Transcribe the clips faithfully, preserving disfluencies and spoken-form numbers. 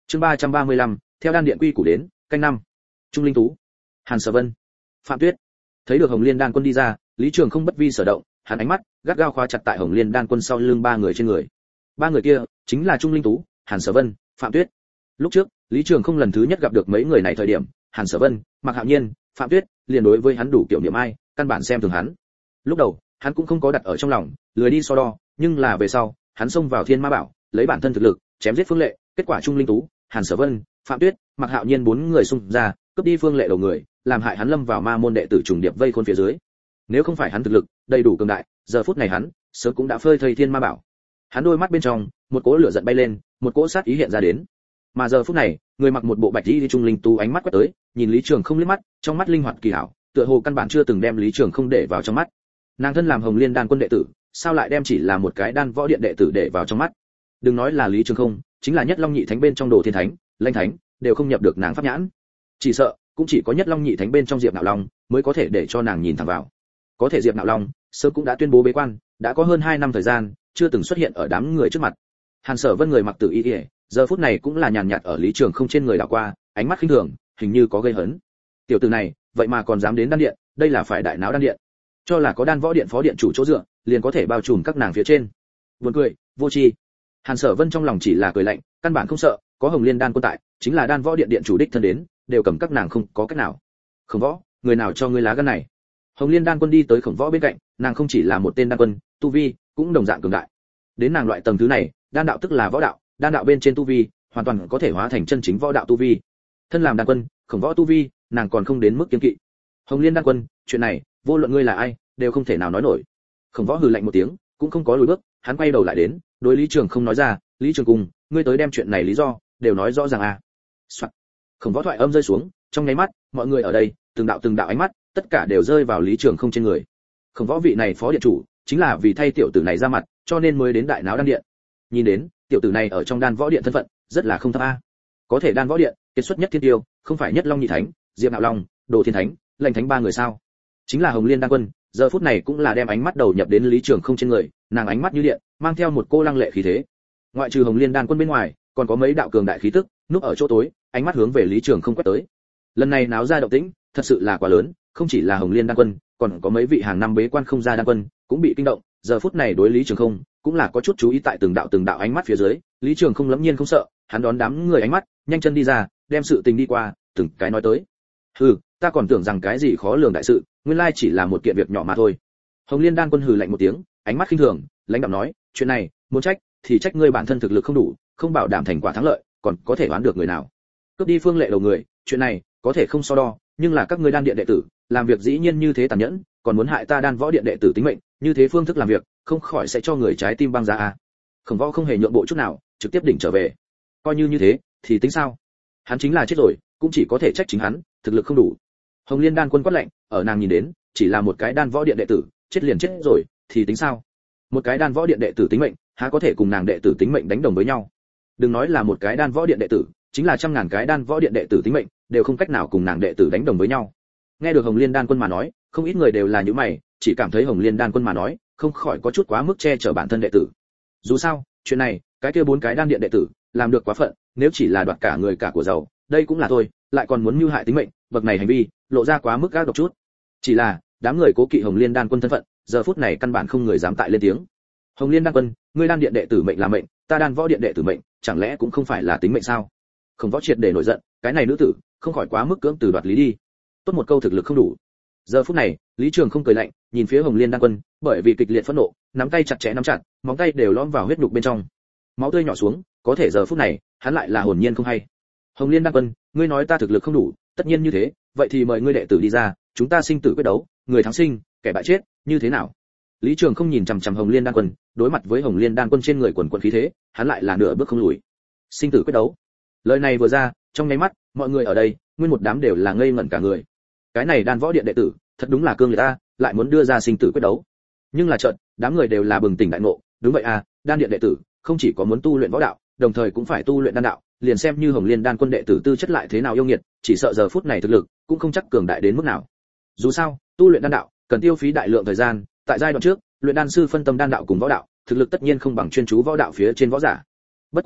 Chương ba trăm ba mươi lăm, theo đan điện quy củ đến, canh năm. Trung Linh Tú, Hàn Sở Vân, Phạm Tuyết. Thấy được Hồng Liên Đan Quân đi ra, Lý Trường không bất vi sở động, hắn ánh mắt gắt gao khóa chặt tại Hồng Liên Đan Quân sau lưng ba người trên người. Ba người kia chính là Trung Linh Tú, Hàn Sở Vân, Phạm Tuyết. Lúc trước, Lý Trường không lần thứ nhất gặp được mấy người này thời điểm, Hàn Sở Vân, Mạc Hạo Nhiên, Phạm Tuyết liền đối với hắn đủ kiểu niệm ai, căn bản xem thường hắn. Lúc đầu, hắn cũng không có đặt ở trong lòng, lười đi so đo, nhưng là về sau, hắn xông vào Thiên Ma Bảo, lấy bản thân thực lực, chém giết Phương Lệ, kết quả Trung Linh Tú, Hàn Sở Vân, Phạm Tuyết, Mạc Hạo Nhiên bốn người xung ra, cướp đi Phương Lệ đầu người, làm hại hắn lâm vào ma môn đệ tử trùng điệp vây khốn phía dưới. Nếu không phải hắn thực lực đầy đủ cường đại, giờ phút này hắn sớm cũng đã phơi thây Thiên Ma Bảo. Hắn đôi mắt bên trong, một cỗ lửa giận bay lên, một cỗ sát ý hiện ra đến. Mà giờ phút này, người mặc một bộ bạch y Trung Linh Tú ánh mắt quét tới, nhìn Lý Trường không liếc mắt, trong mắt linh hoạt kỳ hảo, tựa hồ căn bản chưa từng đem Lý Trường không để vào trong mắt. Nàng thân làm Hồng Liên Đan Quân đệ tử, sao lại đem chỉ là một cái đan võ điện đệ tử để vào trong mắt? Đừng nói là Lý Trường không, chính là Nhất Long Nhị Thánh bên trong Đồ Thiên Thánh, Lanh Thánh, đều không nhập được nàng pháp nhãn. Chỉ sợ, cũng chỉ có Nhất Long Nhị Thánh bên trong Diệp Nạo Long mới có thể để cho nàng nhìn thẳng vào. Có thể Diệp Nạo Long, sớm cũng đã tuyên bố bế quan, đã có hơn hai năm thời gian, chưa từng xuất hiện ở đám người trước mặt. Hàn Sở Vân người mặc tử y, giờ phút này cũng là nhàn nhạt ở Lý Trường không trên người đảo qua, ánh mắt khinh thường, hình như có gây hấn. Tiểu tử này, vậy mà còn dám đến đan điện, đây là phải đại náo đan điện. Cho là có đan võ điện phó điện chủ chỗ dựa, liền có thể bao trùm các nàng phía trên. Buồn cười, vô tri. Hàn Sở Vân trong lòng chỉ là cười lạnh, căn bản không sợ, có Hồng Liên Đan Quân tại, chính là đan võ điện điện chủ đích thân đến, đều cầm các nàng không có cách nào. Khổng Võ, người nào cho ngươi lá gan này? Hồng Liên Đan Quân đi tới Khổng Võ bên cạnh, nàng không chỉ là một tên đan quân, tu vi cũng đồng dạng cường đại. Đến nàng loại tầng thứ này, đan đạo tức là võ đạo, đan đạo bên trên tu vi, hoàn toàn có thể hóa thành chân chính võ đạo tu vi. Thân làm đan quân, Khổng Võ tu vi, nàng còn không đến mức kiêng kỵ. Hồng Liên Đan Quân, chuyện này, vô luận ngươi là ai, đều không thể nào nói nổi. Khổng Võ hừ lạnh một tiếng, cũng không có lùi bước, hắn quay đầu lại đến, đối Lý Trường không nói ra, Lý Trường Cung, ngươi tới đem chuyện này lý do, đều nói rõ ràng à. Soạn. Khổng Võ thoại âm rơi xuống, trong nháy mắt, mọi người ở đây, từng đạo từng đạo ánh mắt, tất cả đều rơi vào Lý Trường không trên người. Khổng Võ vị này phó điện chủ, chính là vì thay tiểu tử này ra mặt, cho nên mới đến đại náo đan điện. Nhìn đến, tiểu tử này ở trong đan võ điện thân phận, rất là không thấp a. Có thể đan võ điện, kiệt xuất nhất thiên tiêu, không phải Nhất Long Nhị Thánh, Diệp Nạo Long, Đồ Thiên Thánh, Lệnh Thánh ba người sao? Chính là Hồng Liên Đan Quân, giờ phút này cũng là đem ánh mắt đầu nhập đến Lý Trường không trên người, nàng ánh mắt như điện, mang theo một cô lăng lệ khí thế. Ngoại trừ Hồng Liên Đan Quân bên ngoài, còn có mấy đạo cường đại khí tức, núp ở chỗ tối, ánh mắt hướng về Lý Trường không quét tới. Lần này náo ra động tĩnh, thật sự là quá lớn, không chỉ là Hồng Liên Đan Quân, còn có mấy vị hàng năm bế quan không ra đan quân, cũng bị kinh động, giờ phút này đối Lý Trường không, cũng là có chút chú ý tại từng đạo từng đạo ánh mắt phía dưới, Lý Trường không lẫm nhiên không sợ, hắn đón đám người ánh mắt, nhanh chân đi ra, đem sự tình đi qua, từng cái nói tới. Hừ, ta còn tưởng rằng cái gì khó lường đại sự, nguyên lai chỉ là một kiện việc nhỏ mà thôi. Hồng Liên Đan Quân hừ lạnh một tiếng, ánh mắt khinh thường, lãnh đạm nói, chuyện này, muốn trách, thì trách ngươi bản thân thực lực không đủ, không bảo đảm thành quả thắng lợi, còn có thể đoán được người nào. Cướp đi Phương Lệ đầu người, chuyện này, có thể không so đo, nhưng là các ngươi đan điện đệ tử, làm việc dĩ nhiên như thế tàn nhẫn, còn muốn hại ta đan võ điện đệ tử tính mệnh, như thế phương thức làm việc, không khỏi sẽ cho người trái tim băng ra à. Khổng Võ không hề nhượng bộ chút nào, trực tiếp đỉnh trở về. Coi như như thế, thì tính sao? Hắn chính là chết rồi, cũng chỉ có thể trách chính hắn, thực lực không đủ. Hồng Liên Đan Quân quát lạnh, ở nàng nhìn đến, chỉ là một cái đan võ điện đệ tử, chết liền chết rồi, thì tính sao? Một cái đan võ điện đệ tử tính mệnh, há có thể cùng nàng đệ tử tính mệnh đánh đồng với nhau? Đừng nói là một cái đan võ điện đệ tử, chính là trăm ngàn cái đan võ điện đệ tử tính mệnh, đều không cách nào cùng nàng đệ tử đánh đồng với nhau. Nghe được Hồng Liên Đan Quân mà nói, không ít người đều là những mày, chỉ cảm thấy Hồng Liên Đan Quân mà nói, không khỏi có chút quá mức che chở bản thân đệ tử. Dù sao, chuyện này, cái kia bốn cái đan điện đệ tử, làm được quá phận, nếu chỉ là đoạt cả người cả của giàu, đây cũng là thôi, lại còn muốn mưu hại tính mệnh, bậc này hành vi, lộ ra quá mức gác độc chút. Chỉ là, đám người cố kỵ Hồng Liên Đan Quân thân phận, giờ phút này căn bản không người dám tại lên tiếng. Hồng Liên Đan Quân, ngươi đan điện đệ tử mệnh là mệnh, ta đan võ điện đệ tử mệnh, chẳng lẽ cũng không phải là tính mệnh sao? Không Võ triệt để nổi giận, cái này nữ tử, không khỏi quá mức cưỡng từ đoạt lý đi. Tốt một câu thực lực không đủ. Giờ phút này, Lý Trường không cười lạnh, nhìn phía Hồng Liên Đan Quân, bởi vì kịch liệt phẫn nộ, nắm tay chặt chẽ nắm chặt, móng tay đều lõm vào huyết nhục bên trong. Máu tươi nhỏ xuống, có thể giờ phút này, hắn lại là hồn nhiên không hay. Hồng Liên Đan Quân, ngươi nói ta thực lực không đủ, tất nhiên như thế, vậy thì mời ngươi đệ tử đi ra, chúng ta sinh tử quyết đấu, người thắng sinh, kẻ bại chết, như thế nào? Lý Trường không nhìn chằm chằm Hồng Liên Đan Quân, đối mặt với Hồng Liên Đan Quân trên người quần quần khí thế, hắn lại là nửa bước không lùi. Sinh tử quyết đấu. Lời này vừa ra, trong nháy mắt, mọi người ở đây, nguyên một đám đều là ngây ngẩn cả người. Cái này đan võ điện đệ tử, thật đúng là cương người ta, lại muốn đưa ra sinh tử quyết đấu. Nhưng là chợt, đám người đều là bừng tỉnh đại ngộ, đúng vậy à, đan điện đệ tử, không chỉ có muốn tu luyện võ đạo, đồng thời cũng phải tu luyện đan đạo, liền xem như Hồng Liên Đan Quân đệ tử tư chất lại thế nào yêu nghiệt, chỉ sợ giờ phút này thực lực cũng không chắc cường đại đến mức nào. Dù sao, tu luyện đan đạo cần tiêu phí đại lượng thời gian, tại giai đoạn trước, luyện đan sư phân tâm đan đạo cùng võ đạo, thực lực tất nhiên không bằng chuyên chú võ đạo phía trên võ giả. Bất quá,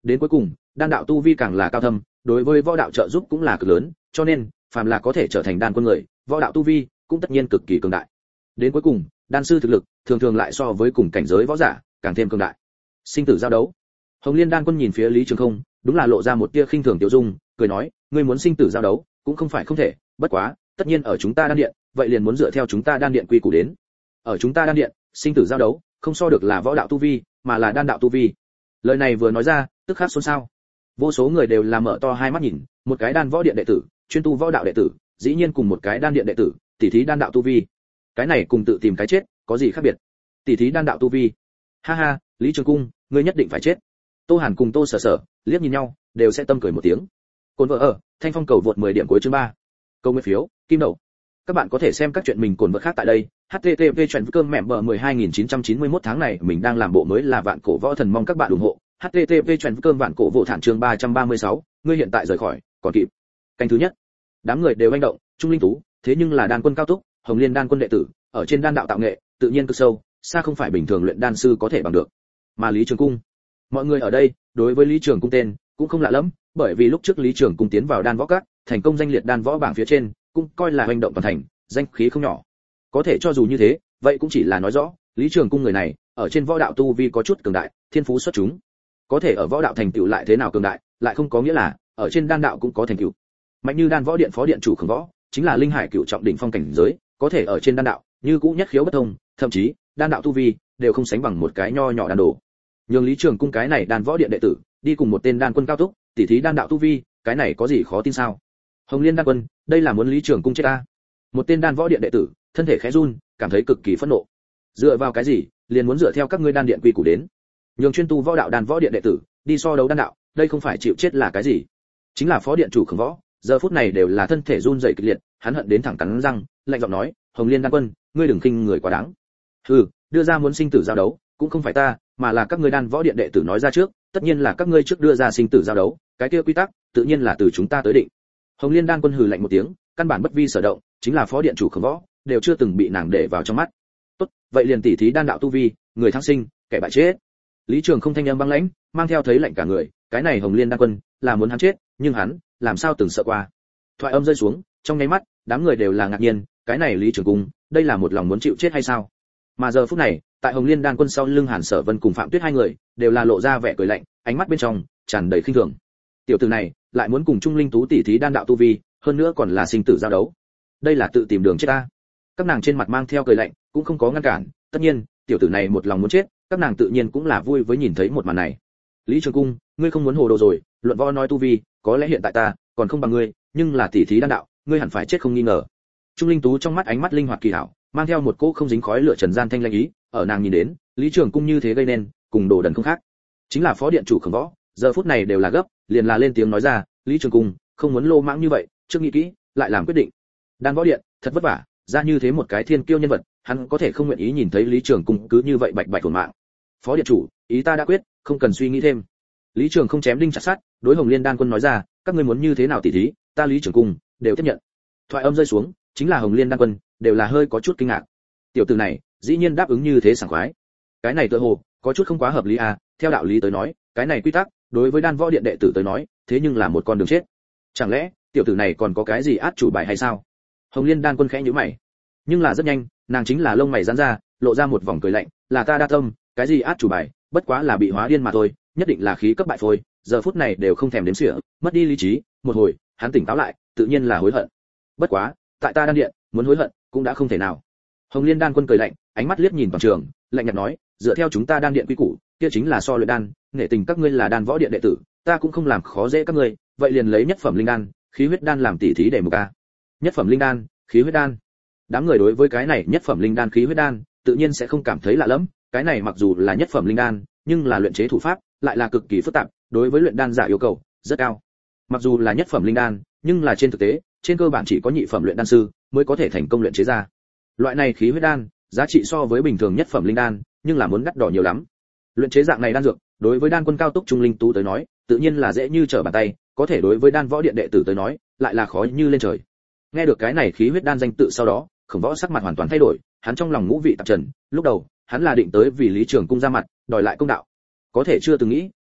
Đến cuối cùng, đan đạo tu vi càng là cao thâm, đối với võ đạo trợ giúp cũng là cực lớn, cho nên, phàm là có thể trở thành đan quân người, võ đạo tu vi cũng tất nhiên cực kỳ cường đại. Đến cuối cùng, đan sư thực lực thường thường lại so với cùng cảnh giới võ giả càng thêm cường đại. Sinh tử giao đấu. Hồng Liên đan quân nhìn phía Lý Trường Không, đúng là lộ ra một tia khinh thường tiêu dung, cười nói, ngươi muốn sinh tử giao đấu, cũng không phải không thể, bất quá, tất nhiên ở chúng ta đan điện, vậy liền muốn dựa theo chúng ta đan điện quy củ đến. Ở chúng ta đan điện, sinh tử giao đấu, không so được là võ đạo tu vi, mà là đan đạo tu vi. Lời này vừa nói ra, tức khắc xôn xao. Vô số người đều là mở to hai mắt nhìn, một cái đan võ điện đệ tử, chuyên tu võ đạo đệ tử, dĩ nhiên cùng một cái đan điện đệ tử, tỉ thí đan đạo tu vi. Cái này cùng tự tìm cái chết, có gì khác biệt? Tỉ thí đan đạo tu vi. Ha ha, Lý Trường Cung, ngươi nhất định phải chết. Tô Hàn cùng Tô Sở Sở liếc nhìn nhau, đều sẽ tâm cười một tiếng. Cồn vợ ở, Thanh Phong cầu vượt mười điểm cuối chương ba. Câu nguyên phiếu, kim đậu. Các bạn có thể xem các chuyện mình cồn vợ khác tại đây. H T T P chuyện cơm mẹ bờ mười hai nghìn chín trăm chín mươi mốt tháng này mình đang làm bộ mới là vạn cổ võ thần, mong các bạn ủng hộ. H T T P chuyện cơm vạn cổ vô thản chương ba trăm ba mươi sáu, ngươi hiện tại rời khỏi, còn kịp. Canh thứ nhất. Đám người đều manh động, Trung Linh Tú, thế nhưng là đan quân cao túc, Hồng Liên đan quân đệ tử, ở trên đan đạo tạo nghệ, tự nhiên cực sâu, xa không phải bình thường luyện đan sư có thể bằng được. Mà Lý Trường Cung, mọi người ở đây, đối với Lý Trường Cung tên cũng không lạ lắm, bởi vì lúc trước Lý Trường Cung tiến vào đan võ các, thành công danh liệt đan võ bảng phía trên, cũng coi là hành động toàn thành, danh khí không nhỏ. Có thể cho dù như thế, vậy cũng chỉ là nói rõ, Lý Trường Cung người này, ở trên võ đạo tu vi có chút cường đại, thiên phú xuất chúng. Có thể ở võ đạo thành tựu lại thế nào cường đại, lại không có nghĩa là ở trên đan đạo cũng có thành tựu. Mạnh như đan võ điện phó điện chủ Khổng Võ, chính là linh hải cựu trọng đỉnh phong cảnh giới, có thể ở trên đan đạo, như cũ nhất khiếu bất thông, thậm chí, đan đạo tu vi đều không sánh bằng một cái nho nhỏ đan đồ. Nhưng Lý Trường Cung cái này đan võ điện đệ tử, đi cùng một tên đan quân cao túc, tỉ thí đan đạo tu vi, cái này có gì khó tin sao? Hồng Liên đan quân, đây là muốn Lý Trường Cung chết ta. Một tên đan võ điện đệ tử, thân thể khẽ run, cảm thấy cực kỳ phẫn nộ. Dựa vào cái gì, liền muốn dựa theo các ngươi đan điện quy củ đến? Nhưng chuyên tu võ đạo đan võ điện đệ tử, đi so đấu đan đạo, đây không phải chịu chết là cái gì? Chính là phó điện chủ Khổng Võ, giờ phút này đều là thân thể run rẩy kịch liệt, hắn hận đến thẳng cắn răng, lạnh giọng nói, Hồng Liên đan quân, ngươi đừng khinh người quá đáng. Hừ, đưa ra muốn sinh tử giao đấu, cũng không phải ta, mà là các ngươi đan võ điện đệ tử nói ra trước, tất nhiên là các ngươi trước đưa ra sinh tử giao đấu, cái kia quy tắc, tự nhiên là từ chúng ta tới định. Hồng Liên đan quân hừ lạnh một tiếng, căn bản bất vi sở động, chính là phó điện chủ Khổng Võ, đều chưa từng bị nàng để vào trong mắt. Tốt, vậy liền tỉ thí đan đạo tu vi, người thắng sinh, kẻ bại chết. Lý Trường Không thanh âm băng lãnh, mang theo thấy lạnh cả người, cái này Hồng Liên đan quân, là muốn hắn chết, nhưng hắn, làm sao từng sợ qua. Thoại âm rơi xuống, trong nháy mắt, đám người đều là ngạc nhiên, cái này Lý Trường Cung, đây là một lòng muốn chịu chết hay sao? Mà giờ phút này, tại Hồng Liên đan quân sau lưng Hàn Sở Vân cùng Phạm Tuyết hai người, đều là lộ ra vẻ cười lạnh, ánh mắt bên trong tràn đầy khinh thường. Tiểu tử này, lại muốn cùng Trung Linh Tú tỉ thí đan đạo tu vi, hơn nữa còn là sinh tử giao đấu. Đây là tự tìm đường chết ta. Các nàng trên mặt mang theo cười lạnh, cũng không có ngăn cản, tất nhiên, tiểu tử này một lòng muốn chết, các nàng tự nhiên cũng là vui với nhìn thấy một màn này. Lý Trường Cung, ngươi không muốn hồ đồ rồi, luận võ nói tu vi, có lẽ hiện tại ta còn không bằng ngươi, nhưng là tỉ thí đan đạo, ngươi hẳn phải chết không nghi ngờ. Trung Linh Tú trong mắt ánh mắt linh hoạt kỳ hảo, mang theo một cỗ không dính khói lửa trần gian thanh lanh ý, ở nàng nhìn đến, Lý Trường Cung như thế gây nên, cùng đồ đần không khác. Chính là phó điện chủ Khổng Võ, giờ phút này đều là gấp, liền là lên tiếng nói ra, Lý Trường Cung, không muốn lô mãng như vậy, trước nghĩ kỹ, lại làm quyết định. Đan võ điện, thật vất vả, ra như thế một cái thiên kiêu nhân vật, hắn có thể không nguyện ý nhìn thấy Lý Trường Cung cứ như vậy bạch bạch tổn mạng. Phó điện chủ, ý ta đã quyết, không cần suy nghĩ thêm. Lý Trường Không chém đinh chặt sắt, đối Hồng Liên đan quân nói ra, các ngươi muốn như thế nào tỉ thí, ta Lý Trường Cung đều tiếp nhận. Thoại âm rơi xuống, chính là Hồng Liên đan quân, đều là hơi có chút kinh ngạc. Tiểu tử này, dĩ nhiên đáp ứng như thế sảng khoái. Cái này tựa hồ có chút không quá hợp lý à, theo đạo lý tới nói, cái này quy tắc, đối với đan võ điện đệ tử tới nói, thế nhưng là một con đường chết. Chẳng lẽ, tiểu tử này còn có cái gì át chủ bài hay sao? Hồng Liên đan quân khẽ nhíu mày. Nhưng là rất nhanh, nàng chính là lông mày giãn ra, lộ ra một vòng cười lạnh, là ta đa tâm, cái gì át chủ bài, bất quá là bị hóa điên mà thôi, nhất định là khí cấp bại phôi, giờ phút này đều không thèm đếm xỉa, mất đi lý trí, một hồi, hắn tỉnh táo lại, tự nhiên là hối hận. Bất quá, tại ta đan điện, muốn hối hận, cũng đã không thể nào. Hồng Liên đan quân cười lạnh, ánh mắt liếc nhìn toàn trường, lạnh nhạt nói, dựa theo chúng ta đan điện quy củ, kia chính là so luyện đan, nghệ tình các ngươi là đan võ điện đệ tử, ta cũng không làm khó dễ các ngươi, vậy liền lấy nhất phẩm linh đan, khí huyết đan làm tỉ thí để mục a. Nhất phẩm linh đan, khí huyết đan. Đám người đối với cái này nhất phẩm linh đan khí huyết đan, tự nhiên sẽ không cảm thấy lạ lẫm, cái này mặc dù là nhất phẩm linh đan, nhưng là luyện chế thủ pháp, lại là cực kỳ phức tạp, đối với luyện đan giả yêu cầu rất cao. Mặc dù là nhất phẩm linh đan, nhưng là trên thực tế, trên cơ bản chỉ có nhị phẩm luyện đan sư mới có thể thành công luyện chế ra. Loại này khí huyết đan, giá trị so với bình thường nhất phẩm linh đan, nhưng là muốn đắt đỏ nhiều lắm. Luyện chế dạng này đan dược, đối với đan quân cao túc Trung Linh Tú tới nói, tự nhiên là dễ như trở bàn tay, có thể đối với đan võ điện đệ tử tới nói, lại là khó như lên trời. Nghe được cái này khí huyết đan danh tự sau đó, Khổng Võ sắc mặt hoàn toàn thay đổi, hắn trong lòng ngũ vị tạp trần, lúc đầu, hắn là định tới vì Lý Trường Cung ra mặt, đòi lại công đạo. Có thể chưa từng nghĩ,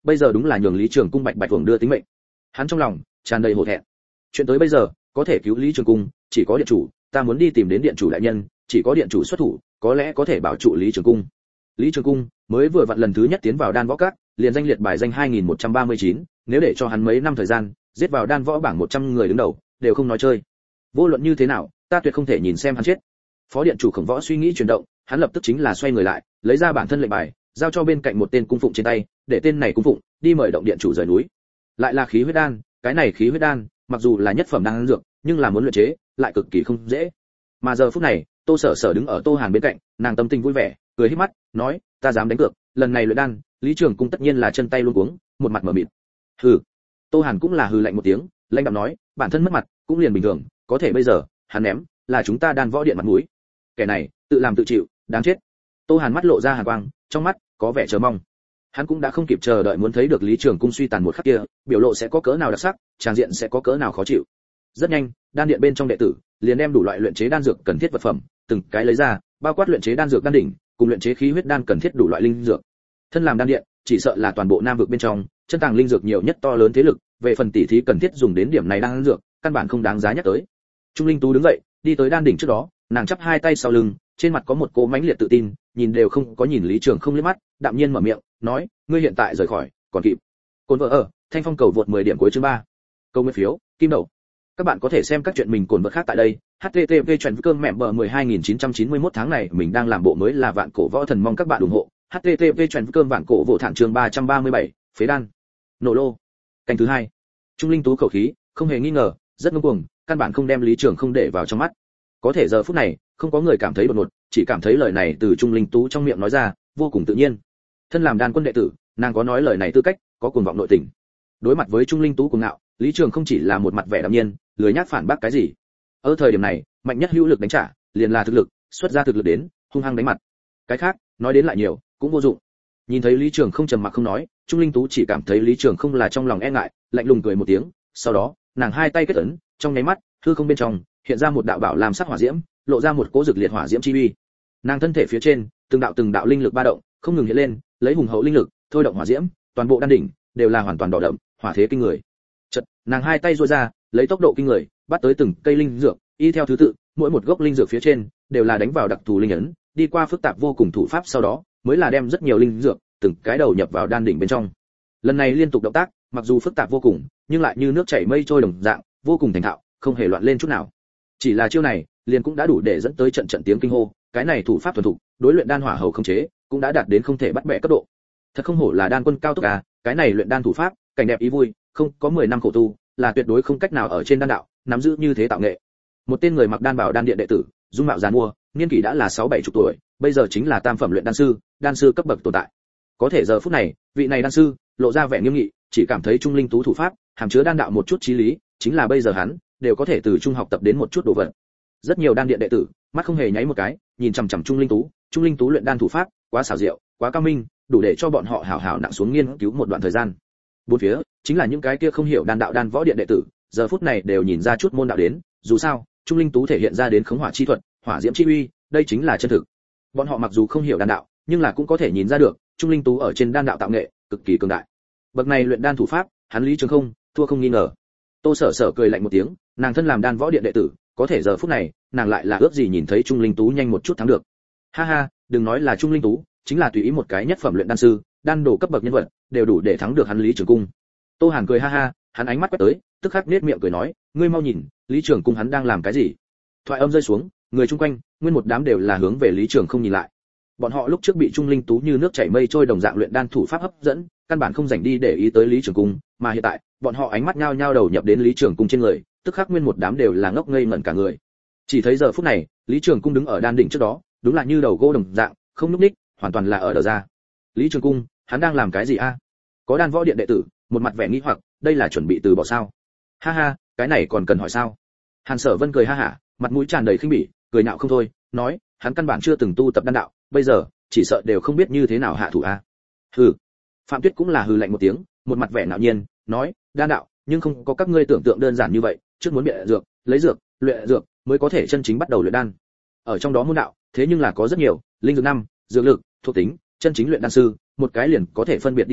bây giờ đúng là nhường Lý Trường Cung bạch bạch uổng đưa tính mệnh. Hắn trong lòng tràn đầy hổ thẹn. Chuyện tới bây giờ, có thể cứu Lý Trường Cung, chỉ có điện chủ, ta muốn đi tìm đến điện chủ đại nhân, chỉ có điện chủ xuất thủ, có lẽ có thể bảo trụ Lý Trường Cung. Lý Trường Cung mới vừa vặn lần thứ nhất tiến vào đan võ các, liền danh liệt bài danh hai nghìn một trăm ba mươi chín, nếu để cho hắn mấy năm thời gian, giết vào đan võ bảng một trăm người đứng đầu, đều không nói chơi. Vô luận như thế nào, ta tuyệt không thể nhìn xem hắn chết. Phó điện chủ Khổng Võ suy nghĩ chuyển động, hắn lập tức chính là xoay người lại, lấy ra bản thân lệnh bài, giao cho bên cạnh một tên cung phụng trên tay, để tên này cung phụng đi mời động điện chủ rời núi. Lại là khí huyết đan, cái này khí huyết đan, mặc dù là nhất phẩm đan dược, nhưng là muốn luyện chế, lại cực kỳ không dễ. Mà giờ phút này, Tô Sở Sở đứng ở Tô Hàn bên cạnh, nàng tâm tình vui vẻ, cười híp mắt, nói, ta dám đánh cược, lần này luyện đan, Lý Trường Cung tất nhiên là chân tay luống cuống, một mặt mở mịt. Hừ. Tô Hàn cũng là hừ lạnh một tiếng, lãnh đạm nói, bản thân mất mặt, cũng liền bình thường, có thể bây giờ, hắn ném, là chúng ta đan võ điện mặt mũi. Kẻ này, tự làm tự chịu, đáng chết. Tô Hàn mắt lộ ra hàn quang, trong mắt có vẻ chờ mong. Hắn cũng đã không kịp chờ đợi muốn thấy được Lý Trường Cung suy tàn một khắc kia, biểu lộ sẽ có cỡ nào đặc sắc, tràng diện sẽ có cỡ nào khó chịu. Rất nhanh, đan điện bên trong đệ tử liền đem đủ loại luyện chế đan dược cần thiết vật phẩm, từng cái lấy ra, bao quát luyện chế đan dược đan đỉnh, cùng luyện chế khí huyết đan cần thiết đủ loại linh dược. Thân làm đan điện, chỉ sợ là toàn bộ Nam vực bên trong, chân tàng linh dược nhiều nhất to lớn thế lực, về phần tỉ thí cần thiết dùng đến điểm này đan dược, căn bản không đáng giá nhắc tới. Trung Linh Tú đứng dậy, đi tới đan đỉnh trước đó, nàng chắp hai tay sau lưng, trên mặt có một cỗ mãnh liệt tự tin, nhìn đều không có nhìn Lý Trường Không liếc mắt, đạm nhiên mở miệng, nói, ngươi hiện tại rời khỏi, còn kịp. Cồn vợ ở, Thanh Phong cầu vượt mười điểm cuối chương ba. Câu nguyên phiếu, kim đậu. Các bạn có thể xem các chuyện mình cồn vợ khác tại đây. H T T P chuyển cơm mẹ bờ mười hai nghìn chín trăm chín mươi mốt tháng này mình đang làm bộ mới là vạn cổ võ thần, mong các bạn ủng hộ. H T T P chuyển cơm vạn cổ vỗ thẳng chương ba trăm ba mươi bảy, phế đan. Nổ lô. Canh thứ hai. Trung Linh Tú khẩu khí, không hề nghi ngờ, rất ngông cuồng, căn bản không đem Lý Trường Không để vào trong mắt. Có thể giờ phút này, không có người cảm thấy đột ngột, chỉ cảm thấy lời này từ Trung Linh Tú trong miệng nói ra, vô cùng tự nhiên. Thân làm đan quân đệ tử, nàng có nói lời này tư cách, có cuồng vọng nội tình. Đối mặt với Trung Linh Tú cuồng ngạo, Lý Trường Không chỉ là một mặt vẻ đạm nhiên, lười nhác phản bác cái gì. Ở thời điểm này, mạnh nhất hữu lực đánh trả, liền là thực lực, xuất ra thực lực đến, hung hăng đánh mặt. Cái khác, nói đến lại nhiều, cũng vô dụng. Nhìn thấy Lý Trường Không trầm mặc không nói, Trung Linh Tú chỉ cảm thấy Lý Trường Không là trong lòng e ngại, lạnh lùng cười một tiếng, sau đó, nàng hai tay kết ấn, trong nháy mắt, hư không bên trong hiện ra một đạo bảo làm sắc hỏa diễm, lộ ra một cỗ rực liệt hỏa diễm chi uy. Nàng thân thể phía trên, từng đạo từng đạo linh lực ba động, không ngừng hiện lên, lấy hùng hậu linh lực, thôi động hỏa diễm, toàn bộ đan đỉnh đều là hoàn toàn đỏ đậm, hỏa thế kinh người. Chợt, nàng hai tay duỗi ra, lấy tốc độ kinh người, bắt tới từng cây linh dược, y theo thứ tự, mỗi một gốc linh dược phía trên đều là đánh vào đặc thù linh ấn, đi qua phức tạp vô cùng thủ pháp, sau đó mới là đem rất nhiều linh dược từng cái đầu nhập vào đan đỉnh bên trong. Lần này liên tục động tác, mặc dù phức tạp vô cùng, nhưng lại như nước chảy mây trôi đồng dạng, vô cùng thành thạo, không hề loạn lên chút nào. Chỉ là chiêu này, liền cũng đã đủ để dẫn tới trận trận tiếng kinh hô, cái này thủ pháp thuần thục, đối luyện đan hỏa hầu không chế, cũng đã đạt đến không thể bắt bẻ cấp độ. Thật không hổ là đan quân cao tốc à, cái này luyện đan thủ pháp, cảnh đẹp ý vui, không có mười năm khổ tu, là tuyệt đối không cách nào ở trên đan đạo nắm giữ như thế tạo nghệ. Một tên người mặc đan bảo đan điện đệ tử, dung mạo giàn mua, niên kỷ đã là sáu bảy chục tuổi, bây giờ chính là tam phẩm luyện đan sư, đan sư cấp bậc tồn tại. Có thể giờ phút này, vị này đan sư lộ ra vẻ nghiêm nghị, chỉ cảm thấy Trung Linh Tú thủ pháp hàm chứa đan đạo một chút chí lý, chính là bây giờ hắn đều có thể từ trung học tập đến một chút đồ vật. Rất nhiều đan điện đệ tử, mắt không hề nháy một cái, nhìn chằm chằm Trung Linh Tú, Trung Linh Tú luyện đan thủ pháp, quá xảo diệu, quá cao minh, đủ để cho bọn họ hảo hảo nặng xuống nghiên cứu một đoạn thời gian. Bốn phía, chính là những cái kia không hiểu đan đạo đan võ điện đệ tử, giờ phút này đều nhìn ra chút môn đạo đến, dù sao, Trung Linh Tú thể hiện ra đến khống hỏa chi thuật, hỏa diễm chi uy, đây chính là chân thực. Bọn họ mặc dù không hiểu đan đạo, nhưng là cũng có thể nhìn ra được, Trung Linh Tú ở trên đan đạo tạo nghệ cực kỳ cường đại. Bậc này luyện đan thủ pháp, hắn Lý Trường Không thua không nghi ngờ. Tô Sở Sở cười lạnh một tiếng, nàng thân làm đan võ điện đệ tử, có thể giờ phút này, nàng lại là ước gì nhìn thấy Trung Linh Tú nhanh một chút thắng được. Ha ha, đừng nói là Trung Linh Tú, chính là tùy ý một cái nhất phẩm luyện đan sư, đan đồ cấp bậc nhân vật, đều đủ để thắng được hắn Lý Trường Cung. Tô Hàn cười ha ha, hắn ánh mắt quét tới, tức khắc nhếch miệng cười nói, ngươi mau nhìn, Lý Trường Cung hắn đang làm cái gì? Thoại âm rơi xuống, người chung quanh, nguyên một đám đều là hướng về Lý Trường Không nhìn lại. Bọn họ lúc trước bị Trung Linh Tú như nước chảy mây trôi đồng dạng luyện đan thủ pháp hấp dẫn, căn bản không dành đi để ý tới Lý Trường Cung, mà hiện tại, bọn họ ánh mắt nhao nhao đầu nhập đến Lý Trường Cung trên người, tức khắc nguyên một đám đều là ngốc ngây ngẩn cả người. Chỉ thấy giờ phút này, Lý Trường Cung đứng ở đan đỉnh trước đó, đúng là như đầu gỗ đồng dạng, không nhúc nhích, hoàn toàn là ở đờ ra. Lý Trường Cung, hắn đang làm cái gì a? Có đan võ điện đệ tử, một mặt vẻ nghi hoặc, đây là chuẩn bị từ bỏ sao? Ha ha, cái này còn cần hỏi sao? Hàn Sở Vân cười ha hả, mặt mũi tràn đầy khinh bỉ, cười nhạo không thôi, nói, hắn căn bản chưa từng tu tập đan đạo, bây giờ, chỉ sợ đều không biết như thế nào hạ thủ a. Hừ. Phạm Tuyết cũng là hừ lạnh một tiếng, một mặt vẻ ngạo nhiên, nói, đan đạo, nhưng không có các ngươi tưởng tượng đơn giản như vậy, trước muốn bịa dược, lấy dược, luyện dược, mới có thể chân chính bắt đầu luyện đan. Ở trong đó môn đạo, thế nhưng là có rất nhiều, linh dược năm, dược lực, thuộc tính, chân chính luyện đan sư, một cái liền có thể phân biệt đi ra,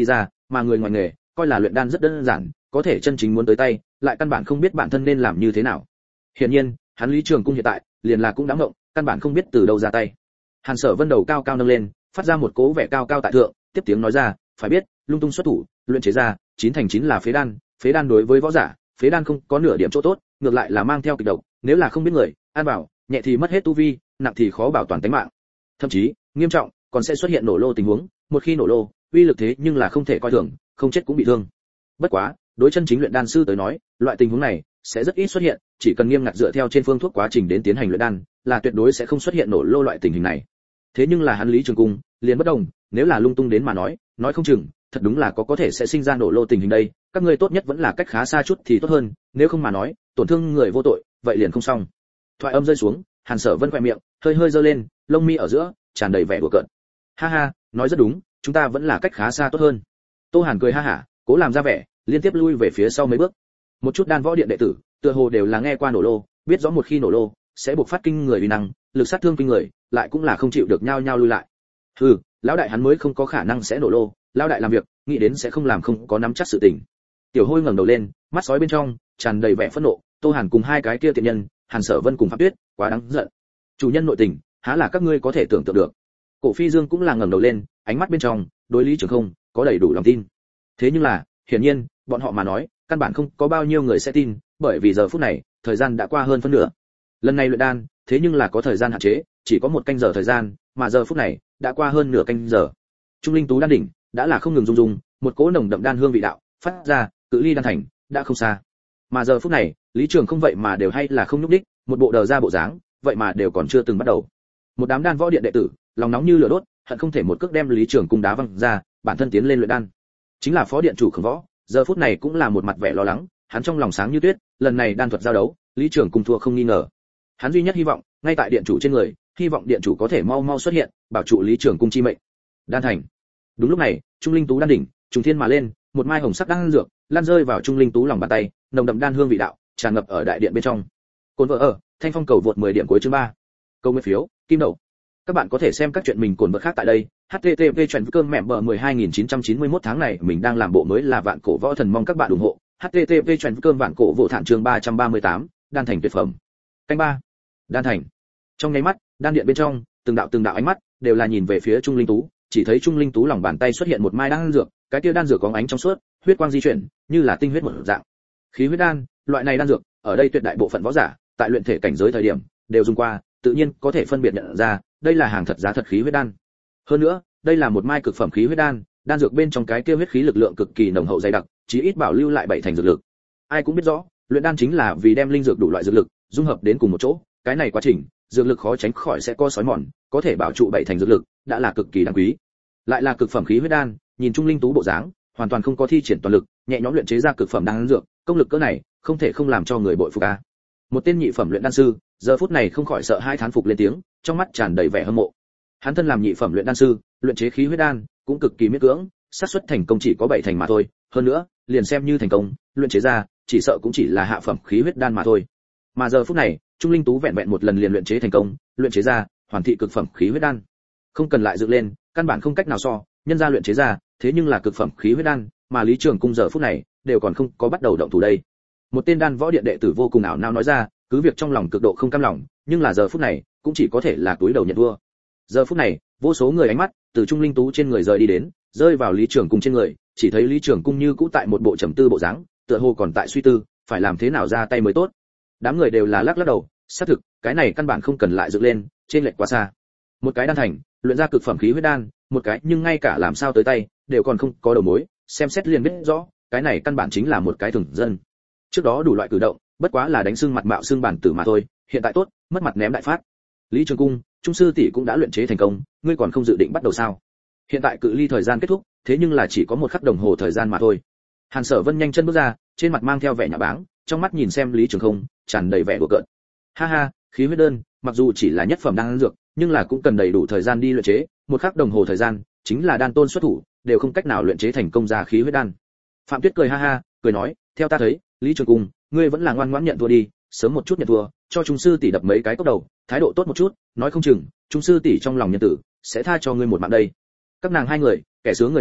mà người ngoài nghề coi là luyện đan rất đơn giản, có thể chân chính muốn tới tay, lại căn bản không biết bản thân nên làm như thế nào. Hiển nhiên, hắn Lý Trường Cung hiện tại, liền là cũng đáng ngộng, căn bản không biết từ đâu ra tay. Hàn Sở Vân đầu cao cao nâng lên, phát ra một cố vẻ cao cao tại thượng, tiếp tiếng nói ra, phải biết, lung tung xuất thủ, luyện chế ra, chín thành chín là phế đan, phế đan đối với võ giả, phế đan không có nửa điểm chỗ tốt, ngược lại là mang theo kịch độc, nếu là không biết người, ăn vào, nhẹ thì mất hết tu vi, nặng thì khó bảo toàn tính mạng. Thậm chí, nghiêm trọng, còn sẽ xuất hiện nổ lô tình huống, một khi nổ lô, uy lực thế nhưng là không thể coi thường, không chết cũng bị thương. Bất quá, đối chân chính luyện đan sư tới nói, loại tình huống này sẽ rất ít xuất hiện, chỉ cần nghiêm ngặt dựa theo trên phương thuốc quá trình đến tiến hành luyện đan, là tuyệt đối sẽ không xuất hiện nổ lô loại tình hình này. Thế nhưng là hắn Lý Trường Cung, liền bất đồng, nếu là lung tung đến mà nói, nói không chừng, thật đúng là có có thể sẽ sinh ra nổ lô tình hình đây, các ngươi tốt nhất vẫn là cách khá xa chút thì tốt hơn, nếu không mà nói, tổn thương người vô tội, vậy liền không xong. Thoại âm rơi xuống, Hàn Sở Vân khẽ miệng, hơi hơi giơ lên, lông mi ở giữa tràn đầy vẻ đùa cợt. Ha ha, nói rất đúng, chúng ta vẫn là cách khá xa tốt hơn. Tô Hàn cười ha hả, cố làm ra vẻ, liên tiếp lui về phía sau mấy bước. Một chút đan võ điện đệ tử, tựa hồ đều là nghe qua nổ lô, biết rõ một khi nổ lô sẽ bộc phát kinh người uy năng, lực sát thương kinh người, lại cũng là không chịu được nhao nhao lui lại. Hừ, lão đại hắn mới không có khả năng sẽ nổ lô, lão đại làm việc, nghĩ đến sẽ không làm không có nắm chắc sự tình. Tiểu Hôi ngẩng đầu lên, mắt sói bên trong tràn đầy vẻ phẫn nộ, Tô Hàn cùng hai cái kia tiện nhân, Hàn Sở Vân cùng Phạm Tuyết, quá đáng giận. Chủ nhân nội tình, há là các ngươi có thể tưởng tượng được. Cổ Phi Dương cũng là ngẩng đầu lên, ánh mắt bên trong đối Lý Trường Không có đầy đủ lòng tin. Thế nhưng là, hiển nhiên, bọn họ mà nói, căn bản không có bao nhiêu người sẽ tin, bởi vì giờ phút này, thời gian đã qua hơn phân nửa. Lần này luyện đan, thế nhưng là có thời gian hạn chế, chỉ có một canh giờ thời gian, mà giờ phút này, đã qua hơn nửa canh giờ. Trung linh tú đan đỉnh, đã là không ngừng rung rung, một cỗ nồng đậm đan hương vị đạo phát ra, cự ly đan thành đã không xa. Mà giờ phút này, Lý Trường không vậy mà đều hay là không nhúc đích, một bộ đờ ra bộ dáng, vậy mà đều còn chưa từng bắt đầu. Một đám đan võ điện đệ tử, lòng nóng như lửa đốt, hận không thể một cước đem Lý Trường cung đá văng ra, bản thân tiến lên luyện đan. Chính là phó điện chủ Khổng Võ, giờ phút này cũng là một mặt vẻ lo lắng, hắn trong lòng sáng như tuyết, lần này đan thuật giao đấu, Lý Trường cung thua không nghi ngờ. Hắn duy nhất hy vọng, ngay tại điện chủ trên người, hy vọng điện chủ có thể mau mau xuất hiện, bảo trụ Lý Trường cung chi mệnh. Đan thành. Đúng lúc này, Trung linh tú đan đỉnh, trùng thiên mà lên, một mai hồng sắc đan dược, lan rơi vào Trung linh tú lòng bàn tay, nồng đậm đan hương vị đạo, tràn ngập ở đại điện bên trong. Cồn vợ ở, Thanh Phong cầu vượt mười điểm cuối chương ba. Câu nguyên phiếu, kim đậu. Các bạn có thể xem các chuyện mình cồn vợ khác tại đây. H T T P chuyển cơm mẹ bờ mười hai nghìn chín trăm chín mươi mốt tháng này mình đang làm bộ mới là vạn cổ võ thần, mong các bạn ủng hộ. H T T P chuyển cơm vạn cổ vô thản chương ba trăm ba mươi tám, đan thành tuyệt phẩm. Canh ba. Đan thành. Trong nháy mắt, đan điện bên trong, từng đạo từng đạo ánh mắt đều là nhìn về phía Trung linh tú, chỉ thấy Trung linh tú lòng bàn tay xuất hiện một mai đan dược, cái kia đan dược có ánh trong suốt, huyết quang di chuyển, như là tinh huyết một dạng. Khí huyết đan, loại này đan dược, ở đây tuyệt đại bộ phận võ giả, tại luyện thể cảnh giới thời điểm, đều dùng qua, tự nhiên có thể phân biệt nhận ra, đây là hàng thật giá thật khí huyết đan. Hơn nữa, đây là một mai cực phẩm khí huyết đan, đan dược bên trong cái kia huyết khí lực lượng cực kỳ nồng hậu dày đặc, chí ít bảo lưu lại bảy thành dược lực. Ai cũng biết rõ, luyện đan chính là vì đem linh dược đủ loại dược lực dung hợp đến cùng một chỗ, cái này quá trình, dược lực khó tránh khỏi sẽ co sói mòn, có thể bảo trụ bảy thành dược lực, đã là cực kỳ đáng quý. Lại là cực phẩm khí huyết đan, nhìn Trung linh tú bộ dáng, hoàn toàn không có thi triển toàn lực, nhẹ nhõm luyện chế ra cực phẩm đan dược, công lực cỡ này, không thể không làm cho người bội phục a. Một tên nhị phẩm luyện đan sư, giờ phút này không khỏi sợ hai thán phục lên tiếng, trong mắt tràn đầy vẻ hâm mộ. Hắn thân làm nhị phẩm luyện đan sư, luyện chế khí huyết đan cũng cực kỳ miễn cưỡng, xác suất thành công chỉ có bảy thành mà thôi, hơn nữa, liền xem như thành công, luyện chế ra, chỉ sợ cũng chỉ là hạ phẩm khí huyết đan mà thôi. Mà giờ phút này, Trung linh tú vẹn vẹn một lần liền luyện chế thành công, luyện chế ra hoàn thị cực phẩm khí huyết đan. Không cần lại dựng lên, căn bản không cách nào so, nhân ra luyện chế ra, thế nhưng là cực phẩm khí huyết đan, mà Lý Trường cung giờ phút này đều còn không có bắt đầu động thủ đây. Một tên đan võ điện đệ tử vô cùng ảo não nói ra, cứ việc trong lòng cực độ không cam lòng, nhưng là giờ phút này cũng chỉ có thể là túi đầu nhận thua. Giờ phút này, vô số người ánh mắt từ Trung linh tú trên người rời đi đến, rơi vào Lý Trường cung trên người, chỉ thấy Lý Trường cung như cũ tại một bộ trầm tư bộ dáng, tựa hồ còn tại suy tư, phải làm thế nào ra tay mới tốt. Đám người đều là lắc lắc đầu, xác thực, cái này căn bản không cần lại dựng lên, trên lệch quá xa. Một cái đan thành, luyện ra cực phẩm khí huyết đan, một cái nhưng ngay cả làm sao tới tay, đều còn không có đầu mối, xem xét liền biết rõ, cái này căn bản chính là một cái thường dân. Trước đó đủ loại cử động, bất quá là đánh xương mặt mạo xương bản tử mà thôi, hiện tại tốt, mất mặt ném đại phát. Lý Trường cung, Trung sư tỷ cũng đã luyện chế thành công, ngươi còn không dự định bắt đầu sao? Hiện tại cự ly thời gian kết thúc, thế nhưng là chỉ có một khắc đồng hồ thời gian mà thôi. Hàn Sở Vân nhanh chân bước ra, trên mặt mang theo vẻ nhã báng, trong mắt nhìn xem Lý Trường Không, tràn đầy vẻ đùa cợt. Ha ha, khí huyết đơn, mặc dù chỉ là nhất phẩm đan dược, nhưng là cũng cần đầy đủ thời gian đi luyện chế, một khắc đồng hồ thời gian, chính là đan tôn xuất thủ, đều không cách nào luyện chế thành công ra khí huyết đan. Phạm Tuyết cười ha ha, cười nói, theo ta thấy, Lý Trường Cung, ngươi vẫn là ngoan ngoãn nhận thua đi, sớm một chút nhận thua, cho Trung sư tỷ đập mấy cái cốc đầu, thái độ tốt một chút, nói không chừng, Trung sư tỷ trong lòng nhân tử sẽ tha cho ngươi một mạng đây. Các nàng hai người, kẻ sướng người họa,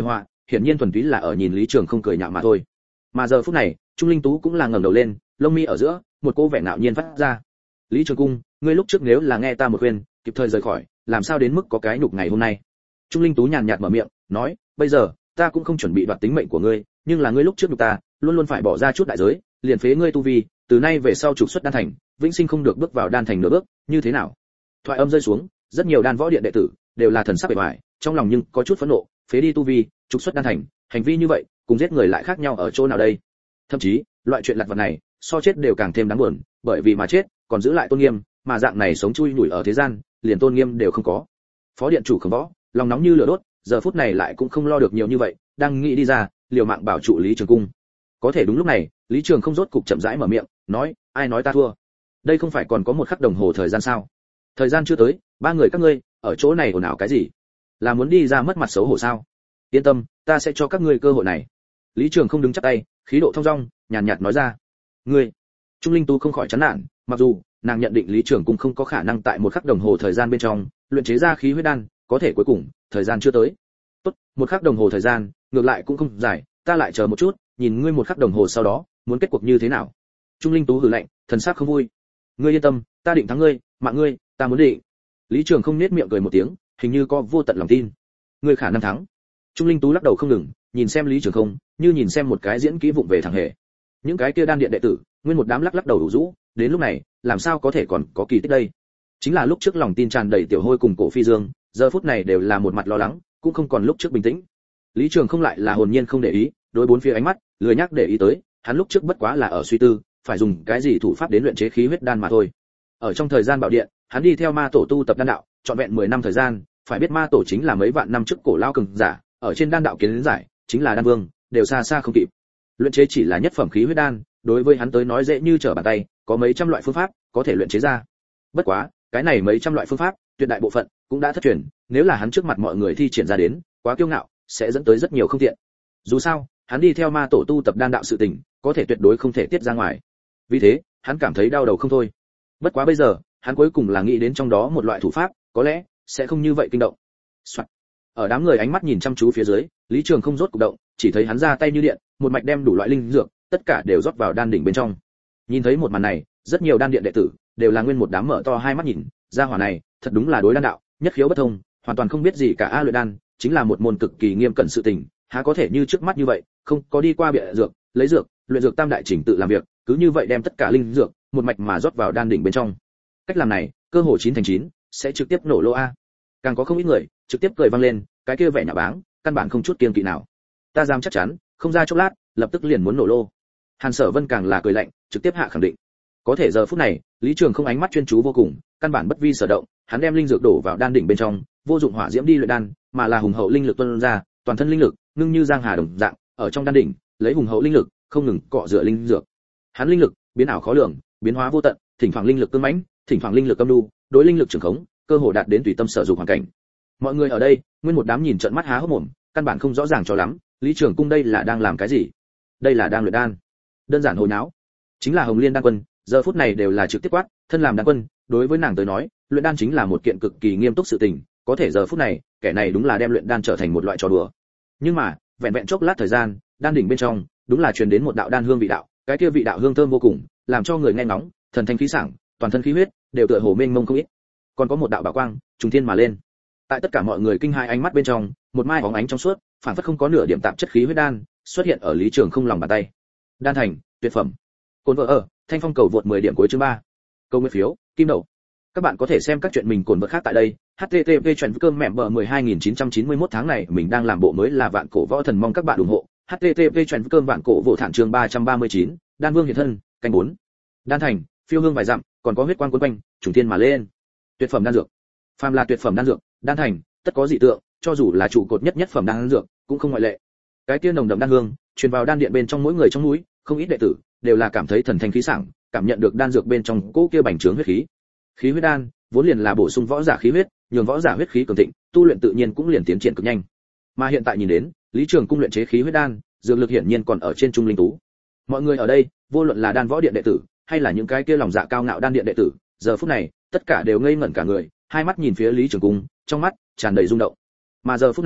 hiển nhiên thuần túy là ở nhìn Lý Trường không cười nhạo mà thôi. Mà giờ phút này, Trung Linh Tú cũng là ngẩng đầu lên, lông mi ở giữa, một cô vẻ ngạo nhiên phát ra. Lý Trường Cung, ngươi lúc trước nếu là nghe ta một khuyên, kịp thời rời khỏi, làm sao đến mức có cái nhục ngày hôm nay. Trung Linh Tú nhàn nhạt mở miệng, nói, bây giờ, ta cũng không chuẩn bị đoạt tính mệnh của ngươi, nhưng là ngươi lúc trước nhục ta, luôn luôn phải bỏ ra chút đại giới, liền phế ngươi tu vi, từ nay về sau trục xuất đan thành, vĩnh sinh không được bước vào đan thành nửa bước, như thế nào? Thoại âm rơi xuống, rất nhiều đan võ điện đệ tử đều là thần sắc bề ngoài, trong lòng nhưng có chút phẫn nộ, phế đi tu vi, trục xuất đan thành, hành vi như vậy, cùng giết người lại khác nhau ở chỗ nào đây? Thậm chí, loại chuyện lặt vặt này, so chết đều càng thêm đáng buồn, bởi vì mà chết, còn giữ lại tôn nghiêm, mà dạng này sống chui nhủi ở thế gian, liền tôn nghiêm đều không có. Phó điện chủ Khổng Võ, lòng nóng như lửa đốt, giờ phút này lại cũng không lo được nhiều như vậy, đang nghĩ đi ra, liều mạng bảo trụ Lý Trường Cung. Có thể đúng lúc này, Lý Trường không rốt cục chậm rãi mở miệng, nói, ai nói ta thua? Đây không phải còn có một khắc đồng hồ thời gian sao? Thời gian chưa tới, ba người các ngươi ở chỗ này ồn ào cái gì? Là muốn đi ra mất mặt xấu hổ sao? Yên tâm, ta sẽ cho các ngươi cơ hội này. Lý Trường không đứng chắp tay, khí độ thong dong, nhàn nhạt nói ra. Ngươi, Trung Linh Tú không khỏi chán nản, mặc dù nàng nhận định Lý Trường Cung không có khả năng tại một khắc đồng hồ thời gian bên trong luyện chế ra khí huyết đan, có thể cuối cùng thời gian chưa tới. Tốt, một khắc đồng hồ thời gian, ngược lại cũng không dài, ta lại chờ một chút, nhìn ngươi một khắc đồng hồ sau đó, muốn kết cuộc như thế nào? Trung Linh Tú hừ lạnh, thần sắc không vui. Ngươi yên tâm, ta định thắng ngươi, mạng ngươi, ta muốn định. Lý Trường không nhếch miệng cười một tiếng, hình như có vô tận lòng tin. Ngươi khả năng thắng. Trung Linh Tú lắc đầu không ngừng, nhìn xem Lý Trường không, như nhìn xem một cái diễn kỹ vụng về thằng hề. Những cái kia đan điện đệ tử, nguyên một đám lắc lắc đầu đủ rũ, đến lúc này, làm sao có thể còn có kỳ tích đây? Chính là lúc trước lòng tin tràn đầy Tiểu Hôi cùng Cổ Phi Dương, giờ phút này đều là một mặt lo lắng, cũng không còn lúc trước bình tĩnh. Lý Trường không lại là hồn nhiên không để ý, đối bốn phía ánh mắt, lười nhắc để ý tới, hắn lúc trước bất quá là ở suy tư, phải dùng cái gì thủ pháp đến luyện chế khí huyết đan mà thôi. Ở trong thời gian bảo điện, hắn đi theo ma tổ tu tập đan đạo, trọn vẹn mười năm thời gian, phải biết ma tổ chính là mấy vạn năm trước cổ lao cường giả, ở trên đan đạo kiến giải, chính là đan vương, đều xa xa không kịp. Luyện chế chỉ là nhất phẩm khí huyết đan, đối với hắn tới nói dễ như trở bàn tay, có mấy trăm loại phương pháp có thể luyện chế ra. Bất quá, cái này mấy trăm loại phương pháp, tuyệt đại bộ phận cũng đã thất truyền, nếu là hắn trước mặt mọi người thi triển ra đến, quá kiêu ngạo, sẽ dẫn tới rất nhiều không tiện. Dù sao, hắn đi theo ma tổ tu tập đan đạo sự tình, có thể tuyệt đối không thể tiết ra ngoài. Vì thế, hắn cảm thấy đau đầu không thôi. Bất quá bây giờ, hắn cuối cùng là nghĩ đến trong đó một loại thủ pháp, có lẽ sẽ không như vậy kinh động. Soạn. Ở đám người ánh mắt nhìn chăm chú phía dưới, Lý Trường không rốt cục động, chỉ thấy hắn ra tay như điện, một mạch đem đủ loại linh dược, tất cả đều rót vào đan đỉnh bên trong. Nhìn thấy một màn này, rất nhiều đan điện đệ tử đều là nguyên một đám mở to hai mắt nhìn, gia hỏa này, thật đúng là đối đan đạo, nhất khiếu bất thông, hoàn toàn không biết gì cả. A luyện đan chính là một môn cực kỳ nghiêm cẩn sự tình, há có thể như trước mắt như vậy, không có đi qua bịa dược, lấy dược, luyện dược tam đại chỉnh tự làm việc, cứ như vậy đem tất cả linh dược một mạch mà rót vào đan đỉnh bên trong. Cách làm này, cơ hồ chín thành chín sẽ trực tiếp nổ lô a. Càng có không ít người trực tiếp cười vang lên, cái kia vẻ nhạo báng, căn bản không chút kiêng kỵ nào. Ta dám chắc chắn, không ra chốc lát, lập tức liền muốn nổ lô. Hàn Sở Vân càng là cười lạnh, trực tiếp hạ khẳng định. Có thể giờ phút này, Lý Trường không ánh mắt chuyên chú vô cùng, căn bản bất vi sở động, hắn đem linh dược đổ vào đan đỉnh bên trong, vô dụng hỏa diễm đi luyện đan, mà là hùng hậu linh lực tuôn ra, toàn thân linh lực ngưng như giang hà đồng dạng, ở trong đan đỉnh, lấy hùng hậu linh lực, không ngừng cọ rửa linh dược. Hắn linh lực biến ảo khó lường, biến hóa vô tận, thỉnh thoảng linh lực cương mãnh, thỉnh thoảng linh lực âm nhu, đối linh lực trường khống, cơ hồ đạt đến tùy tâm sở dụng hoàn cảnh. Mọi người ở đây, nguyên một đám nhìn trợn mắt há hốc mồm, căn bản không rõ ràng cho lắm, Lý Trường Cung đây là đang làm cái gì? Đây là đang luyện đan. Đơn giản hồi náo. Chính là Hồng Liên đan quân, giờ phút này đều là trực tiếp quát, thân làm đan quân, đối với nàng tới nói, luyện đan chính là một kiện cực kỳ nghiêm túc sự tình, có thể giờ phút này, kẻ này đúng là đem luyện đan trở thành một loại trò đùa. Nhưng mà, vẹn vẹn chốc lát thời gian, đan đỉnh bên trong, đúng là truyền đến một đạo đan hương vị đạo, cái kia vị đạo hương thơm vô cùng, làm cho người nghe ngóng, thần thanh khí sảng, toàn thân khí huyết đều tựa hồ mênh mông không ít. Còn có một đạo bảo quang, trùng thiên mà lên. Tại tất cả mọi người kinh hai ánh mắt bên trong, một mai bóng ánh trong suốt, phản phất không có nửa điểm tạp chất khí huyết đan, xuất hiện ở Lý Trường không lòng bàn tay. Đan thành, tuyệt phẩm. Cồn vợ ở, Thanh Phong cầu vượt mười điểm cuối chương ba. Câu nguyên phiếu, kim đậu. Các bạn có thể xem các chuyện mình cồn vợ khác tại đây. H T T P chuyển cơm mẹ bờ mười hai nghìn chín trăm chín mươi mốt tháng này mình đang làm bộ mới là vạn cổ võ thần, mong các bạn ủng hộ. H T T P chuyển cơm vạn cổ võ thản chương ba trăm ba mươi chín, Đan Vương hiện thân, canh bốn. Đan thành, phiêu hương vài dặm, còn có huyết quang quấn quanh, trùng thiên mà lên. Tuyệt phẩm đan dược. Phàm là tuyệt phẩm đan dược, đan thành, tất có dị tượng, cho dù là trụ cột nhất nhất phẩm đan dược, cũng không ngoại lệ. Cái tiên nồng đậm đan hương, truyền vào đan điện bên trong mỗi người trong núi, không ít đệ tử đều là cảm thấy thần thanh khí sảng, cảm nhận được đan dược bên trong cỗ kia bành trướng huyết khí. Khí huyết đan vốn liền là bổ sung võ giả khí huyết, nhường võ giả huyết khí cường thịnh, tu luyện tự nhiên cũng liền tiến triển cực nhanh. Mà hiện tại nhìn đến, Lý Trường Cung luyện chế khí huyết đan, dược lực hiển nhiên còn ở trên Trung Linh Tú. Mọi người ở đây, vô luận là đan võ điện đệ tử, hay là những cái kia lòng dạ cao ngạo đan điện đệ tử, giờ phút này, tất cả đều ngây ngẩn cả người, hai mắt nhìn phía Lý Trường Cung, trong mắt tràn đầy rung động. Mà giờ phút này,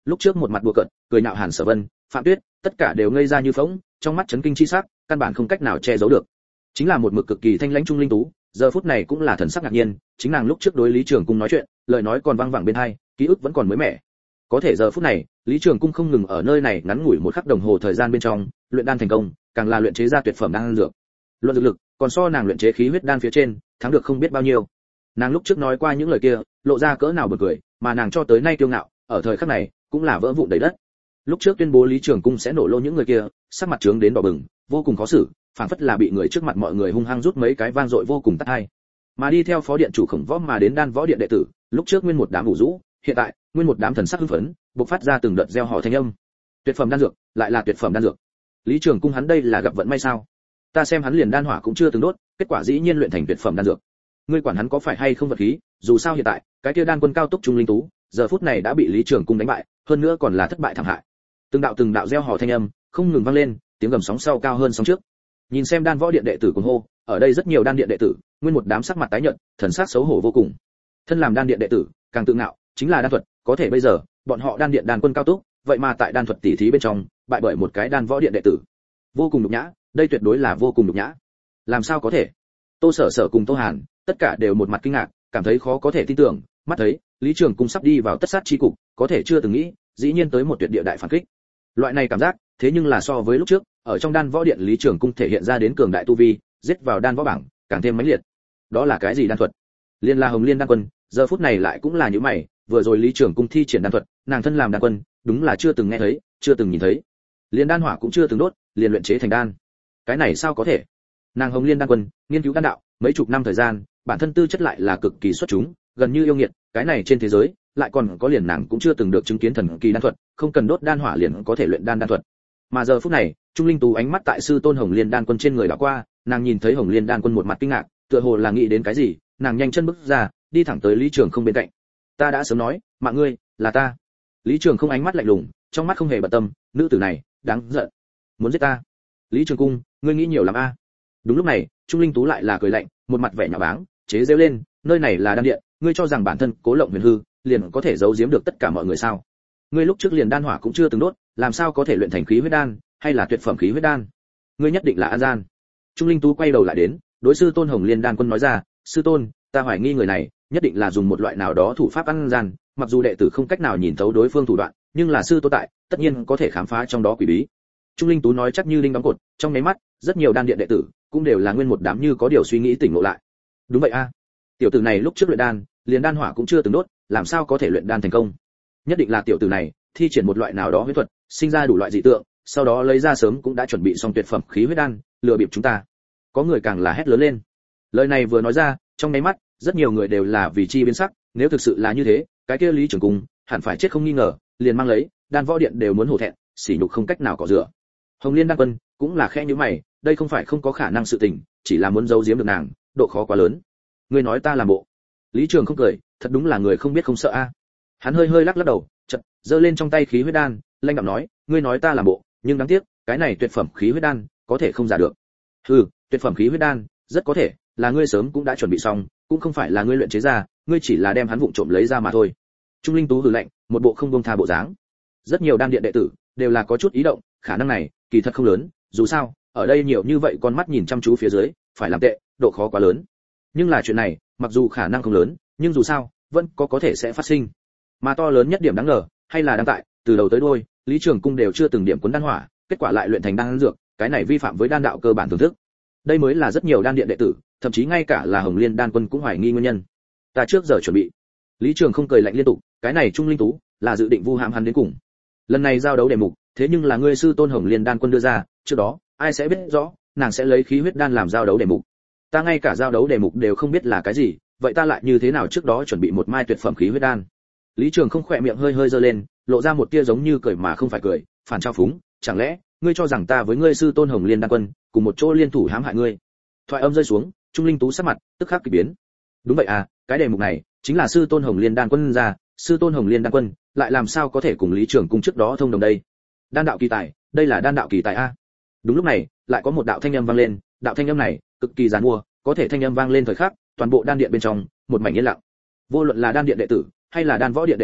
lúc trước một mặt đùa cợt cười nhạo Hàn Sở Vân, Phạm Tuyết, tất cả đều ngây ra như phỗng, trong mắt chấn kinh chi sắc, căn bản không cách nào che giấu được. Chính là một mực cực kỳ thanh lãnh Trung Linh Tú, giờ phút này cũng là thần sắc ngạc nhiên, chính nàng lúc trước đối Lý Trường Cung nói chuyện, lời nói còn vang vẳng bên tai, ký ức vẫn còn mới mẻ. Có thể giờ phút này, Lý Trường Cung không ngừng ở nơi này ngắn ngủi một khắc đồng hồ thời gian bên trong, luyện đan thành công, càng là luyện chế ra tuyệt phẩm đan dược. Luận dược lực, còn so nàng luyện chế khí huyết đan phía trên, thắng được không biết bao nhiêu. Nàng lúc trước nói qua những lời kia, lộ ra cỡ nào bực cười, mà nàng cho tới nay kiêu ngạo, ở thời khắc này, cũng là vỡ vụn đầy đất. Lúc trước tuyên bố Lý Trường Cung sẽ nổ lô những người kia, sắc mặt trướng đến đỏ bừng, vô cùng khó xử, phảng phất là bị người trước mặt mọi người hung hăng rút mấy cái vang dội vô cùng tát hai. Mà đi theo phó điện chủ Khổng Võ mà đến đan võ điện đệ tử, lúc trước nguyên một đám ủ rũ, hiện tại, nguyên một đám thần sắc hưng phấn, bộc phát ra từng đợt reo hò thanh âm. Tuyệt phẩm đan dược, lại là tuyệt phẩm đan dược. Lý Trường Cung hắn đây là gặp vận may sao? Ta xem hắn liền đan hỏa cũng chưa từng đốt, kết quả dĩ nhiên luyện thành tuyệt phẩm đan dược. Ngươi quản hắn có phải hay không vật khí, dù sao hiện tại, cái kia đan quân cao tốc Trung Linh Tú, giờ phút này đã bị Lý Trường Cung đánh bại, hơn nữa còn là thất bại thảm hại. Từng đạo từng đạo reo hò thanh âm, không ngừng vang lên, tiếng gầm sóng sau cao hơn sóng trước. Nhìn xem đan võ điện đệ tử cuồng hô, ở đây rất nhiều đan điện đệ tử, nguyên một đám sắc mặt tái nhợt, thần sắc xấu hổ vô cùng. Thân làm đan điện đệ tử, càng tự ngạo, chính là đan thuật, có thể bây giờ, bọn họ đan điện đan quân cao tốc, vậy mà tại đan thuật tỷ thí bên trong, bại bởi một cái đan võ điện đệ tử. Vô cùng nhục nhã, đây tuyệt đối là vô cùng nhục nhã. Làm sao có thể? Tô Sở Sở cùng Tô Hàn, tất cả đều một mặt kinh ngạc, cảm thấy khó có thể tin tưởng, mắt thấy Lý Trường Cung sắp đi vào tất sát chi cục, có thể chưa từng nghĩ, dĩ nhiên tới một tuyệt địa đại phản kích. Loại này cảm giác, thế nhưng là so với lúc trước, ở trong đan võ điện Lý Trường Cung thể hiện ra đến cường đại tu vi, giết vào đan võ bảng, càng thêm mãnh liệt. Đó là cái gì đan thuật? Liên La Hồng Liên đan quân, giờ phút này lại cũng là như mày, vừa rồi Lý Trường Cung thi triển đan thuật, nàng thân làm đan quân, đúng là chưa từng nghe thấy, chưa từng nhìn thấy. Liên đan hỏa cũng chưa từng đốt, liền luyện chế thành đan. Cái này sao có thể? Nàng Hồng Liên đan quân, nghiên cứu đan đạo, mấy chục năm thời gian, bản thân tư chất lại là cực kỳ xuất chúng, gần như yêu nghiệt, cái này trên thế giới, lại còn có liền nàng cũng chưa từng được chứng kiến thần kỳ đan thuật, không cần đốt đan hỏa liền có thể luyện đan đan thuật. Mà giờ phút này, Trung Linh Tú ánh mắt tại sư tôn Hồng Liên đan quân trên người đảo qua, nàng nhìn thấy Hồng Liên đan quân một mặt kinh ngạc, tựa hồ là nghĩ đến cái gì, nàng nhanh chân bước ra, đi thẳng tới Lý Trường Không bên cạnh. Ta đã sớm nói, mạng ngươi, là ta. Lý Trường Không ánh mắt lạnh lùng, trong mắt không hề bận tâm, nữ tử này, đáng giận, muốn giết ta. Lý Trường Cung, ngươi nghĩ nhiều lắm a. Đúng lúc này, Trung Linh Tú lại là cười lạnh, một mặt vẻ nhạo báng, chế giễu lên, nơi này là đan điện, ngươi cho rằng bản thân Cố Lộng Huyền hư, liền có thể giấu giếm được tất cả mọi người sao? Ngươi lúc trước liền đan hỏa cũng chưa từng đốt, làm sao có thể luyện thành khí huyết đan, hay là tuyệt phẩm khí huyết đan? Ngươi nhất định là an gian. Trung Linh Tú quay đầu lại đến, đối sư tôn Hồng Liên đan quân nói ra, sư tôn, ta hoài nghi người này, nhất định là dùng một loại nào đó thủ pháp ăn gian, mặc dù đệ tử không cách nào nhìn thấu đối phương thủ đoạn, nhưng là sư tôn tại, tất nhiên có thể khám phá trong đó quỷ bí. Trung Linh Tú nói chắc như linh đóng cột, trong nháy mắt, rất nhiều đan điện đệ tử cũng đều là nguyên một đám như có điều suy nghĩ tỉnh ngộ lại. Đúng vậy a, tiểu tử này lúc trước luyện đan, liền đan hỏa cũng chưa từng đốt, làm sao có thể luyện đan thành công? Nhất định là tiểu tử này thi triển một loại nào đó huyết thuật, sinh ra đủ loại dị tượng, sau đó lấy ra sớm cũng đã chuẩn bị xong tuyệt phẩm khí huyết đan, lừa bịp chúng ta. Có người càng là hét lớn lên. Lời này vừa nói ra, trong nháy mắt, rất nhiều người đều là vì chi biến sắc, nếu thực sự là như thế, cái kia Lý Trường Cung hẳn phải chết không nghi ngờ, liền mang lấy, đan võ điện đều muốn hổ thẹn, sỉ nhục không cách nào cọ rửa. Hồng Liên đan quân cũng là khẽ nhíu mày, đây không phải không có khả năng sự tình, chỉ là muốn giấu giếm được nàng, độ khó quá lớn. Ngươi nói ta làm bộ? Lý Trường không cười, thật đúng là người không biết không sợ a. Hắn hơi hơi lắc lắc đầu, chợt giơ lên trong tay khí huyết đan, lanh đạm nói, ngươi nói ta làm bộ, nhưng đáng tiếc, cái này tuyệt phẩm khí huyết đan, có thể không giả được. Hừ, tuyệt phẩm khí huyết đan, rất có thể là ngươi sớm cũng đã chuẩn bị xong, cũng không phải là ngươi luyện chế ra, ngươi chỉ là đem hắn vụng trộm lấy ra mà thôi. Trung Linh Tú hừ lạnh, một bộ không buông tha bộ dáng. Rất nhiều đan điện đệ tử đều là có chút ý động, khả năng này kỳ thật không lớn, dù sao, ở đây nhiều như vậy con mắt nhìn chăm chú phía dưới, phải làm tệ, độ khó quá lớn. Nhưng là chuyện này, mặc dù khả năng không lớn, nhưng dù sao, vẫn có có thể sẽ phát sinh. Mà to lớn nhất điểm đáng ngờ, hay là đang tại, từ đầu tới đuôi, Lý Trường Cung đều chưa từng điểm cuốn đan hỏa, kết quả lại luyện thành đan dược, cái này vi phạm với đan đạo cơ bản thưởng thức. Đây mới là rất nhiều đan điện đệ tử, thậm chí ngay cả là Hồng Liên đan quân cũng hoài nghi nguyên nhân. Ta trước giờ chuẩn bị. Lý Trường không cười lạnh liên tục, cái này Trung Linh Tú là dự định vu hãm hắn đến cùng. Lần này giao đấu đề mục, thế nhưng là ngươi sư tôn Hồng Liên đan quân đưa ra, trước đó, ai sẽ biết rõ, nàng sẽ lấy khí huyết đan làm giao đấu đề mục. Ta ngay cả giao đấu đề mục đều không biết là cái gì, vậy ta lại như thế nào trước đó chuẩn bị một mai tuyệt phẩm khí huyết đan? Lý Trường không khỏe miệng hơi hơi giơ lên, lộ ra một tia giống như cười mà không phải cười, phản trao phúng, chẳng lẽ ngươi cho rằng ta với ngươi sư tôn Hồng Liên đan quân cùng một chỗ liên thủ hãm hại ngươi? Thoại âm rơi xuống, Trung Linh Tú sắc mặt tức khắc kỳ biến. Đúng vậy à, cái đề mục này chính là sư tôn Hồng Liên đan quân ra, sư tôn Hồng Liên đan quân lại làm sao có thể cùng Lý Trường Cung trước đó thông đồng đây? Đan đạo kỳ tài, đây là đan đạo kỳ tài a. Đúng lúc này, lại có một đạo thanh âm vang lên, đạo thanh âm này cực kỳ giàn mua, có thể thanh âm vang lên thời khắc, toàn bộ đan điện bên trong một mảnh yên lặng. Vô luận là đan điện đệ tử hay là đan võ điện đệ tử,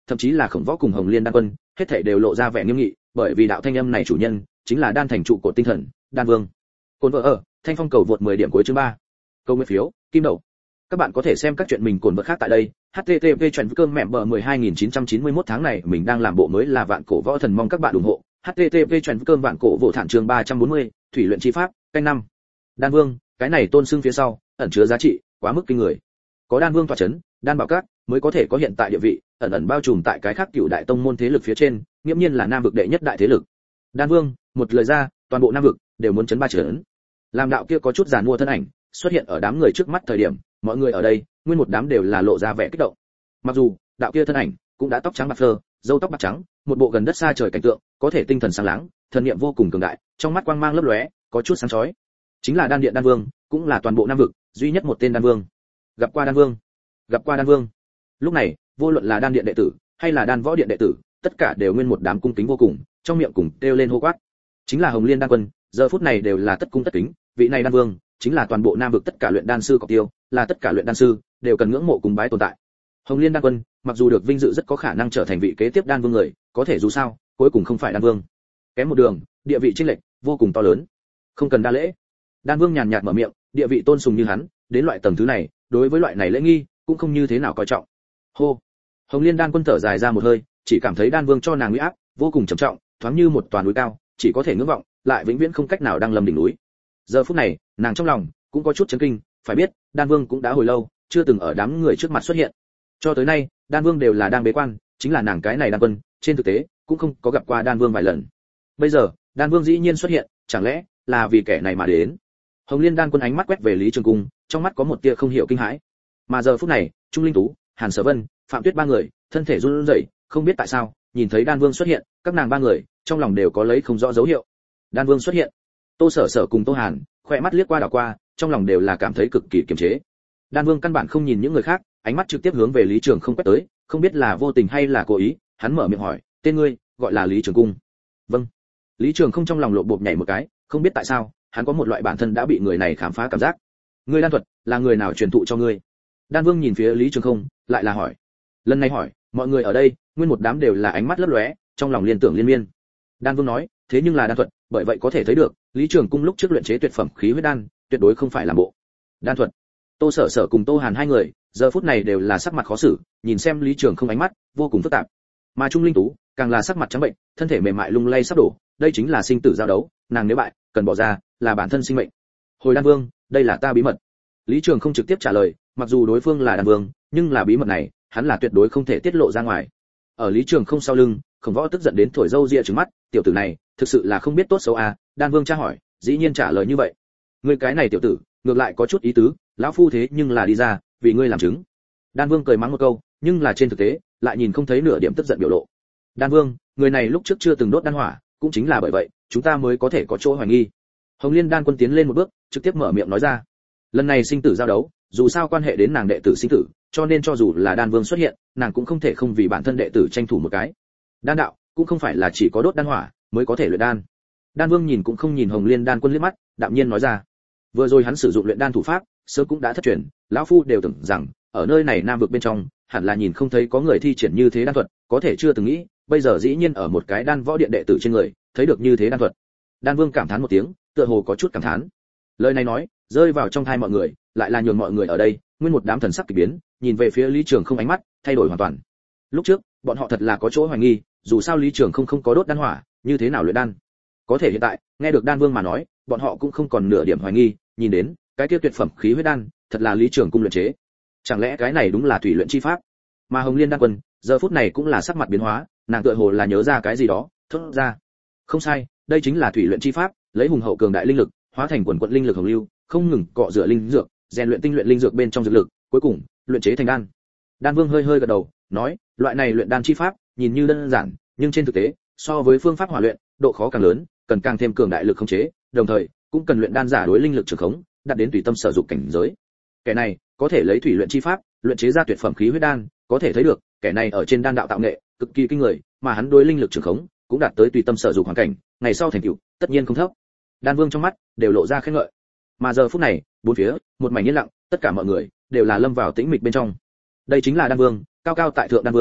thậm chí là Khổng Võ cùng Hồng Liên Đan Quân, hết thảy đều lộ ra vẻ nghiêm nghị, bởi vì đạo thanh âm này chủ nhân chính là đan thành trụ của tinh thần, Đan Vương. Côn vợ ở, Thanh Phong cầu vượt mười điểm cuối chương ba. Câu nguyên phiếu, kim đậu. Các bạn có thể xem các chuyện mình cồn vợ khác tại đây. H T T P chuyển cơm mẹ bờ mười hai nghìn chín trăm chín mươi mốt tháng này mình đang làm bộ mới là Vạn Cổ Võ Thần, mong các bạn ủng hộ. H T T P chuyển cơm Vạn Cổ Võ Thản chương ba trăm bốn mươi, thủy luyện chi pháp, canh năm. Đan Vương, cái này tôn xưng phía sau, ẩn chứa giá trị quá mức kinh người. Có Đan Vương tọa chấn, Đan Bảo Các mới có thể có hiện tại địa vị, ẩn ẩn bao trùm tại cái khác cửu đại tông môn thế lực phía trên, nghiêm nhiên là nam vực đệ nhất đại thế lực. Đan Vương, một lời ra, toàn bộ nam vực đều muốn chấn ba chấn. Làm đạo kia có chút giàn mua thân ảnh xuất hiện ở đám người trước mắt thời điểm, mọi người ở đây, nguyên một đám đều là lộ ra vẻ kích động. Mặc dù đạo kia thân ảnh cũng đã tóc trắng bạc phơ, râu tóc bạc trắng, một bộ gần đất xa trời cảnh tượng, có thể tinh thần sáng láng, thần niệm vô cùng cường đại, trong mắt quang mang lấp lóe, có chút sáng chói. Chính là Đan Điện Đan Vương, cũng là toàn bộ nam vực duy nhất một tên Đan Vương. Gặp qua Đan Vương, gặp qua Đan Vương. Lúc này, vô luận là Đan Điện đệ tử hay là Đan Võ Điện đệ tử, tất cả đều nguyên một đám cung kính vô cùng, trong miệng cùng kêu lên hô quát. Chính là Hồng Liên Đan Quân, giờ phút này đều là tất cung tất kính, vị này Đan Vương chính là toàn bộ nam vực tất cả luyện đan sư cọc tiêu, là tất cả luyện đan sư đều cần ngưỡng mộ cùng bái tồn tại. Hồng Liên Đan Quân, mặc dù được vinh dự rất có khả năng trở thành vị kế tiếp Đan Vương người, có thể dù sao, cuối cùng không phải Đan Vương. Kém một đường, địa vị chênh lệch vô cùng to lớn. Không cần đa lễ. Đan Vương nhàn nhạt mở miệng, địa vị tôn sùng như hắn, đến loại tầng thứ này, đối với loại này lễ nghi, cũng không như thế nào coi trọng. Hô. Hồng Liên Đan Quân thở dài ra một hơi, chỉ cảm thấy Đan Vương cho nàng uy áp vô cùng trầm trọng, thoáng như một toàn núi cao, chỉ có thể ngưỡng vọng, lại vĩnh viễn không cách nào đăng lâm đỉnh núi. Giờ phút này, nàng trong lòng cũng có chút chấn kinh, phải biết, Đan Vương cũng đã hồi lâu chưa từng ở đám người trước mặt xuất hiện. Cho tới nay, Đan Vương đều là đang bế quan, chính là nàng cái này Đan Quân, trên thực tế cũng không có gặp qua Đan Vương vài lần. Bây giờ, Đan Vương dĩ nhiên xuất hiện, chẳng lẽ là vì kẻ này mà đến? Hồng Liên Đan Quân ánh mắt quét về Lý Trường Cung, trong mắt có một tia không hiểu kinh hãi. Mà giờ phút này, Trung Linh Tú, Hàn Sở Vân, Phạm Tuyết ba người, thân thể run rẩy, không biết tại sao, nhìn thấy Đan Vương xuất hiện, các nàng ba người trong lòng đều có lấy không rõ dấu hiệu. Đan Vương xuất hiện. Tô Sở Sở cùng Tô Hàn, khỏe mắt liếc qua đảo qua, trong lòng đều là cảm thấy cực kỳ kiềm chế. Đan Vương căn bản không nhìn những người khác, ánh mắt trực tiếp hướng về Lý Trường Không quét tới, không biết là vô tình hay là cố ý, hắn mở miệng hỏi, tên ngươi gọi là Lý Trường Cung? Vâng. Lý Trường Không trong lòng lộp bộp nhảy một cái, không biết tại sao, hắn có một loại bản thân đã bị người này khám phá cảm giác. Ngươi đan thuật là người nào truyền thụ cho ngươi? Đan Vương nhìn phía Lý Trường Không, lại là hỏi. Lần này hỏi, mọi người ở đây, nguyên một đám đều là ánh mắt lấp lóe, trong lòng liên tưởng liên miên. Đan Vương nói, thế nhưng là đan thuật, bởi vậy có thể thấy được, Lý Trường Cung lúc trước luyện chế tuyệt phẩm khí huyết đan, tuyệt đối không phải làm bộ. Đan thuật. Tô Sở Sở cùng Tô Hàn hai người, giờ phút này đều là sắc mặt khó xử, nhìn xem Lý Trường Không ánh mắt vô cùng phức tạp. Mà Trung Linh Tú, càng là sắc mặt trắng bệnh, thân thể mềm mại lung lay sắp đổ, đây chính là sinh tử giao đấu, nàng nếu bại, cần bỏ ra là bản thân sinh mệnh. Hồi Đan Vương, đây là ta bí mật. Lý Trường Không trực tiếp trả lời, mặc dù đối phương là Đan Vương, nhưng là bí mật này, hắn là tuyệt đối không thể tiết lộ ra ngoài. Ở Lý Trường Không sau lưng, Khổng Võ tức giận đến thổi râu ria trừng mắt, tiểu tử này, thực sự là không biết tốt xấu à? Đan Vương tra hỏi, dĩ nhiên trả lời như vậy. Ngươi cái này tiểu tử, ngược lại có chút ý tứ, lão phu thế nhưng là đi ra, vì ngươi làm chứng. Đan Vương cười mắng một câu, nhưng là trên thực tế, lại nhìn không thấy nửa điểm tức giận biểu lộ. Đan Vương, người này lúc trước chưa từng đốt đan hỏa, cũng chính là bởi vậy, chúng ta mới có thể có chỗ hoài nghi. Hồng Liên Đan Quân tiến lên một bước, trực tiếp mở miệng nói ra. Lần này sinh tử giao đấu, dù sao quan hệ đến nàng đệ tử sinh tử, cho nên cho dù là Đan Vương xuất hiện, nàng cũng không thể không vì bản thân đệ tử tranh thủ một cái. Đan đạo cũng không phải là chỉ có đốt đan hỏa mới có thể luyện đan. Đan Vương nhìn cũng không nhìn Hồng Liên Đan Quân liếc mắt, đạm nhiên nói ra. Vừa rồi hắn sử dụng luyện đan thủ pháp, sớm cũng đã thất truyền, lão phu đều tưởng rằng ở nơi này nam vực bên trong, hẳn là nhìn không thấy có người thi triển như thế đan thuật, có thể chưa từng nghĩ, bây giờ dĩ nhiên ở một cái Đan Võ Điện đệ tử trên người, thấy được như thế đan thuật. Đan Vương cảm thán một tiếng, tựa hồ có chút cảm thán. Lời này nói, rơi vào trong tai mọi người, lại là nhường mọi người ở đây, nguyên một đám thần sắc kỳ biến, nhìn về phía Lý Trường Không ánh mắt thay đổi hoàn toàn. Lúc trước, bọn họ thật là có chỗ hoài nghi, dù sao Lý Trường Không không có đốt đan hỏa, như thế nào luyện đan? Có thể hiện tại, nghe được Đan Vương mà nói, bọn họ cũng không còn nửa điểm hoài nghi, nhìn đến, cái kia tuyệt phẩm khí huyết đan, thật là Lý Trường Cung luyện chế. Chẳng lẽ cái này đúng là thủy luyện chi pháp? Mà Hồng Liên Đan Quân, giờ phút này cũng là sắc mặt biến hóa, nàng tựa hồ là nhớ ra cái gì đó, thốt ra. Không sai, đây chính là thủy luyện chi pháp, lấy hùng hậu cường đại linh lực, hóa thành quần quần linh lực hồng lưu, không ngừng cọ rửa linh dược, rèn luyện tinh luyện linh dược bên trong dược lực, cuối cùng luyện chế thành đan. Đan Vương hơi hơi gật đầu, nói, loại này luyện đan chi pháp, nhìn như đơn giản, nhưng trên thực tế, so với phương pháp hỏa luyện, độ khó càng lớn, cần càng thêm cường đại lực khống chế, đồng thời cũng cần luyện đan giả đối linh lực trường khống, đạt đến tùy tâm sở dụng cảnh giới. Kẻ này có thể lấy thủy luyện chi pháp, luyện chế ra tuyệt phẩm khí huyết đan, có thể thấy được, kẻ này ở trên đan đạo tạo nghệ, cực kỳ kinh người, mà hắn đối linh lực trường khống, cũng đạt tới tùy tâm sở dụng hoàn cảnh, ngày sau thành tựu, tất nhiên không thấp. Đan Vương trong mắt đều lộ ra khen ngợi. Mà giờ phút này, bốn phía, một mảnh yên lặng, tất cả mọi người đều là lâm vào tĩnh mịch bên trong. Đây chính là Đan Vương, cao cao tại thượng Đan Vương,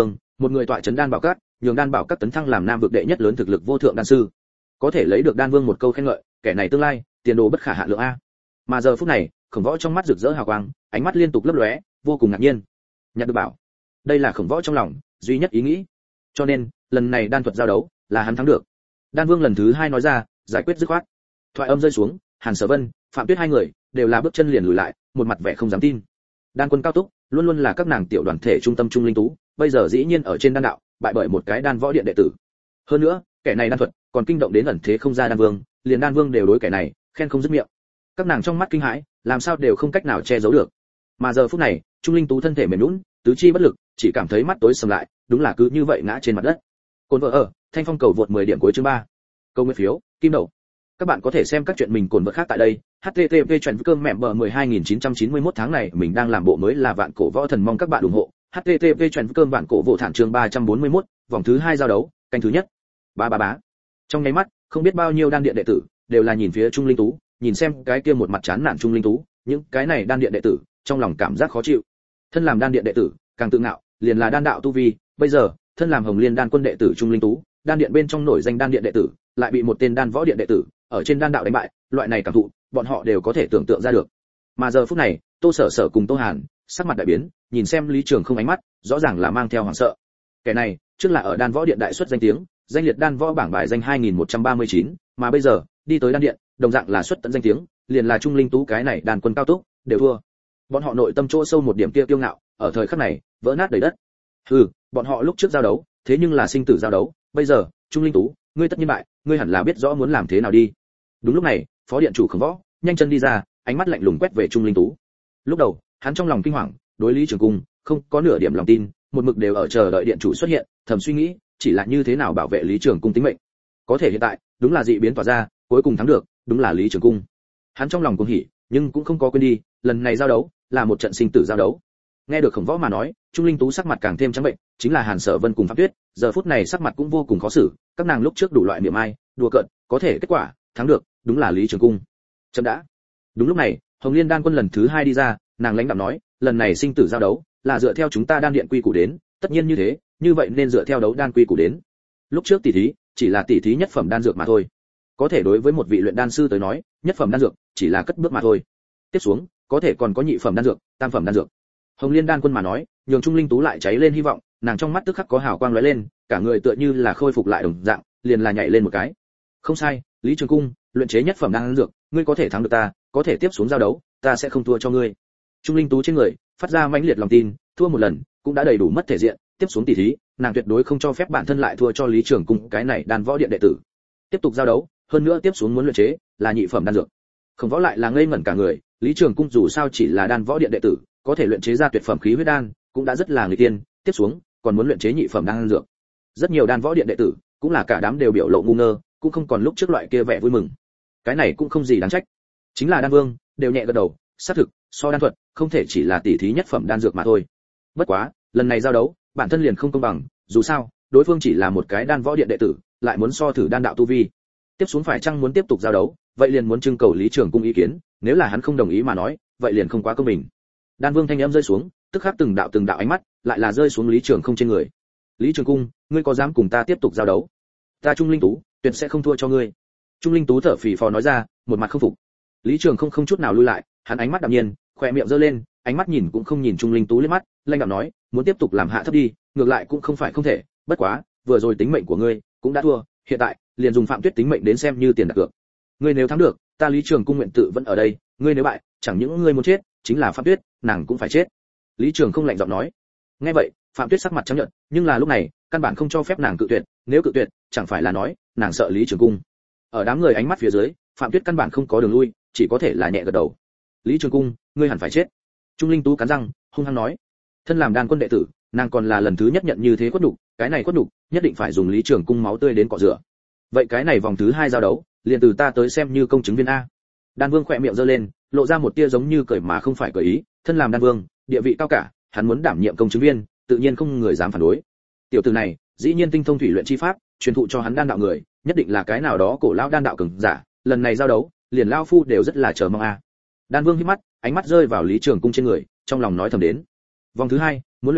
một người tọa trấn đan bảo các, nhường đan bảo các tấn thăng làm nam vực đệ nhất lớn thực lực vô thượng đan sư, có thể lấy được đan vương một câu khen ngợi, kẻ này tương lai tiền đồ bất khả hạn lượng a. Mà giờ phút này, Khổng Võ trong mắt rực rỡ hào quang, ánh mắt liên tục lấp lóe, vô cùng ngạc nhiên. Nhặt được bảo, đây là Khổng Võ trong lòng duy nhất ý nghĩ. Cho nên, lần này đan thuật giao đấu là hắn thắng được. Đan Vương lần thứ hai nói ra, giải quyết dứt khoát. Thoại âm rơi xuống, Hàn Sở Vân, Phạm Tuyết hai người đều là bước chân liền lùi lại, một mặt vẻ không dám tin. Đan quân cao túc, luôn luôn là các nàng tiểu đoàn thể trung tâm trung linh tú, bây giờ dĩ nhiên ở trên đan đạo, bại bởi một cái đan võ điện đệ tử. Hơn nữa, kẻ này đan thuật còn kinh động đến ẩn thế không ra đan vương, liền đan vương đều đối kẻ này khen không dứt miệng. Các nàng trong mắt kinh hãi, làm sao đều không cách nào che giấu được. Mà giờ phút này, trung linh tú thân thể mềm nhũn, tứ chi bất lực, chỉ cảm thấy mắt tối sầm lại, đúng là cứ như vậy ngã trên mặt đất. Côn vợ ở, Thanh Phong cầu vượt mười điểm cuối chương ba. Câu nguyên phiếu, kim đậu. Các bạn có thể xem các chuyện mình cồn vợ khác tại đây. H T T P chuyển cơm mẹ bờ mười hai nghìn chín trăm chín mươi mốt tháng này mình đang làm bộ mới là vạn cổ võ thần, mong các bạn ủng hộ. H T T P chuyển cơm vạn cổ vô thản chương ba trăm bốn mươi mốt, vòng thứ hai giao đấu, canh thứ nhất. Ba ba bá. Trong nháy mắt, không biết bao nhiêu đan điện đệ tử đều là nhìn phía Trung Linh Tú, nhìn xem cái kia một mặt chán nản Trung Linh Tú, những cái này đan điện đệ tử, trong lòng cảm giác khó chịu. Thân làm đan điện đệ tử, càng tự ngạo, liền là đan đạo tu vi, bây giờ, thân làm Hồng Liên đan quân đệ tử Trung Linh Tú, đan điện bên trong nổi danh đan điện đệ tử, lại bị một tên đan võ điện đệ tử ở trên đan đạo đánh bại, loại này cảm thụ, bọn họ đều có thể tưởng tượng ra được. Mà giờ phút này, Tô Sở Sở cùng Tô Hàn, sắc mặt đại biến, nhìn xem Lý Trường Không ánh mắt, rõ ràng là mang theo hoảng sợ. Kẻ này, trước là ở đan võ điện đại xuất danh tiếng, danh liệt đan võ bảng bài danh hai nghìn một trăm ba mươi chín, mà bây giờ, đi tới đan điện, đồng dạng là xuất tận danh tiếng, liền là Trung Linh Tú cái này đan quân cao túc, đều thua. Bọn họ nội tâm chỗ sâu một điểm kia kiêu ngạo, ở thời khắc này, vỡ nát đầy đất. Hừ, bọn họ lúc trước giao đấu, thế nhưng là sinh tử giao đấu, bây giờ, Trung Linh Tú, ngươi tất nhiên bại, ngươi hẳn là biết rõ muốn làm thế nào đi. Đúng lúc này, phó điện chủ Khổng Võ nhanh chân đi ra, ánh mắt lạnh lùng quét về Trung Linh Tú. Lúc đầu, hắn trong lòng kinh hoàng, đối Lý Trường Cung không có nửa điểm lòng tin, một mực đều ở chờ đợi điện chủ xuất hiện, thầm suy nghĩ, chỉ là như thế nào bảo vệ Lý Trường Cung tính mệnh. Có thể hiện tại, đúng là dị biến tỏa ra, cuối cùng thắng được, đúng là Lý Trường Cung. Hắn trong lòng cuồng hỉ, nhưng cũng không có quên đi, lần này giao đấu là một trận sinh tử giao đấu. Nghe được Khổng Võ mà nói, Trung Linh Tú sắc mặt càng thêm trắng bệnh, chính là Hàn Sở Vân cùng Phạm Tuyết, giờ phút này sắc mặt cũng vô cùng khó xử, các nàng lúc trước đủ loại miệng ai, đùa cợt, có thể kết quả, thắng được, đúng là Lý Trường Cung. Chấm đã. Đúng lúc này, Hồng Liên đan quân lần thứ hai đi ra, nàng lãnh đạm nói, lần này sinh tử giao đấu là dựa theo chúng ta đan điện quy củ đến, tất nhiên như thế, như vậy nên dựa theo đấu đan quy củ đến. Lúc trước tỷ thí, chỉ là tỷ thí nhất phẩm đan dược mà thôi. Có thể đối với một vị luyện đan sư tới nói, nhất phẩm đan dược chỉ là cất bước mà thôi. Tiếp xuống, có thể còn có nhị phẩm đan dược, tam phẩm đan dược. Hồng Liên đan quân mà nói, nhường Trung Linh Tú lại cháy lên hy vọng, nàng trong mắt tức khắc có hào quang lóe lên, cả người tựa như là khôi phục lại đồng dạng, liền là nhảy lên một cái. Không sai, Lý Trường Cung, luyện chế nhất phẩm đan dược, ngươi có thể thắng được ta, có thể tiếp xuống giao đấu, ta sẽ không thua cho ngươi. Trung Linh Tú trên người phát ra mãnh liệt lòng tin, thua một lần cũng đã đầy đủ mất thể diện, tiếp xuống tỷ thí, nàng tuyệt đối không cho phép bản thân lại thua cho Lý Trường Cung cái này đan võ điện đệ tử. Tiếp tục giao đấu, hơn nữa tiếp xuống muốn luyện chế là nhị phẩm đan dược. Không võ lại là ngây ngẩn cả người, Lý Trường Cung dù sao chỉ là đan võ điện đệ tử, có thể luyện chế ra tuyệt phẩm khí huyết đan, cũng đã rất là người tiên, tiếp xuống còn muốn luyện chế nhị phẩm đan dược. Rất nhiều đan võ điện đệ tử, cũng là cả đám đều biểu lộ ngu ngơ, cũng không còn lúc trước loại kia vẻ vui mừng. Cái này cũng không gì đáng trách. Chính là đan vương, đều nhẹ gật đầu, xác thực, so đan thuật, không thể chỉ là tỷ thí nhất phẩm đan dược mà thôi. Bất quá, lần này giao đấu, bản thân liền không công bằng, dù sao, đối phương chỉ là một cái đan võ điện đệ tử, lại muốn so thử đan đạo tu vi. Tiếp xuống phải chăng muốn tiếp tục giao đấu, vậy liền muốn trưng cầu Lý Trường Cung ý kiến, nếu là hắn không đồng ý mà nói, vậy liền không quá công bình. Đan Vương thanh âm rơi xuống, tức khắc từng đạo từng đạo ánh mắt, lại là rơi xuống Lý Trường Không trên người. Lý Trường Cung, ngươi có dám cùng ta tiếp tục giao đấu? Ta Trung Linh Tú, tuyệt sẽ không thua cho ngươi. Trung Linh Tú thở phì phò nói ra, một mặt không phục. Lý Trường Không không chút nào lui lại, hắn ánh mắt đạm nhiên, khóe miệng giơ lên, ánh mắt nhìn cũng không nhìn Trung Linh Tú liếc mắt, lanh đạm nói, muốn tiếp tục làm hạ thấp đi, ngược lại cũng không phải không thể, bất quá, vừa rồi tính mệnh của ngươi cũng đã thua, hiện tại, liền dùng Phạm Tuyết tính mệnh đến xem như tiền đặt cược. Ngươi nếu thắng được, ta Lý Trường Cung nguyện tự vẫn ở đây, ngươi nếu bại, chẳng những ngươi muốn chết, chính là Phạm Tuyết, nàng cũng phải chết. Lý Trường Không lạnh giọng nói. Nghe vậy, Phạm Tuyết sắc mặt trắng nhợt, nhưng là lúc này, căn bản không cho phép nàng cự tuyệt, nếu cự tuyệt, chẳng phải là nói, nàng sợ Lý Trường Cung. Ở đám người ánh mắt phía dưới, Phạm Tuyết căn bản không có đường lui, chỉ có thể là nhẹ gật đầu. Lý Trường Cung, ngươi hẳn phải chết. Trung Linh Tú cắn răng, hung hăng nói. Thân làm đan quân đệ tử, nàng còn là lần thứ nhất nhận như thế khuất nhục, cái này khuất nhục, nhất định phải dùng Lý Trường Cung máu tươi đến cọ rửa. Vậy cái này vòng thứ hai giao đấu, liền từ ta tới xem như công chứng viên a. Đan Vương khỏe miệng giơ lên, lộ ra một tia giống như cười mà không phải cười ý, thân làm đan vương, địa vị cao cả, hắn muốn đảm nhiệm công chứng viên, tự nhiên không người dám phản đối. Tiểu tử này, dĩ nhiên tinh thông thủy luyện chi pháp, truyền thụ cho hắn đan đạo người, nhất định là cái nào đó cổ lão đan đạo cường giả, lần này giao đấu, liền lão phu đều rất là chờ mong a. Đan Vương híp mắt, ánh mắt rơi vào Lý Trường Cung trên người, trong lòng nói thầm đến. Vòng thứ hai, muốn luyện chế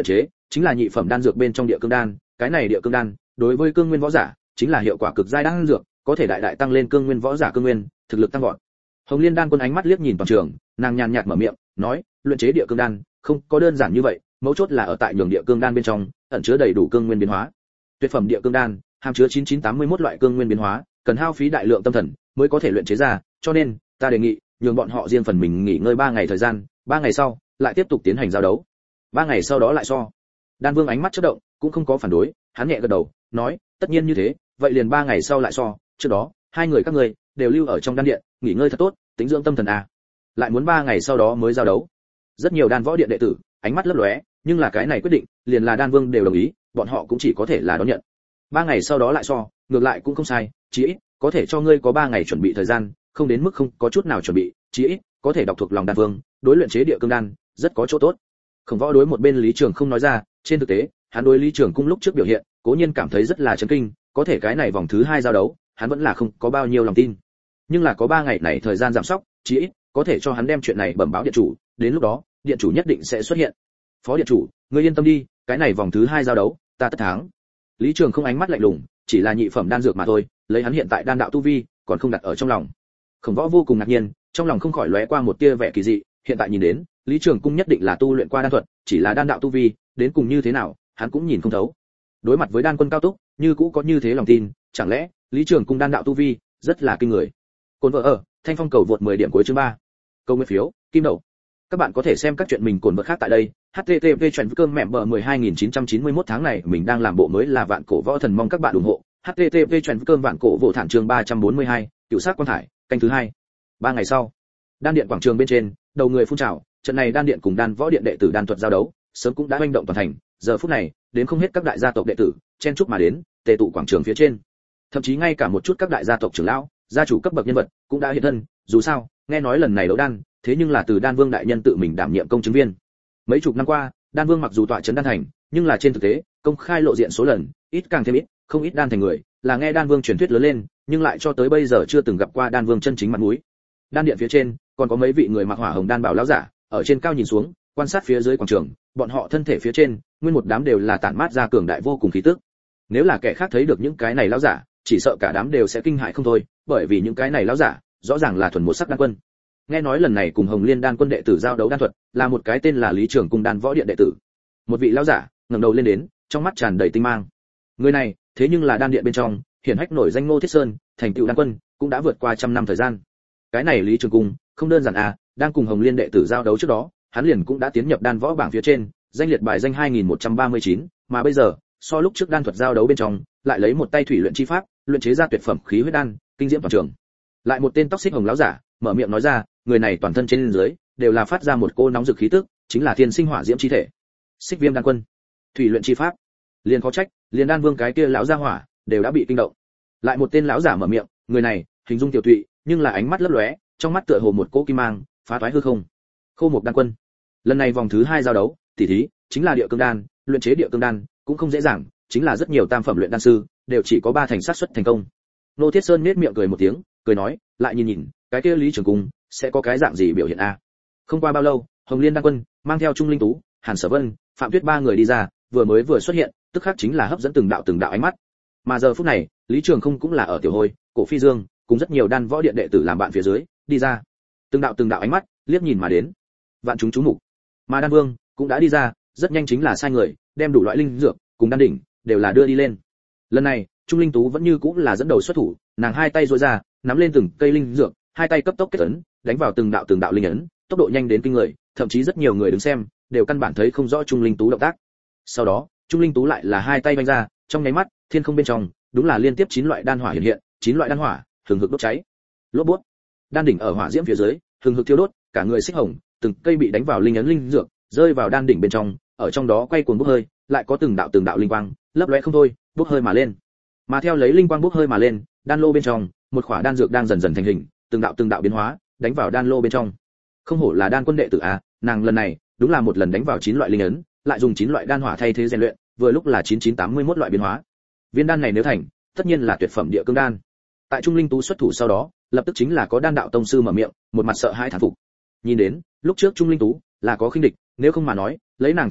chính là nhị phẩm đan dược bên trong địa cương đan, cái này địa cương đan đối với cương nguyên võ giả chính là hiệu quả cực giai đan dược, có thể đại đại tăng lên cương nguyên võ giả cương nguyên, thực lực tăng vọt. Hồng Liên Đan Quân ánh mắt liếc nhìn toàn trường, nàng nhàn nhạt mở miệng, nói, luyện chế địa cương đan không có đơn giản như vậy, mấu chốt là ở tại nhường địa cương đan bên trong ẩn chứa đầy đủ cương nguyên biến hóa. Tuyệt phẩm địa cương đan hàm chứa chín chín tám mươi mốt loại cương nguyên biến hóa, cần hao phí đại lượng tâm thần mới có thể luyện chế ra, cho nên ta đề nghị nhường bọn họ riêng phần mình nghỉ ngơi ba ngày thời gian, ba ngày sau lại tiếp tục tiến hành giao đấu. ba ngày sau đó lại so. Đan Vương ánh mắt chớp động, cũng không có phản đối, hắn nhẹ gật đầu, nói, tất nhiên như thế, vậy liền ba ngày sau lại so, trước đó, hai người các ngươi đều lưu ở trong đan điện, nghỉ ngơi thật tốt, tĩnh dưỡng tâm thần a. Lại muốn ba ngày sau đó mới giao đấu. Rất nhiều đan võ điện đệ tử, ánh mắt lấp lóe, nhưng là cái này quyết định, liền là Đan Vương đều đồng ý, bọn họ cũng chỉ có thể là đón nhận. Ba ngày sau đó lại so, ngược lại cũng không sai, chí ít có thể cho ngươi có ba ngày chuẩn bị thời gian, không đến mức không có chút nào chuẩn bị, chí ít có thể đọc thuộc lòng Đan Vương, đối luyện chế địa cương đan rất có chỗ tốt. Khổng Võ đối một bên Lý Trường không nói ra, trên thực tế, hắn đối Lý Trường cung lúc trước biểu hiện, cố nhiên cảm thấy rất là chấn kinh, có thể cái này vòng thứ hai giao đấu, hắn vẫn là không có bao nhiêu lòng tin. Nhưng là có ba ngày này thời gian giảm sóc, chí ít có thể cho hắn đem chuyện này bẩm báo điện chủ, đến lúc đó, điện chủ nhất định sẽ xuất hiện. Phó điện chủ, ngươi yên tâm đi, cái này vòng thứ hai giao đấu, ta tất thắng. Lý Trường không ánh mắt lạnh lùng, chỉ là nhị phẩm đan dược mà thôi, lấy hắn hiện tại đan đạo tu vi, còn không đặt ở trong lòng. Khổng Võ vô cùng ngạc nhiên, trong lòng không khỏi lóe qua một tia vẻ kỳ dị, hiện tại nhìn đến, Lý Trường cung nhất định là tu luyện qua đan thuật, chỉ là đan đạo tu vi, đến cùng như thế nào, hắn cũng nhìn không thấu. Đối mặt với đan quân cao túc, như cũ có như thế lòng tin, chẳng lẽ Lý Trường cung đan đạo tu vi rất là kinh người. Côn vợ ở, Thanh Phong cầu vượt mười điểm cuối chương ba. Câu nguyên phiếu, kim đậu. Các bạn có thể xem các chuyện mình cồn vợ khác tại đây. H T T P chuyển cơm mẹ bờ mười hai nghìn chín trăm chín mươi mốt tháng này mình đang làm bộ mới là Vạn Cổ Võ Thần, mong các bạn ủng hộ. H T T P chuyển cơm Vạn Cổ Võ Thản chương ba trăm bốn mươi hai, cựu sát quan thải, canh thứ hai. Ba ngày sau, đan điện quảng trường bên trên, đầu người phun trào, trận này đan điện cùng đan võ điện đệ tử đan thuật giao đấu, sớm cũng đã hoành động toàn thành, giờ phút này, đến không hết các đại gia tộc đệ tử, chen chúc mà đến, tề tụ quảng trường phía trên. Thậm chí ngay cả một chút các đại gia tộc trưởng lão, gia chủ cấp bậc nhân vật cũng đã hiện thân, dù sao, nghe nói lần này đấu đan, thế nhưng là từ Đan Vương đại nhân tự mình đảm nhiệm công chứng viên. Mấy chục năm qua, Đan Vương mặc dù tọa trấn đan thành, nhưng là trên thực tế, công khai lộ diện số lần, ít càng thêm ít, không ít đan thành người, là nghe Đan Vương truyền thuyết lớn lên, nhưng lại cho tới bây giờ chưa từng gặp qua Đan Vương chân chính mặt mũi. Đan điện phía trên, còn có mấy vị người mặc hỏa hồng đan bảo lão giả, ở trên cao nhìn xuống, quan sát phía dưới quảng trường, bọn họ thân thể phía trên, nguyên một đám đều là tản mát ra cường đại vô cùng khí tức. Nếu là kẻ khác thấy được những cái này lão giả, chỉ sợ cả đám đều sẽ kinh hãi không thôi, bởi vì những cái này lão giả, rõ ràng là thuần một sắc đan quân. Nghe nói lần này cùng Hồng Liên Đan Quân đệ tử giao đấu đan thuật, là một cái tên là Lý Trường cung đan võ điện đệ tử. Một vị lão giả ngẩng đầu lên đến, trong mắt tràn đầy tinh mang. Người này, thế nhưng là đan điện bên trong, hiển hách nổi danh Ngô Thiết Sơn, thành tựu đan quân, cũng đã vượt qua trăm năm thời gian. Cái này Lý Trường cung, không đơn giản à, đang cùng Hồng Liên đệ tử giao đấu trước đó, hắn liền cũng đã tiến nhập đan võ bảng phía trên, danh liệt bài danh hai nghìn một trăm ba mươi chín, mà bây giờ, so lúc trước đan thuật giao đấu bên trong, lại lấy một tay thủy luyện chi pháp, luyện chế ra tuyệt phẩm khí huyết đan, kinh diễm toàn trường. Lại một tên tóc xích hồng lão giả, mở miệng nói ra, người này toàn thân trên dưới đều là phát ra một cô nóng rực khí tức, chính là thiên sinh hỏa diễm chi thể. Xích Viêm đan quân, thủy luyện chi pháp, liền khó trách, liền Đan Vương cái kia lão gia hỏa đều đã bị kinh động. Lại một tên lão giả mở miệng, người này hình dung tiểu tụy, nhưng là ánh mắt lấp lóe, trong mắt tựa hồ một cỗ kim mang, phá toái hư không. Khô Mộc đan quân, lần này vòng thứ hai giao đấu, tỷ thí chính là địa cương đan, luyện chế địa cương đan cũng không dễ dàng, chính là rất nhiều tam phẩm luyện đan sư đều chỉ có ba thành xác suất thành công. Nô Thiết Sơn nhếch miệng cười một tiếng, cười nói, lại nhìn nhìn, cái kia Lý Trường cung sẽ có cái dạng gì biểu hiện a. Không qua bao lâu, Hồng Liên Đan Quân mang theo Trung Linh Tú, Hàn Sở Vân, Phạm Tuyết ba người đi ra, vừa mới vừa xuất hiện, tức khắc chính là hấp dẫn từng đạo từng đạo ánh mắt. Mà giờ phút này, Lý Trường không cũng là ở tiểu hôi, Cổ Phi Dương, cùng rất nhiều đan võ điện đệ tử làm bạn phía dưới, đi ra. Từng đạo từng đạo ánh mắt liếc nhìn mà đến. Vạn chúng chú mục. Mà Đan Vương cũng đã đi ra, rất nhanh chính là sai người, đem đủ loại linh dược cùng đan đỉnh đều là đưa đi lên. Lần này, Trung Linh Tú vẫn như cũng là dẫn đầu xuất thủ, nàng hai tay duỗi ra, nắm lên từng cây linh dược, hai tay cấp tốc kết ấn, đánh vào từng đạo từng đạo linh ấn, tốc độ nhanh đến kinh người, thậm chí rất nhiều người đứng xem đều căn bản thấy không rõ Trung Linh Tú động tác. Sau đó, Trung Linh Tú lại là hai tay vung ra, trong nháy mắt, thiên không bên trong, đúng là liên tiếp chín loại đan hỏa hiện hiện, chín loại đan hỏa hừng hực đốt cháy. Lốp bút, đan đỉnh ở hỏa diễm phía dưới, hừng hực thiêu đốt, cả người xích hồng, từng cây bị đánh vào linh ấn linh dược, rơi vào đan đỉnh bên trong, ở trong đó quay cuồng bốc hơi, lại có từng đạo từng đạo linh quang, lấp lóe không thôi, bốc hơi mà lên. Mà theo lấy linh quang bốc hơi mà lên, đan lô bên trong, một khỏa đan dược đang dần dần thành hình, từng đạo từng đạo biến hóa, đánh vào đan lô bên trong. Không hổ là đan quân đệ tử a, nàng lần này đúng là một lần đánh vào chín loại linh ấn, lại dùng chín loại đan hỏa thay thế rèn luyện, vừa lúc là chín chín tám mươi mốt loại biến hóa. Viên đan này nếu thành, tất nhiên là tuyệt phẩm địa cương đan. Tại Trung Linh Tú xuất thủ sau đó, lập tức chính là có đan đạo tông sư mở miệng, một mặt sợ hãi thán phục. Nhìn đến, lúc trước Trung Linh Tú là có khinh địch, nếu không mà nói, lấy nàng thực lực,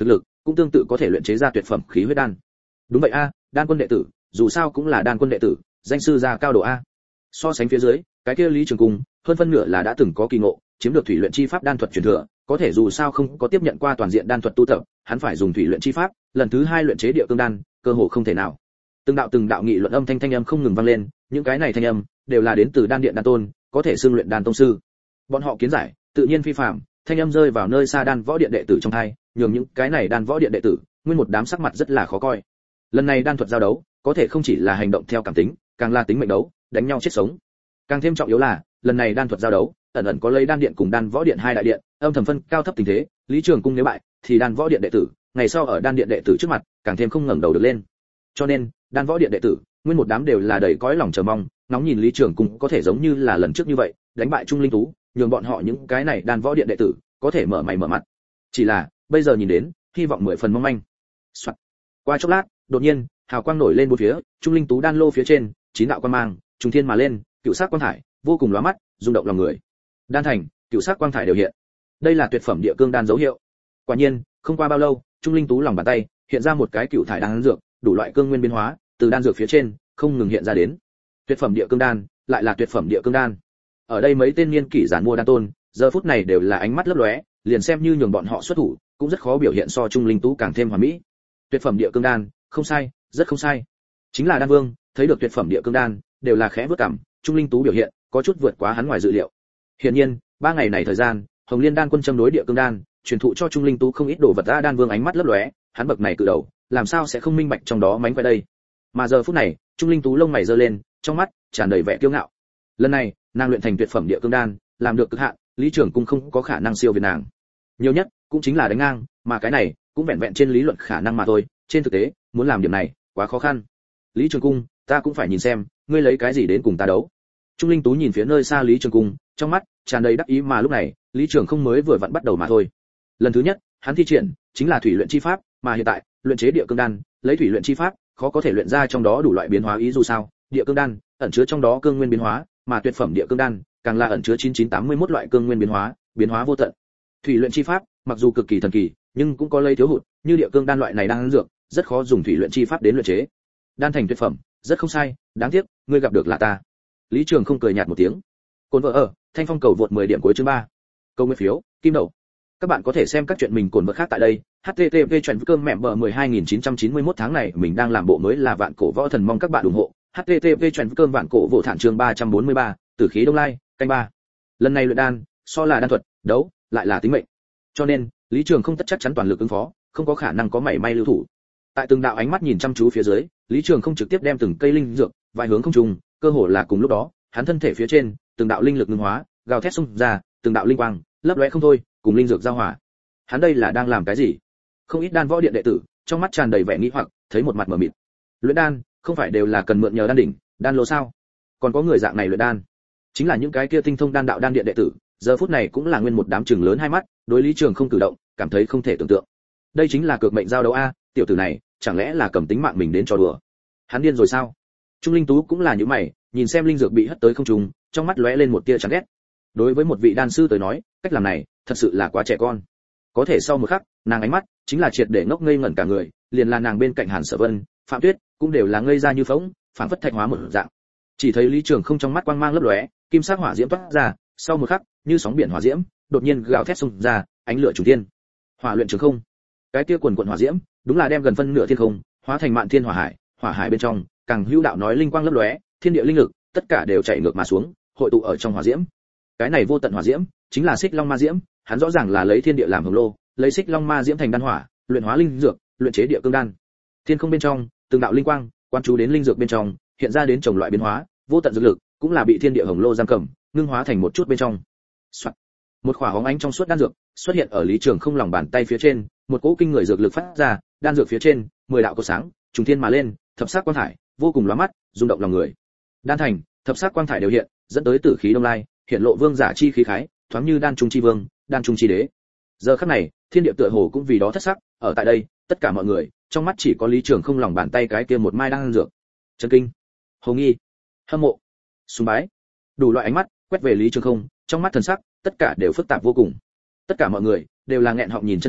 cũng tương tự có thể luyện chế ra tuyệt phẩm khí huyết đan. Đúng vậy a, đan quân đệ tử, dù sao cũng là đan quân đệ tử, danh sư gia cao độ a. So sánh phía dưới, cái kia Lý Trường Cung, hơn phân nửa là đã từng có kỳ ngộ, chiếm được thủy luyện chi pháp đan thuật truyền thừa, có thể dù sao không có tiếp nhận qua toàn diện đan thuật tu tập, hắn phải dùng thủy luyện chi pháp, lần thứ hai luyện chế địa cương đan, cơ hội không thể nào. Từng đạo từng đạo nghị luận âm thanh thanh âm không ngừng vang lên, những cái này thanh âm đều là đến từ đan điện đan tôn, có thể xưng luyện đan tông sư. Bọn họ kiến giải, tự nhiên phi phàm, thanh âm rơi vào nơi xa đan võ điện đệ tử trong tai, nhường những cái này đan võ điện đệ tử, nguyên một đám sắc mặt rất là khó coi. Lần này đan thuật giao đấu, có thể không chỉ là hành động theo cảm tính, càng là tính mệnh đấu, đánh nhau chết sống. Càng thêm trọng yếu là, lần này đan thuật giao đấu, ẩn ẩn có lấy đan điện cùng đan võ điện hai đại điện, âm thầm phân cao thấp tình thế, Lý Trường Cung nếu bại, thì đan võ điện đệ tử, ngày sau ở đan điện đệ tử trước mặt, càng thêm không ngẩng đầu được lên. Cho nên, đan võ điện đệ tử, nguyên một đám đều là đầy cõi lòng chờ mong, nóng nhìn Lý Trường Cung có thể giống như là lần trước như vậy, đánh bại Trung Linh Tú, nhường bọn họ những cái này đan võ điện đệ tử, có thể mở mày mở mặt. Chỉ là, bây giờ nhìn đến, hy vọng mười phần mong manh. Soạt. Qua chốc lát, đột nhiên, hào quang nổi lên bốn phía, Trung Linh Tú đan lô phía trên, chín đạo quang mang, trùng thiên mà lên, cựu sắc quang thải, vô cùng lóa mắt, rung động lòng người. Đan thành, cựu sắc quang thải đều hiện. Đây là tuyệt phẩm địa cương đan dấu hiệu. Quả nhiên, không qua bao lâu, Trung Linh Tú lòng bàn tay hiện ra một cái cựu thải đan dược, đủ loại cương nguyên biến hóa, từ đan dược phía trên không ngừng hiện ra đến. Tuyệt phẩm địa cương đan, lại là tuyệt phẩm địa cương đan. Ở đây mấy tên niên kỷ giản mua đan tôn, giờ phút này đều là ánh mắt lấp lóe, liền xem như nhường bọn họ xuất thủ, cũng rất khó biểu hiện so Trung Linh Tú càng thêm hoàn mỹ. Tuyệt phẩm địa cương đan, không sai, rất không sai. Chính là đan vương, thấy được tuyệt phẩm địa cương đan, đều là khẽ bước cằm, Trung Linh Tú biểu hiện có chút vượt quá hắn ngoài dự liệu. Hiển nhiên, ba ngày này thời gian, Hồng Liên đan quân châm đối địa cương đan, truyền thụ cho Trung Linh Tú không ít đồ vật. Ra đan vương ánh mắt lấp lóe, hắn bậc này cự đầu, làm sao sẽ không minh bạch trong đó mánh khóe đây. Mà giờ phút này, Trung Linh Tú lông mày giơ lên, trong mắt tràn đầy vẻ kiêu ngạo. Lần này, nàng luyện thành tuyệt phẩm địa cương đan, làm được cực hạn, Lý Trường Cung không có khả năng siêu việt nàng. Nhiều nhất cũng chính là đánh ngang, mà cái này cũng vẹn vẹn trên lý luận khả năng mà thôi, trên thực tế, muốn làm điểm này, quá khó khăn. Lý Trường Cung, ta cũng phải nhìn xem, ngươi lấy cái gì đến cùng ta đấu. Trung Linh Tú nhìn phía nơi xa Lý Trường Cung, trong mắt tràn đầy đắc ý, mà lúc này, Lý Trường không mới vừa vặn bắt đầu mà thôi. Lần thứ nhất, hắn thi triển chính là thủy luyện chi pháp, mà hiện tại, luyện chế địa cương đan, lấy thủy luyện chi pháp, khó có thể luyện ra trong đó đủ loại biến hóa ý dù sao, địa cương đan ẩn chứa trong đó cương nguyên biến hóa, mà tuyệt phẩm địa cương đan càng là ẩn chứa chín chín tám mươi mốt loại cương nguyên biến hóa, biến hóa vô tận. Thủy luyện chi pháp, mặc dù cực kỳ thần kỳ, nhưng cũng có lây thiếu hụt, như địa cương đan loại này đang dược, rất khó dùng thủy luyện chi pháp đến luyện chế. Đan thành tuyệt phẩm, rất không sai, đáng tiếc, ngươi gặp được là ta. Lý Trường không cười nhạt một tiếng. Cồn vợ ở, Thanh Phong cầu vượt mười điểm cuối chương ba. Câu nguyên phiếu, kim đậu. Các bạn có thể xem các chuyện mình cồn vợ khác tại đây. H T T P chuyển cơm mẹ bờ mười hai nghìn chín trăm chín mươi mốt tháng này mình đang làm bộ mới là vạn cổ võ thần, mong các bạn ủng hộ. H T T P chuyển cơm vạn cổ vô thản chương ba trăm bốn mươi ba, tử khí đông lai, canh ba. Lần này luyện đan, so là đan thuật, đấu, lại là tính mệnh. Cho nên, Lý Trường không tất chắc chắn toàn lực ứng phó, không có khả năng có mảy may lưu thủ. Tại từng đạo ánh mắt nhìn chăm chú phía dưới, Lý Trường không trực tiếp đem từng cây linh dược, vài hướng không trùng, cơ hồ là cùng lúc đó, hắn thân thể phía trên, từng đạo linh lực ngưng hóa, gào thét xung ra, từng đạo linh quang, lấp lóe không thôi, cùng linh dược giao hòa. Hắn đây là đang làm cái gì? Không ít đan võ điện đệ tử, trong mắt tràn đầy vẻ nghi hoặc, thấy một mặt mở mịt. Luyện đan, không phải đều là cần mượn nhờ đan đỉnh, đan lô sao? Còn có người dạng này luyện đan, chính là những cái kia tinh thông đan đạo đan điện đệ tử, giờ phút này cũng là nguyên một đám trừng lớn hai mắt, đối Lý Trường không cử động, cảm thấy không thể tưởng tượng. Đây chính là cược mệnh giao đấu a, tiểu tử này, chẳng lẽ là cầm tính mạng mình đến trò đùa? Hắn điên rồi sao? Trung Linh Tú cũng là như mày, nhìn xem linh dược bị hất tới không trung, trong mắt lóe lên một tia chán ghét. Đối với một vị đan sư tới nói, cách làm này, thật sự là quá trẻ con. Có thể sau một khắc, nàng ánh mắt chính là triệt để ngốc ngây ngẩn cả người, liền là nàng bên cạnh Hàn Sở Vân, Phạm Tuyết, cũng đều là ngây ra như phỗng, phảng phất thạch hóa một dạng. Chỉ thấy Lý Trường không trong mắt quang mang lấp lóe, kim sắc hỏa diễm toát ra, sau một khắc, như sóng biển hỏa diễm, đột nhiên gào thét xung ra, ánh lửa trùng thiên. Hỏa luyện trường không. Cái kia quần quần hỏa diễm, đúng là đem gần phân nửa thiên không, hóa thành mạn thiên hỏa hải, hỏa hải bên trong, càng hữu đạo nói linh quang lấp lóe, thiên địa linh lực, tất cả đều chạy ngược mà xuống, hội tụ ở trong hỏa diễm. Cái này vô tận hỏa diễm, chính là Xích Long Ma Diễm, hắn rõ ràng là lấy thiên địa làm hồng lô, lấy Xích Long Ma Diễm thành đan hỏa, luyện hóa linh dược, luyện chế địa cương đan. Thiên không bên trong, từng đạo linh quang, quan chú đến linh dược bên trong, hiện ra đến chủng loại biến hóa, vô tận dược lực, cũng là bị thiên địa hồng lô giam cầm, ngưng hóa thành một chút bên trong. Soạt. Một khỏa hóng ánh trong suốt đan dược xuất hiện ở Lý Trường không lòng bàn tay phía trên, một cỗ kinh người dược lực phát ra, đan dược phía trên, mười đạo cột sáng, trùng thiên mà lên, thập sắc quang thải, vô cùng lóa mắt, rung động lòng người. Đan thành, thập sắc quang thải đều hiện, dẫn tới tử khí đông lai, hiện lộ vương giả chi khí khái, thoáng như đan trung chi vương, đan trung chi đế. Giờ khắc này, thiên địa tựa hồ cũng vì đó thất sắc, ở tại đây, tất cả mọi người, trong mắt chỉ có Lý Trường không lòng bàn tay cái kia một mai đan dược. Chấn kinh, hồ nghi, hâm mộ, sùng bái, đủ loại ánh mắt quét về Lý Trường không, trong mắt thần sắc, tất cả đều phức tạp vô cùng. Tất cả mọi người đều là nghẹn họng nhìn chân chối,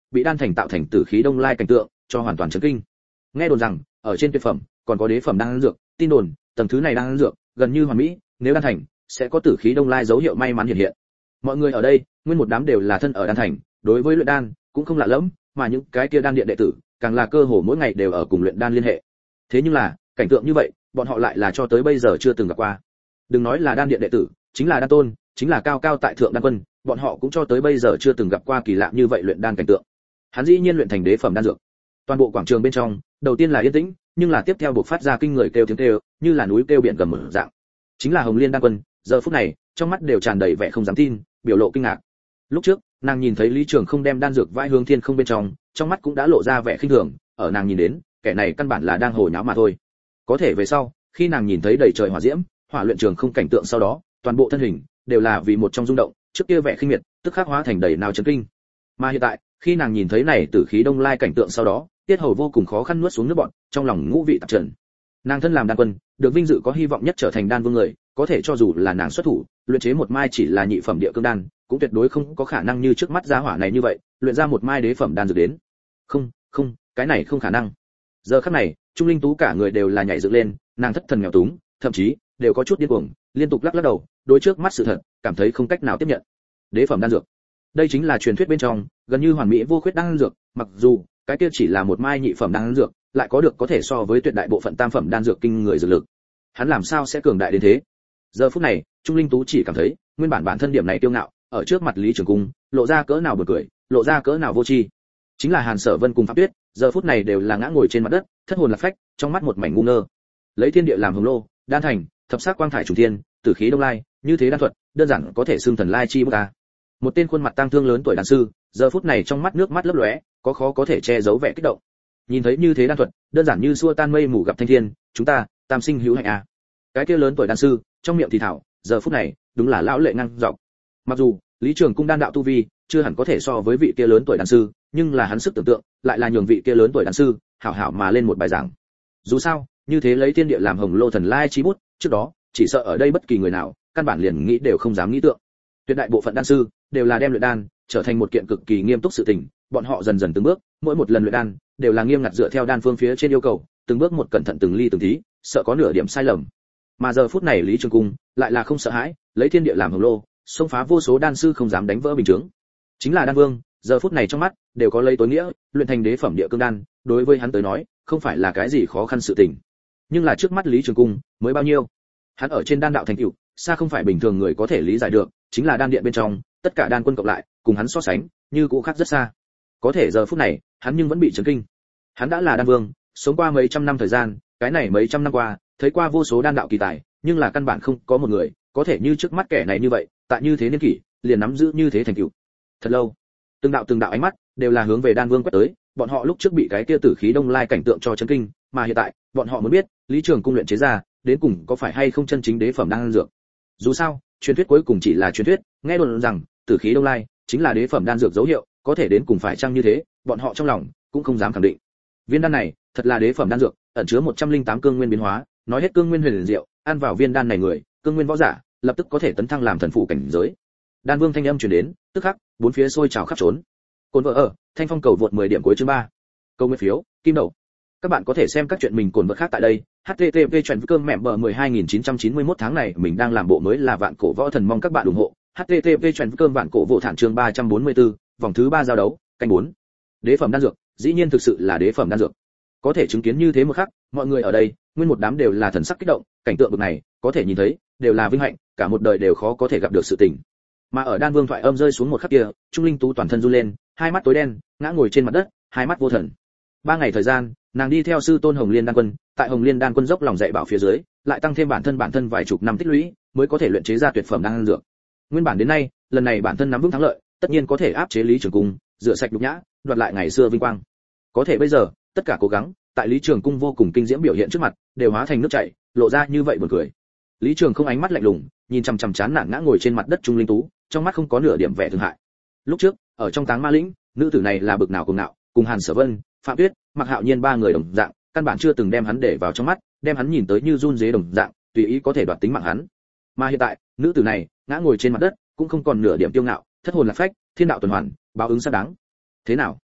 bị đan thành tạo thành tử khí đông lai cảnh tượng cho hoàn toàn chấn kinh. Nghe đồn rằng ở trên tuyệt phẩm còn có đế phẩm đan dược, tin đồn tầng thứ này đan dược gần như hoàn mỹ, nếu đan thành sẽ có tử khí đông lai dấu hiệu may mắn hiện hiện. Mọi người ở đây nguyên một đám đều là thân ở đan thành, đối với luyện đan cũng không lạ lẫm, mà những cái kia đan điện đệ tử càng là cơ hồ mỗi ngày đều ở cùng luyện đan liên hệ. Thế nhưng là cảnh tượng như vậy bọn họ lại là cho tới bây giờ chưa từng gặp qua. Đừng nói là đan điện đệ tử, chính là đan tôn, chính là cao cao tại thượng đan quân, bọn họ cũng cho tới bây giờ chưa từng gặp qua kỳ lạ như vậy luyện đan cảnh tượng. Hắn dĩ nhiên luyện thành đế phẩm đan dược. Toàn bộ quảng trường bên trong đầu tiên là yên tĩnh, nhưng là tiếp theo bộc phát ra kinh người kêu tiếng kêu, như là núi kêu biển gầm mở dạng. Chính là Hồng Liên đan quân, giờ phút này trong mắt đều tràn đầy vẻ không dám tin, biểu lộ kinh ngạc. Lúc trước nàng nhìn thấy Lý Trường không đem đan dược vãi hướng thiên không bên trong, trong mắt cũng đã lộ ra vẻ khinh thường, ở nàng nhìn đến kẻ này căn bản là đang hồ nháo mà thôi. Có thể về sau khi nàng nhìn thấy đầy trời hỏa diễm, hỏa luyện trường không cảnh tượng sau đó, toàn bộ thân hình đều là vì một trong rung động, trước kia vẻ khinh miệt tức khắc hóa thành đầy nào chấn kinh. Mà hiện tại khi nàng nhìn thấy này tử khí đông lai cảnh tượng sau đó, tiết hầu vô cùng khó khăn nuốt xuống nước bọt, trong lòng ngũ vị tạp trần. Nàng thân làm đan quân, được vinh dự có hy vọng nhất trở thành đan vương người, có thể cho dù là nàng xuất thủ luyện chế một mai chỉ là nhị phẩm địa cương đan, cũng tuyệt đối không có khả năng như trước mắt giá hỏa này như vậy luyện ra một mai đế phẩm đan dược đến. Không, không, cái này không khả năng. Giờ khắc này Trung Linh Tú cả người đều là nhảy dựng lên, nàng thất thần nghèo túng, thậm chí đều có chút điên cuồng, liên tục lắc lắc đầu, đối trước mắt sự thật cảm thấy không cách nào tiếp nhận. Đế phẩm đan dược, đây chính là truyền thuyết bên trong gần như hoàn mỹ vô khuyết đan dược, mặc dù cái kia chỉ là một mai nhị phẩm đan dược, lại có được có thể so với tuyệt đại bộ phận tam phẩm đan dược kinh người dược lực. Hắn làm sao sẽ cường đại đến thế? Giờ phút này Trung Linh Tú chỉ cảm thấy nguyên bản bản thân điểm này kiêu ngạo ở trước mặt Lý Trường Cung lộ ra cỡ nào buồn cười, lộ ra cỡ nào vô tri. Chính là Hàn Sở Vân cùng Phạm Tuyết giờ phút này đều là ngã ngồi trên mặt đất, thất hồn lạc phách, trong mắt một mảnh ngu ngơ. Lấy thiên địa làm hồng lô, đan thành thập sắc quang thải trùng thiên, tử khí đông lai, như thế đan thuật đơn giản có thể xưng thần lai chi bút ta. Một tên khuôn mặt tang thương lớn tuổi đàn sư giờ phút này trong mắt nước mắt lấp lóe, có khó có thể che giấu vẻ kích động. Nhìn thấy như thế đan thuật đơn giản như xua tan mây mù gặp thanh thiên, chúng ta tam sinh hữu hạnh à. Cái kia lớn tuổi đan sư trong miệng thì thảo, giờ phút này đúng là lão lệ ngang dọc. Mặc dù Lý Trường Cung đan đạo tu vi chưa hẳn có thể so với vị kia lớn tuổi đan sư, nhưng là hắn sức tưởng tượng lại là nhường vị kia lớn tuổi đan sư hảo hảo mà lên một bài giảng. Dù sao như thế lấy thiên địa làm hồng lô thần lai chi bút, trước đó chỉ sợ ở đây bất kỳ người nào căn bản liền nghĩ đều không dám nghĩ tượng. Tuyệt đại bộ phận đan sư đều là đem luyện đan trở thành một kiện cực kỳ nghiêm túc sự tình, bọn họ dần dần từng bước, mỗi một lần luyện đan đều là nghiêm ngặt dựa theo đan phương phía trên yêu cầu, từng bước một cẩn thận từng ly từng tí, sợ có nửa điểm sai lầm. Mà giờ phút này Lý Trường Cung lại là không sợ hãi, lấy thiên địa làm hồng lô, xông phá vô số đan sư không dám đánh vỡ bình chứng. Chính là đan vương, giờ phút này trong mắt đều có lấy tối nghĩa, luyện thành đế phẩm địa cương đan, đối với hắn tới nói, không phải là cái gì khó khăn sự tình. Nhưng là trước mắt Lý Trường Cung, mới bao nhiêu? Hắn ở trên đan đạo thành tựu, xa không phải bình thường người có thể lý giải được, chính là đan điện bên trong, tất cả đan quân cộng lại, cùng hắn so sánh, như cũng khác rất xa. Có thể giờ phút này, hắn nhưng vẫn bị chấn kinh. Hắn đã là đan vương, sống qua mấy trăm năm thời gian, cái này mấy trăm năm qua, thấy qua vô số đan đạo kỳ tài, nhưng là căn bản không có một người có thể như trước mắt kẻ này như vậy, tại như thế niên kỷ, liền nắm giữ như thế thành tựu. Thật lâu, từng đạo từng đạo ánh mắt đều là hướng về đan vương quét tới, bọn họ lúc trước bị cái kia tử khí đông lai cảnh tượng cho chấn kinh, mà hiện tại, bọn họ muốn biết, Lý Trường Cung luyện chế ra, đến cùng có phải hay không chân chính đế phẩm đan dược. Dù sao, truyền thuyết cuối cùng chỉ là truyền thuyết, nghe đồn rằng tử khí đông lai chính là đế phẩm đan dược dấu hiệu, có thể đến cùng phải chăng như thế, bọn họ trong lòng cũng không dám khẳng định. Viên đan này, thật là đế phẩm đan dược, ẩn chứa một trăm linh tám cương nguyên biến hóa, nói hết cương nguyên huyền diệu, ăn vào viên đan này người, cương nguyên võ giả, lập tức có thể tấn thăng làm thần phụ cảnh giới. Đan vương thanh âm truyền đến, tức khắc, bốn phía sôi trào khắp trốn. Cồn vợ ở, Thanh Phong cầu vượt mười điểm cuối chương ba. Câu nguyên phiếu, kim đậu. Các bạn có thể xem các chuyện mình cồn vợ khác tại đây. hát tê tê pê chuyện cơm mẹm bờ mười hai nghìn chín trăm chín mươi mốt tháng này mình đang làm bộ mới là vạn cổ võ thần, mong các bạn ủng hộ. hát tê tê pê chuyện cơm vạn cổ vô thản chương ba trăm bốn mươi tư, vòng thứ ba giao đấu, canh bốn. Đế phẩm đan dược, dĩ nhiên thực sự là đế phẩm đan dược. Có thể chứng kiến như thế một khắc, mọi người ở đây, nguyên một đám đều là thần sắc kích động, cảnh tượng bực này, có thể nhìn thấy, đều là vinh hạnh, cả một đời đều khó có thể gặp được sự tình. Mà ở đan vương thoại âm rơi xuống một khắc kia, Trung Linh Tú toàn thân run lên, hai mắt tối đen, ngã ngồi trên mặt đất, hai mắt vô thần. Ba ngày thời gian, nàng đi theo sư tôn Hồng Liên đan quân, tại Hồng Liên đan quân dốc lòng dạy bảo phía dưới, lại tăng thêm bản thân bản thân vài chục năm tích lũy, mới có thể luyện chế ra tuyệt phẩm đan dược. Nguyên bản đến nay, lần này bản thân nắm vững thắng lợi, tất nhiên có thể áp chế Lý Trường Cung, rửa sạch nhục nhã, đoạt lại ngày xưa vinh quang. Có thể bây giờ, tất cả cố gắng, tại Lý Trường Cung vô cùng kinh diễm biểu hiện trước mặt, đều hóa thành nước chảy, lộ ra như vậy buồn cười. Lý Trường không ánh mắt lạnh lùng, nhìn chằm chằm chán nản ngã ngồi trên mặt đất Trung Linh Tú, trong mắt không có nửa điểm vẻ thương hại. Lúc trước, ở trong Táng Ma Lĩnh, nữ tử này là bực nào cùng nạo, cùng Hàn Sở Vân, Phạm Tuyết, Mạc Hạo Nhiên ba người đồng dạng, căn bản chưa từng đem hắn để vào trong mắt, đem hắn nhìn tới như run rế đồng dạng, tùy ý có thể đoạt tính mạng hắn. Mà hiện tại, nữ tử này, ngã ngồi trên mặt đất, cũng không còn nửa điểm kiêu ngạo, thất hồn lạc phách, thiên đạo tuần hoàn, báo ứng xác đáng. Thế nào?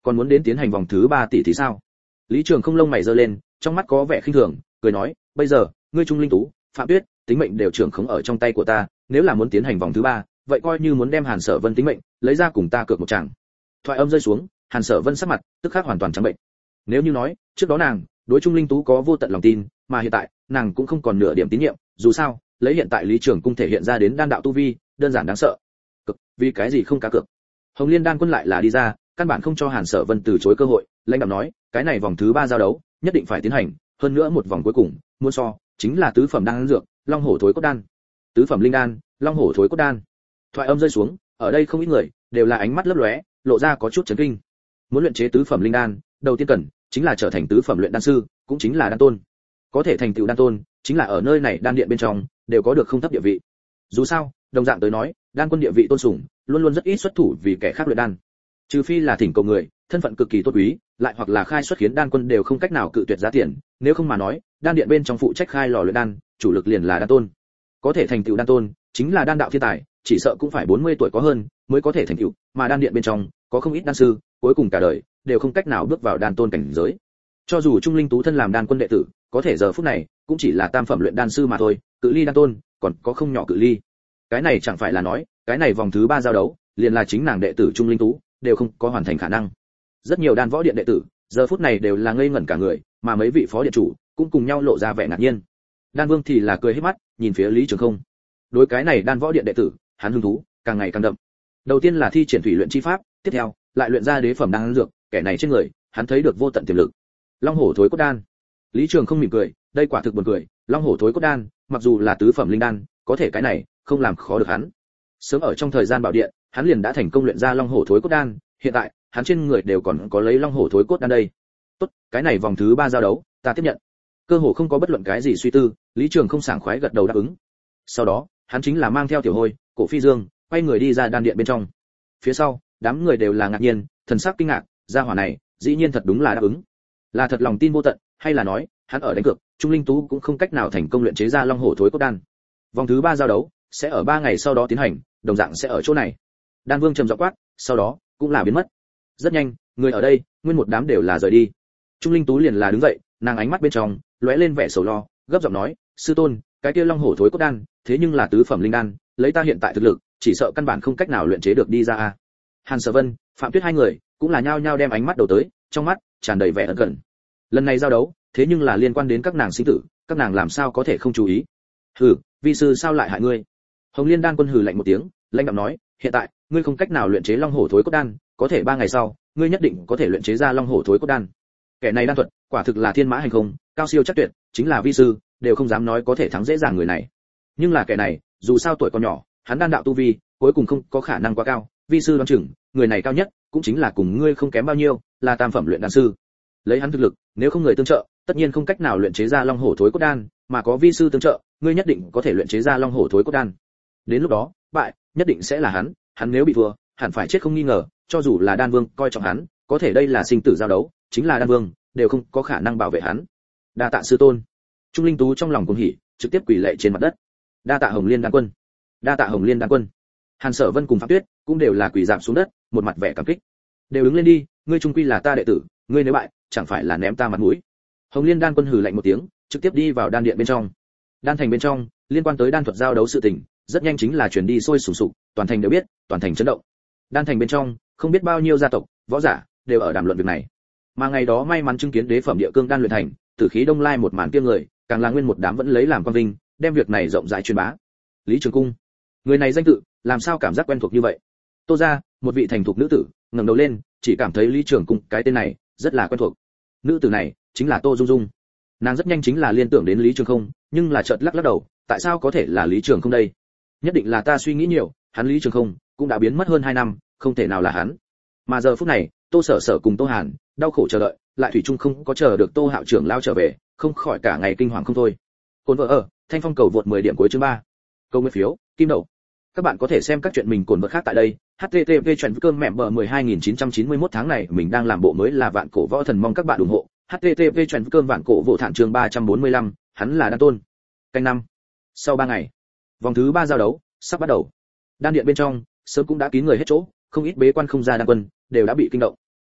còn muốn đến tiến hành vòng thứ ba tỷ thì sao? Lý Trường Không lông mày giơ lên, trong mắt có vẻ khinh thường, cười nói, bây giờ ngươi Trung Linh Tú, Phạm Tuyết, tính mệnh đều trưởng khống ở trong tay của ta, nếu là muốn tiến hành vòng thứ ba, vậy coi như muốn đem Hàn Sở Vân tính mệnh lấy ra cùng ta cược một tràng. Thoại âm rơi xuống, Hàn Sở Vân sắc mặt tức khắc hoàn toàn trắng bệnh. Nếu như nói trước đó nàng đối Trung Linh Tú có vô tận lòng tin, mà hiện tại nàng cũng không còn nửa điểm tín nhiệm, dù sao lấy hiện tại Lý Trường Cung thể hiện ra đến đan đạo tu vi, đơn giản đáng sợ. Cực, vì cái gì không cá cược? Hồng Liên Đan Quân lại là đi ra, căn bản không cho Hàn Sở Vân từ chối cơ hội, lãnh đạo nói, cái này vòng thứ ba giao đấu nhất định phải tiến hành, hơn nữa một vòng cuối cùng muốn so chính là tứ phẩm đan dược, Long Hổ Thối Cốt Đan, tứ phẩm linh đan, Long Hổ Thối Cốt Đan. Thoại âm rơi xuống, ở đây không ít người đều là ánh mắt lấp lóe, lộ ra có chút chấn kinh. Muốn luyện chế tứ phẩm linh đan, đầu tiên cần chính là trở thành tứ phẩm luyện đan sư, cũng chính là đan tôn. Có thể thành tựu đan tôn, chính là ở nơi này đan điện bên trong đều có được không thấp địa vị. Dù sao, đồng dạng tới nói, đan quân địa vị tôn sủng, luôn luôn rất ít xuất thủ vì kẻ khác luyện đan. Trừ phi là thỉnh cầu người, thân phận cực kỳ tốt quý, lại hoặc là khai xuất khiến đan quân đều không cách nào cự tuyệt giá tiền, nếu không mà nói, đan điện bên trong phụ trách khai lò luyện đan, chủ lực liền là đan tôn. Có thể thành tựu đan tôn, chính là đan đạo thiên tài, chỉ sợ cũng phải bốn mươi tuổi có hơn mới có thể thành tựu, mà đan điện bên trong có không ít đan sư, cuối cùng cả đời đều không cách nào bước vào đan tôn cảnh giới. Cho dù Trung Linh Tú thân làm đan quân đệ tử, có thể giờ phút này cũng chỉ là tam phẩm luyện đan sư mà thôi, cự ly đan tôn còn có không nhỏ cự ly. Cái này chẳng phải là nói, cái này vòng thứ ba giao đấu, liền là chính nàng đệ tử Trung Linh Tú đều không có hoàn thành khả năng. Rất nhiều đan võ điện đệ tử, giờ phút này đều là ngây ngẩn cả người, mà mấy vị phó điện chủ cũng cùng nhau lộ ra vẻ ngạc nhiên. Đan Vương thì là cười hết mắt, nhìn phía Lý Trường Không. Đối cái này đan võ điện đệ tử, hắn hứng thú càng ngày càng đậm. Đầu tiên là thi triển thủy luyện chi pháp, tiếp theo lại luyện ra đế phẩm đan dược, kẻ này trên người, hắn thấy được vô tận tiềm lực. Long Hổ Thối Cốt Đan. Lý Trường Không mỉm cười, đây quả thực buồn cười, Long Hổ Thối Cốt Đan, mặc dù là tứ phẩm linh đan, có thể cái này không làm khó được hắn. Sớm ở trong thời gian bảo điện, hắn liền đã thành công luyện ra Long Hổ Thối Cốt Đan, hiện tại, hắn trên người đều còn có lấy Long Hổ Thối Cốt Đan đây. Tốt, cái này vòng thứ ba giao đấu, ta tiếp nhận. Cơ hồ không có bất luận cái gì suy tư, Lý Trường Không sảng khoái gật đầu đáp ứng. Sau đó, hắn chính là mang theo Tiểu Hôi, Cổ Phi Dương, quay người đi ra đan điện bên trong. Phía sau, đám người đều là ngạc nhiên, thần sắc kinh ngạc, gia hỏa này, dĩ nhiên thật đúng là đáp ứng. Là thật lòng tin vô tận, hay là nói, hắn ở đánh cược, Trung Linh Tú cũng không cách nào thành công luyện chế ra Long Hổ Thối Cốt Đan. Vòng thứ ba giao đấu sẽ ở ba ngày sau đó tiến hành, đồng dạng sẽ ở chỗ này. Đan Vương trầm giọng quát, sau đó cũng là biến mất. Rất nhanh, người ở đây, nguyên một đám đều là rời đi. Trung Linh Tú liền là đứng dậy, nàng ánh mắt bên trong lóe lên vẻ sầu lo, gấp giọng nói, sư tôn, cái kia Long Hổ Thối Cốt Đan, thế nhưng là tứ phẩm linh đan, lấy ta hiện tại thực lực, chỉ sợ căn bản không cách nào luyện chế được đi ra a. Hàn Sở Vân, Phạm Tuyết hai người cũng là nhao nhao đem ánh mắt đầu tới, trong mắt tràn đầy vẻ ẩn cận. Lần này giao đấu, thế nhưng là liên quan đến các nàng sinh tử, các nàng làm sao có thể không chú ý? Hừ, vi sư sao lại hại ngươi? Hồng Liên Đan Quân hừ lạnh một tiếng, lãnh đạm nói, hiện tại ngươi không cách nào luyện chế Long Hổ Thối Cốt Đan, có thể ba ngày sau, ngươi nhất định có thể luyện chế ra Long Hổ Thối Cốt Đan. Kẻ này đan thuật, quả thực là thiên mã hành không, cao siêu chắc tuyệt, chính là vi sư đều không dám nói có thể thắng dễ dàng người này. Nhưng là kẻ này, dù sao tuổi còn nhỏ, hắn đan đạo tu vi, cuối cùng không có khả năng quá cao, vi sư đoán chừng, người này cao nhất cũng chính là cùng ngươi không kém bao nhiêu, là tam phẩm luyện đan sư. Lấy hắn thực lực, nếu không người tương trợ, tất nhiên không cách nào luyện chế ra Long Hổ Thối Cốt Đan, mà có vi sư tương trợ, ngươi nhất định có thể luyện chế ra Long Hổ Thối Cốt Đan. Đến lúc đó, bại nhất định sẽ là hắn, hắn nếu bị thua, hẳn phải chết không nghi ngờ, cho dù là Đan Vương coi trọng hắn, có thể đây là sinh tử giao đấu, chính là Đan Vương đều không có khả năng bảo vệ hắn. Đa tạ sư tôn. Trung Linh Tú trong lòng cuồng hỉ, trực tiếp quỳ lạy trên mặt đất. Đa tạ Hồng Liên Đan Quân. Đa tạ Hồng Liên Đan Quân. Hàn Sở Vân cùng Phạm Tuyết cũng đều là quỳ rạp xuống đất, một mặt vẻ cảm kích. Đều đứng lên đi, ngươi trung quy là ta đệ tử, ngươi nếu bại, chẳng phải là ném ta mặt mũi. Hồng Liên Đan Quân hừ lạnh một tiếng, trực tiếp đi vào đan điện bên trong. Đan thành bên trong, liên quan tới đan thuật giao đấu sự tình, rất nhanh chính là truyền đi sôi sùng sục, toàn thành đều biết, toàn thành chấn động. Đan thành bên trong, không biết bao nhiêu gia tộc, võ giả đều ở đàm luận việc này. Mà ngày đó may mắn chứng kiến đế phẩm địa cương đan luyện thành, tử khí đông lai một màn kia người, càng là nguyên một đám vẫn lấy làm quan vinh, đem việc này rộng rãi truyền bá. Lý Trường Cung, người này danh tự, làm sao cảm giác quen thuộc như vậy? Tô gia, một vị thành thục nữ tử, ngẩng đầu lên, chỉ cảm thấy Lý Trường Cung cái tên này rất là quen thuộc. Nữ tử này chính là Tô Dung Dung. Nàng rất nhanh chính là liên tưởng đến Lý Trường Không, nhưng là chợt lắc lắc đầu, tại sao có thể là Lý Trường Không đây? Nhất định là ta suy nghĩ nhiều, hắn Lý Trường Không cũng đã biến mất hơn hai năm, không thể nào là hắn. Mà giờ phút này, Tô Sở Sở cùng Tô Hàn đau khổ chờ đợi, lại thủy chung không có chờ được Tô Hạo trưởng lao trở về, không khỏi cả ngày kinh hoàng không thôi. Cồn vợ ở, Thanh Phong cầu vượt mười điểm cuối chương ba. Câu nguyên phiếu, kim đậu. Các bạn có thể xem các chuyện mình cồn vợ khác tại đây. H T T P chuyện cơm mẹ bờ mười hai nghìn chín trăm chín mươi mốt tháng này mình đang làm bộ mới là Vạn Cổ Võ Thần, mong các bạn ủng hộ. H T T P chuyện cơm Vạn Cổ Võ Thản chương ba trăm bốn mươi lăm, hắn là Đan Tôn. Canh năm. Sau ba ngày, vòng thứ ba giao đấu sắp bắt đầu. Đan điện bên trong, sớm cũng đã kín người hết chỗ, không ít bế quan không ra đan quân đều đã bị kinh động.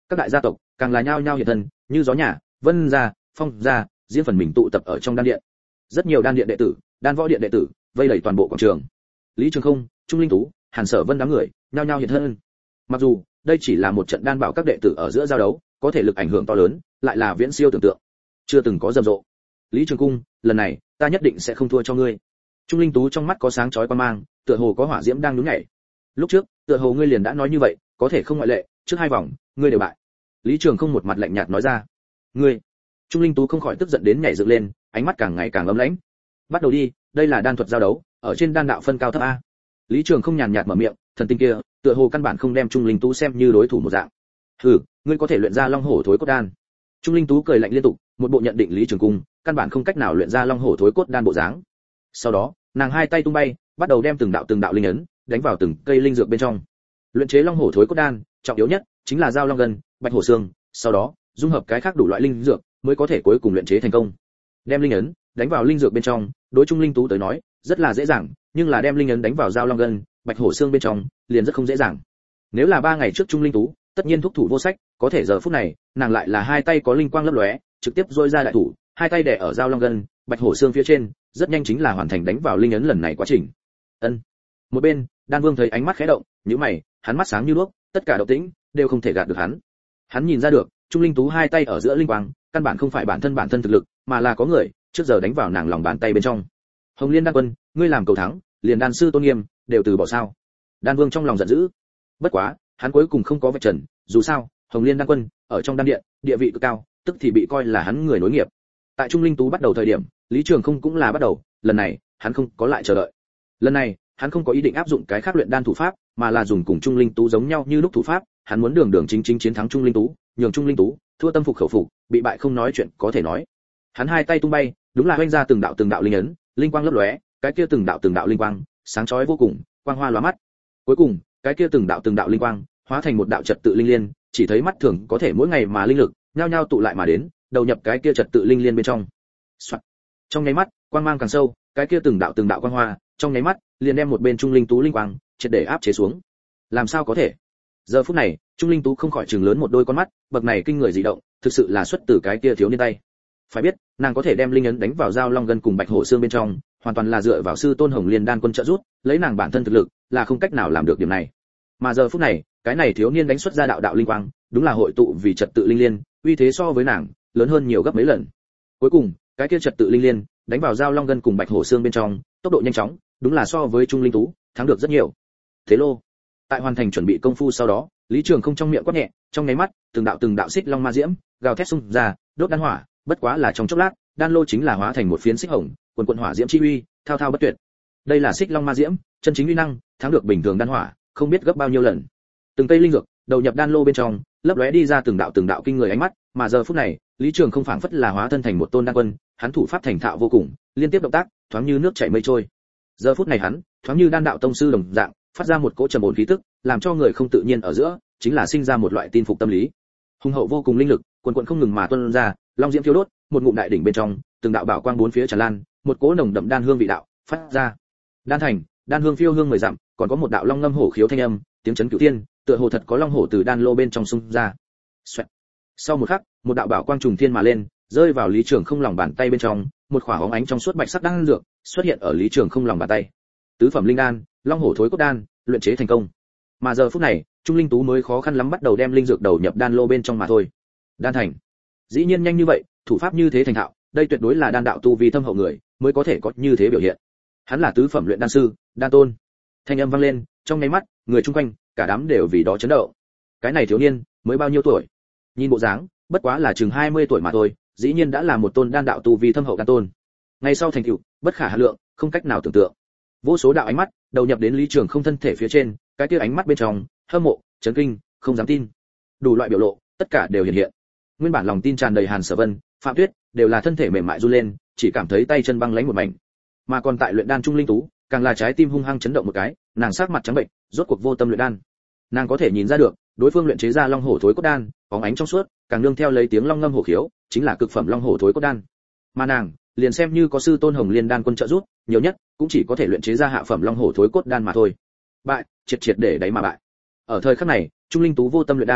Các đại gia tộc càng là nhao nhao hiện thân, như gió nhà, Vân gia, Phong gia, riêng phần mình tụ tập ở trong đan điện. Rất nhiều đan điện đệ tử, đan võ điện đệ tử, vây đầy toàn bộ quảng trường. Lý Trường Không, Trung Linh Tú, Hàn Sở Vân đám người, nhao nhao hiện thân. Mặc dù đây chỉ là một trận đan bảo các đệ tử ở giữa giao đấu, có thể lực ảnh hưởng to lớn, lại là viễn siêu tưởng tượng, chưa từng có rầm rộ. Lý Trường Cung, lần này ta nhất định sẽ không thua cho ngươi. Trung Linh Tú trong mắt có sáng chói quan mang, tựa hồ có hỏa diễm đang nhún nhảy. Lúc trước, tựa hồ ngươi liền đã nói như vậy, có thể không ngoại lệ, trước hai vòng, ngươi đều bại. Lý Trường Không một mặt lạnh nhạt nói ra. Ngươi? Trung Linh Tú không khỏi tức giận đến nhảy dựng lên, ánh mắt càng ngày càng ấm lãnh. Bắt đầu đi, đây là đan thuật giao đấu, ở trên đan đạo phân cao thấp a. Lý Trường Không nhàn nhạt mở miệng, thần tinh kia, tựa hồ căn bản không đem Trung Linh Tú xem như đối thủ một dạng. Hừ, ngươi có thể luyện ra long hổ thối cốt đan. Trung Linh Tú cười lạnh liên tục, một bộ nhận định Lý Trường Cung, căn bản không cách nào luyện ra long hổ thối cốt đan bộ dáng. Sau đó, nàng hai tay tung bay, bắt đầu đem từng đạo từng đạo linh ấn đánh vào từng cây linh dược bên trong. Luyện chế long hổ thối cốt đan, trọng yếu nhất chính là giao long gân, bạch hổ xương, sau đó dung hợp cái khác đủ loại linh dược mới có thể cuối cùng luyện chế thành công. Đem linh ấn đánh vào linh dược bên trong, đối Trung Linh Tú tới nói, rất là dễ dàng, nhưng là đem linh ấn đánh vào giao long gân, bạch hổ xương bên trong, liền rất không dễ dàng. Nếu là ba ngày trước Trung Linh Tú, tất nhiên thúc thủ vô sách, có thể giờ phút này, nàng lại là hai tay có linh quang lấp lóe, trực tiếp rôi ra đại thủ, hai tay đè ở giao long gân, bạch hổ xương phía trên, rất nhanh chính là hoàn thành đánh vào linh ấn lần này quá trình. Ân. Một bên, Đan Vương thấy ánh mắt khẽ động, nhíu mày, hắn mắt sáng như đuốc, tất cả động tĩnh đều không thể gạt được hắn. Hắn nhìn ra được, Trung Linh Tú hai tay ở giữa linh quang, căn bản không phải bản thân bản thân thực lực, mà là có người trước giờ đánh vào nàng lòng bàn tay bên trong. Hồng Liên Đan Quân, ngươi làm cầu thắng, liền đan sư tôn nghiêm đều từ bỏ sao? Đan Vương trong lòng giận dữ. Bất quá, hắn cuối cùng không có vạch trần, dù sao, Hồng Liên Đan Quân ở trong đan điện, địa vị cực cao, tức thì bị coi là hắn người nối nghiệp. Tại Trung Linh Tú bắt đầu thời điểm, Lý Trường Không cũng là bắt đầu, lần này, hắn không có lại chờ đợi. Lần này, hắn không có ý định áp dụng cái khác luyện đan thủ pháp, mà là dùng cùng Trung Linh Tú giống nhau như lúc thủ pháp, hắn muốn đường đường chính chính chiến thắng Trung Linh Tú, nhường Trung Linh Tú thua tâm phục khẩu phục, bị bại không nói chuyện có thể nói. Hắn hai tay tung bay, đúng là hoành ra từng đạo từng đạo linh ấn, linh quang lấp lóe, cái kia từng đạo từng đạo linh quang, sáng chói vô cùng, quang hoa lóa mắt. Cuối cùng, cái kia từng đạo từng đạo linh quang, hóa thành một đạo trật tự linh liên, chỉ thấy mắt thường có thể mỗi ngày mà linh lực nhao nhao tụ lại mà đến, đầu nhập cái kia trật tự linh liên bên trong. Soạn. Trong nháy mắt, quang mang càng sâu, cái kia từng đạo từng đạo quang hoa, trong nháy mắt, liền đem một bên Trung Linh Tú linh quang triệt để áp chế xuống. Làm sao có thể? Giờ phút này, Trung Linh Tú không khỏi trừng lớn một đôi con mắt, bậc này kinh người dị động, thực sự là xuất từ cái kia thiếu niên tay. Phải biết, nàng có thể đem linh ấn đánh vào giao long gân cùng bạch hổ xương bên trong, hoàn toàn là dựa vào sư tôn Hồng Liên Đan Quân trợ giúp, lấy nàng bản thân thực lực, là không cách nào làm được điểm này. Mà giờ phút này, cái này thiếu niên đánh xuất ra đạo đạo linh quang, đúng là hội tụ vì trật tự linh liên, uy thế so với nàng lớn hơn nhiều gấp mấy lần. Cuối cùng, cái kia trật tự linh liên đánh vào giao long gân cùng bạch hổ xương bên trong, tốc độ nhanh chóng, đúng là so với Trung Linh Tú thắng được rất nhiều. Thế lô, tại hoàn thành chuẩn bị công phu sau đó, Lý Trường Không trong miệng quát nhẹ, trong nháy mắt, từng đạo từng đạo xích long ma diễm gào thét xung ra, đốt đan hỏa, bất quá là trong chốc lát, đan lô chính là hóa thành một phiến xích hồng, quần quần hỏa diễm chi uy, thao thao bất tuyệt. Đây là xích long ma diễm, chân chính uy năng, thắng được bình thường đan hỏa, không biết gấp bao nhiêu lần. Từng cây linh dược đầu nhập đan lô bên trong, lấp lóe đi ra từng đạo từng đạo kinh người ánh mắt, mà giờ phút này, Lý Trường Không phảng phất là hóa thân thành một tôn đan quân, hắn thủ pháp thành thạo vô cùng, liên tiếp động tác, thoáng như nước chảy mây trôi. Giờ phút này hắn, thoáng như đan đạo tông sư đồng dạng, phát ra một cỗ trầm ổn khí tức, làm cho người không tự nhiên ở giữa, chính là sinh ra một loại tin phục tâm lý. Hùng hậu vô cùng linh lực, quần quần không ngừng mà tuôn ra, long diễm thiêu đốt, một ngụm đại đỉnh bên trong, từng đạo bảo quang bốn phía tràn lan, một cỗ nồng đậm đan hương vị đạo phát ra. Đan thành, đan hương phiêu hương mười dặm, còn có một đạo long ngâm hổ khiếu thanh âm, tiếng chấn cửu thiên, tựa hồ thật có long hổ từ đan lô bên trong xung ra. Xoẹt. Sau một khắc, một đạo bảo quang trùng thiên mà lên, rơi vào Lý Trường Không lòng bàn tay bên trong, một khỏa hóng ánh trong suốt bạch sắc đan dược xuất hiện ở Lý Trường Không lòng bàn tay. Tứ phẩm linh đan, long hổ thối cốt đan, luyện chế thành công. Mà giờ phút này, Trung Linh Tú mới khó khăn lắm bắt đầu đem linh dược đầu nhập đan lô bên trong mà thôi. Đan thành. Dĩ nhiên nhanh như vậy, thủ pháp như thế thành thạo, đây tuyệt đối là đan đạo tu vi thâm hậu người mới có thể có như thế biểu hiện. Hắn là tứ phẩm luyện đan sư, đan tôn. Thanh âm vang lên, trong nháy mắt, người chung quanh, cả đám đều vì đó chấn động. Cái này thiếu niên, mới bao nhiêu tuổi? Nhìn bộ dáng, bất quá là chừng hai mươi tuổi mà thôi, dĩ nhiên đã là một tôn đan đạo tu vi thâm hậu đan tôn. Ngày sau thành tựu, bất khả hà lượng, không cách nào tưởng tượng. Vô số đạo ánh mắt đầu nhập đến Lý Trường Không thân thể phía trên, cái kia ánh mắt bên trong, hâm mộ, chấn kinh, không dám tin. Đủ loại biểu lộ, tất cả đều hiện hiện. Nguyên bản lòng tin tràn đầy Hàn Sở Vân, Phạm Tuyết, đều là thân thể mềm mại run lên, chỉ cảm thấy tay chân băng lãnh một mảnh. Mà còn tại luyện đan Trung Linh Tú, càng là trái tim hung hăng chấn động một cái, nàng sắc mặt trắng bệnh, rốt cuộc vô tâm luyện đan. Nàng có thể nhìn ra được, đối phương luyện chế ra long hổ thối cốt đan, bóng ánh trong suốt, càng nương theo lấy tiếng long ngâm hổ khiếu, chính là cực phẩm long hổ thối cốt đan. Mà nàng, liền xem như có sư tôn Hồng Liên Đan Quân trợ giúp, nhiều nhất cũng chỉ có thể luyện chế ra hạ phẩm long hổ thối cốt đan mà thôi. Bại, triệt triệt để đáy mà bại. Ở thời khắc này, Trung Linh Tú vô tâm luyện đan,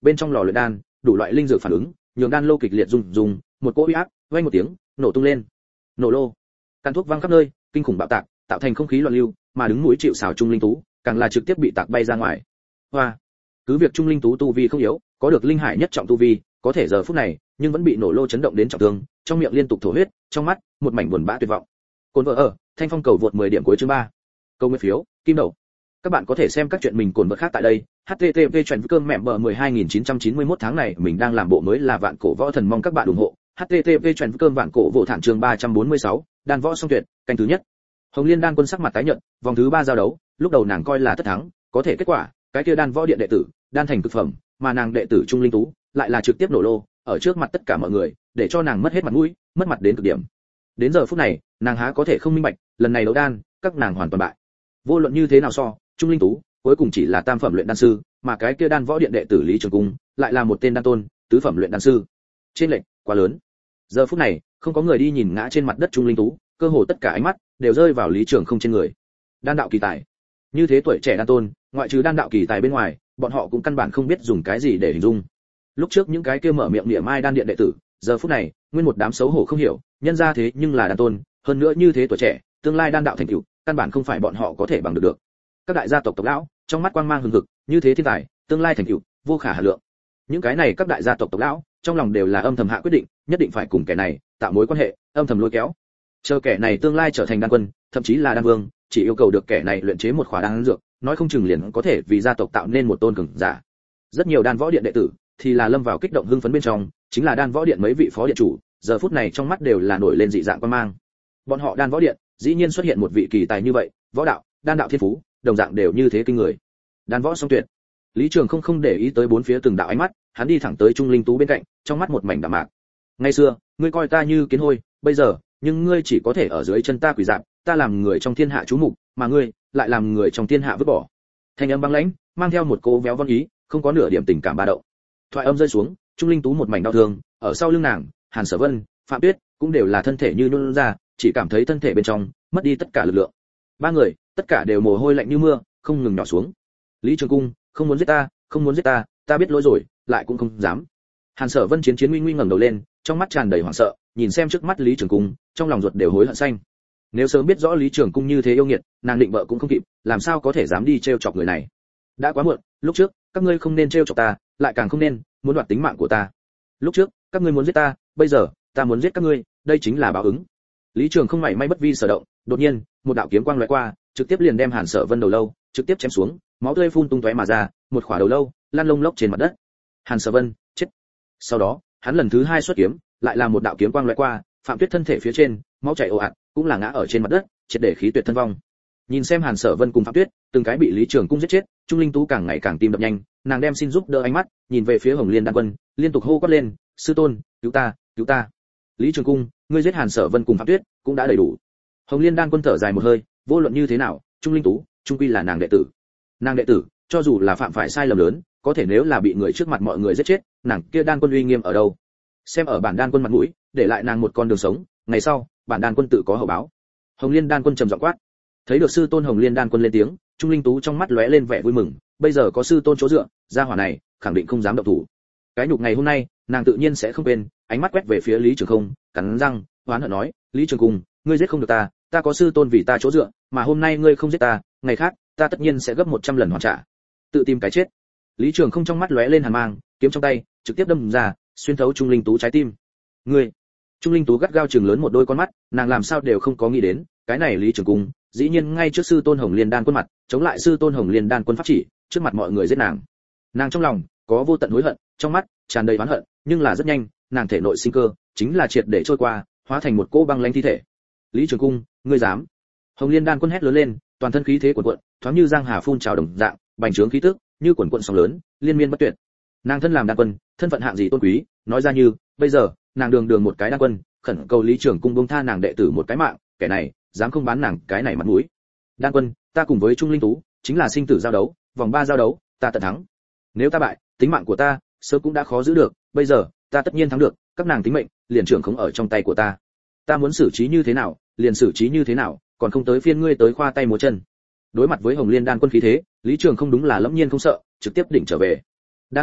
bên trong lò luyện đan đủ loại linh dược phản ứng nhường đan lô kịch liệt rung rung, một cỗ uy áp vang một tiếng nổ tung lên. Nổ lô, căn thuốc văng khắp nơi, kinh khủng bạo tạc tạo thành không khí loạn lưu, mà đứng mũi chịu sào Trung Linh Tú càng là trực tiếp bị tạc bay ra ngoài. Hoa, cứ việc Trung Linh Tú tu vi không yếu, có được linh hải nhất trọng tu vi, có thể giờ phút này nhưng vẫn bị nổ lô chấn động đến trọng thương, trong miệng liên tục thổ huyết, trong mắt một mảnh buồn bã tuyệt vọng. Cồn vợ ở, Thanh Phong cầu vượt mười điểm cuối chương ba. Câu nguyên phiếu, kim đậu. Các bạn có thể xem các chuyện mình cồn vợ khác tại đây. H T T P chuyển cơm mẹ bờ mười hai nghìn chín trăm chín mươi mốt tháng này mình đang làm bộ mới là Vạn Cổ Võ Thần, mong các bạn ủng hộ. H T T P chuyển cơm Vạn Cổ Võ Thản chương ba trăm bốn mươi sáu, đan võ song tuyệt, canh thứ nhất. Hồng Liên Đan Quân sắc mặt tái nhợt, vòng thứ ba giao đấu, lúc đầu nàng coi là tất thắng, có thể kết quả, cái kia đan võ điện đệ tử, đan thành cực phẩm, mà nàng đệ tử Trung Linh Tú, lại là trực tiếp nổ lô, ở trước mặt tất cả mọi người, để cho nàng mất hết mặt mũi, mất mặt đến cực điểm. Đến giờ phút này, nàng há có thể không minh bạch, lần này đấu đan, các nàng hoàn toàn bại. Vô luận như thế nào so, Trung Linh Tú cuối cùng chỉ là tam phẩm luyện đan sư, mà cái kia đan võ điện đệ tử Lý Trường Cung, lại là một tên đan tôn, tứ phẩm luyện đan sư. Trên lệnh quá lớn. Giờ phút này, không có người đi nhìn ngã trên mặt đất Trung Linh Tú, cơ hồ tất cả ánh mắt đều rơi vào Lý Trường Không trên người. Đan đạo kỳ tài, như thế tuổi trẻ đan tôn, ngoại trừ đan đạo kỳ tài bên ngoài, bọn họ cũng căn bản không biết dùng cái gì để hình dung. Lúc trước những cái kia mở miệng niệm mai đan điện đệ tử, giờ phút này, nguyên một đám xấu hổ không hiểu, nhân ra thế nhưng là đan tôn, hơn nữa như thế tuổi trẻ, tương lai đan đạo thành tựu, căn bản không phải bọn họ có thể bằng được được. Các đại gia tộc tộc lão, trong mắt quang mang hừng hực, như thế thiên tài, tương lai thành tựu, vô khả hà lượng. Những cái này các đại gia tộc tộc lão, trong lòng đều là âm thầm hạ quyết định, nhất định phải cùng kẻ này tạo mối quan hệ, âm thầm lôi kéo. Chờ kẻ này tương lai trở thành đan quân, thậm chí là đan vương, chỉ yêu cầu được kẻ này luyện chế một khỏa đan dược, nói không chừng liền có thể vì gia tộc tạo nên một tôn cường giả. Rất nhiều đan võ điện đệ tử thì là lâm vào kích động hưng phấn bên trong, chính là đan võ điện mấy vị phó điện chủ, giờ phút này trong mắt đều là nổi lên dị dạng quan mang. Bọn họ đan võ điện, dĩ nhiên xuất hiện một vị kỳ tài như vậy, võ đạo, đan đạo thiên phú, đồng dạng đều như thế kinh người. Đan võ song tuyệt. Lý Trường không không để ý tới bốn phía từng đạo ánh mắt, hắn đi thẳng tới Trung Linh Tú bên cạnh, trong mắt một mảnh đạm mạc. Ngày xưa, ngươi coi ta như kiến hôi, bây giờ, nhưng ngươi chỉ có thể ở dưới chân ta quỳ dạp, ta làm người trong thiên hạ chú mục, mà ngươi lại làm người trong thiên hạ vứt bỏ. Thanh âm băng lãnh, mang theo một cô véo von ý, không có nửa điểm tình cảm ba động. Thoại âm rơi xuống, Trung Linh Tú một mảnh đau thương, ở sau lưng nàng, Hàn Sở Vân, Phạm Tuyết cũng đều là thân thể như nhũn ra, chỉ cảm thấy thân thể bên trong mất đi tất cả lực lượng. Ba người, tất cả đều mồ hôi lạnh như mưa, không ngừng nhỏ xuống. Lý Trường Cung, không muốn giết ta, không muốn giết ta, ta biết lỗi rồi, lại cũng không dám. Hàn Sở Vân chiến chiến nguy nguy ngẩng đầu lên, trong mắt tràn đầy hoảng sợ, nhìn xem trước mắt Lý Trường Cung, trong lòng ruột đều hối hận xanh. Nếu sớm biết rõ Lý Trường Cung như thế yêu nghiệt, nàng định vợ cũng không kịp, làm sao có thể dám đi trêu chọc người này. Đã quá muộn, lúc trước, các ngươi không nên trêu chọc ta, lại càng không nên muốn đoạt tính mạng của ta. Lúc trước, các ngươi muốn giết ta, bây giờ, ta muốn giết các ngươi, đây chính là báo ứng. Lý Trường không mảy may bất vi sở động, đột nhiên, một đạo kiếm quang lóe qua, trực tiếp liền đem Hàn Sở Vân đầu lâu trực tiếp chém xuống, máu tươi phun tung tóe mà ra, một khỏa đầu lâu lăn lông lốc trên mặt đất. Hàn Sở Vân chết. Sau đó, hắn lần thứ hai xuất kiếm, lại là một đạo kiếm quang lóe qua, Phạm Tuyết thân thể phía trên, máu chảy ồ ạt, cũng là ngã ở trên mặt đất, triệt để khí tuyệt thân vong. Nhìn xem Hàn Sở Vân cùng Phạm Tuyết, từng cái bị Lý Trường Cung giết chết, Trung Linh Tú càng ngày càng tim đập nhanh, nàng đem xin giúp đỡ ánh mắt, nhìn về phía Hồng Liên Đan Quân, liên tục hô quát lên, "Sư tôn, cứu ta, cứu ta!" Lý Trường Cung, ngươi giết Hàn Sở Vân cùng Phạm Tuyết, cũng đã đầy đủ. Hồng Liên Đan Quân thở dài một hơi, vô luận như thế nào, Trung Linh Tú, trung quy là nàng đệ tử. Nàng đệ tử, cho dù là phạm phải sai lầm lớn, có thể nếu là bị người trước mặt mọi người giết chết, nàng kia Đan Quân uy nghiêm ở đâu? Xem ở bản Đan Quân mặt mũi, để lại nàng một con đường sống, ngày sau, bản Đan Quân tự có hậu báo. Hồng Liên Đan Quân trầm giọng quát. Thấy được sư tôn Hồng Liên Đan Quân lên tiếng, Trung Linh Tú trong mắt lóe lên vẻ vui mừng, bây giờ có sư tôn chỗ dựa, gia hỏa này khẳng định không dám động thủ. Cái nhục ngày hôm nay, nàng tự nhiên sẽ không quên, ánh mắt quét về phía Lý Trường Không, cắn răng, oán hận nói, Lý Trường Cung, ngươi giết không được ta, ta có sư tôn vì ta chỗ dựa, mà hôm nay ngươi không giết ta, ngày khác, ta tất nhiên sẽ gấp một trăm lần hoàn trả. Tự tìm cái chết. Lý Trường Không trong mắt lóe lên hàn mang, kiếm trong tay trực tiếp đâm ra, xuyên thấu Trung Linh Tú trái tim. Ngươi. Trung Linh Tú gắt gao trừng lớn một đôi con mắt, nàng làm sao đều không có nghĩ đến, cái này Lý Trường Cung, dĩ nhiên ngay trước sư tôn Hồng Liên Đan Quân mặt, chống lại sư tôn Hồng Liên Đan Quân pháp chỉ, trước mặt mọi người giết nàng. Nàng trong lòng có vô tận hối hận, trong mắt tràn đầy oán hận, nhưng là rất nhanh, nàng thể nội sinh cơ chính là triệt để trôi qua, hóa thành một cỗ băng lãnh thi thể. Lý Trường Cung, ngươi dám? Hồng Liên Đan Quân hét lớn lên, toàn thân khí thế cuồn cuộn, thoáng như giang hà phun trào đồng dạng, bành trướng khí tức, như cuồn cuộn sóng lớn, liên miên bất tuyệt. Nàng thân làm đan quân, thân phận hạng gì tôn quý, nói ra như, bây giờ, nàng đường đường một cái đan quân, khẩn cầu Lý Trường Cung buông tha nàng đệ tử một cái mạng, kẻ này, dám không bán nàng cái này mặt mũi. Đan quân, ta cùng với Trung Linh Tú, chính là sinh tử giao đấu, vòng ba giao đấu, ta tận thắng. Nếu ta bại, tính mạng của ta, sớm cũng đã khó giữ được, bây giờ, ta tất nhiên thắng được, các nàng tính mệnh, liền trưởng không ở trong tay của ta. Ta muốn xử trí như thế nào, liền xử trí như thế nào, còn không tới phiên ngươi tới khoa tay múa chân. Đối mặt với Hồng Liên Đan Quân khí thế, Lý Trường không đúng là lẫm nhiên không sợ, trực tiếp đỉnh trở về. Đan Quân,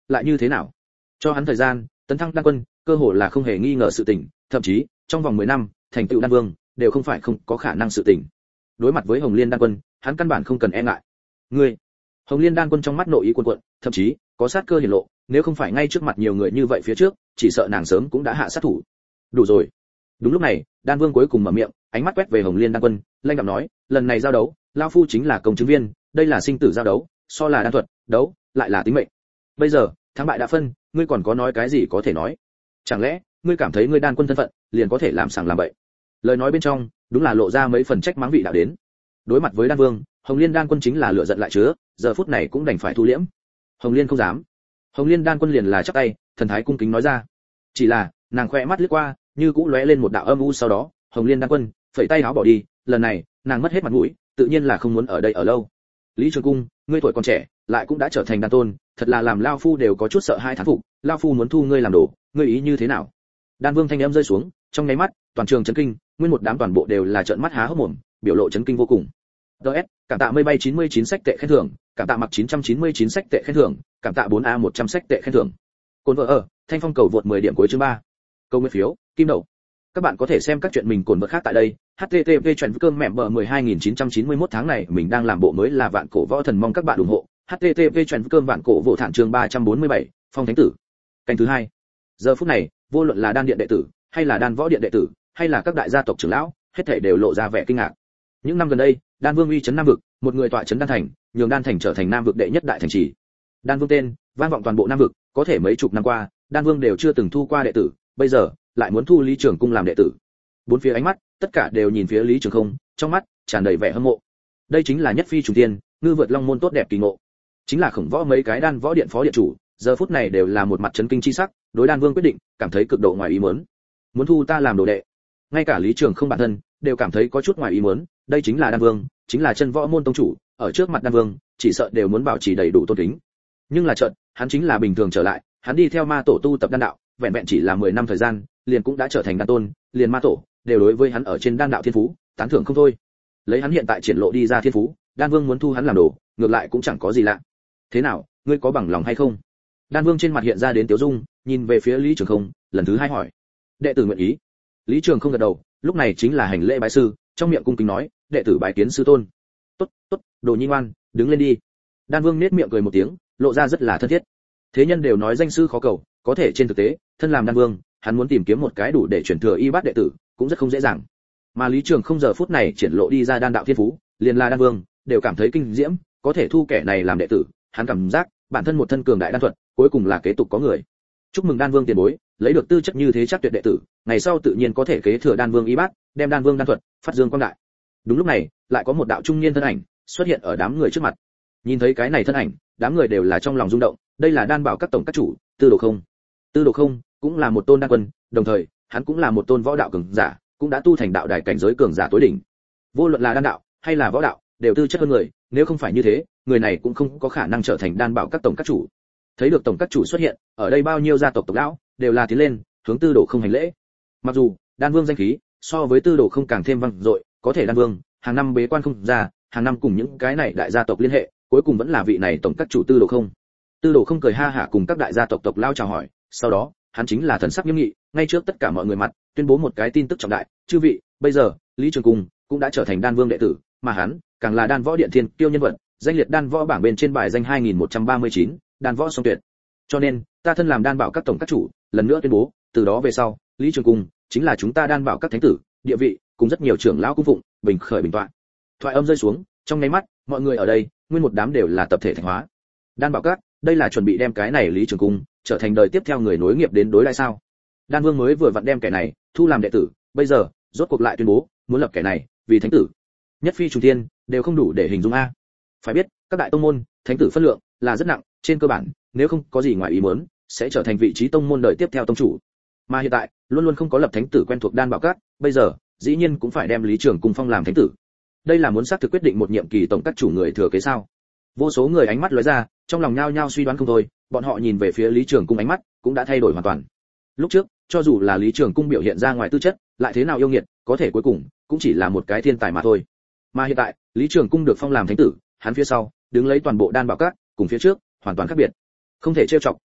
lại như thế nào? Cho hắn thời gian, tấn thăng đan quân, cơ hội là không hề nghi ngờ sự tình, thậm chí, trong vòng mười năm, thành tựu đan vương đều không phải không có khả năng sự tình. Đối mặt với Hồng Liên đan quân, hắn căn bản không cần e ngại. Ngươi, Hồng Liên đan quân trong mắt nội ý cuồn cuộn, thậm chí có sát cơ hiển lộ, nếu không phải ngay trước mặt nhiều người như vậy phía trước, chỉ sợ nàng sớm cũng đã hạ sát thủ. Đủ rồi. Đúng lúc này, đan vương cuối cùng mở miệng, ánh mắt quét về Hồng Liên đan quân, lanh đạm nói, lần này giao đấu, lão phu chính là công chứng viên, đây là sinh tử giao đấu, so là đan thuật, đấu, lại là tính mệnh. Bây giờ, thắng bại đã phân, ngươi còn có nói cái gì có thể nói? Chẳng lẽ, ngươi cảm thấy ngươi đan quân thân phận, liền có thể làm sàng làm bậy? Lời nói bên trong, đúng là lộ ra mấy phần trách mắng vị đạo đến. Đối mặt với đan vương, Hồng Liên đan quân chính là lựa giận lại chứa, giờ phút này cũng đành phải thu liễm. Hồng Liên không dám. Hồng Liên đan quân liền là chắp tay, thần thái cung kính nói ra. Chỉ là, nàng khẽ mắt lướt qua, như cũ lóe lên một đạo âm u, sau đó, Hồng Liên đan quân phẩy tay áo bỏ đi, lần này, nàng mất hết mặt mũi, tự nhiên là không muốn ở đây ở lâu. Lý Trường Cung, ngươi tuổi còn trẻ, lại cũng đã trở thành đan tôn, thật là làm lão phu đều có chút sợ hai thán phục, lão phu muốn thu ngươi làm đồ, ngươi ý như thế nào? Đan Vương thanh âm rơi xuống, trong nháy mắt, toàn trường chấn kinh, nguyên một đám toàn bộ đều là trợn mắt há hốc mồm, biểu lộ chấn kinh vô cùng. đê ét, cảm tạ mây bay chín mươi chín sách tệ khen thưởng, cảm tạ mặc chín trăm chín mươi chín sách tệ khen thưởng, cảm tạ bốn a một trăm sách tệ khen thưởng. Cồn vợ ở, Thanh Phong cầu vượt mười điểm cuối chương ba. Câu nguyên phiếu, kim đậu. Các bạn có thể xem các chuyện mình cồn vợ khác tại đây. H T T P chuyển cơm mẹ bờ mười hai nghìn chín trăm chín mươi mốt tháng này mình đang làm bộ mới là vạn cổ võ thần, mong các bạn ủng hộ. H T T P chuyển cơm vạn cổ vô thản chương ba trăm bốn mươi bảy, Phong Thánh tử. Canh thứ hai. Giờ phút này, vô luận là đan điện đệ tử, hay là đan võ điện đệ tử, hay là các đại gia tộc trưởng lão, hết thảy đều lộ ra vẻ kinh ngạc. Những năm gần đây, đan vương uy chấn nam vực, một người tọa chấn đan thành, nhường đan thành trở thành nam vực đệ nhất đại thành trì. Đan vương tên vang vọng toàn bộ nam vực, có thể mấy chục năm qua, đan vương đều chưa từng thu qua đệ tử, bây giờ lại muốn thu Lý Trường Cung làm đệ tử. Bốn phía ánh mắt, tất cả đều nhìn phía Lý Trường Không, trong mắt tràn đầy vẻ hâm mộ. Đây chính là nhất phi trùng thiên, ngư vượt long môn tốt đẹp kỳ ngộ. Chính là khổng võ mấy cái đan võ điện phó điện chủ, giờ phút này đều là một mặt chấn kinh chi sắc, đối đan vương quyết định, cảm thấy cực độ ngoài ý muốn. Muốn thu ta làm đồ đệ. Ngay cả Lý Trường Không bản thân đều cảm thấy có chút ngoài ý muốn, đây chính là đan vương, chính là chân võ môn tông chủ, ở trước mặt đan vương, chỉ sợ đều muốn bảo trì đầy đủ tôn kính. Nhưng là chợt, hắn chính là bình thường trở lại, hắn đi theo ma tổ tu tập đan đạo, vẹn vẹn chỉ là mười năm thời gian, liền cũng đã trở thành đan tôn, liền ma tổ đều đối với hắn ở trên đan đạo thiên phú tán thưởng không thôi. Lấy hắn hiện tại triển lộ đi ra thiên phú, đan vương muốn thu hắn làm đồ, ngược lại cũng chẳng có gì lạ. Thế nào, ngươi có bằng lòng hay không? Đan vương trên mặt hiện ra đến tiêu dung, nhìn về phía Lý Trường Không, lần thứ hai hỏi. Đệ tử nguyện ý. Lý Trường Không gật đầu, lúc này chính là hành lễ bái sư, trong miệng cung kính nói, đệ tử bái kiến sư tôn. Tốt, tốt, đồ nhi ngoan, đứng lên đi. Đan vương nét miệng cười một tiếng, lộ ra rất là thân thiết. Thế nhân đều nói danh sư khó cầu, có thể trên thực tế, thân làm đan vương, hắn muốn tìm kiếm một cái đủ để chuyển thừa y bát đệ tử, cũng rất không dễ dàng. Mà Lý Trường Không giờ phút này triển lộ đi ra đan đạo thiên phú, liền là đan vương, đều cảm thấy kinh diễm, có thể thu kẻ này làm đệ tử, hắn cảm giác bản thân một thân cường đại đan thuật, cuối cùng là kế tục có người. Chúc mừng đan vương tiền bối, lấy được tư chất như thế chắc tuyệt đệ tử, ngày sau tự nhiên có thể kế thừa đan vương y bát, đem đan vương đan thuật phát dương quang đại. Đúng lúc này, lại có một đạo trung niên thân ảnh xuất hiện ở đám người trước mặt. Nhìn thấy cái này thân ảnh, đám người đều là trong lòng rung động, đây là đan bảo các tổng các chủ, Tư Đồ Không. Tư Đồ Không cũng là một tôn đan quân, đồng thời, hắn cũng là một tôn võ đạo cường giả, cũng đã tu thành đạo đài cảnh giới cường giả tối đỉnh. Vô luận là đan đạo hay là võ đạo, đều tư chất hơn người, nếu không phải như thế, người này cũng không có khả năng trở thành đan bảo các tổng các chủ. Thấy được tổng các chủ xuất hiện, ở đây bao nhiêu gia tộc tộc lão đều là tiến lên, hướng Tư Đồ Không hành lễ. Mặc dù đan vương danh khí so với Tư Đồ Không càng thêm vang dội, có thể đan vương hàng năm bế quan không ra, hàng năm cùng những cái này đại gia tộc liên hệ, cuối cùng vẫn là vị này tổng các chủ Tư Đồ Không. Tư Đồ Không cười ha hả cùng các đại gia tộc tộc lão chào hỏi, sau đó, hắn chính là thần sắc nghiêm nghị, ngay trước tất cả mọi người mặt, tuyên bố một cái tin tức trọng đại, chư vị, bây giờ, Lý Trường Cung cũng đã trở thành đan vương đệ tử, mà hắn càng là đan võ điện thiên kiêu nhân vật, danh liệt đan võ bảng bên trên bài danh hai nghìn một trăm ba mươi chín, đan võ song tuyệt. Cho nên, ta thân làm đan bảo các tổng các chủ, lần nữa tuyên bố, từ đó về sau, Lý Trường Cung chính là chúng ta đan bảo các thánh tử, địa vị cùng rất nhiều trưởng lão cung phụng, bình khởi bình tọa. Thoại âm rơi xuống, trong nháy mắt, mọi người ở đây, nguyên một đám đều là tập thể thành hóa. Đan bảo các, đây là chuẩn bị đem cái này Lý Trường Cung trở thành đời tiếp theo người nối nghiệp đến đối lại sao? Đan Vương mới vừa vặn đem kẻ này thu làm đệ tử, bây giờ rốt cuộc lại tuyên bố muốn lập kẻ này vì thánh tử. Nhất phi trùng thiên, đều không đủ để hình dung a. Phải biết, các đại tông môn, thánh tử phân lượng là rất nặng, trên cơ bản, nếu không có gì ngoài ý muốn, sẽ trở thành vị trí tông môn đời tiếp theo tông chủ. Mà hiện tại, luôn luôn không có lập thánh tử quen thuộc đan bảo các, bây giờ, dĩ nhiên cũng phải đem Lý Trường Cung phong làm thánh tử. Đây là muốn xác thực quyết định một nhiệm kỳ tổng các chủ người thừa kế sao? Vô số người ánh mắt lóe ra, trong lòng nhao nhao suy đoán không thôi, bọn họ nhìn về phía Lý Trường Cung ánh mắt cũng đã thay đổi hoàn toàn. Lúc trước, cho dù là Lý Trường Cung biểu hiện ra ngoài tư chất, lại thế nào yêu nghiệt, có thể cuối cùng cũng chỉ là một cái thiên tài mà thôi. Mà hiện tại, Lý Trường Cung được phong làm thánh tử, hắn phía sau đứng lấy toàn bộ đan bảo các, cùng phía trước hoàn toàn khác biệt. Không thể trêu chọc,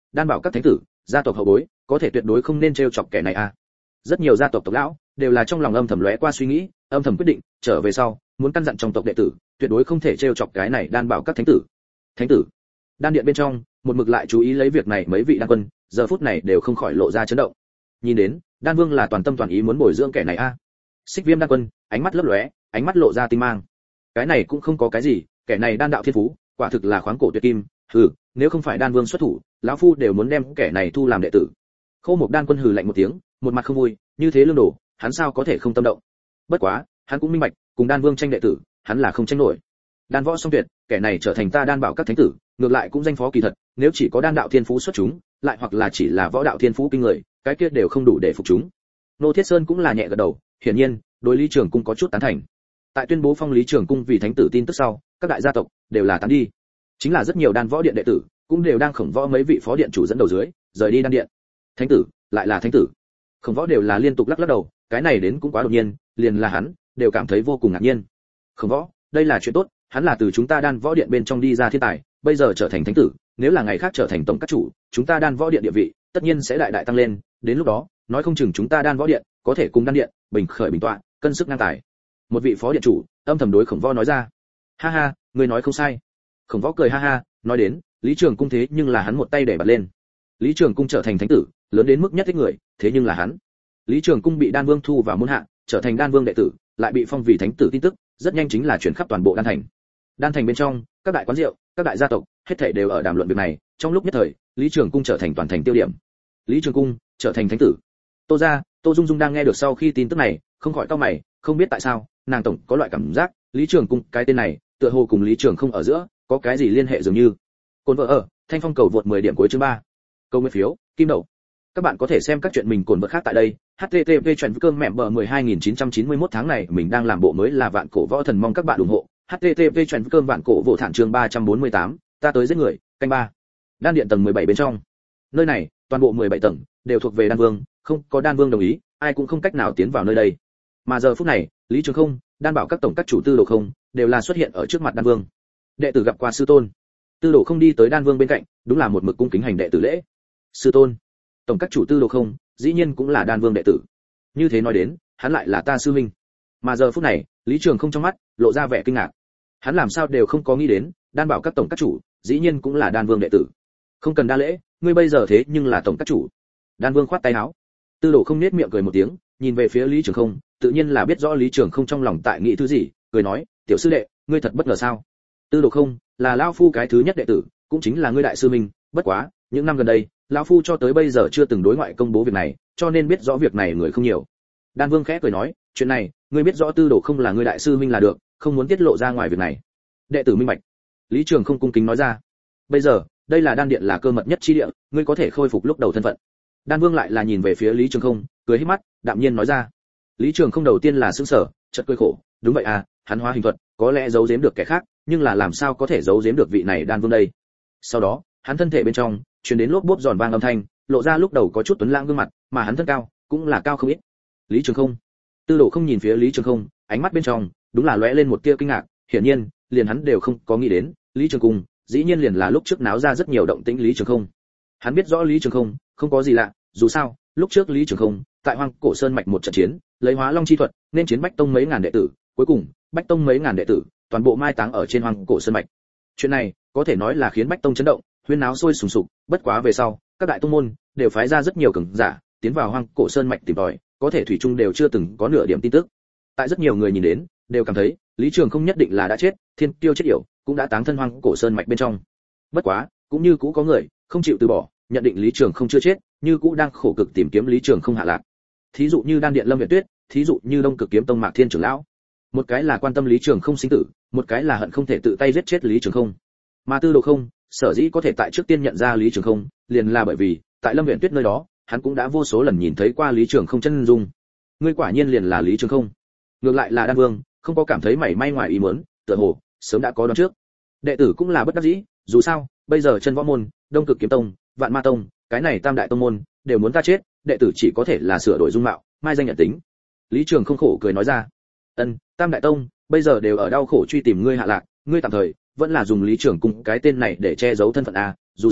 đan bảo các thánh tử, gia tộc hậu bối, có thể tuyệt đối không nên trêu chọc kẻ này a. Rất nhiều gia tộc tộc lão đều là trong lòng âm thầm lóe qua suy nghĩ, âm thầm quyết định, trở về sau, muốn căn dặn trong tộc đệ tử, tuyệt đối không thể trêu chọc cái này đan bảo các thánh tử. Thánh tử. Đan điện bên trong, một mực lại chú ý lấy việc này mấy vị đan quân, giờ phút này đều không khỏi lộ ra chấn động. Nhìn đến, Đan Vương là toàn tâm toàn ý muốn bồi dưỡng kẻ này a. Xích Viêm đan quân, ánh mắt lấp lóe, ánh mắt lộ ra tinh mang. Cái này cũng không có cái gì, kẻ này đan đạo thiên phú, quả thực là khoáng cổ tuyệt kim, hừ, nếu không phải Đan Vương xuất thủ, lão phu đều muốn đem kẻ này thu làm đệ tử. Khâu Mộc đan quân hừ lạnh một tiếng, một mặt không vui, như thế lương đồ, hắn sao có thể không tâm động. Bất quá, hắn cũng minh bạch, cùng Đan Vương tranh đệ tử, hắn là không tranh nổi. Đan võ song tuyệt, kẻ này trở thành ta đan bảo các thánh tử, ngược lại cũng danh phó kỳ thật, nếu chỉ có đan đạo thiên phú xuất chúng, lại hoặc là chỉ là võ đạo thiên phú kinh người, cái kia đều không đủ để phục chúng. Nô Thiết Sơn cũng là nhẹ gật đầu, hiển nhiên, đối Lý Trường Cung có chút tán thành. Tại tuyên bố phong Lý Trường Cung vì thánh tử tin tức sau, các đại gia tộc đều là tán đi. Chính là rất nhiều đan võ điện đệ tử, cũng đều đang khổng võ mấy vị phó điện chủ dẫn đầu dưới, rời đi đan điện. Thánh tử, lại là thánh tử. Khổng võ đều là liên tục lắc lắc đầu, cái này đến cũng quá đột nhiên, liền là hắn, đều cảm thấy vô cùng ngạc nhiên. Khổng võ, đây là chuyện tốt, hắn là từ chúng ta đan võ điện bên trong đi ra thiên tài, bây giờ trở thành thánh tử, nếu là ngày khác trở thành tổng các chủ, chúng ta đan võ điện địa vị tất nhiên sẽ đại đại tăng lên, đến lúc đó, nói không chừng chúng ta đan võ điện có thể cùng đan điện bình khởi bình tọa, cân sức ngang tài. Một vị phó điện chủ âm thầm đối Khổng Võ nói ra. Ha ha, người nói không sai. Khổng Võ cười ha ha, nói đến, Lý Trường Cung thế nhưng là hắn một tay để bật lên. Lý Trường Cung trở thành thánh tử, lớn đến mức nhất thích người, thế nhưng là hắn. Lý Trường Cung bị Đan Vương thu vào môn hạ, trở thành Đan Vương đệ tử, lại bị phong vì thánh tử tin tức, rất nhanh chính là truyền khắp toàn bộ Đan Thành. Đan Thành bên trong, các đại quán rượu, các đại gia tộc, hết thảy đều ở đàm luận việc này, trong lúc nhất thời, Lý Trường Cung trở thành toàn thành tiêu điểm. Lý Trường Cung trở thành thánh tử. Tô gia, Tô Dung Dung đang nghe được sau khi tin tức này, không khỏi cau mày, không biết tại sao, nàng tổng có loại cảm giác, Lý Trường Cung, cái tên này, tựa hồ cùng Lý Trường không ở giữa, có cái gì liên hệ dường như. Côn vợ ở, Thanh Phong cầu vượt mười điểm cuối chương ba. Câu nguyên phiếu, kim đậu. Các bạn có thể xem các chuyện mình cồn vợ khác tại đây. H T T P chuyển cơm mẹ bờ mười hai nghìn chín trăm chín mươi mốt tháng này mình đang làm bộ mới là vạn cổ võ thần, mong các bạn ủng hộ. H T T P chuyển cơm vạn cổ võ thản chương ba trăm bốn mươi tám, ta tới giết người, canh ba. Đan điện tầng mười bảy bên trong. Nơi này, toàn bộ mười bảy tầng đều thuộc về Đan Vương, không có Đan Vương đồng ý, ai cũng không cách nào tiến vào nơi đây. Mà giờ phút này, Lý Trường Không, Đan bảo các tổng các chủ Tư Đồ Không, đều là xuất hiện ở trước mặt Đan Vương. Đệ tử gặp qua sư tôn. Tư Đồ Không đi tới Đan Vương bên cạnh, đúng là một mực cung kính hành đệ tử lễ. Sư tôn. Tổng các chủ Tư Đồ Không, dĩ nhiên cũng là Đan Vương đệ tử. Như thế nói đến, hắn lại là ta sư huynh. Mà giờ phút này, Lý Trường Không trong mắt lộ ra vẻ kinh ngạc. Hắn làm sao đều không có nghĩ đến, Đan bảo các tổng các chủ, dĩ nhiên cũng là Đan Vương đệ tử. Không cần đa lễ, ngươi bây giờ thế nhưng là tổng các chủ. Đan Vương khoát tay áo. Tư Đồ Không nhếch miệng cười một tiếng, nhìn về phía Lý Trường Không, tự nhiên là biết rõ Lý Trường Không trong lòng tại nghĩ thứ gì, cười nói, tiểu sư đệ, ngươi thật bất ngờ sao? Tư Đồ Không, là lão phu cái thứ nhất đệ tử, cũng chính là ngươi đại sư minh, bất quá, những năm gần đây, lão phu cho tới bây giờ chưa từng đối ngoại công bố việc này, cho nên biết rõ việc này người không nhiều. Đan Vương khẽ cười nói, chuyện này, ngươi biết rõ Tư Đồ Không là ngươi đại sư minh là được, không muốn tiết lộ ra ngoài việc này. Đệ tử minh bạch. Lý Trường Không cung kính nói ra. Bây giờ, đây là đan điện là cơ mật nhất chi địa, ngươi có thể khôi phục lúc đầu thân phận. Đan Vương lại là nhìn về phía Lý Trường Không, cười híp mắt, đạm nhiên nói ra. Lý Trường Không đầu tiên là sững sờ, chợt cười khổ, đúng vậy à, hắn hóa hình thuật, có lẽ giấu giếm được kẻ khác, nhưng là làm sao có thể giấu giếm được vị này Đan Vương đây? Sau đó, hắn thân thể bên trong truyền đến lốp bốp giòn vang âm thanh, lộ ra lúc đầu có chút tuấn lãng gương mặt, mà hắn thân cao cũng là cao không ít. Lý Trường Không. Tư Đồ Không nhìn phía Lý Trường Không, ánh mắt bên trong đúng là lóe lên một tia kinh ngạc, hiển nhiên, liền hắn đều không có nghĩ đến, Lý Trường Cung, dĩ nhiên liền là lúc trước náo ra rất nhiều động tĩnh Lý Trường Không. Hắn biết rõ Lý Trường Không, không có gì lạ, dù sao, lúc trước Lý Trường Không, tại Hoang Cổ Sơn mạch một trận chiến, lấy Hóa Long chi thuật, nên chiến Bách Tông mấy ngàn đệ tử, cuối cùng, Bách Tông mấy ngàn đệ tử, toàn bộ mai táng ở trên Hoang Cổ Sơn mạch. Chuyện này, có thể nói là khiến Bách Tông chấn động, huyên náo sôi sùng sục, bất quá về sau, các đại tông môn đều phái ra rất nhiều cường giả, tiến vào Hoang Cổ Sơn mạch tìm tòi, có thể thủy chung đều chưa từng có nửa điểm tin tức. Tại rất nhiều người nhìn đến, đều cảm thấy, Lý Trường Không nhất định là đã chết, thiên tiêu chết yểu, cũng đã táng thân Hoang Cổ Sơn mạch bên trong. Bất quá, cũng như cũ có người không chịu từ bỏ, nhận định Lý Trường Không chưa chết, như cũ đang khổ cực tìm kiếm Lý Trường Không hạ lạc. Thí dụ như Đan điện Lâm Viễn Tuyết, thí dụ như Đông Cực kiếm tông Mạc Thiên trưởng lão. Một cái là quan tâm Lý Trường Không sinh tử, một cái là hận không thể tự tay giết chết Lý Trường Không. Mà Tư Đồ Không, sở dĩ có thể tại trước tiên nhận ra Lý Trường Không, liền là bởi vì, tại Lâm Viễn Tuyết nơi đó, hắn cũng đã vô số lần nhìn thấy qua Lý Trường Không chân dung. Ngươi quả nhiên liền là Lý Trường Không. Ngược lại là Đan Vương, không có cảm thấy mảy may ngoài ý muốn, tựa hồ sớm đã có đoán trước. Đệ tử cũng là bất đắc dĩ, dù sao, bây giờ chân võ môn, Đông Cực kiếm tông, Vạn Ma tông, cái này tam đại tông môn đều muốn ta chết, đệ tử chỉ có thể là sửa đổi dung mạo, mai danh nhận tính. Lý Trường Không khổ cười nói ra. Ân, tam đại tông bây giờ đều ở đau khổ truy tìm ngươi hạ lạc, ngươi tạm thời vẫn là dùng Lý Trường Cung cái tên này để che giấu thân phận a, dù sao,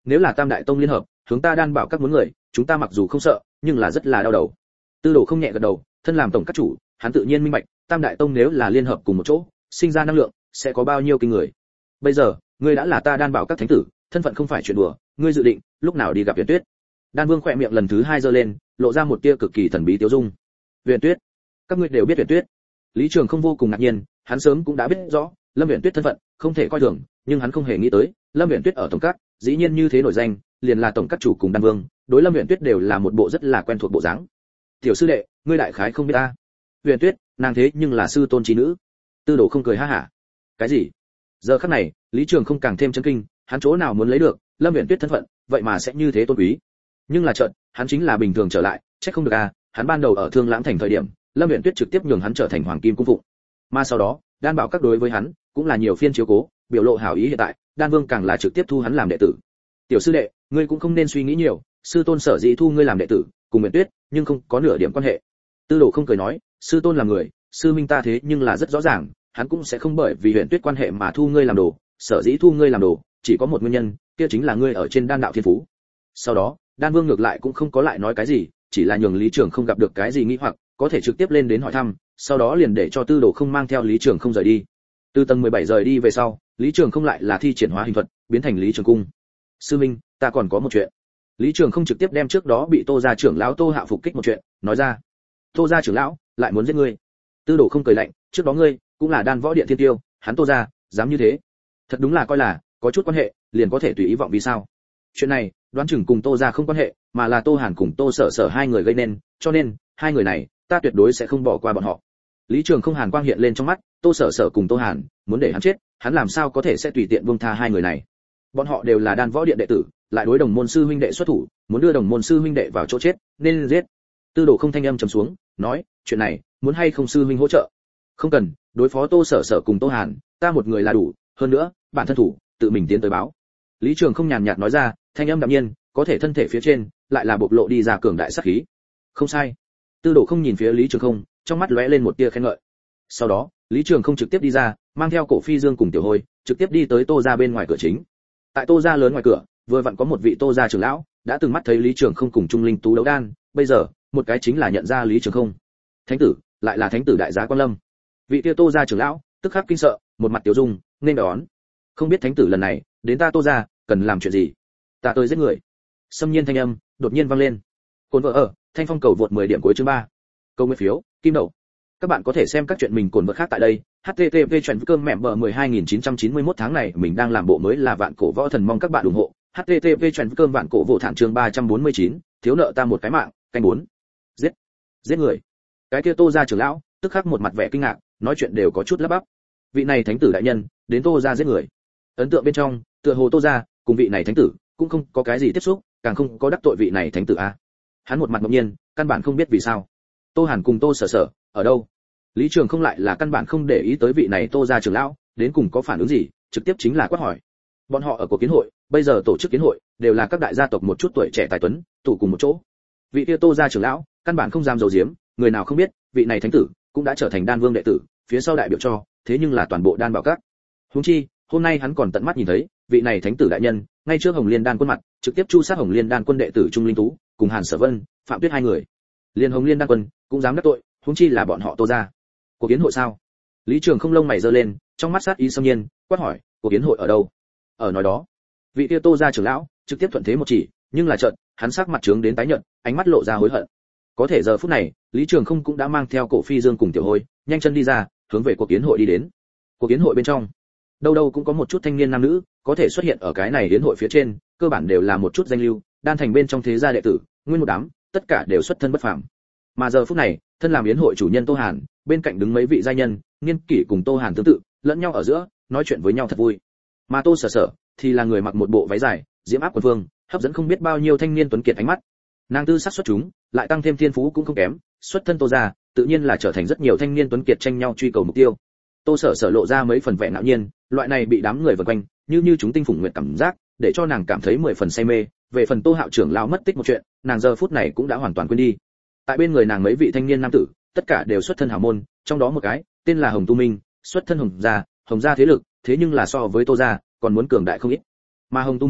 nếu là tam đại tông liên hợp hướng ta đan bảo các muốn người, chúng ta mặc dù không sợ nhưng là rất là đau đầu. Tư Đồ không nhẹ gật đầu, thân làm tổng các chủ, hắn tự nhiên minh bạch, tam đại tông nếu là liên hợp cùng một chỗ, sinh ra năng lượng sẽ có bao nhiêu kinh người. Bây giờ, ngươi đã là ta đan bảo các thánh tử, thân phận không phải chuyện đùa, ngươi dự định lúc nào đi gặp Huyền Tuyết? Đan Vương khẽ miệng lần thứ hai giơ lên, lộ ra một tia cực kỳ thần bí tiêu dung. Huyền Tuyết? Các ngươi đều biết Huyền Tuyết? Lý Trường không vô cùng ngạc nhiên, hắn sớm cũng đã biết rõ, Lâm Huyền Tuyết thân phận không thể coi thường, nhưng hắn không hề nghĩ tới, Lâm Huyền Tuyết ở tổng các, dĩ nhiên như thế nổi danh, liền là tổng các chủ cùng Đan Vương, đối Lâm Huyền Tuyết đều là một bộ rất là quen thuộc bộ dáng. Tiểu sư đệ, ngươi đại khái không biết ta. Huyền Tuyết, nàng thế nhưng là sư tôn chi nữ. Tư Đồ không cười ha hả. Cái gì? Giờ khắc này, Lý Trường không càng thêm chấn kinh, hắn chỗ nào muốn lấy được Lâm Huyền Tuyết thân phận, vậy mà sẽ như thế tôn quý. Nhưng là chợt, hắn chính là bình thường trở lại, chắc không được à, hắn ban đầu ở Thương Lãng thành thời điểm, Lâm Huyền Tuyết trực tiếp nhường hắn trở thành hoàng kim cung phụng. Mà sau đó, Đan Bảo các đối với hắn cũng là nhiều phiên chiếu cố, biểu lộ hảo ý hiện tại, Đan Vương càng là trực tiếp thu hắn làm đệ tử. Tiểu sư đệ, ngươi cũng không nên suy nghĩ nhiều, sư tôn sở dĩ thu ngươi làm đệ tử, cùng Huyền Tuyết, nhưng không có nửa điểm quan hệ. Tư Đồ không cười nói, sư tôn là người, sư minh ta thế nhưng là rất rõ ràng, hắn cũng sẽ không bởi vì Huyền Tuyết quan hệ mà thu ngươi làm đồ, sở dĩ thu ngươi làm đồ, chỉ có một nguyên nhân, kia chính là ngươi ở trên đan đạo thiên phú. Sau đó, Đan Vương ngược lại cũng không có lại nói cái gì, chỉ là nhường Lý Trường không gặp được cái gì nghi hoặc, có thể trực tiếp lên đến hỏi thăm, sau đó liền để cho Tư Đồ không mang theo Lý Trường không rời đi. Từ tầng mười bảy rời đi về sau, Lý Trường không lại là thi triển hóa hình thuật, biến thành Lý Trường cung. Sư minh, ta còn có một chuyện. Lý Trường không trực tiếp đem trước đó bị Tô gia trưởng lão Tô Hạo phục kích một chuyện nói ra. Tô gia trưởng lão lại muốn giết ngươi? Tư Đồ không cười lạnh, trước đó ngươi cũng là đan võ điện thiên tiêu, hắn Tô gia dám như thế, thật đúng là coi là có chút quan hệ, liền có thể tùy ý vọng vì sao? Chuyện này, đoán chừng cùng Tô gia không quan hệ, mà là Tô Hàn cùng Tô Sở Sở hai người gây nên, cho nên hai người này, ta tuyệt đối sẽ không bỏ qua bọn họ. Lý Trường không hàn quang hiện lên trong mắt, Tô Sở Sở cùng Tô Hàn muốn để hắn chết, hắn làm sao có thể sẽ tùy tiện buông tha hai người này? Bọn họ đều là đan võ điện đệ tử, lại đối đồng môn sư huynh đệ xuất thủ, muốn đưa đồng môn sư huynh đệ vào chỗ chết, nên giết. Tư Đồ không thanh âm trầm xuống, nói, chuyện này, muốn hay không sư huynh hỗ trợ? Không cần, đối phó Tô Sở Sở cùng Tô Hàn, ta một người là đủ, hơn nữa, bản thân thủ, tự mình tiến tới báo. Lý Trường không nhàn nhạt nói ra, thanh âm đạm nhiên, có thể thân thể phía trên lại là bộc lộ đi ra cường đại sát khí. Không sai. Tư Đồ không nhìn phía Lý Trường không, trong mắt lóe lên một tia khen ngợi. Sau đó, Lý Trường không trực tiếp đi ra, mang theo Cổ Phi Dương cùng Tiểu Hôi, trực tiếp đi tới Tô gia bên ngoài cửa chính. Tại Tô gia lớn ngoài cửa, vừa vặn có một vị Tô gia trưởng lão, đã từng mắt thấy Lý Trường không cùng Trung Linh Tú đấu đan, bây giờ, một cái chính là nhận ra Lý Trường không. Thánh tử, lại là thánh tử đại giá Quan Lâm. Vị kia Tô gia trưởng lão, tức khắc kinh sợ, một mặt tiểu dung, nên đón. Không biết thánh tử lần này đến ta Tô gia, cần làm chuyện gì? Ta tới giết người. Xâm nhiên thanh âm đột nhiên vang lên. Cồn vợ ở, Thanh Phong cầu vượt mười điểm cuối chương ba. Câu nguyên phiếu, kim đậu. Các bạn có thể xem các chuyện mình cồn vợ khác tại đây. H T T P chuyển cơm mẹ bờ mười hai nghìn chín trăm chín mươi mốt tháng này mình đang làm bộ mới là vạn cổ võ thần, mong các bạn ủng hộ. H T T P chuyển cơm vạn cổ vô thản chương ba trăm bốn mươi chín, thiếu nợ ta một cái mạng, canh bốn. Giết, giết người. Cái kia Tô gia trưởng lão, tức khắc một mặt vẻ kinh ngạc, nói chuyện đều có chút lắp bắp. Vị này thánh tử đại nhân, đến Tô gia giết người. Ấn tượng bên trong, tựa hồ Tô gia cùng vị này thánh tử cũng không có cái gì tiếp xúc, càng không có đắc tội vị này thánh tử a. Hắn một mặt ngẫu nhiên, căn bản không biết vì sao. Tô Hàn cùng Tô Sở Sở ở đâu? Lý Trường không lại là căn bản không để ý tới vị này Tô gia trưởng lão, đến cùng có phản ứng gì, trực tiếp chính là quát hỏi. Bọn họ ở cuộc kiến hội, bây giờ tổ chức kiến hội đều là các đại gia tộc một chút tuổi trẻ tài tuấn, tụ cùng một chỗ. Vị kia Tô gia trưởng lão, căn bản không dám giấu giếm, người nào không biết, vị này thánh tử cũng đã trở thành đan vương đệ tử, phía sau đại biểu cho, thế nhưng là toàn bộ đan bảo các. Huống chi, hôm nay hắn còn tận mắt nhìn thấy, vị này thánh tử đại nhân, ngay trước Hồng Liên Đan quân mặt, trực tiếp chu sát Hồng Liên Đan quân đệ tử Trung Linh Tú, cùng Hàn Sở Vân, Phạm Tuyết hai người. Liên Hồng Liên Đan quân cũng dám đắc tội, huống chi là bọn họ Tô gia. Cuộc kiến hội sao? Lý Trường không lông mày giơ lên, trong mắt sát ý xâm nhiên, quát hỏi, cuộc kiến hội ở đâu? Ở nói đó. Vị kia Tô gia trưởng lão trực tiếp thuận thế một chỉ, nhưng là chợt, hắn sắc mặt trướng đến tái nhợt, ánh mắt lộ ra hối hận. Có thể giờ phút này, Lý Trường không cũng đã mang theo Cổ Phi Dương cùng Tiểu Hôi, nhanh chân đi ra, hướng về cuộc kiến hội đi đến. Cuộc kiến hội bên trong, đâu đâu cũng có một chút thanh niên nam nữ, có thể xuất hiện ở cái này đến hội phía trên, cơ bản đều là một chút danh lưu, đan thành bên trong thế gia đệ tử, nguyên một đám, tất cả đều xuất thân bất phàm. Mà giờ phút này, thân làm yến hội chủ nhân Tô Hàn, bên cạnh đứng mấy vị giai nhân, niên kỷ cùng Tô Hàn tương tự, lẫn nhau ở giữa, nói chuyện với nhau thật vui. Mà Tô Sở Sở thì là người mặc một bộ váy dài, diễm áp quần phương, hấp dẫn không biết bao nhiêu thanh niên tuấn kiệt ánh mắt. Nàng tư sắc xuất chúng, lại tăng thêm thiên phú cũng không kém, xuất thân Tô gia, tự nhiên là trở thành rất nhiều thanh niên tuấn kiệt tranh nhau truy cầu mục tiêu. Tô Sở Sở lộ ra mấy phần vẻ ngạo nhiên, loại này bị đám người vây quanh, như như chúng tinh phủng nguyệt cảm giác, để cho nàng cảm thấy mười phần say mê. Về phần Tô Hạo trưởng lão mất tích một chuyện, nàng giờ phút này cũng đã hoàn toàn quên đi. Tại bên người nàng mấy vị thanh niên nam tử, tất cả đều xuất thân hào môn, trong đó một cái tên là Hồng Tu Minh, xuất thân Hồng gia, Hồng gia thế lực, thế nhưng là so với Tô gia còn muốn cường đại không ít. Mà Hồng Tu Minh,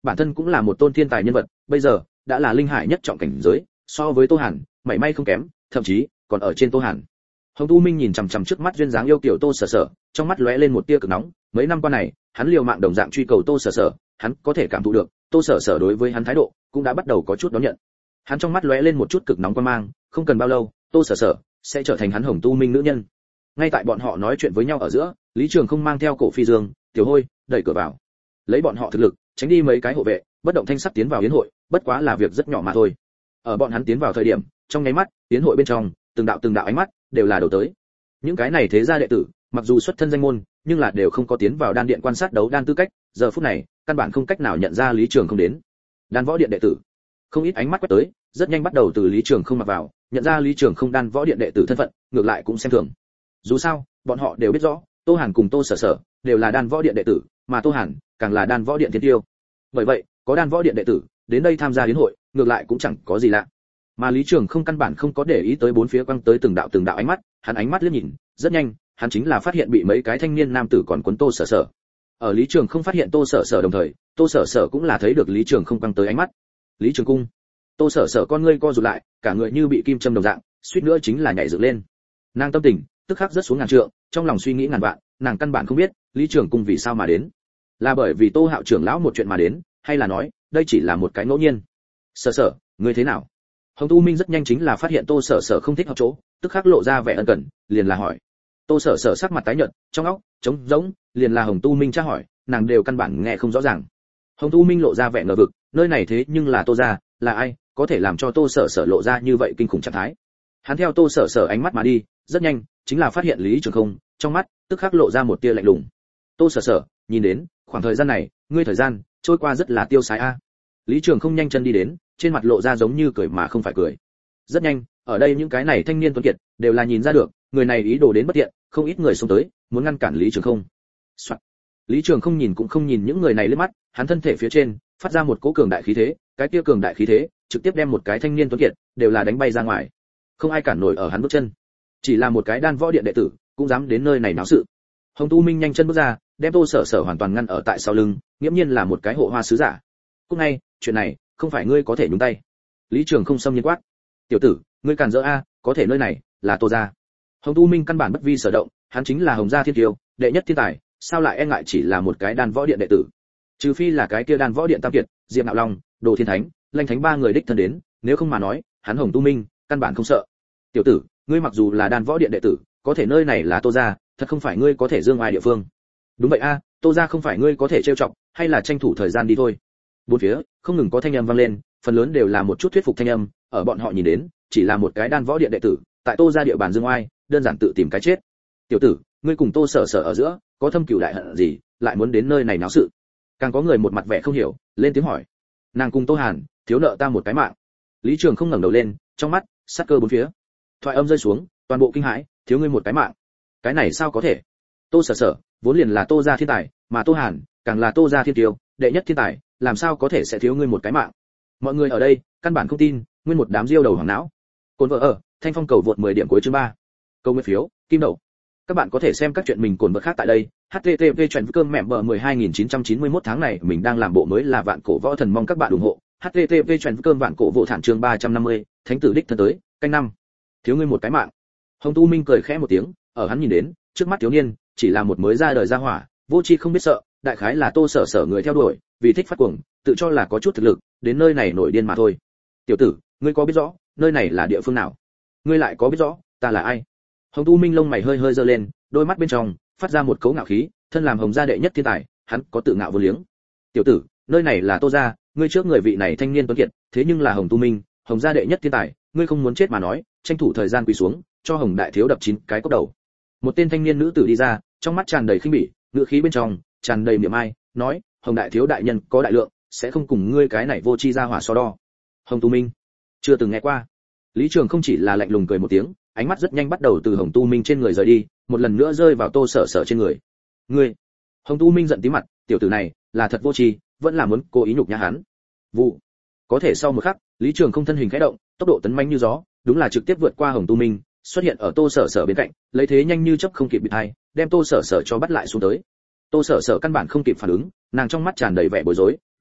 bản thân cũng là một tôn thiên tài nhân vật, bây giờ đã là linh hải nhất trọng cảnh giới, so với Tô Hàn, mảy may không kém, thậm chí còn ở trên Tô Hàn. Hồng Tu Minh nhìn chằm chằm trước mắt duyên dáng yêu kiều Tô Sở Sở, trong mắt lóe lên một tia cực nóng, mấy năm qua này, hắn liều mạng đồng dạng truy cầu Tô Sở Sở, hắn có thể cảm thụ được, Tô Sở Sở đối với hắn thái độ cũng đã bắt đầu có chút đón nhận. Hắn trong mắt lóe lên một chút cực nóng quan mang, không cần bao lâu, Tô Sở Sở sẽ trở thành hắn Hồng Tu Minh nữ nhân. Ngay tại bọn họ nói chuyện với nhau ở giữa, Lý Trường không mang theo Cổ Phi Dương, Tiểu Hôi, đẩy cửa vào. Lấy bọn họ thực lực, tránh đi mấy cái hộ vệ, bất động thanh sắc tiến vào yến hội, bất quá là việc rất nhỏ mà thôi. Ở bọn hắn tiến vào thời điểm, trong nháy mắt, yến hội bên trong, từng đạo từng đạo ánh mắt đều là đổ tới. Những cái này thế gia đệ tử, mặc dù xuất thân danh môn, nhưng là đều không có tiến vào đan điện quan sát đấu đan tư cách, giờ phút này, căn bản không cách nào nhận ra Lý Trường không đến. Đan võ điện đệ tử, không ít ánh mắt quét tới, rất nhanh bắt đầu từ Lý Trường không mặc vào, nhận ra Lý Trường không đan võ điện đệ tử thân phận, ngược lại cũng xem thường. Dù sao, bọn họ đều biết rõ, Tô Hàn cùng Tô Sở Sở đều là đan võ điện đệ tử, mà Tô Hàn càng là đan võ điện thiên tiêu. Bởi vậy, có đan võ điện đệ tử đến đây tham gia yến hội, ngược lại cũng chẳng có gì lạ. Mà Lý Trường không căn bản không có để ý tới bốn phía quăng tới từng đạo từng đạo ánh mắt, hắn ánh mắt liếc nhìn, rất nhanh, hắn chính là phát hiện bị mấy cái thanh niên nam tử còn cuốn Tô Sở Sở. Ở Lý Trường không phát hiện Tô Sở Sở đồng thời, Tô Sở Sở cũng là thấy được Lý Trường không quăng tới ánh mắt. Lý Trường cung. Tô Sở Sở con ngươi co rụt lại, cả người như bị kim châm đồng dạng, suýt nữa chính là nhảy dựng lên. Nàng tâm tình tức khắc rất xuống ngàn trượng, trong lòng suy nghĩ ngàn vạn, nàng căn bản không biết Lý Trường cung vì sao mà đến. Là bởi vì Tô Hạo trưởng lão một chuyện mà đến, hay là nói, đây chỉ là một cái ngẫu nhiên. Sở Sở, ngươi thế nào? Hồng Tu Minh rất nhanh chính là phát hiện Tô Sở Sở không thích hợp chỗ, tức khắc lộ ra vẻ ân cần, liền là hỏi. Tô Sở Sở sắc mặt tái nhợt, trong óc trống rỗng, liền là Hồng Tu Minh tra hỏi, nàng đều căn bản nghe không rõ ràng. Hồng Tu Minh lộ ra vẻ ngờ vực, nơi này thế nhưng là Tô gia, là ai có thể làm cho Tô Sở Sở lộ ra như vậy kinh khủng trạng thái. Hắn theo Tô Sở Sở ánh mắt mà đi, rất nhanh chính là phát hiện Lý Trường không, trong mắt tức khắc lộ ra một tia lạnh lùng. Tô Sở Sở, nhìn đến, khoảng thời gian này, ngươi thời gian trôi qua rất là tiêu sái a. Lý Trường không nhanh chân đi đến, trên mặt lộ ra giống như cười mà không phải cười. Rất nhanh, ở đây những cái này thanh niên tuấn kiệt đều là nhìn ra được, người này ý đồ đến bất tiện, không ít người xông tới, muốn ngăn cản Lý Trường không. Soạn. Lý Trường không nhìn cũng không nhìn những người này liếc mắt, hắn thân thể phía trên phát ra một cỗ cường đại khí thế, cái kia cường đại khí thế trực tiếp đem một cái thanh niên tuấn kiệt đều là đánh bay ra ngoài. Không ai cản nổi ở hắn bước chân. Chỉ là một cái đan võ điện đệ tử, cũng dám đến nơi này náo sự. Hồng Tu Minh nhanh chân bước ra, đem Tô Sở Sở hoàn toàn ngăn ở tại sau lưng, nghiễm nhiên là một cái hộ hoa sứ giả. Cũng ngay, chuyện này không phải ngươi có thể nhúng tay. Lý Trường không xâm nhiên quát. Tiểu tử, ngươi cản rỡ a, có thể nơi này là Tô gia. Hồng Tu Minh căn bản bất vi sở động, hắn chính là Hồng gia thiên kiêu, đệ nhất thiên tài, sao lại e ngại chỉ là một cái đan võ điện đệ tử? Trừ phi là cái kia đan võ điện tam kiệt, Diệp Nạo Long, Đồ Thiên Thánh, Lanh Thánh ba người đích thân đến, nếu không mà nói, hắn Hồng Tu Minh căn bản không sợ. Tiểu tử, ngươi mặc dù là đan võ điện đệ tử, có thể nơi này là Tô gia, thật không phải ngươi có thể dương ai địa phương. Đúng vậy a, Tô gia không phải ngươi có thể trêu chọc, hay là tranh thủ thời gian đi thôi. Bốn phía không ngừng có thanh âm vang lên, phần lớn đều là một chút thuyết phục thanh âm, ở bọn họ nhìn đến, chỉ là một cái đan võ điện đệ tử, tại Tô gia địa bàn dương oai, đơn giản tự tìm cái chết. Tiểu tử, ngươi cùng Tô Sở Sở ở giữa, có thâm cừu đại hận gì, lại muốn đến nơi này náo sự? Càng có người một mặt vẻ không hiểu, lên tiếng hỏi. Nàng cùng Tô Hàn, thiếu nợ ta một cái mạng. Lý Trường không ngẩng đầu lên, trong mắt sát cơ bốn phía. Thoại âm rơi xuống, toàn bộ kinh hãi, thiếu ngươi một cái mạng. Cái này sao có thể? Tô Sở Sở vốn liền là Tô gia thiên tài, mà Tô Hàn càng là Tô gia thiên tiêu, đệ nhất thiên tài, làm sao có thể sẽ thiếu ngươi một cái mạng? Mọi người ở đây căn bản không tin, nguyên một đám diêu đầu hoàng não. Cồn vợ ở, Thanh Phong cầu vượt mười điểm cuối chương ba. Câu nguyên phiếu, kim đậu. Các bạn có thể xem các chuyện mình cồn vợ khác tại đây. H T T P chuyện cơm mẹ bờ mười hai nghìn chín trăm chín mươi mốt tháng này mình đang làm bộ mới là vạn cổ võ thần, mong các bạn ủng hộ. H T T P chuyện cơm vạn cổ vô thản chương ba trăm năm mươi, thánh tử đích thân tới, canh năm. Thiếu ngươi một cái mạng. Hồng Tu Minh cười khẽ một tiếng, ở hắn nhìn đến, trước mắt thiếu niên chỉ là một mới ra đời gia hỏa, vô tri không biết sợ, đại khái là Tô Sở Sở người theo đuổi, vì thích phát cuồng, tự cho là có chút thực lực, đến nơi này nổi điên mà thôi. Tiểu tử, ngươi có biết rõ, nơi này là địa phương nào? Ngươi lại có biết rõ, ta là ai? Hồng Tu Minh lông mày hơi hơi giơ lên, đôi mắt bên trong phát ra một cấu ngạo khí, thân làm Hồng gia đệ nhất thiên tài, hắn có tự ngạo vô liếng. Tiểu tử, nơi này là Tô gia, ngươi trước người vị này thanh niên tuấn kiệt, thế nhưng là Hồng Tu Minh, Hồng gia đệ nhất thiên tài, ngươi không muốn chết mà nói, tranh thủ thời gian quỳ xuống, cho Hồng đại thiếu đập chín cái cốc đầu. Một tên thanh niên nữ tử đi ra, trong mắt tràn đầy khinh bỉ, ngữ khí bên trong tràn đầy miệng ai, nói, Hồng đại thiếu đại nhân có đại lượng, sẽ không cùng ngươi cái này vô tri ra hỏa so đo. Hồng Tu Minh, chưa từng nghe qua. Lý Trường không chỉ là lạnh lùng cười một tiếng, ánh mắt rất nhanh bắt đầu từ Hồng Tu Minh trên người rời đi, một lần nữa rơi vào Tô Sở Sở trên người. Ngươi! Hồng Tu Minh giận tím mặt, tiểu tử này là thật vô tri, vẫn là muốn cố ý nhục nhã hắn. Vụ. Có thể sau một khắc, Lý Trường không thân hình khẽ động, tốc độ tấn mãnh như gió, đúng là trực tiếp vượt qua Hồng Tu Minh, xuất hiện ở Tô Sở Sở bên cạnh, lấy thế nhanh như chớp không kịp bị thay, đem Tô Sở Sở cho bắt lại xuống tới. Tô Sở Sở căn bản không kịp phản ứng, nàng trong mắt tràn đầy vẻ bối rối,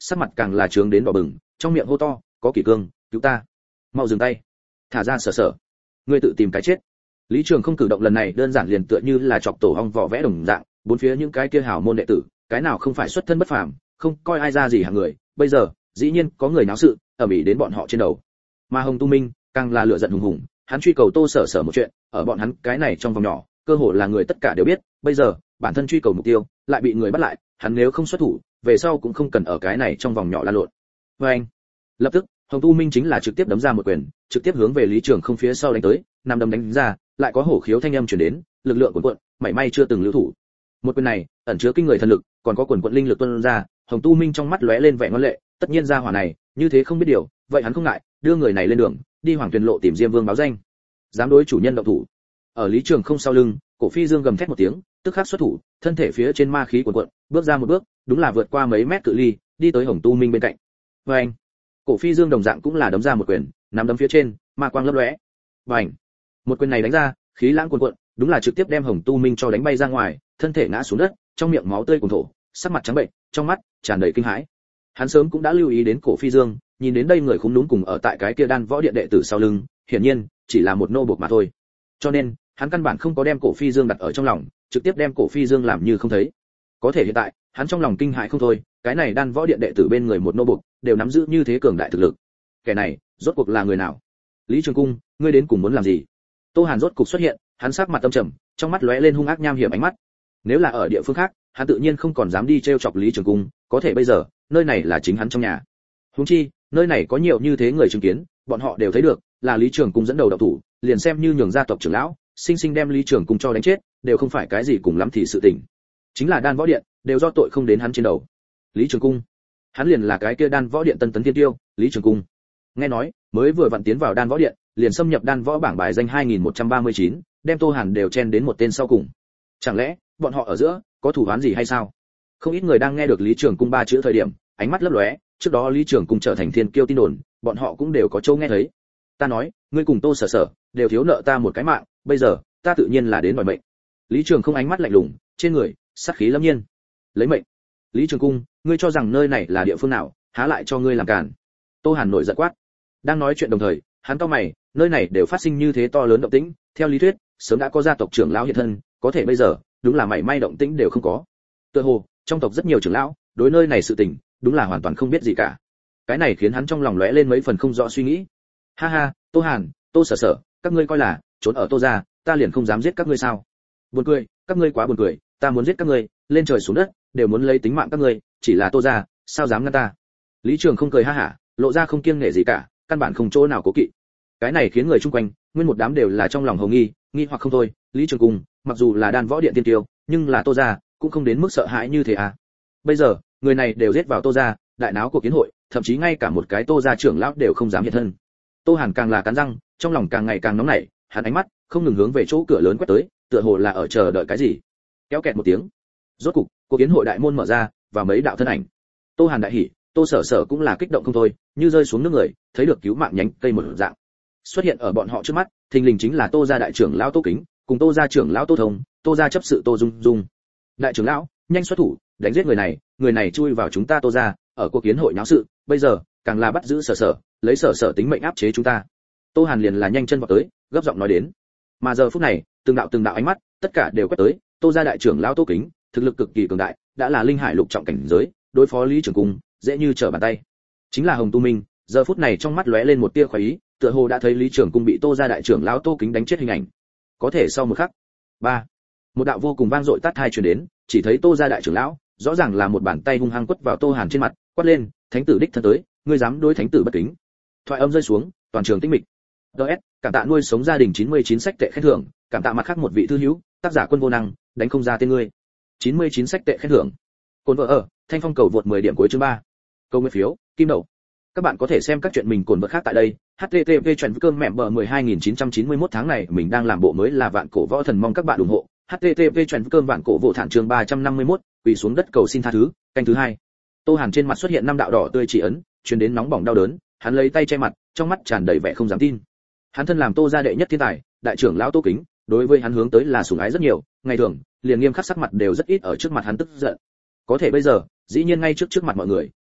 sắc mặt càng là trướng đến đỏ bừng, trong miệng hô to, có kỷ cương, cứu ta, mau dừng tay, thả ra Sở Sở, ngươi tự tìm cái chết. Lý Trường không cử động lần này đơn giản liền tựa như là chọc tổ ong vỏ vẽ đồng dạng, bốn phía những cái kia hảo môn đệ tử, cái nào không phải xuất thân bất phàm, không coi ai ra gì hạng người, bây giờ, dĩ nhiên có người náo sự, ầm ĩ đến bọn họ trên đầu. Mà Hồng Tu Minh, càng là lửa giận hùng hùng, hắn truy cầu Tô Sở Sở một chuyện, ở bọn hắn cái này trong vòng nhỏ, cơ hội là người tất cả đều biết, bây giờ, bản thân truy cầu mục tiêu, lại bị người bắt lại, hắn nếu không xuất thủ, về sau cũng không cần ở cái này trong vòng nhỏ lan lộn. Và anh, lập tức, Hồng Tu Minh chính là trực tiếp đấm ra một quyền, trực tiếp hướng về Lý Trường không phía sau đánh tới, năm đấm đánh ra, lại có hổ khiếu thanh âm truyền đến, lực lượng cuồn cuộn, mảy may chưa từng lưu thủ. Một quyền này, ẩn chứa kinh người thần lực, còn có cuồn cuộn linh lực tuôn ra, Hồng Tu Minh trong mắt lóe lên vẻ ngoan lệ, tất nhiên ra hỏa này, như thế không biết điều, vậy hắn không ngại, đưa người này lên đường, đi Hoàng Tuyền lộ tìm Diêm Vương báo danh. Dám đối chủ nhân động thủ. Ở Lý Trường không sau lưng, Cổ Phi Dương gầm thét một tiếng, tức khắc xuất thủ, thân thể phía trên ma khí cuồn cuộn, bước ra một bước, đúng là vượt qua mấy mét cự ly, đi tới Hồng Tu Minh bên cạnh. Và anh, Cổ Phi Dương đồng dạng cũng là đấm ra một quyền, nắm đấm phía trên, ma quang lấp lóe. Bành! Một quyền này đánh ra, khí lãng cuồn cuộn, đúng là trực tiếp đem Hồng Tu Minh cho đánh bay ra ngoài, thân thể ngã xuống đất, trong miệng máu tươi cuồn thổ, sắc mặt trắng bệnh, trong mắt tràn đầy kinh hãi. Hắn sớm cũng đã lưu ý đến Cổ Phi Dương, nhìn đến đây người khúm núm cùng ở tại cái kia đan võ điện đệ tử sau lưng, hiển nhiên chỉ là một nô buộc mà thôi. Cho nên, hắn căn bản không có đem Cổ Phi Dương đặt ở trong lòng, trực tiếp đem Cổ Phi Dương làm như không thấy. Có thể hiện tại, hắn trong lòng kinh hãi không thôi, cái này đan võ điện đệ tử bên người một nô buộc, đều nắm giữ như thế cường đại thực lực. Kẻ này, rốt cuộc là người nào? Lý Trường Cung, ngươi đến cùng muốn làm gì? Tô Hàn rốt cục xuất hiện, hắn sắc mặt tâm trầm, trong mắt lóe lên hung ác nham hiểm ánh mắt. Nếu là ở địa phương khác, hắn tự nhiên không còn dám đi trêu chọc Lý Trường Cung, có thể bây giờ, nơi này là chính hắn trong nhà. Huống chi, nơi này có nhiều như thế người chứng kiến, bọn họ đều thấy được, là Lý Trường Cung dẫn đầu động thủ, liền xem như nhường gia tộc trưởng lão, sinh sinh đem Lý Trường Cung cho đánh chết, đều không phải cái gì cùng lắm thì sự tình. Chính là đan võ điện, đều do tội không đến hắn trên đầu. Lý Trường Cung, hắn liền là cái kia đan võ điện tân tấn thiên tiêu, Lý Trường Cung. Nghe nói, mới vừa vặn tiến vào đan võ điện, liền xâm nhập đan võ bảng bài danh hai nghìn một trăm ba mươi chín, đem Tô Hàn đều chen đến một tên sau cùng. Chẳng lẽ, bọn họ ở giữa có thủ án gì hay sao? Không ít người đang nghe được Lý Trường Cung ba chữ thời điểm, ánh mắt lấp lóe, trước đó Lý Trường Cung trở thành thiên kiêu tin đồn, bọn họ cũng đều có châu nghe thấy. Ta nói, ngươi cùng Tô Sở Sở đều thiếu nợ ta một cái mạng, bây giờ, ta tự nhiên là đến đòi mệnh. Lý Trường Không ánh mắt lạnh lùng, trên người sát khí lâm nhiên. Lấy mệnh? Lý Trường Cung, ngươi cho rằng nơi này là địa phương nào, há lại cho ngươi làm cản? Tô Hàn nổi giận quát. Đang nói chuyện đồng thời, hắn cau mày, nơi này đều phát sinh như thế to lớn động tĩnh, theo lý thuyết, sớm đã có gia tộc trưởng lão hiện thân, có thể bây giờ, đúng là mảy may động tĩnh đều không có. Tựa hồ, trong tộc rất nhiều trưởng lão, đối nơi này sự tình, đúng là hoàn toàn không biết gì cả. Cái này khiến hắn trong lòng lóe lên mấy phần không rõ suy nghĩ. Ha ha, Tô Hàn, Tô Sở Sở, các ngươi coi là trốn ở Tô gia, ta liền không dám giết các ngươi sao? Buồn cười, các ngươi quá buồn cười, ta muốn giết các ngươi, lên trời xuống đất, đều muốn lấy tính mạng các ngươi, chỉ là Tô gia, sao dám ngăn ta? Lý Trường không cười ha hả, lộ ra không kiêng nể gì cả, căn bản không chỗ nào cố kỵ. Cái này khiến người chung quanh, nguyên một đám đều là trong lòng hồng nghi, nghi hoặc không thôi. Lý Trường Cung, mặc dù là đan võ điện tiên tiêu, nhưng là Tô gia, cũng không đến mức sợ hãi như thế à? Bây giờ, người này đều giết vào Tô gia, đại náo của kiến hội, thậm chí ngay cả một cái Tô gia trưởng lão đều không dám hiện thân. Tô Hàn càng là cắn răng, trong lòng càng ngày càng nóng nảy, hắn ánh mắt không ngừng hướng về chỗ cửa lớn quét tới, tựa hồ là ở chờ đợi cái gì. Kéo kẹt một tiếng, rốt cục, cuộc kiến hội đại môn mở ra, và mấy đạo thân ảnh. Tô Hàn đại hỉ, Tô Sở Sở cũng là kích động không thôi, như rơi xuống nước người, thấy được cứu mạng nhánh cây một dạng. Xuất hiện ở bọn họ trước mắt, thình lình chính là Tô gia đại trưởng lão Tô Kính, cùng Tô gia trưởng lão Tô Thông, Tô gia chấp sự Tô Dung Dung. Đại trưởng lão, nhanh xuất thủ, đánh giết người này, người này chui vào chúng ta Tô gia, ở cuộc kiến hội náo sự, bây giờ, càng là bắt giữ Sở Sở, lấy Sở Sở tính mệnh áp chế chúng ta. Tô Hàn liền là nhanh chân vào tới, gấp giọng nói đến. Mà giờ phút này, từng đạo từng đạo ánh mắt, tất cả đều quét tới, Tô gia đại trưởng lão Tô Kính, thực lực cực kỳ cường đại, đã là linh hải lục trọng cảnh giới, đối phó Lý Trường Cung, dễ như trở bàn tay. Chính là Hồng Tu Minh, giờ phút này trong mắt lóe lên một tia khoái ý, tựa hồ đã thấy Lý Trường Cung bị Tô gia đại trưởng lão Tô Kính đánh chết hình ảnh. Có thể sau một khắc, ba, một đạo vô cùng vang dội tát hai truyền đến, chỉ thấy Tô gia đại trưởng lão, rõ ràng là một bàn tay hung hăng quất vào Tô Hàn trên mặt, quát lên, thánh tử đích thân tới, ngươi dám đối thánh tử bất kính. Thoại âm rơi xuống, toàn trường tĩnh mịch. đê ét, cảm tạ nuôi sống gia đình chín mươi chín sách tệ khen thưởng, cảm tạ mặt khác một vị thư hữu, tác giả Quân Vô Năng, đánh không ra tên ngươi. chín mươi chín sách tệ khen thưởng. Cồn vợ ở, Thanh Phong cầu vượt mười điểm cuối chương ba. Câu nguyên phiếu, kim đậu. Các bạn có thể xem các chuyện mình cồn vợ khác tại đây. hát tê tê pê chuyện cơm mẹm bờ mười hai nghìn chín trăm chín mươi mốt tháng này mình đang làm bộ mới là vạn cổ võ thần, mong các bạn ủng hộ. hát tê tê pê chuyện cơm vạn cổ vụ thản chương ba trăm năm mươi mốt, quỳ xuống đất cầu xin tha thứ, canh thứ hai. Tô Hàn trên mặt xuất hiện năm đạo đỏ tươi chỉ ấn, truyền đến nóng bỏng đau đớn, hắn lấy tay che mặt, trong mắt tràn đầy vẻ không dám tin. Hắn thân làm Tô gia đệ nhất thiên tài, đại trưởng lão Tô Kính, đối với hắn hướng tới là sủng ái rất nhiều, ngày thường liền nghiêm khắc sắc mặt đều rất ít ở trước mặt hắn tức giận. Có thể bây giờ, dĩ nhiên ngay trước trước mặt mọi người,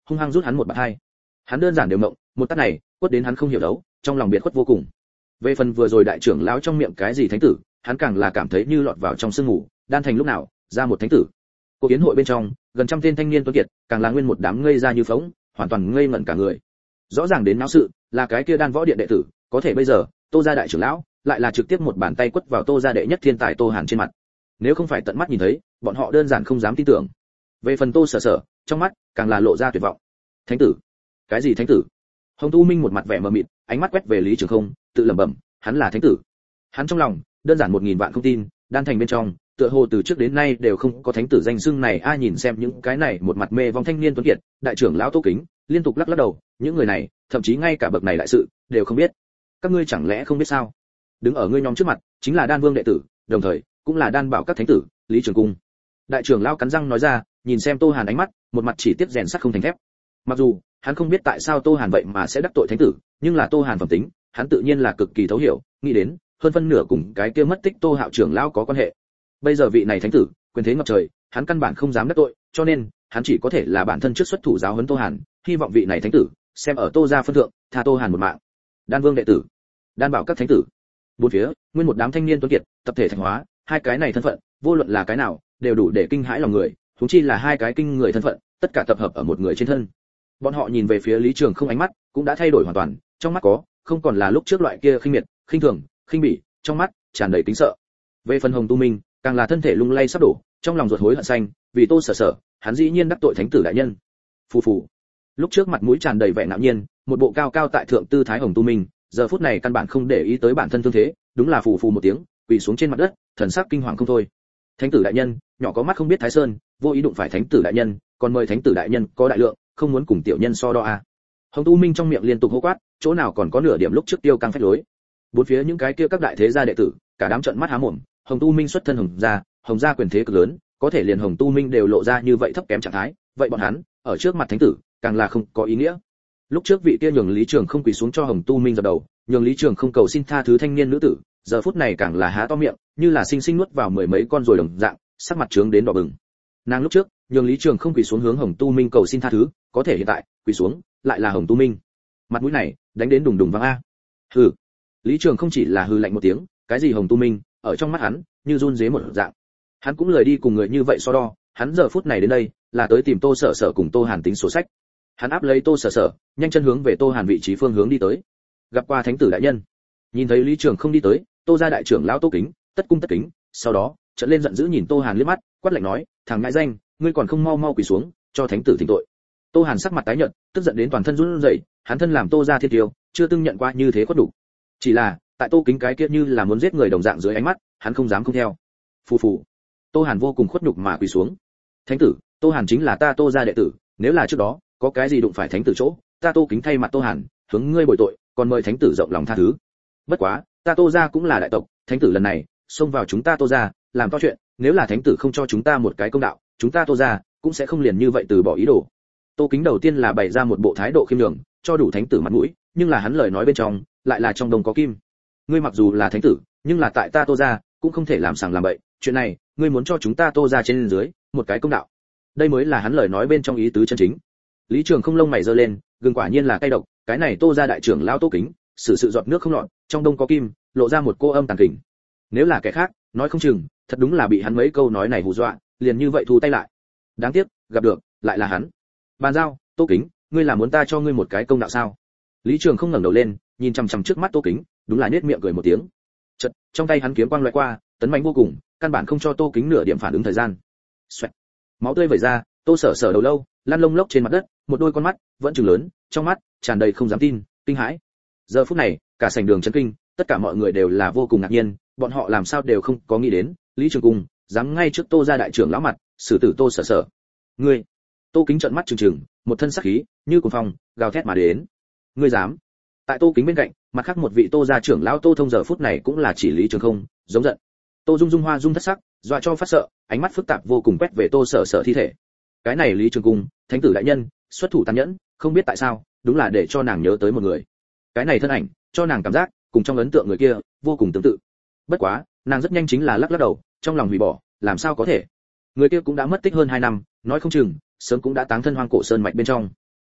hung hăng rút hắn một bạt hai. Hắn đơn giản đều mộng, một tát này quất đến hắn không hiểu đấu, trong lòng biệt khuất vô cùng. Về phần vừa rồi đại trưởng lão trong miệng cái gì thánh tử, hắn càng là cảm thấy như lọt vào trong sương ngủ, đan thành lúc nào ra một thánh tử. Cuộc yến hội bên trong, gần trăm tên thanh niên tuấn kiệt, càng là nguyên một đám ngây ra như phỗng, hoàn toàn ngây ngẩn cả người. Rõ ràng đến náo sự, là cái kia đan võ điện đệ tử, có thể bây giờ, Tô gia đại trưởng lão, lại là trực tiếp một bàn tay quất vào Tô gia đệ nhất thiên tài Tô Hàn trên mặt. Nếu không phải tận mắt nhìn thấy, bọn họ đơn giản không dám tin tưởng. Về phần Tô Sở Sở, trong mắt càng là lộ ra tuyệt vọng. Thánh tử? Cái gì thánh tử? Hồng Tu Minh một mặt vẻ mờ mịt, ánh mắt quét về Lý Trường Không, tự lẩm bẩm, hắn là thánh tử. Hắn trong lòng, đơn giản một nghìn vạn không tin, đan thành bên trong, tựa hồ từ trước đến nay đều không có thánh tử danh xưng này. Ai nhìn xem những cái này một mặt mê vong thanh niên tuấn kiệt, đại trưởng lão Tô Kính, liên tục lắc lắc đầu, những người này, thậm chí ngay cả bậc này đại sự đều không biết. Các ngươi chẳng lẽ không biết sao? Đứng ở ngươi nhóm trước mặt, chính là Đan Vương đệ tử, đồng thời cũng là Đan Bảo các thánh tử, Lý Trường Cung. Đại trưởng lão cắn răng nói ra, nhìn xem Tô Hàn ánh mắt, một mặt chỉ tiếp rèn sắt không thành thép. Mặc dù hắn không biết tại sao Tô Hàn vậy mà sẽ đắc tội thánh tử, nhưng là Tô Hàn phẩm tính, hắn tự nhiên là cực kỳ thấu hiểu, nghĩ đến, hơn phân nửa cùng cái kia mất tích Tô Hạo trưởng lão có quan hệ. Bây giờ vị này thánh tử, quyền thế ngập trời, hắn căn bản không dám đắc tội, cho nên, hắn chỉ có thể là bản thân trước xuất thủ giáo huấn Tô Hàn, hy vọng vị này thánh tử, xem ở Tô gia phân thượng, tha Tô Hàn một mạng. Đan Vương đệ tử, Đan Bảo các thánh tử. Bốn phía, nguyên một đám thanh niên tuấn kiệt, tập thể thành hóa, hai cái này thân phận, vô luận là cái nào, đều đủ để kinh hãi lòng người, huống chi là hai cái kinh người thân phận, tất cả tập hợp ở một người trên thân. Bọn họ nhìn về phía Lý Trường Không, ánh mắt cũng đã thay đổi hoàn toàn, trong mắt có, không còn là lúc trước loại kia khinh miệt, khinh thường, khinh bỉ, trong mắt tràn đầy kính sợ. Về phần Hồng Tu Minh, càng là thân thể lung lay sắp đổ, trong lòng ruột hối hận xanh, vì Tô Sở Sở, hắn dĩ nhiên đắc tội thánh tử đại nhân. Phù phù. Lúc trước mặt mũi tràn đầy vẻ ngạo nhiên, một bộ cao cao tại thượng tư thái Hồng Tu Minh, giờ phút này căn bản không để ý tới bản thân thương thế, đúng là phù phù một tiếng, quỳ xuống trên mặt đất, thần sắc kinh hoàng không thôi. Thánh tử đại nhân, nhỏ có mắt không biết Thái Sơn, vô ý đụng phải thánh tử đại nhân, còn mời thánh tử đại nhân có đại lượng, không muốn cùng tiểu nhân so đo à. Hồng Tu Minh trong miệng liên tục hô quát, chỗ nào còn có nửa điểm lúc trước tiêu căng phách lối. Bốn phía những cái kia các đại thế gia đệ tử, cả đám trợn mắt há mồm. Hồng Tu Minh xuất thân Hồng gia, Hồng gia quyền thế cực lớn, có thể liền Hồng Tu Minh đều lộ ra như vậy thấp kém trạng thái, vậy bọn hắn ở trước mặt thánh tử, càng là không có ý nghĩa. Lúc trước vị kia nhường Lý Trường không quỳ xuống cho Hồng Tu Minh dập đầu, nhường Lý Trường không cầu xin tha thứ thanh niên nữ tử, giờ phút này càng là há to miệng, như là sinh sinh nuốt vào mười mấy con rồi đồng dạng, sắc mặt trướng đến đỏ bừng. Nàng lúc trước, nhường Lý Trường không quỳ xuống hướng Hồng Tu Minh cầu xin tha thứ, có thể hiện tại, quỳ xuống, lại là Hồng Tu Minh. Mặt mũi này, đánh đến đùng đùng vang a. Hừ. Lý Trường không chỉ là hừ lạnh một tiếng, cái gì Hồng Tu Minh, ở trong mắt hắn, như run rế một dạng. Hắn cũng lười đi cùng người như vậy so đo, hắn giờ phút này đến đây, là tới tìm Tô Sở Sở cùng Tô Hàn tính sổ sách. Hắn áp lấy Tô Sở Sở, nhanh chân hướng về Tô Hàn vị trí phương hướng đi tới. Gặp qua thánh tử đại nhân. Nhìn thấy Lý Trường không đi tới, Tô gia đại trưởng lão Tô Kính, tất cung tất kính, sau đó, trợn lên giận dữ nhìn Tô Hàn liếc mắt, quát lạnh nói, thằng ngại danh, ngươi còn không mau mau quỳ xuống, cho thánh tử thỉnh tội. Tô Hàn sắc mặt tái nhợt, tức giận đến toàn thân run rẩy, hắn thân làm Tô gia thiên tiêu, chưa từng nhận qua như thế khuất đủ. Chỉ là, tại Tô Kính cái kia như là muốn giết người đồng dạng dưới ánh mắt, hắn không dám không theo. Phù phù. Tô Hàn vô cùng khuất nhục mà quỳ xuống. Thánh tử, Tô Hàn chính là ta Tô gia đệ tử, nếu là trước đó có cái gì đụng phải thánh tử chỗ, ta Tô Kính thay mặt Tô Hàn, hướng ngươi bồi tội, còn mời thánh tử rộng lòng tha thứ. Bất quá, ta Tô gia cũng là đại tộc, thánh tử lần này xông vào chúng ta Tô gia, làm to chuyện, nếu là thánh tử không cho chúng ta một cái công đạo, chúng ta Tô gia cũng sẽ không liền như vậy từ bỏ ý đồ. Tô Kính đầu tiên là bày ra một bộ thái độ khiêm nhường, cho đủ thánh tử mặt mũi, nhưng là hắn lời nói bên trong, lại là trong đồng có kim. Ngươi mặc dù là thánh tử, nhưng là tại ta Tô gia, cũng không thể làm sàng làm bậy, chuyện này, ngươi muốn cho chúng ta Tô gia trên dưới một cái công đạo. Đây mới là hắn lời nói bên trong ý tứ chân chính. Lý Trường không lông mày giơ lên, gừng quả nhiên là cay độc, cái này Tô gia đại trưởng lão Tô Kính, xử sự giọt nước không lọt, trong đông có kim, lộ ra một cô âm tàn kình. Nếu là kẻ khác, nói không chừng, thật đúng là bị hắn mấy câu nói này hù dọa, liền như vậy thu tay lại. Đáng tiếc, gặp được, lại là hắn. Bàn giao, Tô Kính, ngươi là muốn ta cho ngươi một cái công đạo sao? Lý Trường không ngẩng đầu lên, nhìn chằm chằm trước mắt Tô Kính, đúng là nhếch miệng cười một tiếng. Chợt, trong tay hắn kiếm quang lóe qua, tấn mãnh vô cùng, căn bản không cho Tô Kính nửa điểm phản ứng thời gian. Xoẹt. Máu tươi vẩy ra, Tô Sở Sở đầu lâu, lăn lông lốc trên mặt đất, một đôi con mắt vẫn trừng lớn, trong mắt tràn đầy không dám tin, kinh hãi. Giờ phút này, cả sảnh đường chấn kinh, tất cả mọi người đều là vô cùng ngạc nhiên, bọn họ làm sao đều không có nghĩ đến, Lý Trường Cung dám ngay trước Tô gia đại trưởng lão mặt, xử tử Tô Sở Sở. Ngươi! Tô Kính trợn mắt trừng trừng, một thân sát khí, như cuồng phong, gào thét mà đến. Ngươi dám? Tại Tô Kính bên cạnh, mặt khác một vị Tô gia trưởng lão Tô Thông giờ phút này cũng là chỉ Lý Trường Không, giống giận. Tô Dung Dung hoa dung thất sắc, dọa cho phát sợ, ánh mắt phức tạp vô cùng quét về Tô Sở Sở thi thể. Cái này Lý Trường Cung, thánh tử đại nhân, xuất thủ tàn nhẫn, không biết tại sao, đúng là để cho nàng nhớ tới một người. Cái này thân ảnh, cho nàng cảm giác, cùng trong ấn tượng người kia, vô cùng tương tự. Bất quá, nàng rất nhanh chính là lắc lắc đầu, trong lòng hủy bỏ, làm sao có thể? Người kia cũng đã mất tích hơn hai năm, nói không chừng, sớm cũng đã táng thân hoang cổ sơn mạch bên trong.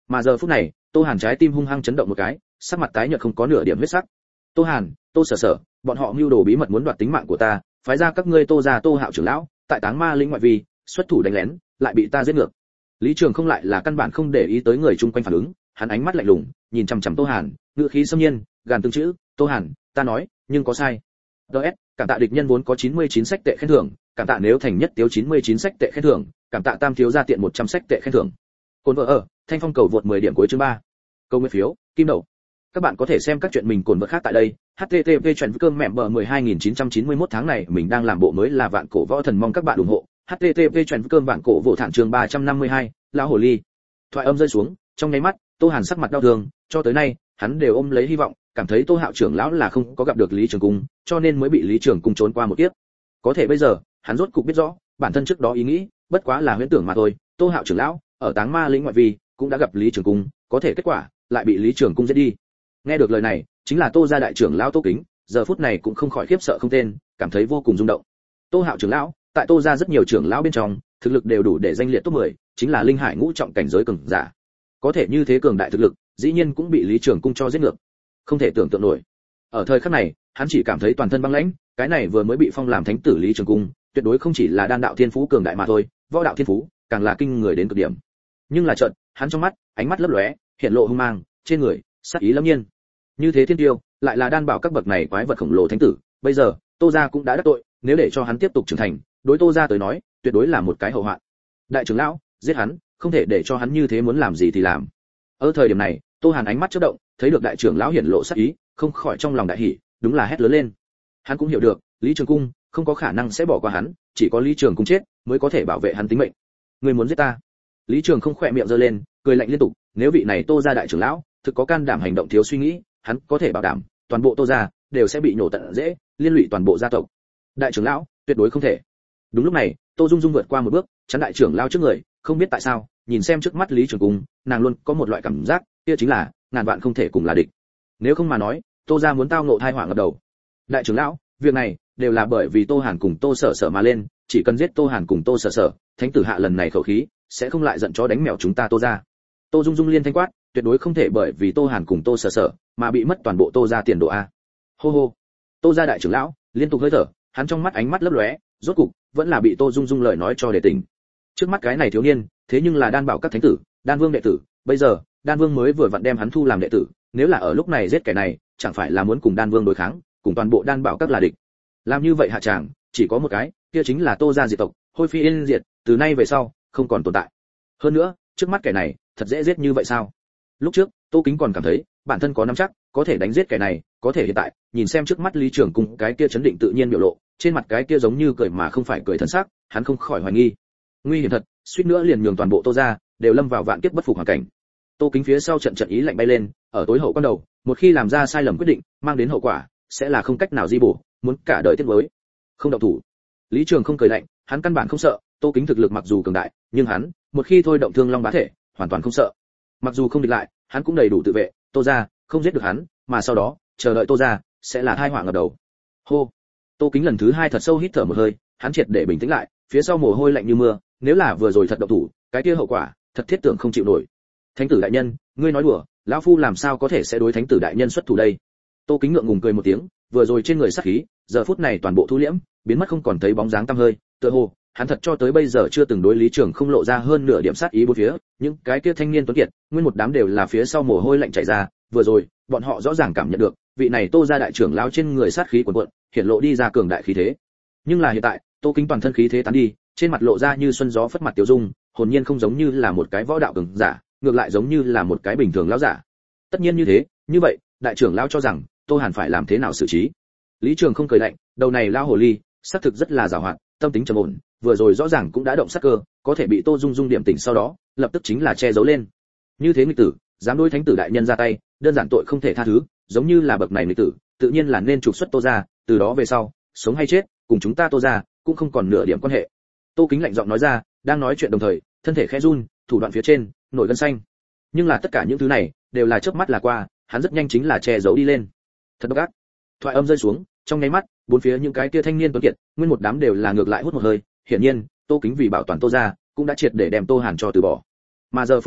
Mà giờ phút này, Tô Hàn trái tim hung hăng chấn động một cái, sắc mặt tái nhợt không có nửa điểm huyết sắc. Tô Hàn, Tô Sở Sở, bọn họ mưu đồ bí mật muốn đoạt tính mạng của ta, phái ra các ngươi Tô gia Tô Hạo trưởng lão, tại Táng Ma lĩnh ngoại vi, xuất thủ đánh lén, lại bị ta giết ngược. Lý Trường không lại là căn bản không để ý tới người chung quanh phản ứng, hắn ánh mắt lạnh lùng, nhìn chằm chằm Tô Hàn, ngữ khí xâm nhiên, gàn từng chữ, "Tô Hàn, ta nói, nhưng có sai." đê ét, cảm tạ địch nhân vốn có chín mươi chín sách tệ khen thưởng, cảm tạ nếu thành nhất tiếu chín mươi chín sách tệ khen thưởng, cảm tạ tam thiếu gia tiện một trăm sách tệ khen thưởng. Cồn vợ ở, Thanh Phong cầu vượt mười điểm cuối chương ba. Câu nguyên phiếu, kim đậu. Các bạn có thể xem các chuyện mình cồn vợ khác tại đây. hát tê tê pê chuyện cơm mẹ bờ mười hai nghìn chín trăm chín mươi mốt tháng này mình đang làm bộ mới là Vạn Cổ Võ Thần, mong các bạn ủng hộ. hát tê tê pê chuyện cơm Vạn Cổ Võ Thản chương ba trăm năm mươi hai, lão hồ ly. Thoại âm rơi xuống, trong nháy mắt, Tô Hàn sắc mặt đau thương, cho tới nay, hắn đều ôm lấy hy vọng, cảm thấy Tô Hạo trưởng lão là không có gặp được Lý Trường Cung, cho nên mới bị Lý Trường Cung trốn qua một kiếp. Có thể bây giờ, hắn rốt cục biết rõ, bản thân trước đó ý nghĩ, bất quá là huyễn tưởng mà thôi. Tô Hạo trưởng lão ở Táng Ma lĩnh ngoại vi cũng đã gặp Lý Trường Cung, có thể kết quả lại bị Lý Trường Cung giết đi. Nghe được lời này, chính là Tô gia đại trưởng lão Tô Kính, giờ phút này cũng không khỏi khiếp sợ không tên, cảm thấy vô cùng rung động. Tô Hạo trưởng lão, tại Tô gia rất nhiều trưởng lão bên trong, thực lực đều đủ để danh liệt top mười, chính là linh hải ngũ trọng cảnh giới cường giả. Có thể như thế cường đại thực lực, dĩ nhiên cũng bị Lý Trường Cung cho giết ngược. Không thể tưởng tượng nổi. Ở thời khắc này, hắn chỉ cảm thấy toàn thân băng lãnh, cái này vừa mới bị phong làm thánh tử Lý Trường Cung, tuyệt đối không chỉ là đan đạo thiên phú cường đại mà thôi, võ đạo thiên phú càng là kinh người đến cực điểm. Nhưng là chợt, hắn trong mắt, ánh mắt lấp lóe, hiện lộ hung mang, trên người, sát ý lâm nhiên. Như thế thiên tiêu, lại là đan bảo các bậc này quái vật khổng lồ thánh tử, bây giờ, Tô gia cũng đã đắc tội, nếu để cho hắn tiếp tục trưởng thành, đối Tô gia tới nói, tuyệt đối là một cái hậu hoạn. Đại trưởng lão, giết hắn, không thể để cho hắn như thế muốn làm gì thì làm. Ở thời điểm này, Tô Hàn ánh mắt chớp động, thấy được đại trưởng lão hiển lộ sát ý, không khỏi trong lòng đại hỉ, đúng là hét lớn lên. Hắn cũng hiểu được, Lý Trường Cung không có khả năng sẽ bỏ qua hắn, chỉ có Lý Trường Cung chết mới có thể bảo vệ hắn tính mệnh. Ngươi muốn giết ta? Lý Trường không khỏe miệng giơ lên, cười lạnh liên tục, nếu vị này Tô gia đại trưởng lão thực có can đảm hành động thiếu suy nghĩ, hắn có thể bảo đảm, toàn bộ Tô gia đều sẽ bị nhổ tận rễ, liên lụy toàn bộ gia tộc. Đại trưởng lão, tuyệt đối không thể. Đúng lúc này, Tô Dung Dung vượt qua một bước, chắn đại trưởng lão trước người, không biết tại sao, nhìn xem trước mắt Lý Trường Cung, nàng luôn có một loại cảm giác, kia chính là ngàn vạn không thể cùng là địch. Nếu không mà nói, Tô gia muốn tao ngộ tai họa ngập đầu. Đại trưởng lão, việc này đều là bởi vì Tô Hàn cùng Tô Sở Sở mà lên, chỉ cần giết Tô Hàn cùng Tô Sở Sở, thánh tử hạ lần này khẩu khí sẽ không lại giận chó đánh mèo chúng ta Tô gia. Tô Dung Dung liên thanh quát, tuyệt đối không thể bởi vì Tô Hàn cùng Tô Sở Sở mà bị mất toàn bộ Tô gia tiền đồ a. Hô hô. Tô gia đại trưởng lão liên tục hơi thở, hắn trong mắt ánh mắt lấp lóe, rốt cục vẫn là bị Tô Dung Dung lời nói cho để tỉnh. Trước mắt cái này thiếu niên, thế nhưng là đan bảo các thánh tử, đan vương đệ tử, bây giờ, đan vương mới vừa vặn đem hắn thu làm đệ tử, nếu là ở lúc này giết kẻ này, chẳng phải là muốn cùng đan vương đối kháng, cùng toàn bộ đan bảo các là địch. Làm như vậy hạ tràng, chỉ có một cái, kia chính là Tô gia diệt tộc, hôi phi yên diệt, từ nay về sau, không còn tồn tại. Hơn nữa, trước mắt kẻ này, thật dễ giết như vậy sao? Lúc trước, Tô Kính còn cảm thấy, bản thân có nắm chắc, có thể đánh giết kẻ này, có thể hiện tại, nhìn xem trước mắt Lý Trường Cung cái kia chấn định tự nhiên biểu lộ, trên mặt cái kia giống như cười mà không phải cười thân xác, hắn không khỏi hoài nghi. Nguy hiểm thật, suýt nữa liền nhường toàn bộ Tô gia đều lâm vào vạn kiếp bất phục hoàn cảnh. Tô Kính phía sau trận trận ý lạnh bay lên, ở tối hậu quan đầu, một khi làm ra sai lầm quyết định, mang đến hậu quả sẽ là không cách nào di bổ, muốn cả đời tiếc nuối. Không động thủ. Lý Trường không cười lạnh, hắn căn bản không sợ, Tô Kính thực lực mặc dù cường đại, nhưng hắn, một khi thôi động Thương Long bá thể, hoàn toàn không sợ. Mặc dù không địch lại, hắn cũng đầy đủ tự vệ, Tô gia không giết được hắn, mà sau đó, chờ đợi Tô gia sẽ là tai họa ngập đầu. Hô. Tô Kính lần thứ hai thật sâu hít thở một hơi, hắn triệt để bình tĩnh lại, phía sau mồ hôi lạnh như mưa, nếu là vừa rồi thật động thủ, cái kia hậu quả, thật thiết tưởng không chịu nổi. Thánh tử đại nhân, ngươi nói đùa, lão phu làm sao có thể sẽ đối thánh tử đại nhân xuất thủ đây? Tô Kính ngượng ngùng cười một tiếng, vừa rồi trên người sát khí, giờ phút này toàn bộ thu liễm, biến mất không còn thấy bóng dáng tăm hơi, tựa hồ hắn thật cho tới bây giờ chưa từng đối Lý Trường không lộ ra hơn nửa điểm sát ý bốn phía, những cái kia thanh niên tuấn kiệt, nguyên một đám đều là phía sau mồ hôi lạnh chảy ra, vừa rồi, bọn họ rõ ràng cảm nhận được, vị này Tô gia đại trưởng lão trên người sát khí cuồn cuộn, hiện lộ đi ra cường đại khí thế. Nhưng là hiện tại, Tô Kính toàn thân khí thế tán đi, trên mặt lộ ra như xuân gió phất mặt tiêu dung, hồn nhiên không giống như là một cái võ đạo cường giả, ngược lại giống như là một cái bình thường lão giả. Tất nhiên như thế, như vậy, đại trưởng lão cho rằng, Tô Hàn phải làm thế nào xử trí? Lý Trường không cười lạnh, đầu này lão hồ ly, xác thực rất là giàu hoạt, tâm tính trầm ổn, vừa rồi rõ ràng cũng đã động sát cơ, có thể bị Tô Dung Dung điểm tỉnh sau đó, lập tức chính là che giấu lên. Như thế nghịch tử, dám đối thánh tử đại nhân ra tay, đơn giản tội không thể tha thứ, giống như là bậc này nghịch tử, tự nhiên là nên trục xuất Tô gia, từ đó về sau, sống hay chết, cùng chúng ta Tô gia cũng không còn nửa điểm quan hệ. Tô Kính lạnh giọng nói ra, đang nói chuyện đồng thời, thân thể khẽ run, thủ đoạn phía trên nổi gân xanh. Nhưng là tất cả những thứ này đều là chớp mắt là qua, hắn rất nhanh chính là che giấu đi lên. Thật độc ác. Thoại âm rơi xuống, trong nháy mắt, bốn phía những cái kia thanh niên tuấn kiệt, nguyên một đám đều là ngược lại hút một hơi, hiển nhiên, Tô Kính vì bảo toàn Tô gia, cũng đã triệt để đem Tô Hàn cho từ bỏ. Mà giờ phút này,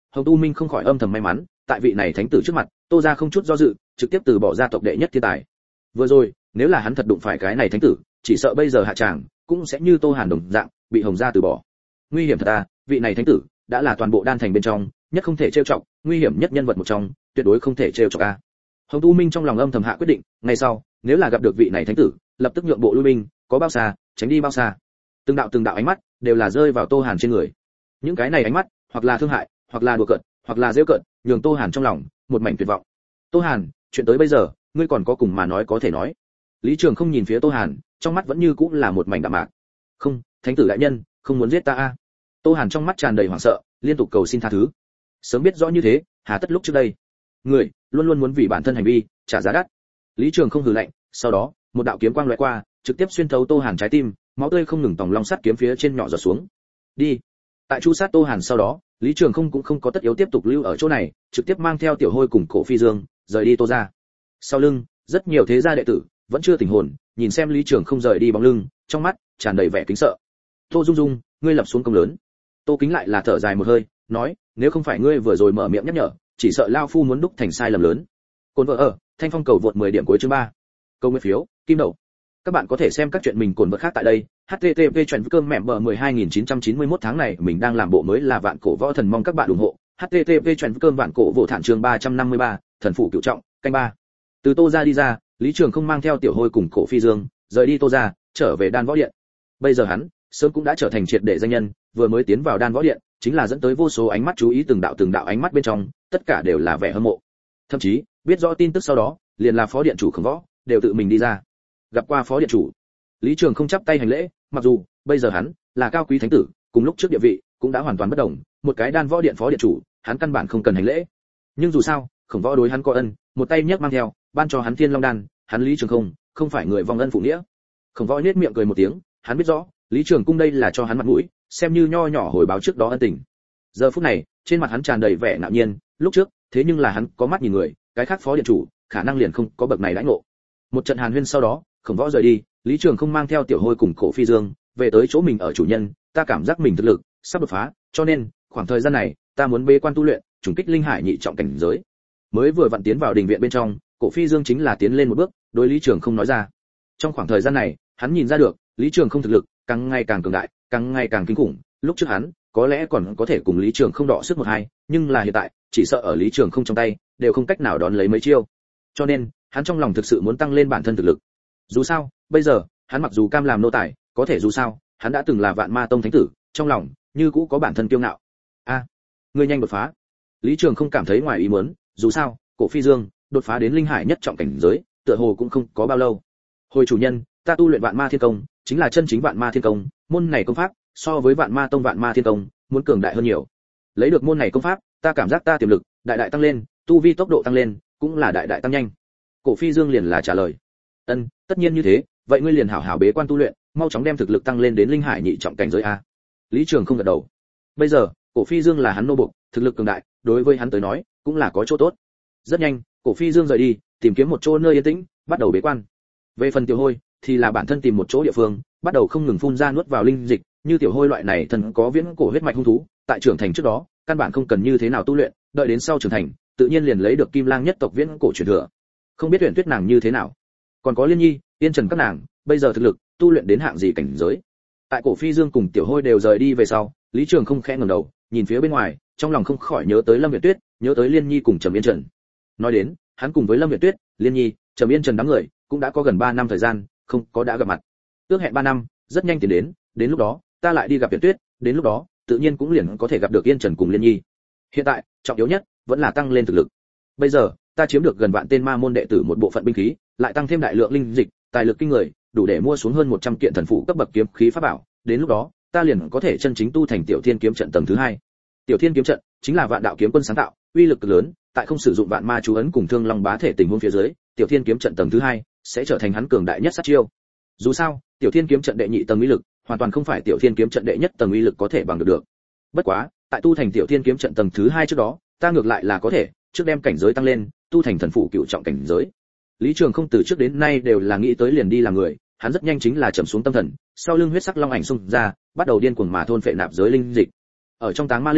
Hồng Tu Minh không khỏi âm thầm may mắn, tại vị này thánh tử trước mặt, Tô gia không chút do dự, trực tiếp từ bỏ gia tộc đệ nhất thiên tài. Vừa rồi, nếu là hắn thật đụng phải cái này thánh tử, chỉ sợ bây giờ hạ tràng cũng sẽ như Tô Hàn đồng dạng, bị Hồng gia từ bỏ. Nguy hiểm thật à, vị này thánh tử đã là toàn bộ đan thành bên trong, nhất không thể trêu chọc, nguy hiểm nhất nhân vật một trong, tuyệt đối không thể trêu chọc a. Hồng Tu Minh trong lòng âm thầm hạ quyết định, ngày sau, nếu là gặp được vị này thánh tử, lập tức nhượng bộ lui binh, có bao xa, tránh đi bao xa. Từng đạo từng đạo ánh mắt đều là rơi vào Tô Hàn trên người. Những cái này ánh mắt, hoặc là thương hại, hoặc là đùa cợt, hoặc là giễu cợt, nhường Tô Hàn trong lòng một mảnh tuyệt vọng. Tô Hàn, chuyện tới bây giờ, ngươi còn có cùng mà nói có thể nói. Lý Trường không nhìn phía Tô Hàn, trong mắt vẫn như cũng là một mảnh đạm mạc. Không, thánh tử đại nhân, không muốn giết ta a. Tô Hàn trong mắt tràn đầy hoảng sợ, liên tục cầu xin tha thứ. Sớm biết rõ như thế, hà tất lúc trước đây. Người luôn luôn muốn vì bản thân hành vi trả giá đắt. Lý Trường không hừ lạnh, sau đó, một đạo kiếm quang lóe qua, trực tiếp xuyên thấu Tô Hàn trái tim, máu tươi không ngừng tòng long sắt kiếm phía trên nhỏ giọt xuống. Đi. Tại chu sát Tô Hàn sau đó, Lý Trường không cũng không có tất yếu tiếp tục lưu ở chỗ này, trực tiếp mang theo Tiểu Hôi cùng Cổ Phi Dương rời đi Tô gia. Sau lưng, rất nhiều thế gia đệ tử vẫn chưa tỉnh hồn, nhìn xem Lý Trường không rời đi bóng lưng, trong mắt tràn đầy vẻ kính sợ. Tô Dung Dung, ngươi lập xuống công lớn. Tô Kính lại là thở dài một hơi, nói, nếu không phải ngươi vừa rồi mở miệng nhắc nhở, chỉ sợ lão phu muốn đúc thành sai lầm lớn. Cồn vợ ở, Thanh Phong cầu vượt mười điểm cuối chương ba. Câu nguyên phiếu, kim đậu. Các bạn có thể xem các chuyện mình cồn vợ khác tại đây. H T T P chuyển cơm mẹ bờ mười hai nghìn chín trăm chín mươi mốt tháng này mình đang làm bộ mới là vạn cổ võ thần, mong các bạn ủng hộ. H T T P chuyển cơm vạn cổ võ thản chương ba trăm năm mươi ba, thần phủ cửu trọng, canh ba. Từ Tô gia đi ra, Lý Trường không mang theo Tiểu Hôi cùng Cổ Phi Dương, rời đi Tô gia, trở về Đan Võ Điện. Bây giờ hắn, sớm cũng đã trở thành triệt để danh nhân, vừa mới tiến vào Đan Võ Điện, chính là dẫn tới vô số ánh mắt chú ý, từng đạo từng đạo ánh mắt bên trong, tất cả đều là vẻ hâm mộ. Thậm chí, biết rõ tin tức sau đó, liền là phó điện chủ Khổng Võ, đều tự mình đi ra. Gặp qua phó điện chủ, Lý Trường không chắp tay hành lễ, mặc dù bây giờ hắn là cao quý thánh tử, cùng lúc trước địa vị cũng đã hoàn toàn bất đồng, một cái Đan Võ Điện phó điện chủ, hắn căn bản không cần hành lễ. Nhưng dù sao, Khổng Võ đối hắn có ân, một tay nhấc mang theo, ban cho hắn Thiên Long đan, hắn Lý Trường không, không phải người vong ân phụ nghĩa. Khổng Võ nhếch miệng cười một tiếng, hắn biết rõ, Lý Trường cung đây là cho hắn mặt mũi, xem như nho nhỏ hồi báo trước đó ân tình. Giờ phút này, trên mặt hắn tràn đầy vẻ ngạo nhiên, lúc trước, thế nhưng là hắn có mắt nhìn người, cái khác phó điện chủ, khả năng liền không có bậc này đãi ngộ. Một trận hàn huyên sau đó, Khổng Võ rời đi, Lý Trường không mang theo Tiểu Hôi cùng Cổ Phi Dương, về tới chỗ mình ở chủ nhân, ta cảm giác mình thực lực sắp đột phá, cho nên, khoảng thời gian này, ta muốn bế quan tu luyện, trùng kích linh hải nhị trọng cảnh giới. Mới vừa vặn tiến vào đình viện bên trong, Cổ Phi Dương chính là tiến lên một bước, đối Lý Trường không nói ra. Trong khoảng thời gian này, hắn nhìn ra được, Lý Trường không thực lực càng ngày càng cường đại, càng ngày càng kinh khủng, lúc trước hắn có lẽ còn có thể cùng Lý Trường không đọ sức một hai, nhưng là hiện tại, chỉ sợ ở Lý Trường không trong tay, đều không cách nào đón lấy mấy chiêu. Cho nên, hắn trong lòng thực sự muốn tăng lên bản thân thực lực. Dù sao, bây giờ, hắn mặc dù cam làm nô tài, có thể dù sao, hắn đã từng là Vạn Ma Tông thánh tử, trong lòng như cũ có bản thân kiêu ngạo. A, à, ngươi nhanh đột phá. Lý Trường không cảm thấy ngoài ý muốn, dù sao, Cổ Phi Dương đột phá đến linh hải nhất trọng cảnh giới, tựa hồ cũng không có bao lâu. Hồi chủ nhân, ta tu luyện Vạn Ma Thiên Công, chính là chân chính Vạn Ma Thiên Công, môn này công pháp so với Vạn Ma Tông Vạn Ma Thiên Công muốn cường đại hơn nhiều. Lấy được môn này công pháp, ta cảm giác ta tiềm lực đại đại tăng lên, tu vi tốc độ tăng lên, cũng là đại đại tăng nhanh. Cổ Phi Dương liền là trả lời. Ân, tất nhiên như thế, vậy ngươi liền hảo hảo bế quan tu luyện, mau chóng đem thực lực tăng lên đến linh hải nhị trọng cảnh giới a. Lý Trường không gật đầu. Bây giờ, Cổ Phi Dương là hắn nô bộc, thực lực cường đại, đối với hắn tới nói, cũng là có chỗ tốt. Rất nhanh, Cổ Phi Dương rời đi, tìm kiếm một chỗ nơi yên tĩnh, bắt đầu bế quan. Về phần Tiểu Hôi, thì là bản thân tìm một chỗ địa phương, bắt đầu không ngừng phun ra nuốt vào linh dịch, như Tiểu Hôi loại này thần có viễn cổ huyết mạch hung thú, tại trưởng thành trước đó, căn bản không cần như thế nào tu luyện, đợi đến sau trưởng thành, tự nhiên liền lấy được Kim Lang nhất tộc viễn cổ truyền thừa. Không biết Tuyển Tuyết nàng như thế nào, còn có Liên Nhi, Yên Trần các nàng, bây giờ thực lực tu luyện đến hạng gì cảnh giới. Tại Cổ Phi Dương cùng Tiểu Hôi đều rời đi về sau, Lý Trường không khẽ ngẩng đầu, nhìn phía bên ngoài, trong lòng không khỏi nhớ tới Lâm Viễn Tuyết, nhớ tới Liên Nhi cùng Trầm Yên Trần. Nói đến, hắn cùng với Lâm Viễn Tuyết, Liên Nhi, Trầm Yên Trần đám người, cũng đã có gần ba năm thời gian không có đã gặp mặt. Ước hẹn ba năm, rất nhanh tiến đến, đến lúc đó, ta lại đi gặp Viễn Tuyết, đến lúc đó, tự nhiên cũng liền có thể gặp được Yên Trần cùng Liên Nhi. Hiện tại, trọng yếu nhất vẫn là tăng lên thực lực. Bây giờ, ta chiếm được gần vạn tên ma môn đệ tử một bộ phận binh khí, lại tăng thêm đại lượng linh dịch, tài lực kinh người, đủ để mua xuống hơn một trăm kiện thần phụ cấp bậc kiếm khí pháp bảo, đến lúc đó, ta liền có thể chân chính tu thành Tiểu Thiên kiếm trận tầng thứ hai. Tiểu Thiên kiếm trận chính là Vạn Đạo kiếm quân sáng tạo, uy lực cực lớn, tại không sử dụng Vạn Ma chú ấn cùng Thương Long bá thể tình huống phía dưới, Tiểu Thiên kiếm trận tầng thứ hai sẽ trở thành hắn cường đại nhất sát chiêu. Dù sao, Tiểu Thiên kiếm trận đệ nhị tầng uy lực, hoàn toàn không phải Tiểu Thiên kiếm trận đệ nhất tầng uy lực có thể bằng được được. Bất quá, tại tu thành Tiểu Thiên kiếm trận tầng thứ hai trước đó, ta ngược lại là có thể trước đem cảnh giới tăng lên, tu thành thần phụ cửu trọng cảnh giới. Lý Trường không từ trước đến nay đều là nghĩ tới liền đi làm người, hắn rất nhanh chính là trầm xuống tâm thần, sau lưng huyết sắc long ảnh xung ra, bắt đầu điên cuồng mà thôn phệ nạp giới linh dịch. Ở trong Táng Ma lĩnh,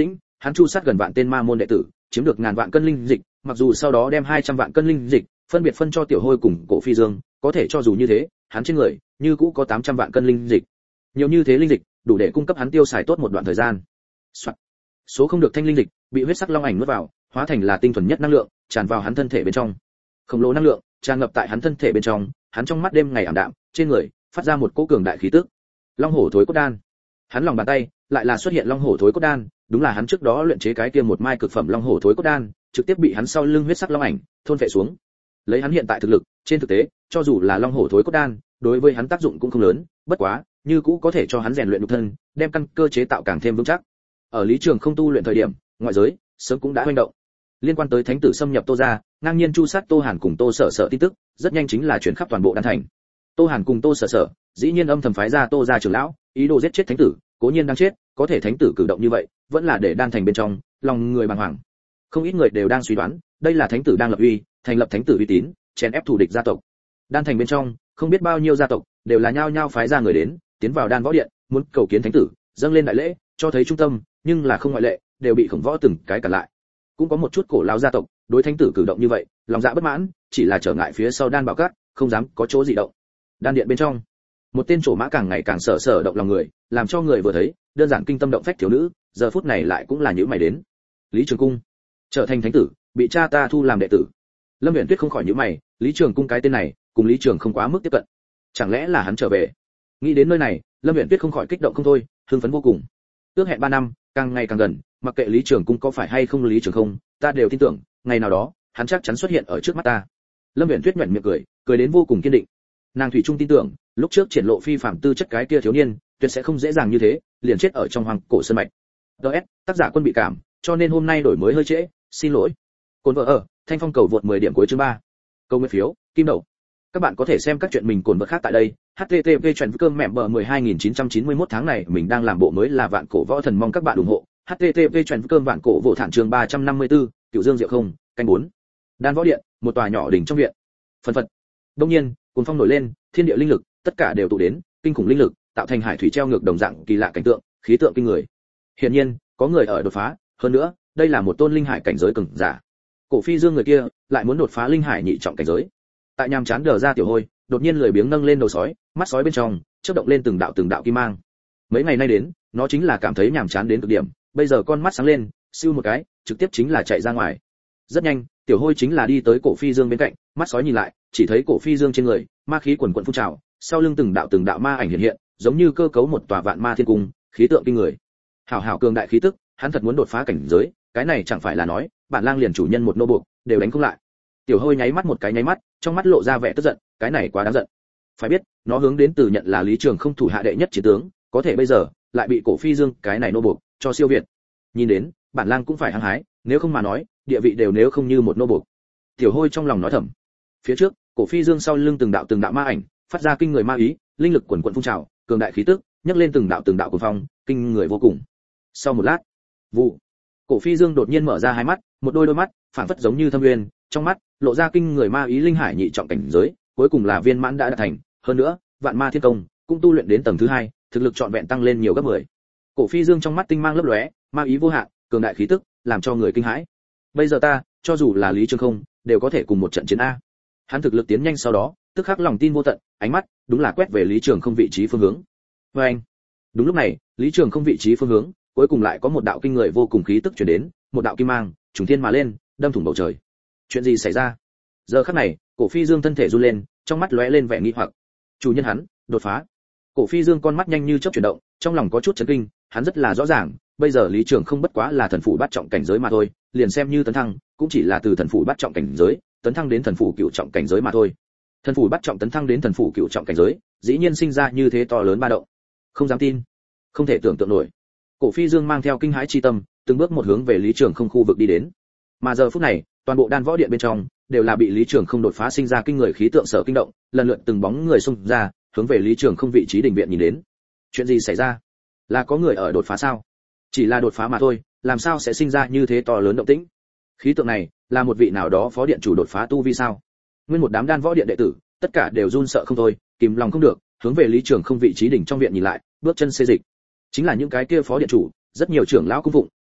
hắn chu sát gần vạn tên ma môn đệ tử, chiếm được ngàn vạn cân linh dịch, mặc dù sau đó đem hai trăm vạn cân linh dịch phân biệt phân cho Tiểu Hôi cùng Cổ Phi Dương, có thể cho dù như thế, hắn trên người như cũ có tám trăm vạn cân linh dịch. Nhiều như thế linh dịch, đủ để cung cấp hắn tiêu xài tốt một đoạn thời gian. Soạn. Số không được thanh linh dịch, bị huyết sắc long ảnh nuốt vào, hóa thành là tinh thuần nhất năng lượng, tràn vào hắn thân thể bên trong. Khổng lồ năng lượng tràn ngập tại hắn thân thể bên trong, hắn trong mắt đêm ngày ảm đạm, trên người phát ra một cỗ cường đại khí tức. Long hổ thối cốt đan. Hắn lòng bàn tay lại là xuất hiện long hổ thối cốt đan, đúng là hắn trước đó luyện chế cái kia một mai cực phẩm long hổ thối cốt đan, trực tiếp bị hắn sau lưng huyết sắc long ảnh thôn phệ xuống. Lấy hắn hiện tại thực lực, trên thực tế, cho dù là long hổ thối cốt đan, đối với hắn tác dụng cũng không lớn, bất quá, như cũ có thể cho hắn rèn luyện nhục thân, đem căn cơ chế tạo càng thêm vững chắc. Ở Lý Trường không tu luyện thời điểm, ngoại giới sớm cũng đã hoành động. Liên quan tới thánh tử xâm nhập Tô gia, ngang nhiên chu sát Tô Hàn cùng Tô Sở Sở tin tức, rất nhanh chính là truyền khắp toàn bộ đan thành. Tô Hàn cùng Tô Sở Sở, dĩ nhiên âm thầm phái ra Tô gia trưởng lão, ý đồ giết chết thánh tử, cố nhiên đang chết, có thể thánh tử cử động như vậy, vẫn là để đan thành bên trong, lòng người bàng hoàng. Không ít người đều đang suy đoán, đây là thánh tử đang lập uy, thành lập thánh tử uy tín, chèn ép thù địch gia tộc. Đan thành bên trong, không biết bao nhiêu gia tộc, đều là nhao nhao phái ra người đến, tiến vào đan võ điện, muốn cầu kiến thánh tử, dâng lên đại lễ, cho thấy trung tâm, nhưng là không ngoại lệ, đều bị khổng võ từng cái cản lại. Cũng có một chút cổ lão gia tộc, đối thánh tử cử động như vậy, lòng dạ bất mãn, chỉ là trở ngại phía sau đan bảo cát, không dám có chỗ dị động. Đan điện bên trong, một tên trổ mã càng ngày càng sợ sợ động lòng người, làm cho người vừa thấy, đơn giản kinh tâm động phách thiếu nữ, giờ phút này lại cũng là những mày đến. Lý Trường Cung, trở thành thánh tử, bị cha ta thu làm đệ tử. Lâm Uyển Tuyết không khỏi nhíu mày, Lý Trường Cung cái tên này, cùng Lý Trường không quá mức tiếp cận. Chẳng lẽ là hắn trở về? Nghĩ đến nơi này, Lâm Uyển Tuyết không khỏi kích động không thôi, hưng phấn vô cùng. Ước hẹn ba năm, càng ngày càng gần, mặc kệ Lý Trường Cung có phải hay không Lý Trường không, ta đều tin tưởng, ngày nào đó, hắn chắc chắn xuất hiện ở trước mắt ta. Lâm Uyển Tuyết nhếch miệng cười, cười đến vô cùng kiên định. Nàng thủy chung tin tưởng, lúc trước triển lộ phi phàm tư chất cái kia thiếu niên, tuyệt sẽ không dễ dàng như thế, liền chết ở trong hoàng cổ sơn mạch. đê ét, tác giả Quân bị cảm, cho nên hôm nay đổi mới hơi trễ, xin lỗi. Cồn vợ ở, Thanh Phong cầu vượt mười điểm cuối chương ba. Câu nguyên phiếu, kim đậu. Các bạn có thể xem các chuyện mình cồn vợ khác tại đây. hát tê tê pê chuyện cơm mẹm bờ mười hai nghìn chín trăm chín mươi mốt tháng này mình đang làm bộ mới là Vạn Cổ Võ Thần, mong các bạn ủng hộ. hát tê tê pê chuyện cơm Vạn Cổ Võ Thản chương ba trăm năm mươi tư, Cửu Dương Diệu Không, canh bốn. Đan võ điện, một tòa nhỏ đỉnh trong viện. Phần phật. Đông nhiên, cuồng phong nổi lên, thiên địa linh lực, tất cả đều tụ đến, kinh khủng linh lực, tạo thành hải thủy treo ngược đồng dạng kỳ lạ cảnh tượng, khí tượng kinh người. Hiển nhiên, có người ở đột phá, hơn nữa, đây là một tôn linh hải cảnh giới cường giả. Cổ Phi Dương người kia, lại muốn đột phá linh hải nhị trọng cảnh giới. Tại nhàm chán đờ ra Tiểu Hôi, đột nhiên lười biếng nâng lên đầu sói, mắt sói bên trong chớp động lên từng đạo từng đạo kim mang. Mấy ngày nay đến, nó chính là cảm thấy nhàm chán đến cực điểm, bây giờ con mắt sáng lên, siêu một cái, trực tiếp chính là chạy ra ngoài. Rất nhanh, Tiểu Hôi chính là đi tới Cổ Phi Dương bên cạnh, mắt sói nhìn lại, chỉ thấy Cổ Phi Dương trên người, ma khí quần quần phun trào, sau lưng từng đạo từng đạo ma ảnh hiện hiện, giống như cơ cấu một tòa vạn ma thiên cung, khí tượng kinh người. Hảo hảo cường đại khí tức, hắn thật muốn đột phá cảnh giới, cái này chẳng phải là nói, bản lang liền chủ nhân một nô buộc, đều đánh không lại. Tiểu Hôi nháy mắt một cái nháy mắt, trong mắt lộ ra vẻ tức giận, cái này quá đáng giận. Phải biết, nó hướng đến từ nhận là Lý Trường không thủ hạ đệ nhất chiến tướng, có thể bây giờ lại bị Cổ Phi Dương cái này nô buộc cho siêu việt. Nhìn đến, bản lang cũng phải hăng hái, nếu không mà nói, địa vị đều nếu không như một nô buộc. Tiểu Hôi trong lòng nói thầm. Phía trước, Cổ Phi Dương sau lưng từng đạo từng đạo ma ảnh, phát ra kinh người ma ý, linh lực quần quần phun trào, cường đại khí tức, nhấc lên từng đạo từng đạo cuồng phong, kinh người vô cùng. Sau một lát, vụ, Cổ Phi Dương đột nhiên mở ra hai mắt, một đôi đôi mắt, phảng phất giống như thâm nguyên, trong mắt lộ ra kinh người ma ý linh hải nhị trọng cảnh giới, cuối cùng là viên mãn đã đạt thành, hơn nữa, vạn ma thiên công cũng tu luyện đến tầng thứ hai, thực lực trọn vẹn tăng lên nhiều gấp mười. Cổ Phi Dương trong mắt tinh mang lấp lóe, ma ý vô hạn, cường đại khí tức, làm cho người kinh hãi. Bây giờ ta, cho dù là Lý Trường Không, đều có thể cùng một trận chiến a. Hắn thực lực tiến nhanh sau đó, tức khắc lòng tin vô tận, ánh mắt đúng là quét về Lý Trường Không vị trí phương hướng. Và anh, đúng lúc này, Lý Trường Không vị trí phương hướng, cuối cùng lại có một đạo kinh người vô cùng khí tức truyền đến, một đạo kim mang, trùng thiên mà lên, đâm thủng bầu trời. Chuyện gì xảy ra? Giờ khắc này, Cổ Phi Dương thân thể run lên, trong mắt lóe lên vẻ nghi hoặc. Chủ nhân hắn, đột phá. Cổ Phi Dương con mắt nhanh như chớp chuyển động, trong lòng có chút chấn kinh, hắn rất là rõ ràng, bây giờ Lý Trường không bất quá là thần phủ bát trọng cảnh giới mà thôi, liền xem như tấn thăng, cũng chỉ là từ thần phủ bát trọng cảnh giới, tấn thăng đến thần phủ cửu trọng cảnh giới mà thôi. Thần phủ bát trọng tấn thăng đến thần phủ cửu trọng cảnh giới, dĩ nhiên sinh ra như thế to lớn ba động. Không dám tin, không thể tưởng tượng nổi. Cổ Phi Dương mang theo kinh hãi chi tâm, từng bước một hướng về Lý Trường không khu vực đi đến. Mà giờ phút này, toàn bộ đan võ điện bên trong đều là bị Lý Trường không đột phá sinh ra kinh người khí tượng sở kinh động, lần lượt từng bóng người xung ra, hướng về Lý Trường không vị trí đình viện nhìn đến. Chuyện gì xảy ra? Là có người ở đột phá sao? Chỉ là đột phá mà thôi, làm sao sẽ sinh ra như thế to lớn động tĩnh? Khí tượng này, là một vị nào đó phó điện chủ đột phá tu vi sao? Nguyên một đám đan võ điện đệ tử, tất cả đều run sợ không thôi, kìm lòng không được, hướng về Lý Trường không vị trí đỉnh trong viện nhìn lại, bước chân xê dịch. Chính là những cái kia phó điện chủ, rất nhiều trưởng lão cung phụng,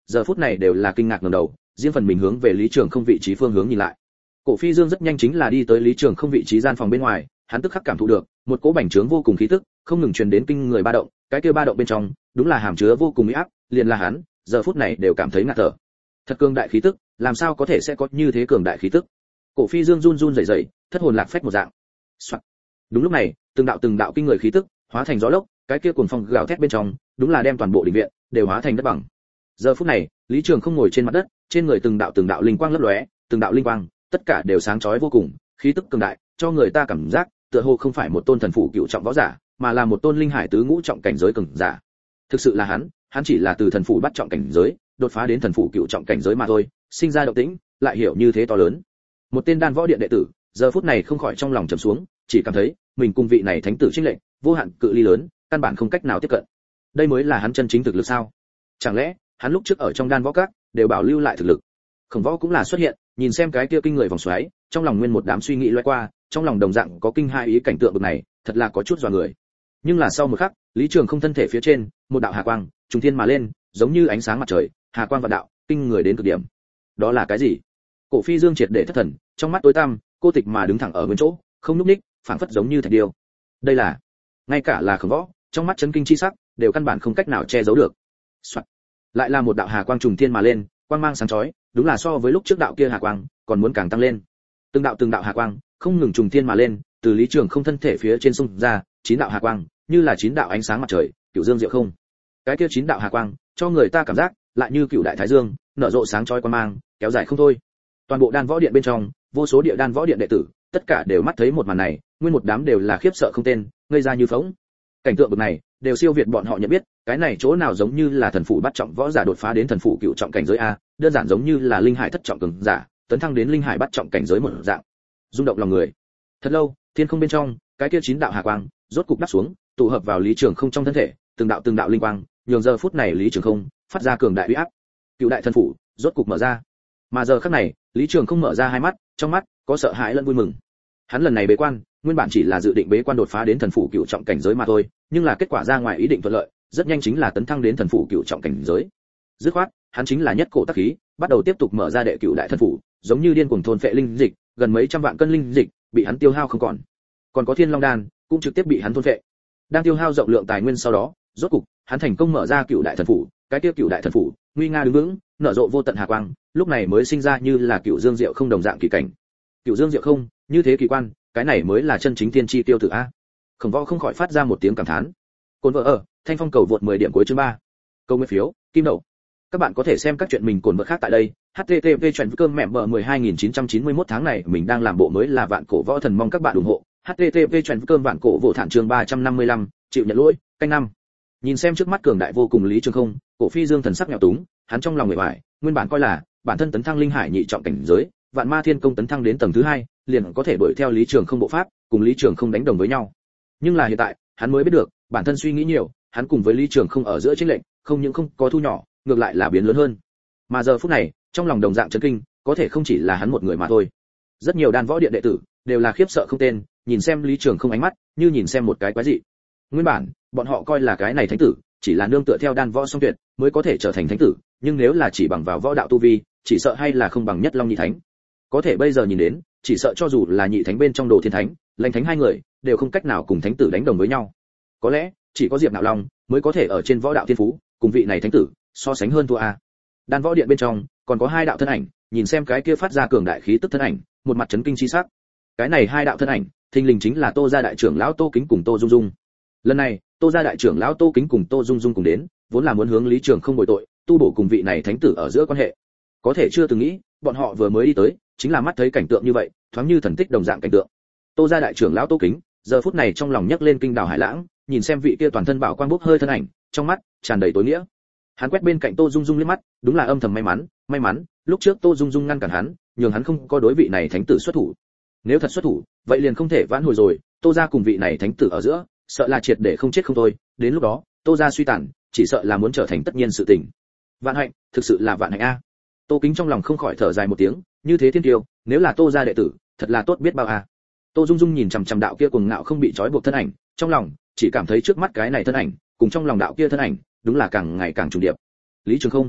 giờ phút này đều là kinh ngạc ngẩng đầu, riêng phần mình hướng về Lý Trường Không vị trí phương hướng nhìn lại. Cổ Phi Dương rất nhanh chính là đi tới Lý Trường Không vị trí gian phòng bên ngoài, hắn tức khắc cảm thụ được một cỗ bành trướng vô cùng khí tức, không ngừng truyền đến kinh người ba động, cái kia ba động bên trong, đúng là hàm chứa vô cùng uy áp, liền là hắn, giờ phút này đều cảm thấy ngạt thở. Thật cường đại khí tức, làm sao có thể sẽ có như thế cường đại khí tức? Cổ Phi Dương run run rẩy rẩy, thất hồn lạc phách một dạng. Soạn. Đúng lúc này, từng đạo từng đạo kinh người khí tức, hóa thành gió lốc, cái kia cuồng phong gào thét bên trong, đúng là đem toàn bộ đình viện đều hóa thành đất bằng. Giờ phút này, Lý Trường Không ngồi trên mặt đất, trên người từng đạo từng đạo linh quang lấp lóe, từng đạo linh quang, tất cả đều sáng chói vô cùng, khí tức cường đại, cho người ta cảm giác, tựa hồ không phải một tôn thần phụ cựu trọng võ giả, mà là một tôn linh hải tứ ngũ trọng cảnh giới cường giả. Thực sự là hắn, hắn chỉ là từ thần phụ bắt trọng cảnh giới, đột phá đến thần phụ cựu trọng cảnh giới mà thôi, sinh ra động tĩnh, lại hiểu như thế to lớn. Một tên đan võ điện đệ tử, giờ phút này không khỏi trong lòng trầm xuống, chỉ cảm thấy mình cùng vị này thánh tử chênh lệch vô hạn cự ly lớn, căn bản không cách nào tiếp cận. Đây mới là hắn chân chính thực lực sao? Chẳng lẽ hắn lúc trước ở trong đan võ các đều bảo lưu lại thực lực? Khổng Võ cũng là xuất hiện, nhìn xem cái kia kinh người vòng xoáy, trong lòng nguyên một đám suy nghĩ lóe qua, trong lòng đồng dạng có kinh hai ý cảnh tượng bực này, thật là có chút dọa người. Nhưng là sau một khắc, Lý Trường Không thân thể phía trên, một đạo hà quang trùng thiên mà lên, giống như ánh sáng mặt trời, hà quang vạn đạo, kinh người đến cực điểm. Đó là cái gì? Cổ Phi Dương triệt để thất thần, trong mắt tối tăm, cô tịch mà đứng thẳng ở nguyên chỗ, không nhúc nhích, phảng phất giống như thạch điêu. Đây là, ngay cả là Khổng Võ, trong mắt chấn kinh chi sắc, đều căn bản không cách nào che giấu được. Soạn. Lại là một đạo hà quang trùng thiên mà lên, quang mang sáng chói, đúng là so với lúc trước đạo kia hà quang còn muốn càng tăng lên. Từng đạo từng đạo hà quang không ngừng trùng thiên mà lên, từ Lý Trường Không thân thể phía trên xung ra, chín đạo hà quang, như là chín đạo ánh sáng mặt trời, cửu dương diệu không. Cái kia chín đạo hà quang, cho người ta cảm giác lại như cửu đại thái dương, nở rộ sáng chói quang mang, kéo dài không thôi. Toàn bộ đan võ điện bên trong, vô số địa đan võ điện đệ tử, tất cả đều mắt thấy một màn này, nguyên một đám đều là khiếp sợ không tên, ngây ra như phỗng. Cảnh tượng bực này, đều siêu việt bọn họ nhận biết, cái này chỗ nào giống như là thần phụ bắt trọng võ giả đột phá đến thần phụ cửu trọng cảnh giới a, đơn giản giống như là linh hải thất trọng cường giả, tấn thăng đến linh hải bắt trọng cảnh giới một dạng. Rung động lòng người. Thật lâu, thiên không bên trong, cái kia chín đạo hà quang, rốt cục đáp xuống, tụ hợp vào Lý Trường Không trong thân thể, từng đạo từng đạo linh quang, nhường giờ phút này Lý Trường Không phát ra cường đại uy áp. Cựu đại thần phủ rốt cục mở ra. Mà giờ khắc này, Lý Trường Không mở ra hai mắt, trong mắt có sợ hãi lẫn vui mừng. Hắn lần này bế quan, nguyên bản chỉ là dự định bế quan đột phá đến thần phủ cựu trọng cảnh giới mà thôi, nhưng là kết quả ra ngoài ý định thuận lợi, rất nhanh chính là tấn thăng đến thần phủ cựu trọng cảnh giới. Dứt khoát, hắn chính là nhất cổ tác khí, bắt đầu tiếp tục mở ra đệ cựu đại thần phủ, giống như điên cuồng thôn phệ linh dịch, gần mấy trăm vạn cân linh dịch bị hắn tiêu hao không còn. Còn có Thiên Long đan cũng trực tiếp bị hắn thôn phệ. Đang tiêu hao rộng lượng tài nguyên sau đó, rốt cục, hắn thành công mở ra cựu đại thần phủ, cái tiêu cựu đại thần phủ, nguy nga đứng vững, nở rộ vô tận hà quang, lúc này mới sinh ra như là cựu dương diệu không đồng dạng kỳ cảnh. Cựu dương diệu không, như thế kỳ quan, cái này mới là chân chính tiên chi tiêu tử a. Khổng Võ không khỏi phát ra một tiếng cảm thán. Cồn vợ ở, Thanh Phong cầu vượt mười điểm cuối chương ba. Câu nguyên phiếu, kim đậu. Các bạn có thể xem các chuyện mình cồn vợ khác tại đây. hát tê tê pê chuyện cơm mẹm bờ mười hai nghìn chín trăm chín mươi mốt tháng này mình đang làm bộ mới là vạn cổ võ thần, mong các bạn ủng hộ. hát tê tê pê chuyện cơm vạn cổ võ thản chương ba trăm năm mươi lăm, chịu nhận lỗi, canh năm. Nhìn xem trước mắt cường đại vô cùng Lý Trường Không, Cổ Phi Dương thần sắc nghèo túng, hắn trong lòng nguội hoài, nguyên bản coi là bản thân tấn thăng linh hải nhị trọng cảnh giới, Vạn Ma Thiên Công tấn thăng đến tầng thứ hai, liền có thể đuổi theo Lý Trường Không bộ pháp, cùng Lý Trường Không đánh đồng với nhau. Nhưng là hiện tại, hắn mới biết được, bản thân suy nghĩ nhiều, hắn cùng với Lý Trường Không ở giữa chênh lệch, không những không có thu nhỏ, ngược lại là biến lớn hơn. Mà giờ phút này, trong lòng đồng dạng chấn kinh, có thể không chỉ là hắn một người mà thôi. Rất nhiều đan võ điện đệ tử đều là khiếp sợ không tên, nhìn xem Lý Trường Không ánh mắt, như nhìn xem một cái quái dị. Nguyên bản, bọn họ coi là cái này thánh tử, chỉ là nương tựa theo đan võ song tuyệt, mới có thể trở thành thánh tử, nhưng nếu là chỉ bằng vào võ đạo tu vi, chỉ sợ hay là không bằng nhất long nhị thánh. Có thể bây giờ nhìn đến, chỉ sợ cho dù là nhị thánh bên trong đồ thiên thánh, lãnh thánh hai người, đều không cách nào cùng thánh tử đánh đồng với nhau. Có lẽ, chỉ có Diệp Nạo Long mới có thể ở trên võ đạo thiên phú, cùng vị này thánh tử so sánh hơn thua a. Đan võ điện bên trong, còn có hai đạo thân ảnh, nhìn xem cái kia phát ra cường đại khí tức thân ảnh, một mặt chấn kinh chi sắc. Cái này hai đạo thân ảnh, thình lình chính là Tô gia đại trưởng lão Tô Kính cùng Tô Dung Dung. Lần này, Tô gia đại trưởng lão Tô Kính cùng Tô Dung Dung cùng đến, vốn là muốn hướng Lý Trường Không bồi tội, tu bổ cùng vị này thánh tử ở giữa quan hệ. Có thể chưa từng nghĩ, bọn họ vừa mới đi tới, chính là mắt thấy cảnh tượng như vậy, thoáng như thần tích đồng dạng cảnh tượng. Tô gia đại trưởng lão Tô Kính, giờ phút này trong lòng nhấc lên kinh đào hải lãng, nhìn xem vị kia toàn thân bảo quang bốc hơi thân ảnh, trong mắt tràn đầy tối nghĩa. Hắn quét bên cạnh Tô Dung Dung liếc mắt, đúng là âm thầm may mắn, may mắn, lúc trước Tô Dung Dung ngăn cản hắn, nhường hắn không có đối vị này thánh tử xuất thủ. Nếu thật xuất thủ, vậy liền không thể vãn hồi rồi, Tô gia cùng vị này thánh tử ở giữa, sợ là triệt để không chết không thôi, đến lúc đó, Tô gia suy tàn, chỉ sợ là muốn trở thành tất nhiên sự tình. Vạn hạnh, thực sự là vạn hạnh a. Tô Kính trong lòng không khỏi thở dài một tiếng, như thế thiên kiêu, nếu là Tô gia đệ tử, thật là tốt biết bao a. Tô Dung Dung nhìn chằm chằm đạo kia cuồng ngạo không bị trói buộc thân ảnh, trong lòng chỉ cảm thấy trước mắt cái này thân ảnh, cùng trong lòng đạo kia thân ảnh, đúng là càng ngày càng trùng điệp. Lý Trường Không,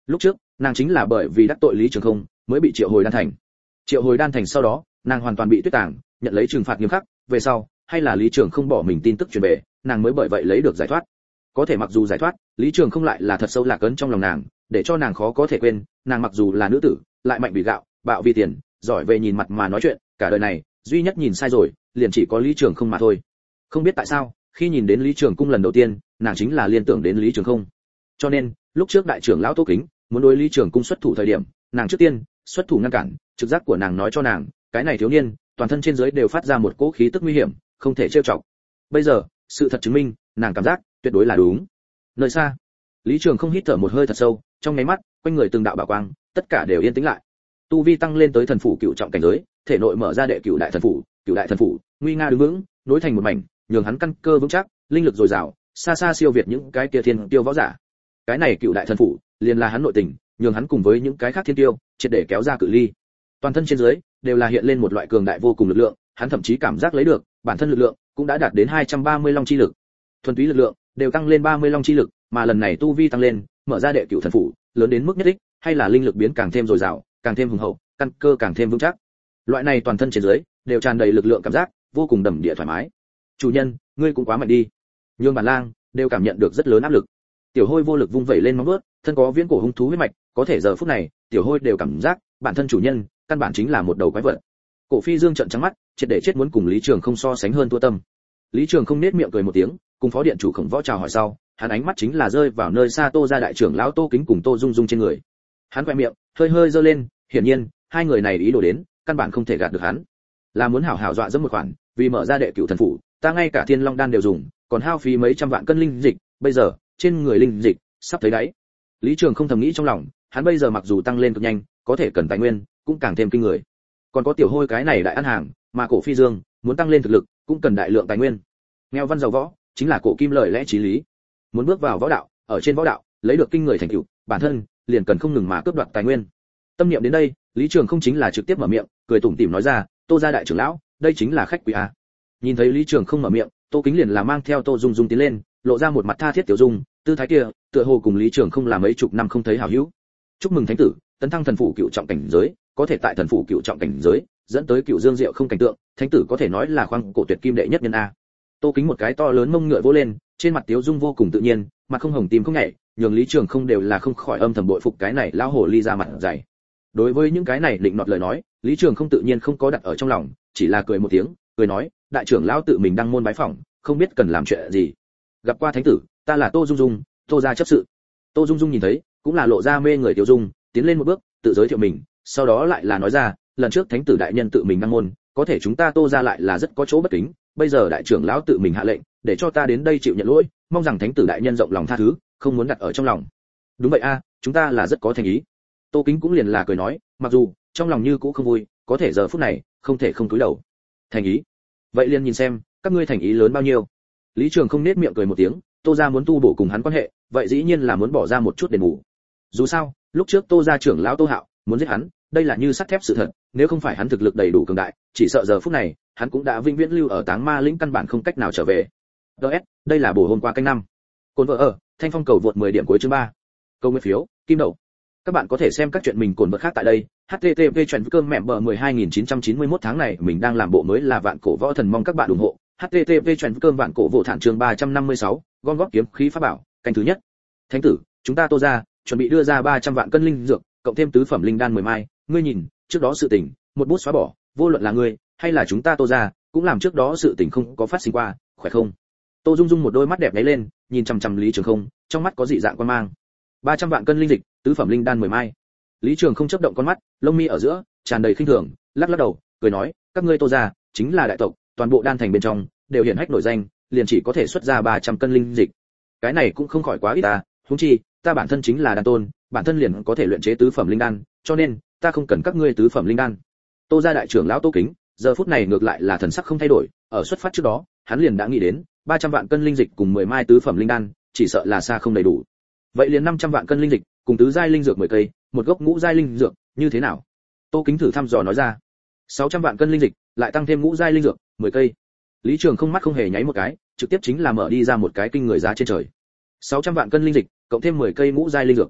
Lúc trước, nàng chính là bởi vì đắc tội Lý Trường Không, mới bị triệu hồi đan thành. Triệu hồi đan thành sau đó, nàng hoàn toàn bị tuyết tàng, nhận lấy trừng phạt nghiêm khắc, về sau, hay là Lý Trường Không bỏ mình tin tức truyền về, nàng mới bởi vậy lấy được giải thoát. Có thể mặc dù giải thoát, Lý Trường Không lại là thật sâu lạc ấn trong lòng nàng, để cho nàng khó có thể quên, nàng mặc dù là nữ tử, lại mạnh vì gạo, bạo vì tiền, giỏi về nhìn mặt mà nói chuyện, cả đời này, duy nhất nhìn sai rồi, liền chỉ có Lý Trường Không mà thôi. Không biết tại sao, khi nhìn đến Lý Trường Cung lần đầu tiên, nàng chính là liên tưởng đến Lý Trường Không. Cho nên, lúc trước đại trưởng lão Tô Kính muốn đối Lý Trường Cung xuất thủ thời điểm, nàng trước tiên xuất thủ ngăn cản, trực giác của nàng nói cho nàng, cái này thiếu niên, toàn thân trên dưới đều phát ra một cỗ khí tức nguy hiểm, không thể trêu chọc. Bây giờ, sự thật chứng minh, nàng cảm giác tuyệt đối là đúng. Nơi xa, Lý Trường Không hít thở một hơi thật sâu, trong nháy mắt, quanh người từng đạo bảo quang, tất cả đều yên tĩnh lại. Tu vi tăng lên tới thần phủ cựu trọng cảnh giới, thể nội mở ra đệ cửu đại thần phủ, cửu đại thần phủ, nguy nga đứng vững, nối thành một mảnh, nhường hắn căn cơ vững chắc, linh lực dồi dào, xa xa siêu việt những cái kia thiên tiêu võ giả. Cái này cựu đại thần phủ, liền là hắn nội tình, nhường hắn cùng với những cái khác thiên tiêu, triệt để kéo ra cự ly. Toàn thân trên dưới đều là hiện lên một loại cường đại vô cùng lực lượng, hắn thậm chí cảm giác lấy được, bản thân lực lượng cũng đã đạt đến hai trăm ba mươi long chi lực. Thuần túy lực lượng đều tăng lên ba mươi long chi lực, mà lần này tu vi tăng lên, mở ra đệ cửu thần phủ, lớn đến mức nhất định, hay là linh lực biến càng thêm dồi dào, càng thêm hùng hậu, căn cơ càng thêm vững chắc. Loại này toàn thân trên dưới đều tràn đầy lực lượng cảm giác, vô cùng đầm địa thoải mái. Chủ nhân, ngươi cũng quá mạnh đi. Nhương Bản Lang đều cảm nhận được rất lớn áp lực. Tiểu Hôi vô lực vung vẩy lên móng vuốt, thân có viễn cổ hung thú huyết mạch, có thể giờ phút này, Tiểu Hôi đều cảm giác, bản thân chủ nhân, căn bản chính là một đầu quái vật. Cổ Phi Dương trợn trắng mắt, triệt để chết muốn cùng Lý Trường Không so sánh hơn thua tâm. Lý Trường Không nết miệng cười một tiếng, cùng phó điện chủ Khổng Võ chào hỏi sau, hắn ánh mắt chính là rơi vào nơi xa Tô gia đại trưởng lão Tô Kính cùng Tô Dung Dung trên người. Hắn quẹt miệng, hơi hơi giơ lên, hiển nhiên, hai người này ý đồ đến, căn bản không thể gạt được hắn. Là muốn hảo hảo dọa dẫm một khoản, vì mở ra đệ cửu thần phủ, ta ngay cả Thiên Long đan đều dùng, còn hao phí mấy trăm vạn cân linh dịch, bây giờ, trên người linh dịch sắp thấy đáy. Lý Trường Không thầm nghĩ trong lòng, hắn bây giờ mặc dù tăng lên cực nhanh, có thể cần tài nguyên, cũng càng thêm kinh người. Còn có Tiểu Hôi cái này đại ăn hàng, mà Cổ Phi Dương muốn tăng lên thực lực, cũng cần đại lượng tài nguyên. Nghèo văn giàu võ, chính là cổ kim lời lẽ chí lý. Muốn bước vào võ đạo, ở trên võ đạo, lấy được kinh người thành tựu, bản thân liền cần không ngừng mà cướp đoạt tài nguyên. Tâm niệm đến đây, Lý Trường Không chính là trực tiếp mở miệng, cười tủm tỉm nói ra, Tô gia đại trưởng lão, đây chính là khách quý a. Nhìn thấy Lý Trường Không mở miệng, Tô Kính liền là mang theo Tô Dung Dung tiến lên, lộ ra một mặt tha thiết tiểu dung, tư thái kia, tựa hồ cùng Lý Trường Không là mấy chục năm không thấy hảo hữu. Chúc mừng thánh tử, tấn thăng thần phủ cựu trọng cảnh giới, có thể tại thần phủ cựu trọng cảnh giới, dẫn tới cựu dương diệu không cảnh tượng, thánh tử có thể nói là khoang cổ tuyệt kim đệ nhất nhân a. Tô Kính một cái to lớn mông ngựa vỗ lên, trên mặt tiếu dung vô cùng tự nhiên, mặt không hồng tim không nhảy, nhường Lý Trường Không đều là không khỏi âm thầm bội phục cái này lão hồ ly ra mặt dày. Đối với những cái này định nọt lời nói, Lý Trường Không tự nhiên không có đặt ở trong lòng, chỉ là cười một tiếng, cười nói, đại trưởng lão tự mình đăng môn bái phỏng, không biết cần làm chuyện gì. Gặp qua thánh tử, ta là Tô Dung Dung, Tô gia chấp sự. Tô Dung Dung nhìn thấy, cũng là lộ ra mê người tiểu dung, tiến lên một bước, tự giới thiệu mình, sau đó lại là nói ra, lần trước thánh tử đại nhân tự mình đăng môn, có thể chúng ta Tô gia lại là rất có chỗ bất kính, bây giờ đại trưởng lão tự mình hạ lệnh, để cho ta đến đây chịu nhận lỗi, mong rằng thánh tử đại nhân rộng lòng tha thứ, không muốn đặt ở trong lòng. Đúng vậy a, chúng ta là rất có thành ý. Tô Kính cũng liền là cười nói, mặc dù trong lòng như cũ không vui, có thể giờ phút này không thể không cúi đầu. Thành ý? Vậy liền nhìn xem, các ngươi thành ý lớn bao nhiêu. Lý Trường Không nết miệng cười một tiếng, Tô gia muốn tu bổ cùng hắn quan hệ, vậy dĩ nhiên là muốn bỏ ra một chút đền bù. Dù sao, lúc trước Tô gia trưởng lão Tô Hạo muốn giết hắn, đây là như sắt thép sự thật, nếu không phải hắn thực lực đầy đủ cường đại, chỉ sợ giờ phút này, hắn cũng đã vĩnh viễn lưu ở Táng Ma lĩnh căn bản không cách nào trở về. đê ét, đây là bổ hôm qua canh năm. Cồn vợ ở, Thanh Phong cầu vượt mười điểm cuối chương ba. Câu nguyên phiếu, kim đậu. Các bạn có thể xem các chuyện mình cồn vợ khác tại đây. hát tê tê pê chuyện cơm mẹm bờ mười hai nghìn chín trăm chín mươi mốt tháng này mình đang làm bộ mới là vạn cổ võ thần, mong các bạn ủng hộ. hát tê tê pê chuyện cơm vạn cổ vô thản chương ba trăm năm mươi sáu, gom góp kiếm khí pháp bảo, canh thứ nhất. Thánh tử, chúng ta Tô gia chuẩn bị đưa ra ba trăm vạn cân linh dược, cộng thêm tứ phẩm linh đan mười mai, ngươi nhìn, trước đó sự tình, một bút xóa bỏ, vô luận là ngươi hay là chúng ta Tô gia, cũng làm trước đó sự tình không có phát sinh qua, khỏe không? Tô Dung Dung một đôi mắt đẹp nháy lên, nhìn chằm chằm Lý Trường Không, trong mắt có dị dạng quan mang. ba trăm vạn cân linh dịch, tứ phẩm linh đan mười mai. Lý Trường Không chớp động con mắt, lông mi ở giữa tràn đầy khinh thường, lắc lắc đầu, cười nói, các ngươi Tô gia chính là đại tộc, toàn bộ đan thành bên trong đều hiển hách nổi danh, liền chỉ có thể xuất ra ba trăm cân linh dịch. Cái này cũng không khỏi quá ít ta, huống chi, ta bản thân chính là đan tôn, bản thân liền có thể luyện chế tứ phẩm linh đan, cho nên ta không cần các ngươi tứ phẩm linh đan. Tô gia đại trưởng lão Tô Kính, giờ phút này ngược lại là thần sắc không thay đổi, ở xuất phát trước đó, hắn liền đã nghĩ đến, ba trăm vạn cân linh dịch cùng mười mai tứ phẩm linh đan, chỉ sợ là xa không đầy đủ. Vậy liền năm trăm vạn cân linh dịch, cùng tứ giai linh dược mười cây, một gốc ngũ giai linh dược, như thế nào? Tô Kính thử thăm dò nói ra. sáu trăm vạn cân linh dịch, lại tăng thêm ngũ giai linh dược, mười cây. Lý Trường Không mắt không hề nháy một cái, trực tiếp chính là mở đi ra một cái kinh người giá trên trời. sáu trăm vạn cân linh dịch, cộng thêm mười cây ngũ giai linh dược.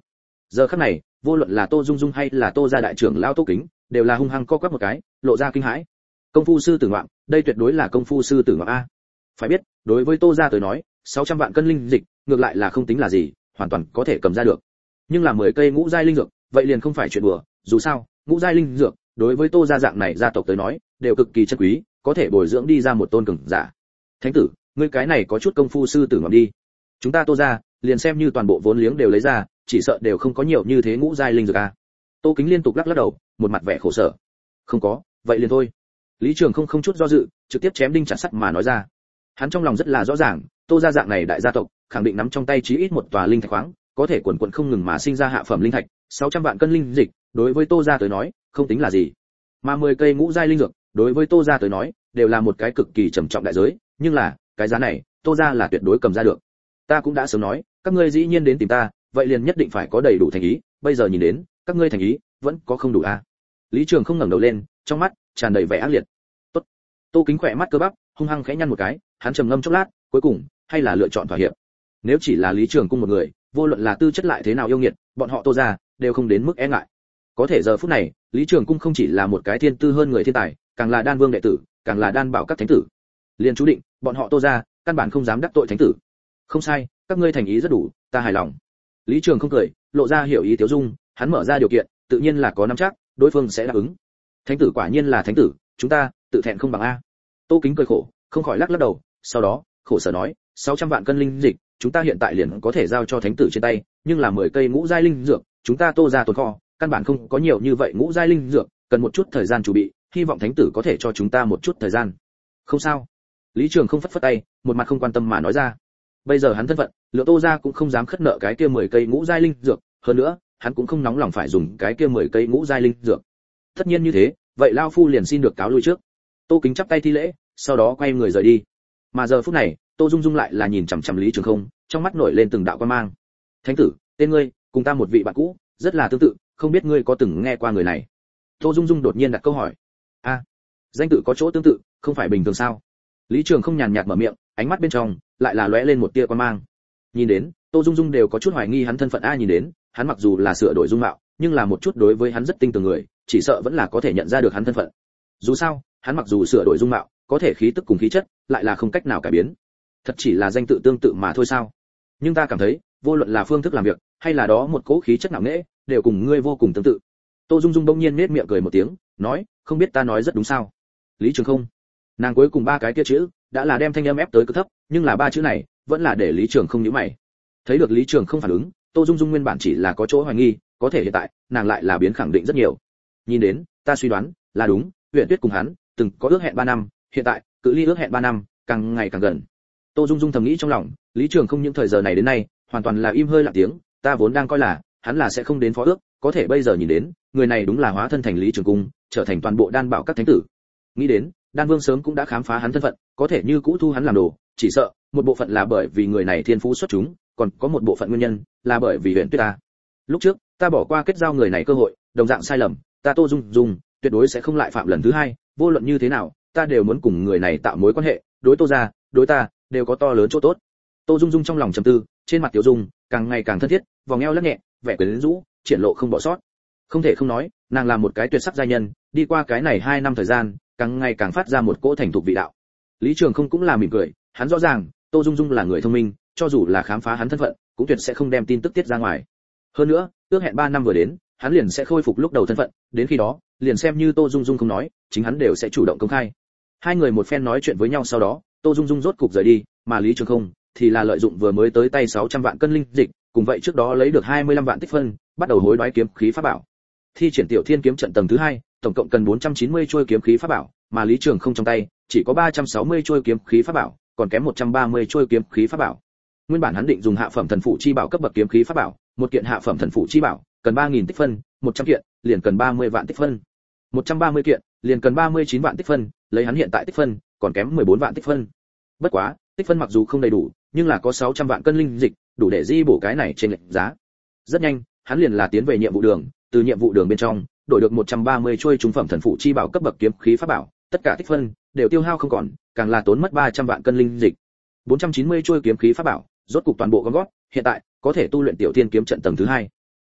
Giờ khắc này, vô luận là Tô Dung Dung hay là Tô gia đại trưởng lão Tô Kính, đều là hung hăng co quắp một cái, lộ ra kinh hãi. Công phu sư tử ngoạm, đây tuyệt đối là công phu sư tử ngoạm a. Phải biết, đối với Tô gia tới nói, sáu trăm vạn cân linh dịch, ngược lại là không tính là gì, hoàn toàn có thể cầm ra được. Nhưng là mười cây ngũ giai linh dược, vậy liền không phải chuyện đùa, dù sao, ngũ giai linh dược, đối với Tô gia dạng này gia tộc tới nói, đều cực kỳ chân quý, có thể bồi dưỡng đi ra một tôn cường giả. Thánh tử, ngươi cái này có chút công phu sư tử ngoạm đi. Chúng ta Tô gia, liền xem như toàn bộ vốn liếng đều lấy ra, chỉ sợ đều không có nhiều như thế ngũ giai linh dược a. Tô Kính liên tục lắc lắc đầu, một mặt vẻ khổ sở. Không có, vậy liền thôi. Lý Trường không không chút do dự, trực tiếp chém đinh chặt sắt mà nói ra. Hắn trong lòng rất là rõ ràng, Tô gia dạng này đại gia tộc, khẳng định nắm trong tay chí ít một tòa linh thạch khoáng, có thể quần quần không ngừng mà sinh ra hạ phẩm linh thạch, sáu trăm vạn cân linh dịch, đối với Tô gia tới nói, không tính là gì. Mà mười cây ngũ giai linh dược, đối với Tô gia tới nói, đều là một cái cực kỳ trầm trọng đại giới, nhưng là, cái giá này, Tô gia là tuyệt đối cầm ra được. Ta cũng đã sớm nói, các ngươi dĩ nhiên đến tìm ta, vậy liền nhất định phải có đầy đủ thành ý, bây giờ nhìn đến, các ngươi thành ý vẫn có không đủ a. À. Lý Trường không ngẩng đầu lên, trong mắt tràn đầy vẻ ác liệt. Tốt. Tô Kính khỏe mắt cơ bắp, hung hăng khẽ nhăn một cái, hắn trầm ngâm chốc lát, cuối cùng hay là lựa chọn thỏa hiệp. Nếu chỉ là Lý Trường cung một người, vô luận là tư chất lại thế nào yêu nghiệt, bọn họ Tô gia đều không đến mức e ngại. Có thể giờ phút này, Lý Trường cung không chỉ là một cái thiên tư hơn người thiên tài, càng là đan vương đệ tử, càng là đan bảo các thánh tử. Liên chú định, bọn họ Tô gia căn bản không dám đắc tội thánh tử. Không sai, các ngươi thành ý rất đủ, ta hài lòng. Lý Trường không cười, lộ ra hiểu ý Tiếu Dung, hắn mở ra điều kiện, tự nhiên là có nắm chắc, đối phương sẽ đáp ứng. Thánh tử quả nhiên là thánh tử, chúng ta tự thẹn không bằng a. Tô Kính cười khổ, không khỏi lắc lắc đầu, sau đó, khổ sở nói, sáu trăm vạn cân linh dịch, chúng ta hiện tại liền có thể giao cho thánh tử trên tay, nhưng là mười cây ngũ giai linh dược, chúng ta Tô gia tồn kho, căn bản không có nhiều như vậy ngũ giai linh dược, cần một chút thời gian chuẩn bị, hy vọng thánh tử có thể cho chúng ta một chút thời gian. Không sao. Lý Trường không phất phất tay, một mặt không quan tâm mà nói ra. Bây giờ hắn thân phận, Lượng Tô gia cũng không dám khất nợ cái kia mười cây ngũ giai linh dược, hơn nữa, hắn cũng không nóng lòng phải dùng cái kia mười cây ngũ giai linh dược. Tất nhiên như thế, vậy lão phu liền xin được cáo lui trước. Tô Kính chắp tay thi lễ, sau đó quay người rời đi. Mà giờ phút này, Tô Dung Dung lại là nhìn chằm chằm Lý Trường Không, trong mắt nổi lên từng đạo quan mang. Thánh tử, tên ngươi, cùng ta một vị bạn cũ, rất là tương tự, không biết ngươi có từng nghe qua người này? Tô Dung Dung đột nhiên đặt câu hỏi. A, à, danh tự có chỗ tương tự, không phải bình thường sao? Lý Trường Không nhàn nhạt mở miệng, ánh mắt bên trong lại là lóe lên một tia quan mang. Nhìn đến, Tô Dung Dung đều có chút hoài nghi hắn thân phận a, nhìn đến, hắn mặc dù là sửa đổi dung mạo, nhưng là một chút đối với hắn rất tinh tường người, chỉ sợ vẫn là có thể nhận ra được hắn thân phận. Dù sao, hắn mặc dù sửa đổi dung mạo, có thể khí tức cùng khí chất lại là không cách nào cải biến. Thật chỉ là danh tự tương tự mà thôi sao? Nhưng ta cảm thấy, vô luận là phương thức làm việc, hay là đó một cỗ khí chất nặng nề, đều cùng ngươi vô cùng tương tự. Tô Dung Dung bỗng nhiên nhếch miệng cười một tiếng, nói, không biết ta nói rất đúng sao? Lý Trường Không. Nàng cuối cùng ba cái kia chữ, đã là đem thanh âm ép tới cực thấp, nhưng là ba chữ này, vẫn là để Lý Trường Không nhíu mày. Thấy được Lý Trường Không phản ứng, Tô Dung Dung nguyên bản chỉ là có chỗ hoài nghi, có thể hiện tại, nàng lại là biến khẳng định rất nhiều. Nhìn đến, ta suy đoán, là đúng, Huyền Tuyết cùng hắn từng có ước hẹn ba năm, hiện tại, cự ly ước hẹn ba năm càng ngày càng gần. Tô Dung Dung thầm nghĩ trong lòng, Lý Trường Không những thời giờ này đến nay, hoàn toàn là im hơi lặng tiếng, ta vốn đang coi là hắn là sẽ không đến phó ước, có thể bây giờ nhìn đến, người này đúng là hóa thân thành Lý Trường Cung, trở thành toàn bộ đan bảo các thánh tử. Nghĩ đến, Đan Vương sớm cũng đã khám phá hắn thân phận, có thể như cũ thu hắn làm đồ, chỉ sợ một bộ phận là bởi vì người này thiên phú xuất chúng, còn có một bộ phận nguyên nhân là bởi vì Huyền Tuyết ta. Lúc trước, ta bỏ qua kết giao người này cơ hội, đồng dạng sai lầm, ta Tô Dung Dung tuyệt đối sẽ không lại phạm lần thứ hai, vô luận như thế nào, ta đều muốn cùng người này tạo mối quan hệ, đối Tô gia, đối ta đều có to lớn chỗ tốt. Tô Dung Dung trong lòng trầm tư, trên mặt Tiểu Dung càng ngày càng thân thiết, vòng eo lắc nhẹ, vẻ quyến rũ, triển lộ không bỏ sót. Không thể không nói, nàng là một cái tuyệt sắc giai nhân, đi qua cái này hai năm thời gian, càng ngày càng phát ra một cỗ thành thục vị đạo. Lý Trường Không cũng là mỉm cười, hắn rõ ràng, Tô Dung Dung là người thông minh, cho dù là khám phá hắn thân phận, cũng tuyệt sẽ không đem tin tức tiết ra ngoài. Hơn nữa, ước hẹn ba năm vừa đến, hắn liền sẽ khôi phục lúc đầu thân phận, đến khi đó, liền xem như Tô Dung Dung không nói, chính hắn đều sẽ chủ động công khai. Hai người một phen nói chuyện với nhau sau đó, Tô Dung Dung rốt cục rời đi, mà Lý Trường Không thì là lợi dụng vừa mới tới tay sáu trăm vạn cân linh dịch, cùng vậy trước đó lấy được hai mươi lăm vạn tích phân, bắt đầu hối đoái kiếm khí pháp bảo. Thi triển Tiểu Thiên kiếm trận tầng thứ hai, tổng cộng cần bốn trăm chín mươi chuôi kiếm khí pháp bảo, mà Lý Trường Không trong tay chỉ có ba trăm sáu mươi chuôi kiếm khí pháp bảo, còn kém một trăm ba mươi chuôi kiếm khí pháp bảo. Nguyên bản hắn định dùng hạ phẩm thần phụ chi bảo cấp bậc kiếm khí pháp bảo, một kiện hạ phẩm thần phụ chi bảo cần ba nghìn tích phân, một trăm kiện liền cần ba mươi vạn tích phân. một trăm ba mươi kiện liền cần ba mươi chín vạn tích phân, lấy hắn hiện tại tích phân còn kém mười bốn vạn tích phân. Bất quá, tích phân mặc dù không đầy đủ, nhưng là có sáu trăm vạn cân linh dịch, đủ để di bổ cái này trên lệch giá. Rất nhanh, hắn liền là tiến về nhiệm vụ đường, từ nhiệm vụ đường bên trong, đổi được một trăm ba mươi chuôi trung phẩm thần phụ chi bảo cấp bậc kiếm khí pháp bảo, tất cả tích phân đều tiêu hao không còn, càng là tốn mất ba trăm vạn cân linh dịch. bốn trăm chín mươi chuôi kiếm khí pháp bảo, rốt cục toàn bộ gom gót, hiện tại có thể tu luyện Tiểu Thiên kiếm trận tầng thứ hai.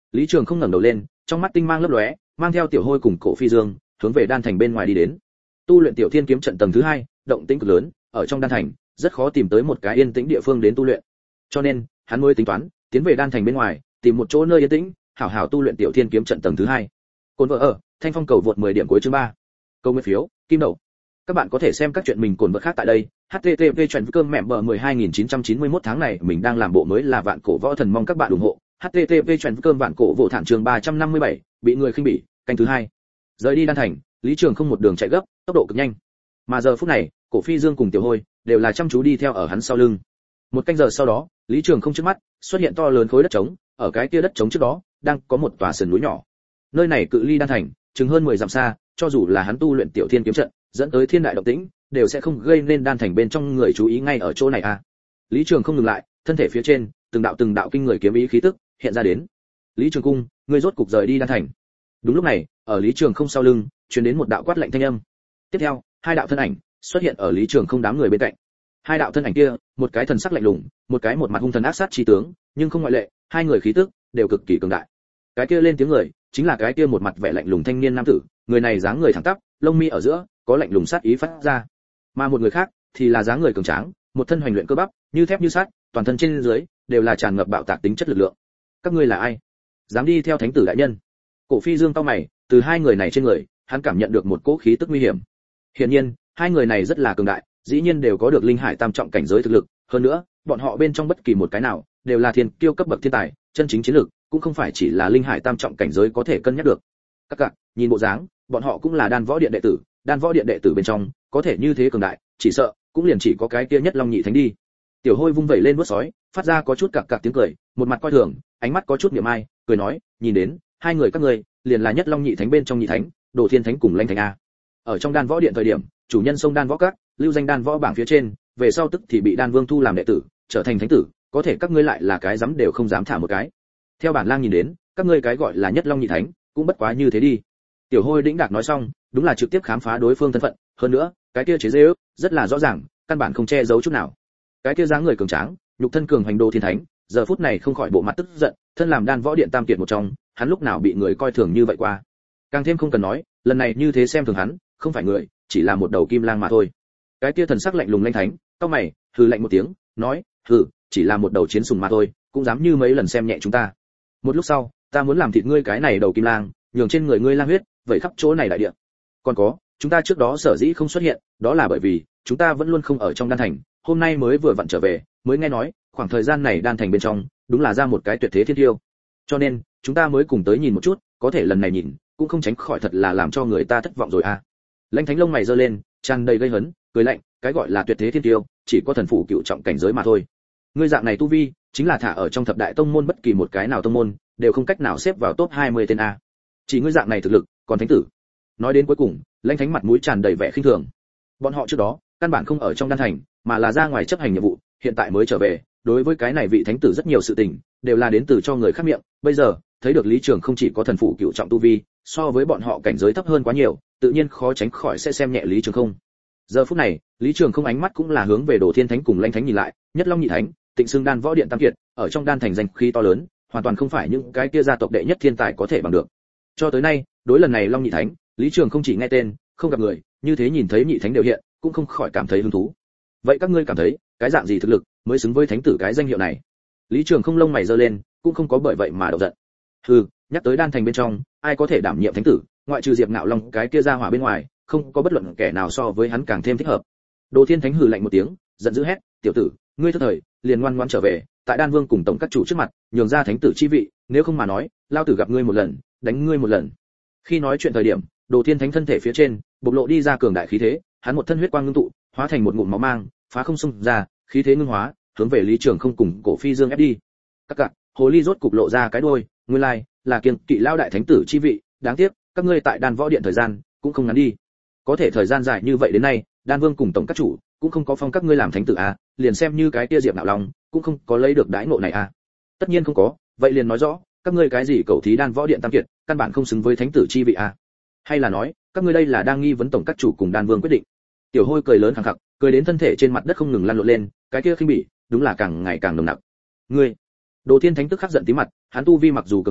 Lý Trường không ngẩng đầu lên, trong mắt tinh mang lấp lóe, mang theo Tiểu Hôi cùng Cổ Phi Dương, hướng về đan thành bên ngoài đi đến. Tu luyện Tiểu Thiên kiếm trận tầng thứ hai, động tĩnh cực lớn, ở trong đan thành, rất khó tìm tới một cái yên tĩnh địa phương đến tu luyện. Cho nên, hắn mới tính toán tiến về đan thành bên ngoài, tìm một chỗ nơi yên tĩnh, hảo hảo tu luyện Tiểu Thiên kiếm trận tầng thứ hai. Cồn vợ ở, Thanh Phong cầu vượt mười điểm cuối chương ba. Câu nguyên phiếu, kim đậu. Các bạn có thể xem các chuyện mình cồn vợ khác tại đây. H T T P chuyện cơm mẹ bờ mười hai nghìn chín trăm chín mươi mốt tháng này mình đang làm bộ mới là Vạn Cổ Võ Thần, mong các bạn ủng hộ. H T T P chuyện cơm Vạn Cổ Võ Thản chương ba trăm năm mươi bảy, bị người khinh bỉ, canh thứ hai. Rời đi đan thành, Lý Trường không một đường chạy gấp, tốc độ cực nhanh. Mà giờ phút này, Cổ Phi Dương cùng Tiểu Hôi đều là chăm chú đi theo ở hắn sau lưng. Một canh giờ sau đó, Lý Trường không trước mắt xuất hiện to lớn khối đất trống, ở cái kia đất trống trước đó đang có một tòa sườn núi nhỏ. Nơi này cự ly đan thành chừng hơn mười dặm xa, cho dù là hắn tu luyện Tiểu Thiên kiếm trận, dẫn tới thiên đại động tĩnh, đều sẽ không gây nên đan thành bên trong người chú ý ngay ở chỗ này à. Lý Trường không ngừng lại, thân thể phía trên, từng đạo từng đạo kinh người kiếm ý khí tức hiện ra đến. Lý Trường Cung, ngươi rốt cục rời đi đan thành. Đúng lúc này, ở Lý Trường không sau lưng, truyền đến một đạo quát lạnh thanh âm. Tiếp theo, hai đạo thân ảnh xuất hiện ở Lý Trường không đám người bên cạnh. Hai đạo thân ảnh kia, một cái thần sắc lạnh lùng, một cái một mặt hung thần ác sát chi tướng, nhưng không ngoại lệ, hai người khí tức đều cực kỳ cường đại. Cái kia lên tiếng người, chính là cái kia một mặt vẻ lạnh lùng thanh niên nam tử, người này dáng người thẳng tắp, lông mi ở giữa có lạnh lùng sát ý phát ra. Mà một người khác thì là dáng người cường tráng, một thân hoành luyện cơ bắp, như thép như sắt, toàn thân trên dưới đều là tràn ngập bạo tạc tính chất lực lượng. Các ngươi là ai? Dám đi theo thánh tử đại nhân? Cổ Phi Dương cau mày, từ hai người này trên người, hắn cảm nhận được một cỗ khí tức nguy hiểm. Hiển nhiên, hai người này rất là cường đại, dĩ nhiên đều có được linh hải tam trọng cảnh giới thực lực, hơn nữa, bọn họ bên trong bất kỳ một cái nào đều là thiên kiêu cấp bậc thiên tài, chân chính chiến lực, cũng không phải chỉ là linh hải tam trọng cảnh giới có thể cân nhắc được. Các bạn, nhìn bộ dáng, bọn họ cũng là đan võ điện đệ tử, đan võ điện đệ tử bên trong, có thể như thế cường đại, chỉ sợ cũng liền chỉ có cái kia Nhất Long Nhị Thánh đi. Tiểu Hôi vung vẩy lên vuốt sói, phát ra có chút cặc cặc tiếng cười, một mặt coi thường, ánh mắt có chút niệm ai, cười nói, nhìn đến, hai người các ngươi, liền là Nhất Long Nhị Thánh bên trong Nhị Thánh, Đồ Thiên Thánh cùng Lanh Thánh a. Ở trong đan võ điện thời điểm, chủ nhân sông đan võ các, lưu danh đan võ bảng phía trên, về sau tức thì bị đan vương thu làm đệ tử, trở thành thánh tử, có thể các ngươi lại là cái dám đều không dám thả một cái. Theo bản lang nhìn đến, các ngươi cái gọi là Nhất Long Nhị Thánh, cũng bất quá như thế đi. Tiểu Hôi đĩnh đạc nói xong, đúng là trực tiếp khám phá đối phương thân phận, hơn nữa, cái kia chế giễu rất là rõ ràng, căn bản không che giấu chút nào. Cái kia dáng người cường tráng, nhục thân cường hành Đồ Thiên Thánh, giờ phút này không khỏi bộ mặt tức giận, thân làm đan võ điện tam kiệt một trong, hắn lúc nào bị người coi thường như vậy qua. Càng thêm không cần nói, lần này như thế xem thường hắn, không phải người, chỉ là một đầu kim lang mà thôi. Cái kia thần sắc lạnh lùng Lanh Thánh, cau mày, hừ lạnh một tiếng, nói, hừ, chỉ là một đầu chiến sùng mà thôi, cũng dám như mấy lần xem nhẹ chúng ta. Một lúc sau, ta muốn làm thịt ngươi cái này đầu kim lang, nhường trên người ngươi lang huyết, vậy khắp chỗ này đại địa. Còn có, chúng ta trước đó sở dĩ không xuất hiện, đó là bởi vì chúng ta vẫn luôn không ở trong đan thành, hôm nay mới vừa vặn trở về, mới nghe nói, khoảng thời gian này đan thành bên trong, đúng là ra một cái tuyệt thế thiên tiêu. Cho nên, chúng ta mới cùng tới nhìn một chút, có thể lần này nhìn, cũng không tránh khỏi thật là làm cho người ta thất vọng rồi à. Lãnh Thánh lông mày giơ lên, tràn đầy gây hấn, cười lạnh, cái gọi là tuyệt thế thiên tiêu, chỉ có thần phủ cựu trọng cảnh giới mà thôi. Ngươi dạng này tu vi, chính là thả ở trong thập đại tông môn bất kỳ một cái nào tông môn, đều không cách nào xếp vào top hai mươi tên a. Chỉ ngươi dạng này thực lực, còn thánh tử. Nói đến cuối cùng, Lãnh Thánh mặt mũi tràn đầy vẻ khinh thường. Bọn họ trước đó, căn bản không ở trong đan thành, mà là ra ngoài chấp hành nhiệm vụ, hiện tại mới trở về, đối với cái này vị thánh tử rất nhiều sự tình, đều là đến từ cho người khác miệng, bây giờ, thấy được Lý Trường không chỉ có thần phủ cựu trọng tu vi, so với bọn họ cảnh giới thấp hơn quá nhiều, tự nhiên khó tránh khỏi sẽ xem nhẹ Lý Trường không. Giờ phút này, Lý Trường không ánh mắt cũng là hướng về Đồ Thiên Thánh cùng Lãnh Thánh nhìn lại, Nhất Long Nhị Thánh, Tịnh Xưng đan võ điện tam kiệt, ở trong đan thành danh khí to lớn, hoàn toàn không phải những cái kia gia tộc đệ nhất thiên tài có thể bằng được. Cho tới nay, đối lần này Long Nhị Thánh, Lý Trường không chỉ nghe tên, không gặp người, như thế nhìn thấy Nhị Thánh đều hiện, cũng không khỏi cảm thấy hứng thú. Vậy các ngươi cảm thấy, cái dạng gì thực lực mới xứng với thánh tử cái danh hiệu này? Lý Trường không lông mày giơ lên, cũng không có bởi vậy mà động giận. Hừ, nhắc tới đan thành bên trong, ai có thể đảm nhiệm thánh tử, ngoại trừ Diệp Ngạo Long cái kia ra hỏa bên ngoài, không có bất luận kẻ nào so với hắn càng thêm thích hợp. Đồ Thiên Thánh hừ lạnh một tiếng, giận dữ hét, tiểu tử, ngươi thất thời, liền ngoan ngoãn trở về, tại Đan Vương cùng tổng các chủ trước mặt, nhường ra thánh tử chi vị, nếu không mà nói, lao tử gặp ngươi một lần, đánh ngươi một lần. Khi nói chuyện thời điểm, Đồ Thiên Thánh thân thể phía trên, bộc lộ đi ra cường đại khí thế, hắn một thân huyết quang ngưng tụ, hóa thành một ngụm máu mang, phá không xung ra, khí thế ngưng hóa, hướng về Lý Trường không cùng Cổ Phi Dương ép đi. Các cặc, hồ ly rốt cục lộ ra cái đuôi, nguyên lai là kiêng kỵ lao đại thánh tử chi vị, đáng tiếc, các ngươi tại Đan Võ Điện thời gian cũng không ngắn đi. Có thể thời gian dài như vậy đến nay, Đan Vương cùng tổng các chủ cũng không có phong các ngươi làm thánh tử à, liền xem như cái kia Diệp Nạo Long cũng không có lấy được đãi ngộ này à. Tất nhiên không có, vậy liền nói rõ, các ngươi cái gì cầu thí Đan Võ Điện tam kiệt, căn bản không xứng với thánh tử chi vị à. Hay là nói, các ngươi đây là đang nghi vấn tổng các chủ cùng Đan Vương quyết định. Tiểu Hôi cười lớn khẳng khặc, cười đến thân thể trên mặt đất không ngừng lăn lộn lên, cái kia khinh bỉ, đúng là càng ngày càng nồng nặc. Ngươi, Đồ Thiên Thánh tức khắc giận tí mặt, hắn tu vi mặc dù cường đại,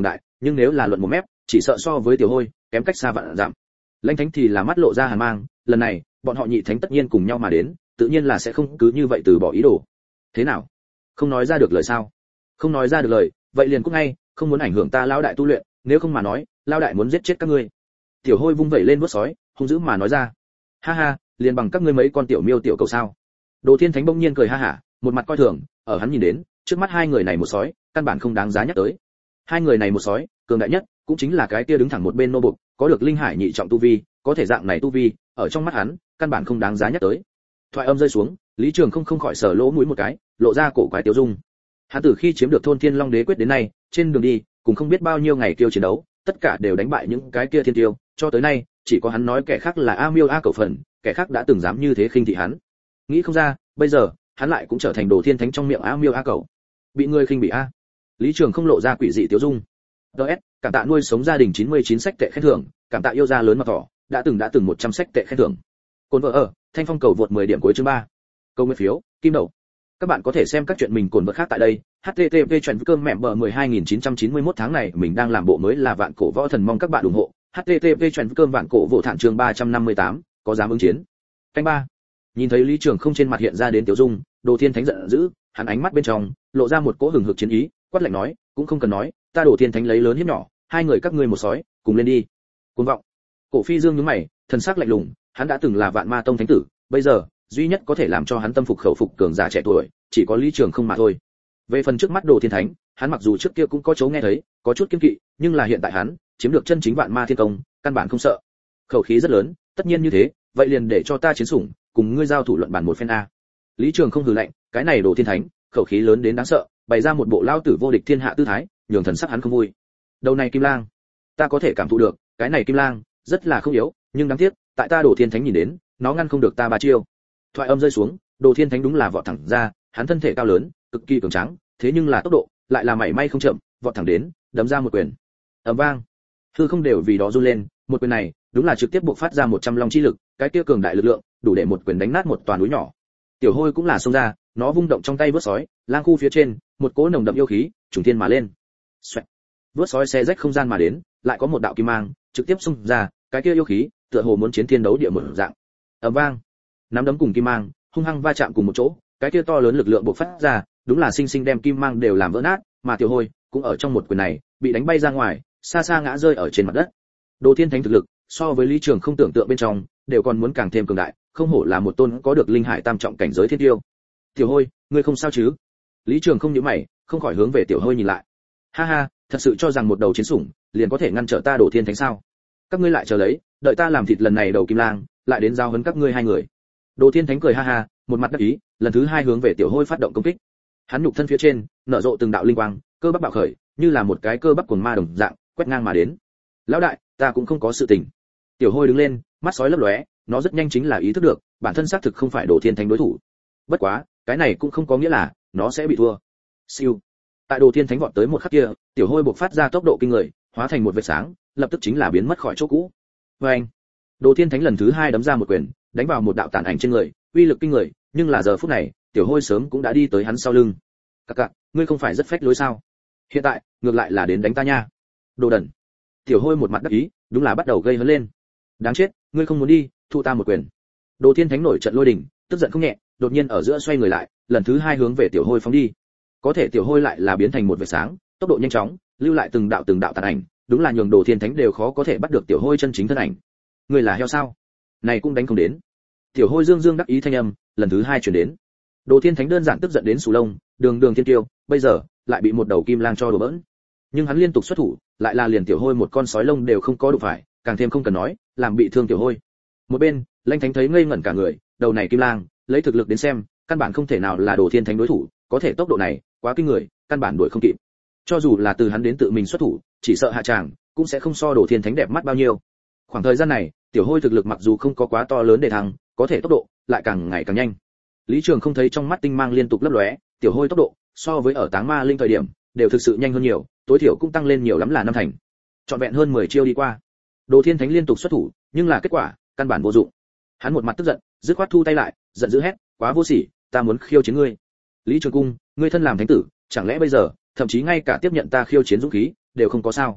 nhưng nếu là luận một mép chỉ sợ so với tiểu hôi kém cách xa vạn dặm. Lãnh thánh thì là mắt lộ ra hàn mang, lần này bọn họ nhị thánh tất nhiên cùng nhau mà đến, tự nhiên là sẽ không cứ như vậy từ bỏ ý đồ. Thế nào, không nói ra được lời sao? Không nói ra được lời, vậy liền cút ngay, không muốn ảnh hưởng ta lão đại tu luyện, nếu không mà nói lão đại muốn giết chết các ngươi. Tiểu hôi vung vẩy lên vuốt sói, hung dữ mà nói ra. Ha ha, liền bằng các ngươi mấy con tiểu miêu tiểu cầu sao? Đồ Thiên Thánh bỗng nhiên cười ha hả, một mặt coi thường, ở hắn nhìn đến, trước mắt hai người này một sói, căn bản không đáng giá nhắc tới. Hai người này một sói, cường đại nhất cũng chính là cái kia đứng thẳng một bên nô bộc, có được linh hải nhị trọng tu vi, có thể dạng này tu vi, ở trong mắt hắn, căn bản không đáng giá nhắc tới. Thoại âm rơi xuống, Lý Trường không không khỏi sờ lỗ mũi một cái, lộ ra cổ quái tiêu dung. Hắn từ khi chiếm được thôn Thiên Long Đế quyết đến nay, trên đường đi, cùng không biết bao nhiêu ngày tiêu chiến đấu, tất cả đều đánh bại những cái kia thiên tiêu, cho tới nay, chỉ có hắn nói kẻ khác là A Miêu A Cẩu phần, kẻ khác đã từng dám như thế khinh thị hắn. Nghĩ không ra, bây giờ, hắn lại cũng trở thành Đồ Thiên Thánh trong miệng A Miêu A Cẩu. Bị người khinh bị a. Lý Trường không lộ ra quỷ dị tiêu dung. đê ét, cảm tạ nuôi sống gia đình chín mươi chín sách tệ khen thưởng, cảm tạ yêu gia lớn mặt thỏ, đã từng đã từng một trăm sách tệ khen thưởng. Cồn vợ ở, Thanh Phong cầu vượt mười điểm cuối chương ba. Câu nguyên phiếu, kim đậu. Các bạn có thể xem các chuyện mình cồn vợ khác tại đây. hát tê tê pê chuyện cơm mẹ bờ mười hai nghìn chín trăm chín mươi mốt tháng này mình đang làm bộ mới là vạn cổ võ thần, mong các bạn ủng hộ. hát tê tê pê chuyện cơm vạn cổ võ thản chương ba trăm năm mươi tám, có dám ứng chiến. Canh ba. Nhìn thấy Lý Trường không trên mặt hiện ra đến tiểu dung, Đồ Thiên Thánh giận dữ, hắn ánh mắt bên trong lộ ra một cỗ hừng hực chiến ý, quát lạnh nói, cũng không cần nói, ta Đồ Thiên Thánh lấy lớn hiếp nhỏ, hai người các ngươi một sói, cùng lên đi. Cuồng vọng. Cổ Phi Dương nhướng mày, thần sắc lạnh lùng, hắn đã từng là Vạn Ma Tông thánh tử, bây giờ, duy nhất có thể làm cho hắn tâm phục khẩu phục cường giả trẻ tuổi, chỉ có Lý Trường không mà thôi. Về phần trước mắt Đồ Thiên Thánh, hắn mặc dù trước kia cũng có chỗ nghe thấy, có chút kiêng kỵ, nhưng là hiện tại hắn chiếm được chân chính Vạn Ma Thiên Công, căn bản không sợ. Khẩu khí rất lớn, tất nhiên như thế, vậy liền để cho ta chiến sủng, cùng ngươi giao thủ luận bản một phen a. Lý Trường không hừ lạnh, cái này Đồ Thiên Thánh, khẩu khí lớn đến đáng sợ, bày ra một bộ lao tử vô địch thiên hạ tư thái, nhường thần sắc hắn không vui. Đầu này Kim Lang, ta có thể cảm thụ được, cái này Kim Lang rất là không yếu, nhưng đáng tiếc, tại ta Đồ Thiên Thánh nhìn đến, nó ngăn không được ta ba chiêu. Thoại âm rơi xuống, Đồ Thiên Thánh đúng là vọt thẳng ra, hắn thân thể cao lớn, cực kỳ cường tráng, thế nhưng là tốc độ lại là mảy may không chậm, vọt thẳng đến, đấm ra một quyền. Ầm vang, hư không đều vì đó run lên, một quyền này, đúng là trực tiếp buộc phát ra một trăm long chi lực, cái kia cường đại lực lượng, đủ để một quyền đánh nát một toàn núi nhỏ. Tiểu Hôi cũng là xông ra, nó vung động trong tay vớt sói, lang khu phía trên, một cỗ nồng đậm yêu khí, trùng thiên mà lên. Xoẹt. Vớt sói xé rách không gian mà đến, lại có một đạo kim mang, trực tiếp xung ra, cái kia yêu khí, tựa hồ muốn chiến thiên đấu địa một dạng. Ầm vang, nắm đấm cùng kim mang, hung hăng va chạm cùng một chỗ, cái kia to lớn lực lượng bộc phát ra, đúng là sinh sinh đem kim mang đều làm vỡ nát, mà Tiểu Hôi cũng ở trong một quyền này, bị đánh bay ra ngoài, xa xa ngã rơi ở trên mặt đất. Đồ Thiên Thánh thực lực, so với Lý Trường không tưởng tượng bên trong, đều còn muốn càng thêm cường đại, không hổ là một tôn có được linh hải tam trọng cảnh giới thiên tiêu. Tiểu Hôi, ngươi không sao chứ? Lý Trường không nhíu mày, không khỏi hướng về Tiểu Hôi nhìn lại. Ha ha, thật sự cho rằng một đầu chiến sủng liền có thể ngăn trở ta Đồ Thiên Thánh sao? Các ngươi lại chờ lấy, đợi ta làm thịt lần này đầu Kim Lang, lại đến giao huấn các ngươi hai người. Đồ Thiên Thánh cười ha ha, một mặt đắc ý, lần thứ hai hướng về Tiểu Hôi phát động công kích. Hắn nhục thân phía trên, nở rộ từng đạo linh quang, cơ bắp bạo khởi, như là một cái cơ bắp cuồng ma đồng dạng, quét ngang mà đến. Lão đại, ta cũng không có sự tình. Tiểu Hôi đứng lên, mắt sói lấp lóe, nó rất nhanh chính là ý thức được, bản thân xác thực không phải Đồ Thiên Thánh đối thủ. Bất quá, cái này cũng không có nghĩa là nó sẽ bị thua. Siêu. Tại Đồ Thiên Thánh vọt tới một khắc kia, Tiểu Hôi bộc phát ra tốc độ kinh người, hóa thành một vệt sáng, lập tức chính là biến mất khỏi chỗ cũ. Oeng. Đồ Thiên Thánh lần thứ hai đấm ra một quyền, đánh vào một đạo tàn ảnh trên người, uy lực kinh người, nhưng là giờ phút này, Tiểu Hôi sớm cũng đã đi tới hắn sau lưng. Cặc cặc, ngươi không phải rất phách lối sao? Hiện tại, ngược lại là đến đánh ta nha. Đồ đần. Tiểu Hôi một mặt đắc ý, đúng là bắt đầu gây hấn lên. Đáng chết, ngươi không muốn đi, thu ta một quyền. Đồ Thiên Thánh nổi trận lôi đình, tức giận không nhẹ, đột nhiên ở giữa xoay người lại, lần thứ hai hướng về Tiểu Hôi phóng đi. Có thể Tiểu Hôi lại là biến thành một vệt sáng, tốc độ nhanh chóng, lưu lại từng đạo từng đạo tàn ảnh, đúng là nhường Đồ Thiên Thánh đều khó có thể bắt được Tiểu Hôi chân chính thân ảnh. Ngươi là heo sao? Này cũng đánh không đến. Tiểu Hôi dương dương đắc ý thanh âm, lần thứ hai truyền đến. Đồ Thiên Thánh đơn giản tức giận đến sù lông, đường đường thiên tiêu, bây giờ lại bị một đầu kim lang cho đùa bỡn. Nhưng hắn liên tục xuất thủ, lại là liền Tiểu Hôi một con sói lông đều không có đụng phải, càng thêm không cần nói, làm bị thương Tiểu Hôi. Một bên, Lãnh Thánh thấy ngây ngẩn cả người, đầu này kim lang, lấy thực lực đến xem, căn bản không thể nào là Đồ Thiên Thánh đối thủ, có thể tốc độ này, quá kinh người, căn bản đuổi không kịp. Cho dù là từ hắn đến tự mình xuất thủ, chỉ sợ hạ tràng, cũng sẽ không so Đồ Thiên Thánh đẹp mắt bao nhiêu. Khoảng thời gian này, Tiểu Hôi thực lực mặc dù không có quá to lớn để thăng, có thể tốc độ lại càng ngày càng nhanh. Lý Trường không thấy trong mắt tinh mang liên tục lấp lóe, Tiểu Hôi tốc độ so với ở Táng Ma Linh thời điểm, đều thực sự nhanh hơn nhiều, tối thiểu cũng tăng lên nhiều lắm là năm thành. Trọn vẹn hơn mười chiêu đi qua. Đồ Thiên Thánh liên tục xuất thủ, nhưng là kết quả căn bản vô dụng. Hắn một mặt tức giận, dứt khoát thu tay lại, giận dữ hét, quá vô sỉ, ta muốn khiêu chiến ngươi. Lý Trường Cung, ngươi thân làm thánh tử, chẳng lẽ bây giờ, thậm chí ngay cả tiếp nhận ta khiêu chiến dũng khí đều không có sao?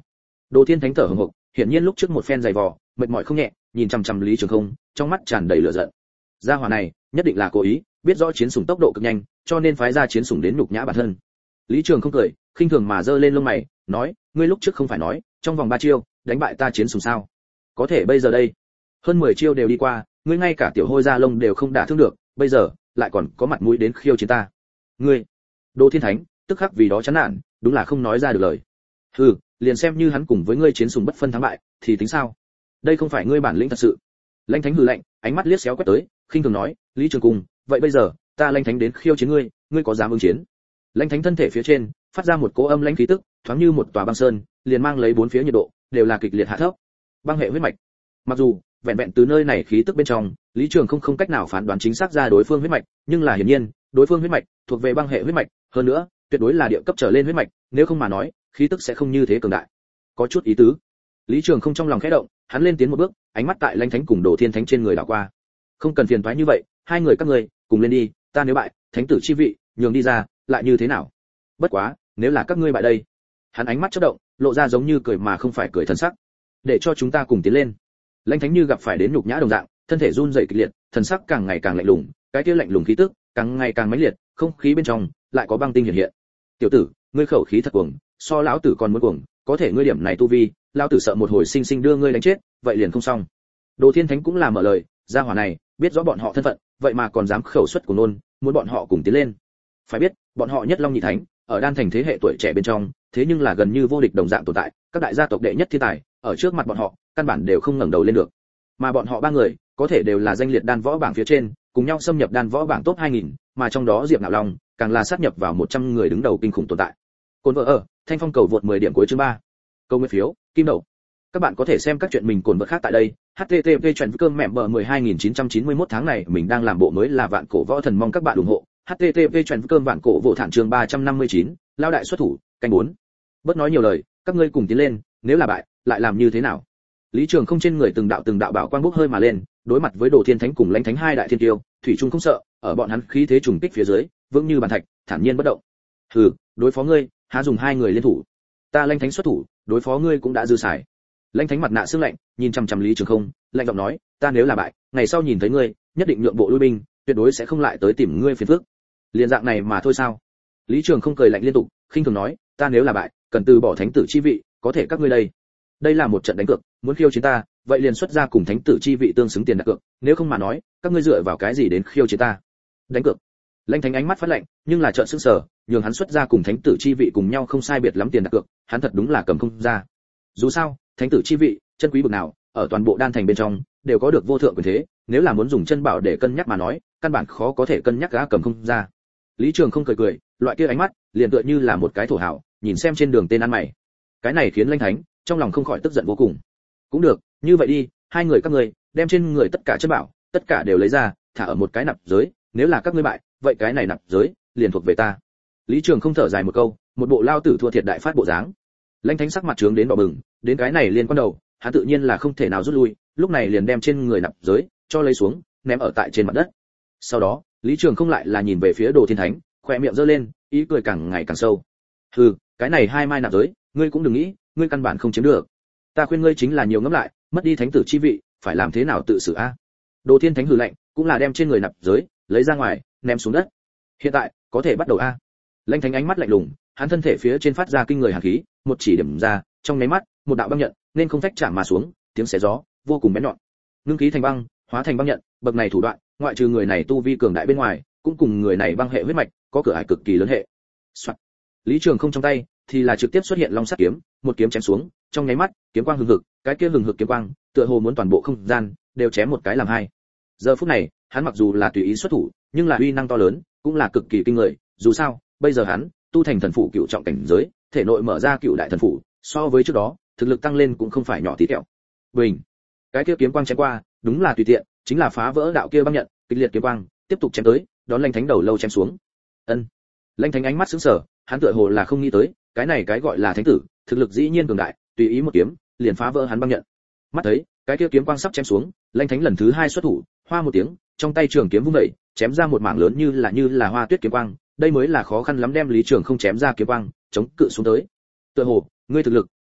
Đồ Thiên Thánh thở hổn hộc, hiển nhiên lúc trước một phen dày vò, mệt mỏi không nhẹ, nhìn chằm chằm Lý Trường Không, trong mắt tràn đầy lửa giận. Gia hỏa này, nhất định là cố ý, biết rõ chiến sủng tốc độ cực nhanh, cho nên phái ra chiến sủng đến nhục nhã bản thân. Lý Trường Không cười, khinh thường mà giơ lên lông mày, nói, ngươi lúc trước không phải nói, trong vòng ba chiêu, đánh bại ta chiến sủng sao? Có thể bây giờ đây, hơn mười chiêu đều đi qua, ngươi ngay cả tiểu hôi da lông đều không đả thương được, bây giờ lại còn có mặt mũi đến khiêu chiến ta. Ngươi, Đồ Thiên Thánh, tức khắc vì đó chán nản, đúng là không nói ra được lời. Hừ, liền xem như hắn cùng với ngươi chiến sủng bất phân thắng bại, thì tính sao? Đây không phải ngươi bản lĩnh thật sự. Lãnh Thánh hừ lạnh, ánh mắt liếc xéo quét tới, khinh thường nói, Lý Trường Cung, vậy bây giờ, ta Lãnh Thánh đến khiêu chiến ngươi, ngươi có dám ứng chiến? Lãnh Thánh thân thể phía trên phát ra một cỗ âm lãnh khí tức, thoáng như một tòa băng sơn, liền mang lấy bốn phía nhiệt độ đều là kịch liệt hạ thấp. Băng hệ huyết mạch. Mặc dù vẹn vẹn từ nơi này khí tức bên trong, Lý Trường không không cách nào phán đoán chính xác ra đối phương huyết mạch, nhưng là hiển nhiên, đối phương huyết mạch thuộc về băng hệ huyết mạch, hơn nữa, tuyệt đối là địa cấp trở lên huyết mạch, nếu không mà nói, khí tức sẽ không như thế cường đại. Có chút ý tứ. Lý Trường không trong lòng khẽ động, hắn lên tiến một bước, ánh mắt tại Lãnh Thánh cùng Đồ Thiên Thánh trên người đảo qua. Không cần phiền toái như vậy, hai người các ngươi cùng lên đi, ta nếu bại, thánh tử chi vị nhường đi ra, lại như thế nào? Bất quá, nếu là các ngươi bại đây. Hắn ánh mắt chớp động, lộ ra giống như cười mà không phải cười thân sắc. Để cho chúng ta cùng tiến lên. Lãnh Thánh như gặp phải đến nhục nhã đồng dạng, thân thể run rẩy kịch liệt, thần sắc càng ngày càng lạnh lùng, cái kia lạnh lùng khí tức càng ngày càng mãnh liệt, không khí bên trong lại có băng tinh hiện hiện. Tiểu tử, ngươi khẩu khí thật cuồng, so lão tử còn muốn cuồng, có thể ngươi điểm này tu vi, lão tử sợ một hồi sinh sinh đưa ngươi đánh chết, vậy liền không xong. Đồ Thiên Thánh cũng là mở lời, gia hỏa này, biết rõ bọn họ thân phận, vậy mà còn dám khẩu xuất của nôn, muốn bọn họ cùng tiến lên. Phải biết, bọn họ nhất long nhị thánh, ở đan thành thế hệ tuổi trẻ bên trong, thế nhưng là gần như vô địch đồng dạng tồn tại, các đại gia tộc đệ nhất thiên tài, ở trước mặt bọn họ, căn bản đều không ngẩng đầu lên được. Mà bọn họ ba người, có thể đều là danh liệt đan võ bảng phía trên, cùng nhau xâm nhập đan võ bảng top hai nghìn, mà trong đó Diệp Nạo Long, càng là sát nhập vào một trăm người đứng đầu kinh khủng tồn tại. Cồn vợ ở, Thanh Phong cầu vượt mười điểm cuối chương ba. Câu nguyên phiếu, kim đậu. Các bạn có thể xem các chuyện mình cồn vợ khác tại đây. H T T P chuyển cơm mẹ bờ mười hai nghìn chín trăm chín mươi mốt tháng này mình đang làm bộ mới là vạn cổ võ thần, mong các bạn ủng hộ. H T T P chuyển cơm vạn cổ võ thản chương ba trăm năm mươi chín, lao đại xuất thủ, canh bốn. Bớt nói nhiều lời, các ngươi cùng tiến lên, nếu là bại, lại làm như thế nào? Lý Trường không trên người từng đạo từng đạo bảo quang bốc hơi mà lên, đối mặt với Đồ Thiên Thánh cùng Lãnh Thánh hai đại thiên tiêu, thủy chung không sợ, ở bọn hắn khí thế trùng kích phía dưới, vững như bàn thạch, thản nhiên bất động. Hừ, đối phó ngươi, há dùng hai người liên thủ? Ta Lãnh Thánh xuất thủ, đối phó ngươi cũng đã dư xài. Lãnh Thánh mặt nạ sương lạnh, nhìn chằm chằm Lý Trường không, lạnh giọng nói, ta nếu là bại, ngày sau nhìn thấy ngươi, nhất định nhượng bộ lui binh, tuyệt đối sẽ không lại tới tìm ngươi phiền phức. Liên dạng này mà thôi sao? Lý Trường không cười lạnh liên tục, khinh thường nói, ta nếu là bại, cần từ bỏ thánh tử chi vị, có thể các ngươi đây. Đây là một trận đánh cược, muốn khiêu chiến ta, vậy liền xuất ra cùng thánh tử chi vị tương xứng tiền đặt cược, nếu không mà nói, các ngươi dựa vào cái gì đến khiêu chiến ta? Đánh cược. Lãnh Thánh ánh mắt phát lạnh, nhưng là trợn sững sờ, nhường hắn xuất ra cùng thánh tử chi vị cùng nhau không sai biệt lắm tiền đặt cược, hắn thật đúng là cầm không ra. Dù sao, thánh tử chi vị, chân quý bực nào, ở toàn bộ đan thành bên trong đều có được vô thượng quyền thế, nếu là muốn dùng chân bảo để cân nhắc mà nói, căn bản khó có thể cân nhắc gã cầm không ra. Lý Trường không cười cười, loại kia ánh mắt, liền tựa như là một cái thổ hào, nhìn xem trên đường tên ăn mày. Cái này khiến Lãnh Thánh trong lòng không khỏi tức giận vô cùng. Cũng được, như vậy đi, hai người các ngươi đem trên người tất cả chân bảo, tất cả đều lấy ra, thả ở một cái nạp giới, nếu là các ngươi bại, vậy cái này nạp giới liền thuộc về ta. Lý Trường không thở dài một câu, một bộ lao tử thua thiệt đại phát bộ dáng. Lãnh Thánh sắc mặt trướng đến đỏ bừng, đến cái này liên quan đầu, hắn tự nhiên là không thể nào rút lui, lúc này liền đem trên người nạp giới cho lấy xuống, ném ở tại trên mặt đất. Sau đó, Lý Trường không lại là nhìn về phía Đồ Thiên Thánh, khóe miệng giơ lên, ý cười càng ngày càng sâu. Hừ, cái này hai mai nạp giới, ngươi cũng đừng nghĩ, ngươi căn bản không chiếm được. Ta khuyên ngươi chính là nhiều ngẫm lại, mất đi thánh tử chi vị, phải làm thế nào tự xử a? Đồ Thiên Thánh hừ lạnh, cũng là đem trên người nạp giới lấy ra ngoài, ném xuống đất. Hiện tại, có thể bắt đầu a. Lãnh Thánh ánh mắt lạnh lùng, hắn thân thể phía trên phát ra kinh người hàn khí, một chỉ điểm ra, trong nháy mắt, một đạo băng nhận nên không phách chạm mà xuống, tiếng xé gió vô cùng bén nhọn. Ngưng khí thành băng, hóa thành băng nhận, bậc này thủ đoạn, ngoại trừ người này tu vi cường đại bên ngoài, cũng cùng người này băng hệ huyết mạch, có cửa ải cực kỳ lớn hệ. Soạn. Lý Trường không trong tay thì là trực tiếp xuất hiện long sắt kiếm, một kiếm chém xuống, trong nháy mắt, kiếm quang hừng hực, cái kia hừng hực kiếm quang, tựa hồ muốn toàn bộ không gian đều chém một cái làm hai. Giờ phút này, hắn mặc dù là tùy ý xuất thủ, nhưng là uy năng to lớn, cũng là cực kỳ kinh người, dù sao, bây giờ hắn tu thành thần phủ cựu trọng cảnh giới, thể nội mở ra cựu đại thần phủ, so với trước đó, thực lực tăng lên cũng không phải nhỏ tí tẹo. Bình, cái kia kiếm quang chém qua, đúng là tùy tiện, chính là phá vỡ đạo kia băng nhận, kịch liệt kiếm quang, tiếp tục chém tới, đón Lãnh Thánh đầu lâu chém xuống. Ân. Lãnh Thánh ánh mắt sững sờ, hắn tựa hồ là không nghĩ tới, cái này cái gọi là thánh tử, thực lực dĩ nhiên cường đại, tùy ý một kiếm, liền phá vỡ hắn băng nhận. Mắt thấy, cái kia kiếm quang sắp chém xuống, Lãnh Thánh lần thứ hai xuất thủ, hoa một tiếng, trong tay trường kiếm vung dậy, chém ra một mảng lớn như là như là hoa tuyết kiếm quang, đây mới là khó khăn lắm đem Lý Trường không chém ra kiếm quang, chống cự xuống tới. Tựa hồ, ngươi thực lực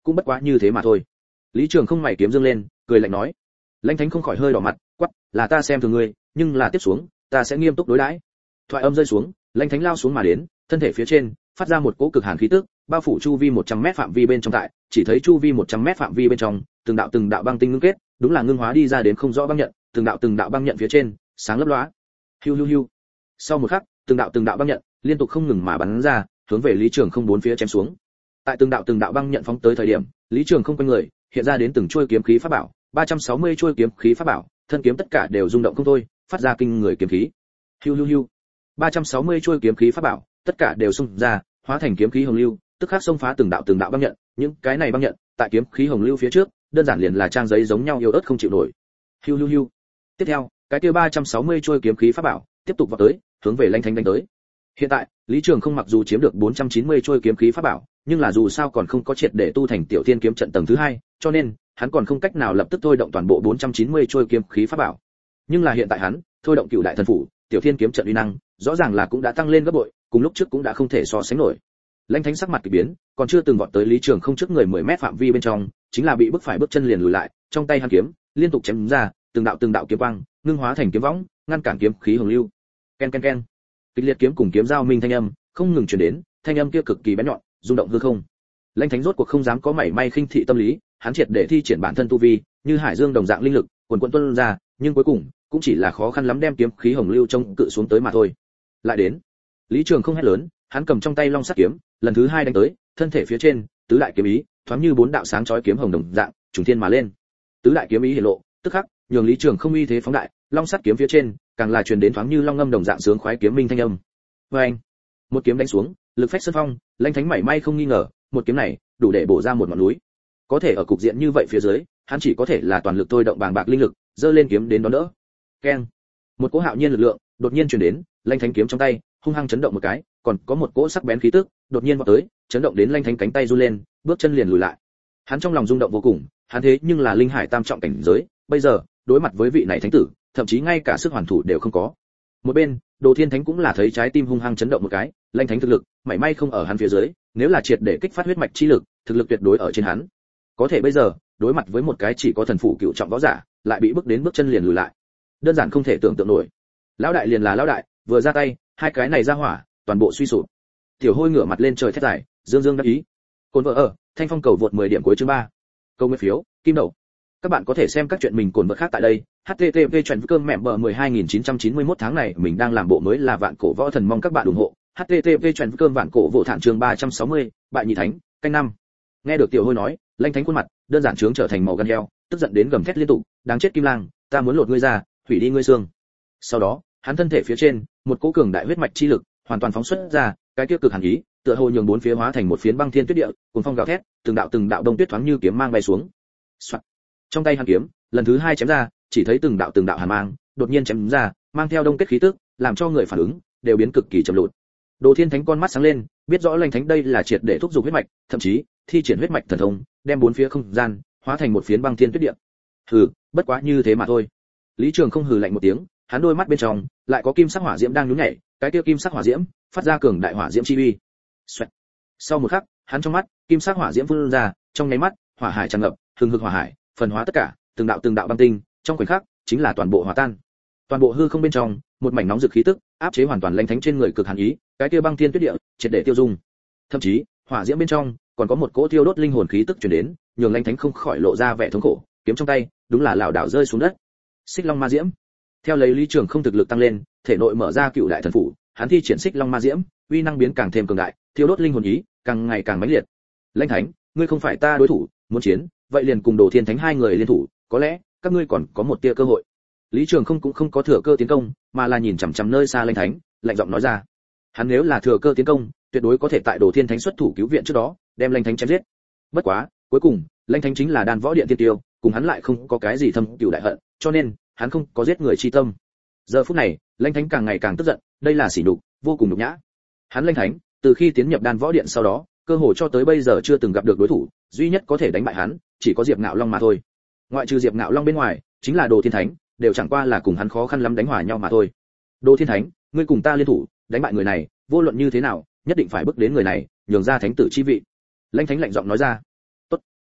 cũng bất quá như thế mà thôi. Lý Trường không mày kiếm dương lên, cười lạnh nói. Lãnh Thánh không khỏi hơi đỏ mặt, quắc, là ta xem thường ngươi, nhưng là tiếp xuống, ta sẽ nghiêm túc đối đãi. Thoại âm rơi xuống, Lãnh Thánh lao xuống mà đến, thân thể phía trên phát ra một cỗ cực hàn khí tức, bao phủ chu vi một trăm mét phạm vi bên trong tại, chỉ thấy chu vi một trăm mét phạm vi bên trong, từng đạo từng đạo băng tinh ngưng kết, đúng là ngưng hóa đi ra đến không rõ băng nhận, từng đạo từng đạo băng nhận phía trên, sáng lấp lóa. Hiu hiu hiu. Sau một khắc, từng đạo từng đạo băng nhận liên tục không ngừng mà bắn ra, hướng về Lý Trường không bốn phía chém xuống. Tại từng đạo từng đạo băng nhận phóng tới thời điểm, Lý Trường không quanh người hiện ra đến từng chuôi kiếm khí pháp bảo, ba trăm sáu mươi chuôi kiếm khí pháp bảo, thân kiếm tất cả đều rung động không thôi, phát ra kinh người kiếm khí. Hiu hiu hiu. ba trăm sáu mươi chuôi kiếm khí pháp bảo, tất cả đều xung ra, hóa thành kiếm khí hồng lưu, tức khắc xông phá từng đạo từng đạo băng nhận, những cái này băng nhận, tại kiếm khí hồng lưu phía trước, đơn giản liền là trang giấy giống nhau yếu ớt không chịu nổi. Hiu hiu hiu. Tiếp theo, cái kia ba trăm sáu mươi chuôi kiếm khí pháp bảo, tiếp tục vào tới, hướng về Lãnh Thánh đánh tới. Hiện tại, Lý Trường không mặc dù chiếm được bốn trăm chín mươi chuôi kiếm khí pháp bảo, nhưng là dù sao còn không có triệt để tu thành Tiểu Thiên kiếm trận tầng thứ hai, cho nên hắn còn không cách nào lập tức thôi động toàn bộ bốn trăm chín mươi chuôi kiếm khí pháp bảo. Nhưng là hiện tại hắn, thôi động Cửu Đại Thần Phủ, Tiểu Thiên kiếm trận uy năng, rõ ràng là cũng đã tăng lên gấp bội, cùng lúc trước cũng đã không thể so sánh nổi. Lãnh Thánh sắc mặt kỳ biến, còn chưa từng vọt tới Lý Trường không trước người mười mét phạm vi bên trong, chính là bị bức phải bước chân liền lùi lại, trong tay hắn kiếm liên tục chém ra, từng đạo từng đạo kiếm quang, ngưng hóa thành kiếm võng, ngăn cản kiếm khí hồng lưu. Ken ken ken. Kịch liệt kiếm cùng kiếm giao minh thanh âm, không ngừng truyền đến, thanh âm kia cực kỳ bén nhọn, rung động hư không. Lãnh Thánh rốt cuộc không dám có mảy may khinh thị tâm lý, hắn triệt để thi triển bản thân tu vi, như hải dương đồng dạng linh lực, cuồn cuộn tuôn ra, nhưng cuối cùng cũng chỉ là khó khăn lắm đem kiếm khí hồng lưu trong cự xuống tới mà thôi. Lại đến. Lý Trường không hét lớn, hắn cầm trong tay long sắt kiếm, lần thứ hai đánh tới, thân thể phía trên, tứ đại kiếm ý, thoáng như bốn đạo sáng chói kiếm hồng đồng dạng, trùng thiên mà lên. Tứ đại kiếm ý hiện lộ, tức khắc, nhường Lý Trường không uy thế phóng đại, long sắt kiếm phía trên, càng là truyền đến thoáng như long ngâm đồng dạng sướng khoái kiếm minh thanh âm. Oeng! Một kiếm đánh xuống, lực phách sơn phong, Lãnh Thánh mảy may không nghi ngờ, một kiếm này đủ để bổ ra một ngọn núi. Có thể ở cục diện như vậy phía dưới, hắn chỉ có thể là toàn lực thôi động bàng bạc linh lực, giơ lên kiếm đến đón đỡ. Keng! Một cỗ hạo nhiên lực lượng đột nhiên truyền đến, Lãnh Thánh kiếm trong tay hung hăng chấn động một cái, còn có một cỗ sắc bén khí tức đột nhiên vọt tới, chấn động đến Lãnh Thánh cánh tay run lên, bước chân liền lùi lại. Hắn trong lòng rung động vô cùng, hắn thế nhưng là linh hải tam trọng cảnh giới, bây giờ đối mặt với vị này thánh tử, thậm chí ngay cả sức hoàn thủ đều không có. Một bên, Đồ Thiên Thánh cũng là thấy trái tim hung hăng chấn động một cái, Lãnh Thánh thực lực, mảy may không ở hắn phía dưới, nếu là triệt để kích phát huyết mạch chi lực, thực lực tuyệt đối ở trên hắn. Có thể bây giờ, đối mặt với một cái chỉ có thần phủ cựu trọng võ giả, lại bị bước đến bước chân liền lùi lại. Đơn giản không thể tưởng tượng nổi. Lão đại liền là lão đại, vừa ra tay, hai cái này ra hỏa, toàn bộ suy sụp. Tiểu Hôi ngửa mặt lên trời thét dài, dương dương đắc ý. Cồn vợ ở, Thanh Phong cầu vượt mười điểm cuối chương ba. Câu nguyên phiếu, kim đậu. Các bạn có thể xem các chuyện mình cồn vợ khác tại đây. H T T P chuyển cơm mẹ bờ mười hai nghìn chín trăm chín mươi mốt tháng này mình đang làm bộ mới là vạn cổ võ thần, mong các bạn ủng hộ. H T T P chuyển cơm vạn cổ vụ thản chương ba trăm sáu mươi, bại nhị thánh, canh năm. Nghe được Tiểu Hôi nói, Lãnh Thánh khuôn mặt đơn giản trướng trở thành màu gan heo, tức giận đến gầm thét liên tục, đáng chết Kim Lang, ta muốn lột ngươi ra, hủy đi ngươi xương. Sau đó, hắn thân thể phía trên, một cỗ cường đại huyết mạch chi lực hoàn toàn phóng xuất ra, cái kia cực hàn ý, tựa hồ nhường bốn phía hóa thành một phiến băng thiên tuyết địa, cuồng phong gào thét, từng đạo từng đạo đông tuyết thoáng như kiếm mang bay xuống. Soạt. Trong tay hắn kiếm, lần thứ hai chém ra, chỉ thấy từng đạo từng đạo hàn mang đột nhiên chém ra, mang theo đông kết khí tức, làm cho người phản ứng đều biến cực kỳ chậm lụt. Đồ Thiên Thánh con mắt sáng lên, biết rõ Lãnh Thánh đây là triệt để thúc giục huyết mạch, thậm chí thi triển huyết mạch thần thông, đem bốn phía không gian hóa thành một phiến băng thiên tuyết địa. Hừ, bất quá như thế mà thôi. Lý Trường không hừ lạnh một tiếng, hắn đôi mắt bên trong lại có kim sắc hỏa diễm đang nhún nhảy, cái kia kim sắc hỏa diễm phát ra cường đại hỏa diễm chi uy. Xoẹt. Sau một khắc, hắn trong mắt kim sắc hỏa diễm phun ra, trong nháy mắt, hỏa hải tràn ngập, hừng hực hỏa hải, phần hóa tất cả, từng đạo từng đạo băng tinh, trong khoảnh khắc chính là toàn bộ hòa tan. Toàn bộ hư không bên trong, một mảnh nóng rực khí tức, áp chế hoàn toàn Lãnh Thánh trên người cực hàn ý, cái kia băng thiên tuyết địa, triệt để tiêu dung. Thậm chí, hỏa diễm bên trong còn có một cỗ tiêu đốt linh hồn khí tức truyền đến, nhường Lãnh Thánh không khỏi lộ ra vẻ thống khổ, kiếm trong tay, đúng là lảo đảo rơi xuống đất. Xích Long Ma Diễm. Theo lấy Lý Trường không thực lực tăng lên, thể nội mở ra Cựu Đại Thần Phủ, hắn thi triển Xích Long Ma Diễm, uy năng biến càng thêm cường đại, thiêu đốt linh hồn ý, càng ngày càng mãnh liệt. Lãnh Thánh, ngươi không phải ta đối thủ, muốn chiến, vậy liền cùng Đồ Thiên Thánh hai người liên thủ, có lẽ các ngươi còn có một tia cơ hội. Lý Trường không cũng không có thừa cơ tiến công, mà là nhìn chằm chằm nơi xa Lãnh Thánh, lạnh giọng nói ra. Hắn nếu là thừa cơ tiến công, tuyệt đối có thể tại Đồ Thiên Thánh xuất thủ cứu viện trước đó, đem Lãnh Thánh chém giết. Bất quá, cuối cùng, Lãnh Thánh chính là đan võ điện tiên tiêu, cùng hắn lại không có cái gì thâm cừu đại hận, cho nên hắn không có giết người chi tâm. Giờ phút này, Lãnh Thánh càng ngày càng tức giận, đây là sỉ nhục, vô cùng nhục nhã. Hắn Lãnh Thánh, từ khi tiến nhập đan võ điện sau đó, cơ hội cho tới bây giờ chưa từng gặp được đối thủ, duy nhất có thể đánh bại hắn, chỉ có Diệp Ngạo Long mà thôi. Ngoại trừ Diệp Ngạo Long bên ngoài, chính là Đồ Thiên Thánh, đều chẳng qua là cùng hắn khó khăn lắm đánh hòa nhau mà thôi. Đồ Thiên Thánh, ngươi cùng ta liên thủ, đánh bại người này, vô luận như thế nào, nhất định phải bước đến người này, nhường ra thánh tử chi vị. Lãnh Thánh lạnh giọng nói ra. Tốt.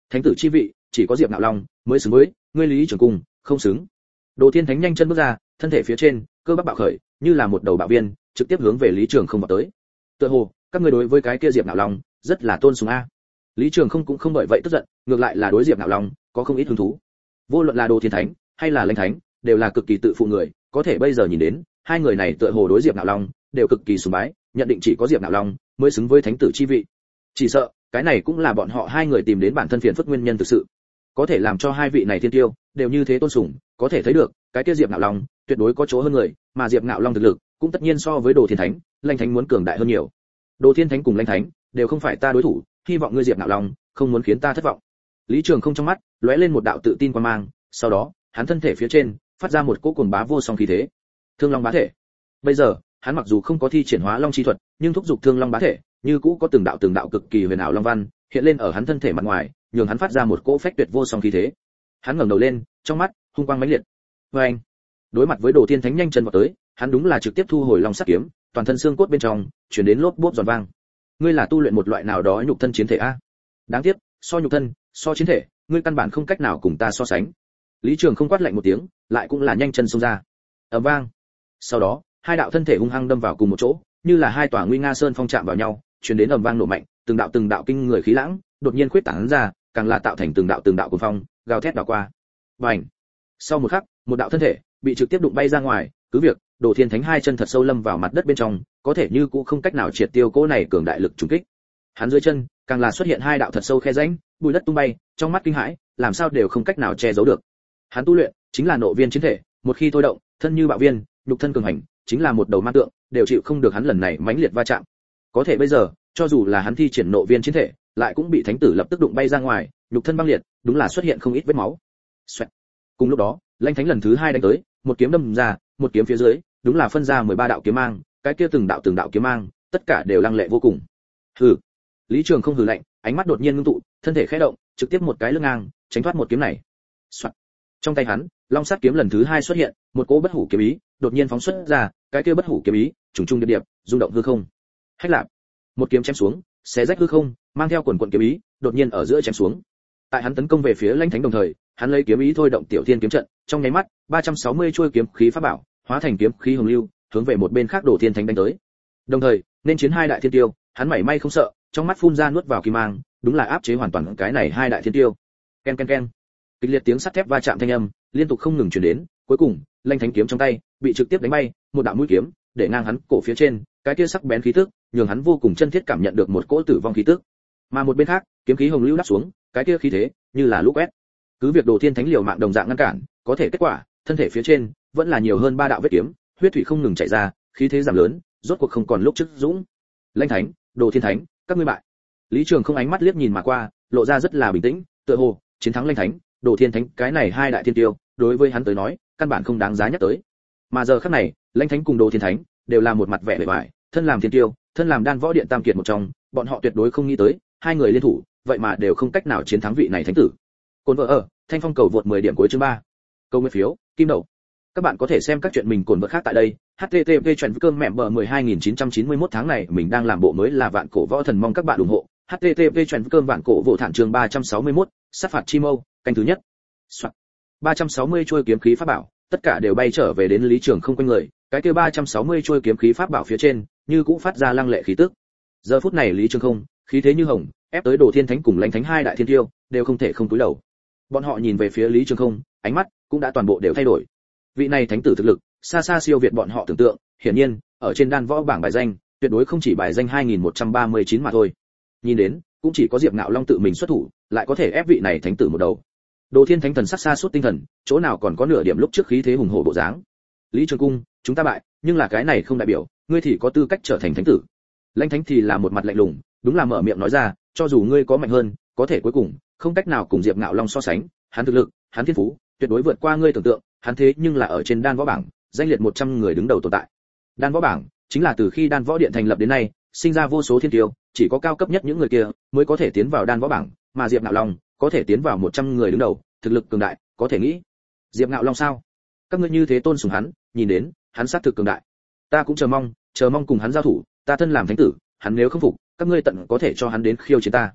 thánh tử chi vị chỉ có Diệp Nạo Long mới xứng với ngươi Lý Trường Cung, không xứng. Đồ Thiên Thánh nhanh chân bước ra, thân thể phía trên cơ bắp bạo khởi, như là một đầu bạo viên, trực tiếp hướng về Lý Trường Không vào tới. Tựa hồ, các ngươi đối với cái kia Diệp Nạo Long rất là tôn sùng a. Lý Trường Không cũng không bởi vậy tức giận, ngược lại là đối Diệp Nạo Long có không ít hứng thú. Vô luận là Đồ Thiên Thánh hay là Lãnh Thánh, đều là cực kỳ tự phụ người, có thể bây giờ nhìn đến, hai người này tựa hồ đối Diệp Nạo Long đều cực kỳ sùng bái, nhận định chỉ có Diệp Nạo Long mới xứng với thánh tử chi vị. Chỉ sợ, cái này cũng là bọn họ hai người tìm đến bản thân phiền phức nguyên nhân thực sự. Có thể làm cho hai vị này thiên tiêu đều như thế tôn sùng, có thể thấy được, cái kia Diệp Nạo Long tuyệt đối có chỗ hơn người, mà Diệp Nạo Long thực lực cũng tất nhiên so với Đồ Thiên Thánh, Lãnh Thánh muốn cường đại hơn nhiều. Đồ Thiên Thánh cùng Lãnh Thánh đều không phải ta đối thủ, hy vọng ngươi Diệp Nạo Long không muốn khiến ta thất vọng. Lý Trường Không trong mắt lóe lên một đạo tự tin quan mang, sau đó, hắn thân thể phía trên phát ra một cỗ cuồng bá vô song khí thế. Thương Long bá thể. Bây giờ, hắn mặc dù không có thi triển hóa long chi thuật, nhưng thúc dục Thương Long bá thể, như cũ có từng đạo từng đạo cực kỳ huyền ảo long văn hiện lên ở hắn thân thể mặt ngoài, nhường hắn phát ra một cỗ phách tuyệt vô song khí thế. Hắn ngẩng đầu lên, trong mắt hung quang mãnh liệt. Oeng! Đối mặt với Đồ Thiên Thánh nhanh chân vào tới, hắn đúng là trực tiếp thu hồi long sắt kiếm, toàn thân xương cốt bên trong truyền đến lốp bốp giòn vang. Ngươi là tu luyện một loại nào đó nhục thân chiến thể a? Đáng tiếc, so nhục thân, so chiến thể, ngươi căn bản không cách nào cùng ta so sánh. Lý Trường Không quát lạnh một tiếng, lại cũng là nhanh chân xông ra. Ầm vang. Sau đó, hai đạo thân thể hung hăng đâm vào cùng một chỗ, như là hai tòa nguy nga sơn phong chạm vào nhau, truyền đến ầm vang nổ mạnh, từng đạo từng đạo kinh người khí lãng, đột nhiên khuyết tán ra, càng là tạo thành từng đạo từng đạo cuồng phong, gào thét đảo qua. Bành! Sau một khắc, một đạo thân thể bị trực tiếp đụng bay ra ngoài, cứ việc Đồ Thiên Thánh hai chân thật sâu lâm vào mặt đất bên trong, có thể như cũng không cách nào triệt tiêu cỗ này cường đại lực trùng kích. Hắn dưới chân càng là xuất hiện hai đạo thật sâu khe rãnh, bụi đất tung bay, trong mắt kinh hãi, làm sao đều không cách nào che giấu được. Hắn tu luyện chính là nộ viên chiến thể, một khi thôi động, thân như bạo viên, nhục thân cường hành, chính là một đầu ma tượng, đều chịu không được hắn lần này mãnh liệt va chạm. Có thể bây giờ, cho dù là hắn thi triển nộ viên chiến thể, lại cũng bị thánh tử lập tức đụng bay ra ngoài, nhục thân băng liệt, đúng là xuất hiện không ít vết máu. Xoẹt. Cùng lúc đó, Lãnh Thánh lần thứ hai đánh tới, một kiếm đâm ra, một kiếm phía dưới, đúng là phân ra mười ba đạo kiếm mang, cái kia từng đạo từng đạo kiếm mang, tất cả đều lăng lệ vô cùng. Hừ. Lý Trường Không hừ lạnh, ánh mắt đột nhiên ngưng tụ, thân thể khẽ động, trực tiếp một cái lưng ngang, tránh thoát một kiếm này. Soạt. Trong tay hắn, long sắt kiếm lần thứ hai xuất hiện, một cỗ bất hủ kiếm ý đột nhiên phóng xuất ra, cái kia bất hủ kiếm ý trùng trùng điệp điệp, rung động hư không. Hách lạp. Một kiếm chém xuống, xé rách hư không, mang theo quần quần kiếm ý, đột nhiên ở giữa chém xuống. Tại hắn tấn công về phía Lãnh Thánh đồng thời, hắn lấy kiếm ý thôi động Tiểu Thiên kiếm trận, trong nháy mắt, ba trăm sáu mươi chuôi kiếm khí pháp bảo, hóa thành kiếm khí hồng lưu, hướng về một bên khác Đồ Thiên Thánh đánh tới. Đồng thời, nên chiến hai đại thiên tiêu, hắn mảy may không sợ, trong mắt phun ra nuốt vào kim mang, đúng là áp chế hoàn toàn cái này hai đại thiên tiêu. Ken ken ken. Kịch liệt tiếng sắt thép va chạm thanh âm, liên tục không ngừng truyền đến, cuối cùng, Lãnh Thánh kiếm trong tay bị trực tiếp đánh bay, một đạo mũi kiếm để ngang hắn cổ phía trên, cái kia sắc bén khí tức, nhường hắn vô cùng chân thiết cảm nhận được một cỗ tử vong khí tức. Mà một bên khác, kiếm khí hồng lưu đáp xuống, cái kia khí thế như là lũ quét. Cứ việc Đồ Thiên Thánh liều mạng đồng dạng ngăn cản, có thể kết quả, thân thể phía trên vẫn là nhiều hơn ba đạo vết kiếm, huyết thủy không ngừng chảy ra, khí thế giảm lớn, rốt cuộc không còn lúc trước dũng. Lãnh Thánh, Đồ Thiên Thánh, các ngươi bại. Lý Trường Không ánh mắt liếc nhìn mà qua, lộ ra rất là bình tĩnh, tựa hồ chiến thắng Lãnh Thánh, Đồ Thiên Thánh, cái này hai đại thiên tiêu, đối với hắn tới nói, căn bản không đáng giá nhắc tới. Mà giờ khắc này, Lãnh Thánh cùng Đồ Thiên Thánh đều là một mặt vẻ bề bại, thân làm thiên tiêu, thân làm đan võ điện tam kiệt một trong, bọn họ tuyệt đối không nghĩ tới, hai người liên thủ, vậy mà đều không cách nào chiến thắng vị này thánh tử. Cồn vợ ở, Thanh Phong cầu vượt mười điểm cuối chương ba. Câu nguyên phiếu, kim đậu. Các bạn có thể xem các chuyện mình cồn vợ khác tại đây. H T T P chuyện cơm mẹ bờ mười hai nghìn chín trăm chín mươi mốt tháng này mình đang làm bộ mới là vạn cổ võ thần, mong các bạn ủng hộ. H T T P chuyện cơm vạn cổ vô thản chương ba trăm sáu mươi mốt, sát phạt chi mâu, canh thứ nhất. Soạn. ba trăm sáu mươi chuôi kiếm khí pháp bảo, tất cả đều bay trở về đến Lý Trường Không quanh người, cái kia ba trăm sáu mươi chuôi kiếm khí pháp bảo phía trên, như cũng phát ra lăng lệ khí tức. Giờ phút này Lý Trường Không, khí thế như hồng, ép tới Đồ Thiên Thánh cùng Lãnh Thánh hai đại thiên tiêu, đều không thể không cúi đầu. Bọn họ nhìn về phía Lý Trường Không, ánh mắt cũng đã toàn bộ đều thay đổi. Vị này thánh tử thực lực, xa xa siêu việt bọn họ tưởng tượng, hiển nhiên, ở trên đan võ bảng bài danh, tuyệt đối không chỉ bài danh hai nghìn một trăm ba mươi chín mà thôi. Nhìn đến, cũng chỉ có Diệp Ngạo Long tự mình xuất thủ, lại có thể ép vị này thánh tử một đầu. Đồ Thiên Thánh thần sắc xa suốt tinh thần, chỗ nào còn có nửa điểm lúc trước khí thế hùng hổ bộ dáng. Lý Trường Cung, chúng ta bại, nhưng là cái này không đại biểu ngươi thì có tư cách trở thành thánh tử. Lãnh Thánh thì là một mặt lạnh lùng, đúng là mở miệng nói ra, cho dù ngươi có mạnh hơn, có thể cuối cùng không cách nào cùng Diệp Ngạo Long so sánh, hắn thực lực, hắn thiên phú, tuyệt đối vượt qua ngươi tưởng tượng, hắn thế nhưng là ở trên đan võ bảng, danh liệt một trăm người đứng đầu tồn tại. Đan võ bảng chính là từ khi đan võ điện thành lập đến nay, sinh ra vô số thiên tiêu, chỉ có cao cấp nhất những người kia mới có thể tiến vào đan võ bảng, mà Diệp Ngạo Long có thể tiến vào một trăm người đứng đầu, thực lực cường đại, có thể nghĩ. Diệp Ngạo Long sao? Các ngươi như thế tôn sùng hắn, nhìn đến, hắn sát thực cường đại. Ta cũng chờ mong, chờ mong cùng hắn giao thủ, ta thân làm thánh tử, hắn nếu không phục, các ngươi tận có thể cho hắn đến khiêu chiến ta.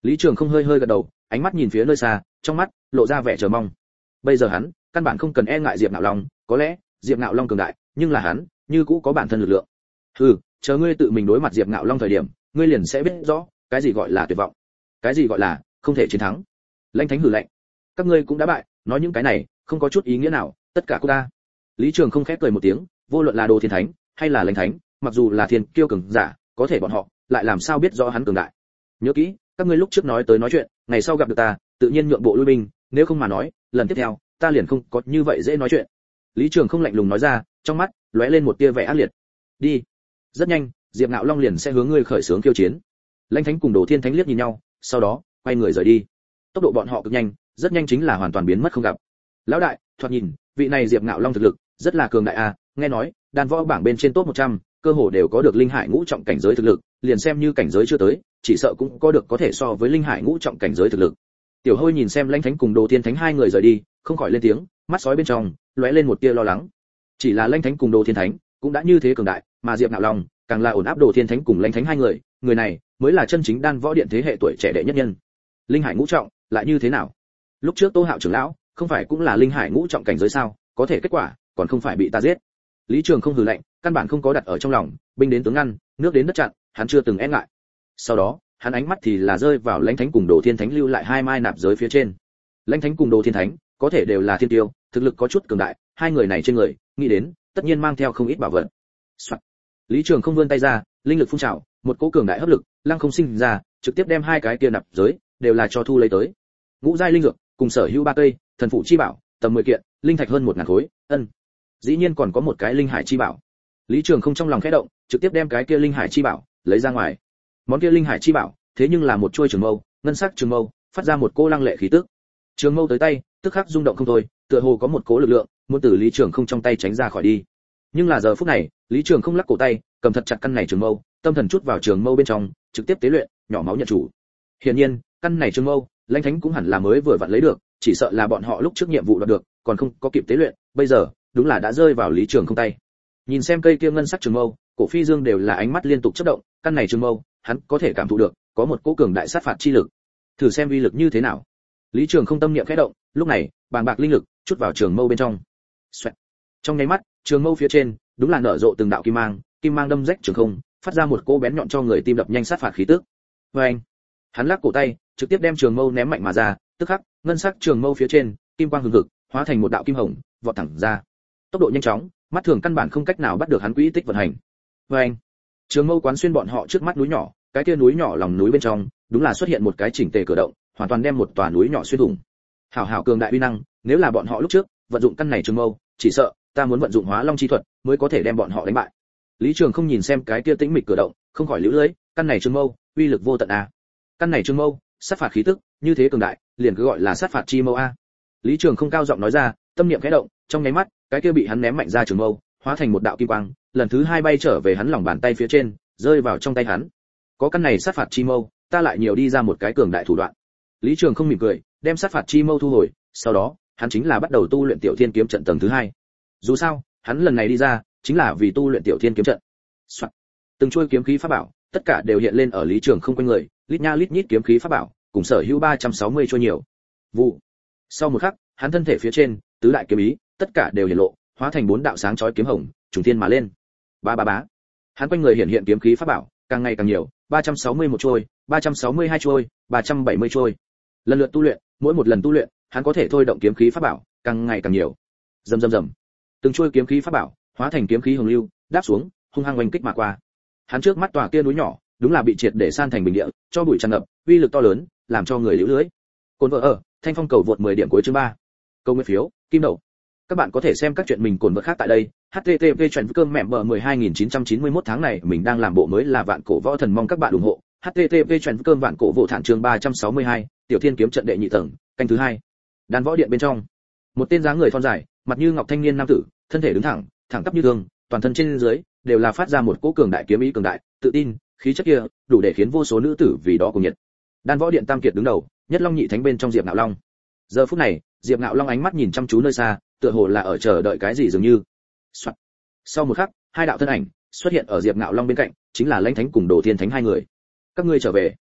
Lý Trường không hơi hơi gật đầu, ánh mắt nhìn phía nơi xa, trong mắt lộ ra vẻ chờ mong. Bây giờ hắn căn bản không cần e ngại Diệp Nạo Long, có lẽ Diệp Nạo Long cường đại, nhưng là hắn như cũ có bản thân lực lượng. Hừ, chờ ngươi tự mình đối mặt Diệp Nạo Long thời điểm, ngươi liền sẽ biết rõ cái gì gọi là tuyệt vọng, cái gì gọi là không thể chiến thắng. Lãnh Thánh hừ lạnh, các ngươi cũng đã bại, nói những cái này không có chút ý nghĩa nào, tất cả cô ta. Lý Trường không khép cười một tiếng, vô luận là Đồ Thiên Thánh hay là Lãnh Thánh, mặc dù là thiên kiêu cường giả, có thể bọn họ lại làm sao biết rõ hắn cường đại. Nhớ kỹ, các ngươi lúc trước nói tới nói chuyện, ngày sau gặp được ta, tự nhiên nhượng bộ lui binh, nếu không mà nói, lần tiếp theo, ta liền không có như vậy dễ nói chuyện. Lý Trường không lạnh lùng nói ra, trong mắt lóe lên một tia vẻ ác liệt. Đi. Rất nhanh, Diệp Nạo Long liền sẽ hướng ngươi khởi xướng khiêu chiến. Lãnh Thánh cùng Đồ Thiên Thánh liếc nhìn nhau, sau đó quay người rời đi. Tốc độ bọn họ cực nhanh, rất nhanh chính là hoàn toàn biến mất không gặp. Lão đại, thoạt nhìn, vị này Diệp Nạo Long thực lực rất là cường đại a, nghe nói, đan võ bảng bên trên top một trăm, cơ hồ đều có được linh hải ngũ trọng cảnh giới thực lực, liền xem như cảnh giới chưa tới, chỉ sợ cũng có được có thể so với linh hải ngũ trọng cảnh giới thực lực. Tiểu Hôi nhìn xem Lãnh Thánh cùng Đồ Thiên Thánh hai người rời đi, không khỏi lên tiếng, mắt sói bên trong lóe lên một tia lo lắng. Chỉ là Lãnh Thánh cùng Đồ Thiên Thánh cũng đã như thế cường đại, mà Diệp Nạo Long càng là ổn áp Đồ Thiên Thánh cùng Lãnh Thánh hai người, người này mới là chân chính đan võ điện thế hệ tuổi trẻ đệ nhất nhân. Linh hải ngũ trọng lại như thế nào? Lúc trước Tô Hạo trưởng lão không phải cũng là linh hải ngũ trọng cảnh giới sao, có thể kết quả còn không phải bị ta giết. Lý Trường không hừ lạnh, căn bản không có đặt ở trong lòng, binh đến tướng ngăn, nước đến đất chặn, hắn chưa từng e ngại. Sau đó, hắn ánh mắt thì là rơi vào Lãnh Thánh cùng Đồ Thiên Thánh lưu lại hai mai nạp giới phía trên. Lãnh Thánh cùng Đồ Thiên Thánh có thể đều là thiên tiêu, thực lực có chút cường đại, hai người này trên người, nghĩ đến, tất nhiên mang theo không ít bảo vật. Soạn. Lý Trường không vươn tay ra, linh lực phun trào, một cỗ cường đại hấp lực, lăng không sinh ra, trực tiếp đem hai cái kia nạp giới đều là cho thu lấy tới. Ngũ giai linh dược, cùng sở hữu ba cây, thần phụ chi bảo, tầm mười kiện, linh thạch hơn một ngàn khối, ân. Dĩ nhiên còn có một cái linh hải chi bảo. Lý Trường không trong lòng khẽ động, trực tiếp đem cái kia linh hải chi bảo lấy ra ngoài. Món kia linh hải chi bảo, thế nhưng là một chuôi trường mâu, ngân sắc trường mâu, phát ra một cô lăng lệ khí tức. Trường mâu tới tay, tức khắc rung động không thôi, tựa hồ có một cỗ lực lượng muốn từ Lý Trường không trong tay tránh ra khỏi đi. Nhưng là giờ phút này, Lý Trường không lắc cổ tay, cầm thật chặt căn này trường mâu, tâm thần chút vào trường mâu bên trong, trực tiếp tế luyện, nhỏ máu nhận chủ. Hiển nhiên, căn này trường mâu, Lãnh Thánh cũng hẳn là mới vừa vặn lấy được, chỉ sợ là bọn họ lúc trước nhiệm vụ đoạt được, còn không có kịp tế luyện, bây giờ, đúng là đã rơi vào Lý Trường không tay. Nhìn xem cây kia ngân sắc trường mâu, Cổ Phi Dương đều là ánh mắt liên tục chớp động, căn này trường mâu, hắn có thể cảm thụ được, có một cỗ cường đại sát phạt chi lực. Thử xem uy lực như thế nào. Lý Trường không tâm niệm khẽ động, lúc này, bàng bạc linh lực chút vào trường mâu bên trong. Xoẹt. Trong nháy mắt, trường mâu phía trên, đúng là nở rộ từng đạo kim mang, kim mang đâm rách trường không, phát ra một cỗ bén nhọn cho người tim đập nhanh sát phạt khí tức. Oeng. Hắn lắc cổ tay, trực tiếp đem trường mâu ném mạnh mà ra, tức khắc, ngân sắc trường mâu phía trên, kim quang hừng hực, hóa thành một đạo kim hồng, vọt thẳng ra. Tốc độ nhanh chóng, mắt thường căn bản không cách nào bắt được hắn quỹ tích vận hành. Oeng. Trường mâu quán xuyên bọn họ trước mắt núi nhỏ, cái kia núi nhỏ lòng núi bên trong, đúng là xuất hiện một cái chỉnh tề cửa động, hoàn toàn đem một tòa núi nhỏ xuyên thủng. Hảo hảo cường đại uy năng, nếu là bọn họ lúc trước vận dụng căn này trường mâu, chỉ sợ ta muốn vận dụng Hóa Long chi thuật mới có thể đem bọn họ đánh bại. Lý Trường không nhìn xem cái kia tĩnh mịch cửa động, không khỏi liễu lưỡi, căn này trường mâu, uy lực vô tận a. Căn này trường mâu, sát phạt khí tức, như thế cường đại, liền cứ gọi là sát phạt chi mâu a. Lý Trường không cao giọng nói ra, tâm niệm khẽ động, trong nháy mắt, cái kia bị hắn ném mạnh ra trường mâu, hóa thành một đạo kim quang, lần thứ hai bay trở về hắn lòng bàn tay phía trên, rơi vào trong tay hắn. Có căn này sát phạt chi mâu, ta lại nhiều đi ra một cái cường đại thủ đoạn. Lý Trường không mỉm cười, đem sát phạt chi mâu thu hồi, sau đó, hắn chính là bắt đầu tu luyện Tiểu Thiên kiếm trận tầng thứ hai. Dù sao, hắn lần này đi ra, chính là vì tu luyện Tiểu Thiên kiếm trận. Soạn. Từng chuôi kiếm khí pháp bảo, tất cả đều hiện lên ở Lý Trường không quanh người, lít nha lít nhít kiếm khí pháp bảo, cùng sở hữu ba trăm sáu mươi chuôi nhiều. Vụ. Sau một khắc, hắn thân thể phía trên, tứ đại kiếm ý, tất cả đều hiện lộ, hóa thành bốn đạo sáng chói kiếm hồng, trùng thiên mà lên. Ba ba bá. Hắn quanh người hiện hiện kiếm khí pháp bảo, càng ngày càng nhiều, ba trăm sáu mươi mốt chuôi, ba trăm sáu mươi hai chuôi, ba trăm bảy mươi chuôi. Lần lượt tu luyện, mỗi một lần tu luyện, hắn có thể thôi động kiếm khí pháp bảo, càng ngày càng nhiều. Rầm rầm rầm. Từng chuôi kiếm khí pháp bảo, hóa thành kiếm khí hồng lưu, đáp xuống, hung hăng oanh kích mà qua. Hắn trước mắt tòa kia núi nhỏ, đúng là bị triệt để san thành bình địa, cho bụi tràn ngập, uy lực to lớn, làm cho người liễu lưới. Cồn vợ ở, Thanh Phong cầu vượt mười điểm cuối chương ba. Câu nguyên phiếu, kim đậu. Các bạn có thể xem các chuyện mình cồn vợ khác tại đây. H T T P chuyển cơm mẹ bờ mười hai nghìn chín trăm chín mươi mốt tháng này mình đang làm bộ mới là Vạn Cổ Võ Thần, mong các bạn ủng hộ. H T T P chuyển cơm Vạn Cổ Vô Thản chương ba trăm sáu mươi hai, Tiểu Thiên kiếm trận đệ nhị tầng, canh thứ hai. Đan võ điện bên trong, một tên dáng người thon dài, mặt như ngọc thanh niên nam tử, thân thể đứng thẳng, thẳng tắp như thường, toàn thân trên dưới đều là phát ra một cỗ cường đại kiếm ý cường đại, tự tin, khí chất kia, đủ để khiến vô số nữ tử vì đó cùng nhiệt. Đan võ điện tam kiệt đứng đầu, nhất long nhị thánh bên trong Diệp Nạo Long. Giờ phút này, Diệp Nạo Long ánh mắt nhìn chăm chú nơi xa, tựa hồ là ở chờ đợi cái gì dường như. Soạn. Sau một khắc, hai đạo thân ảnh xuất hiện ở Diệp Nạo Long bên cạnh, chính là Lãnh Thánh cùng Đồ Thiên Thánh hai người. Các ngươi trở về.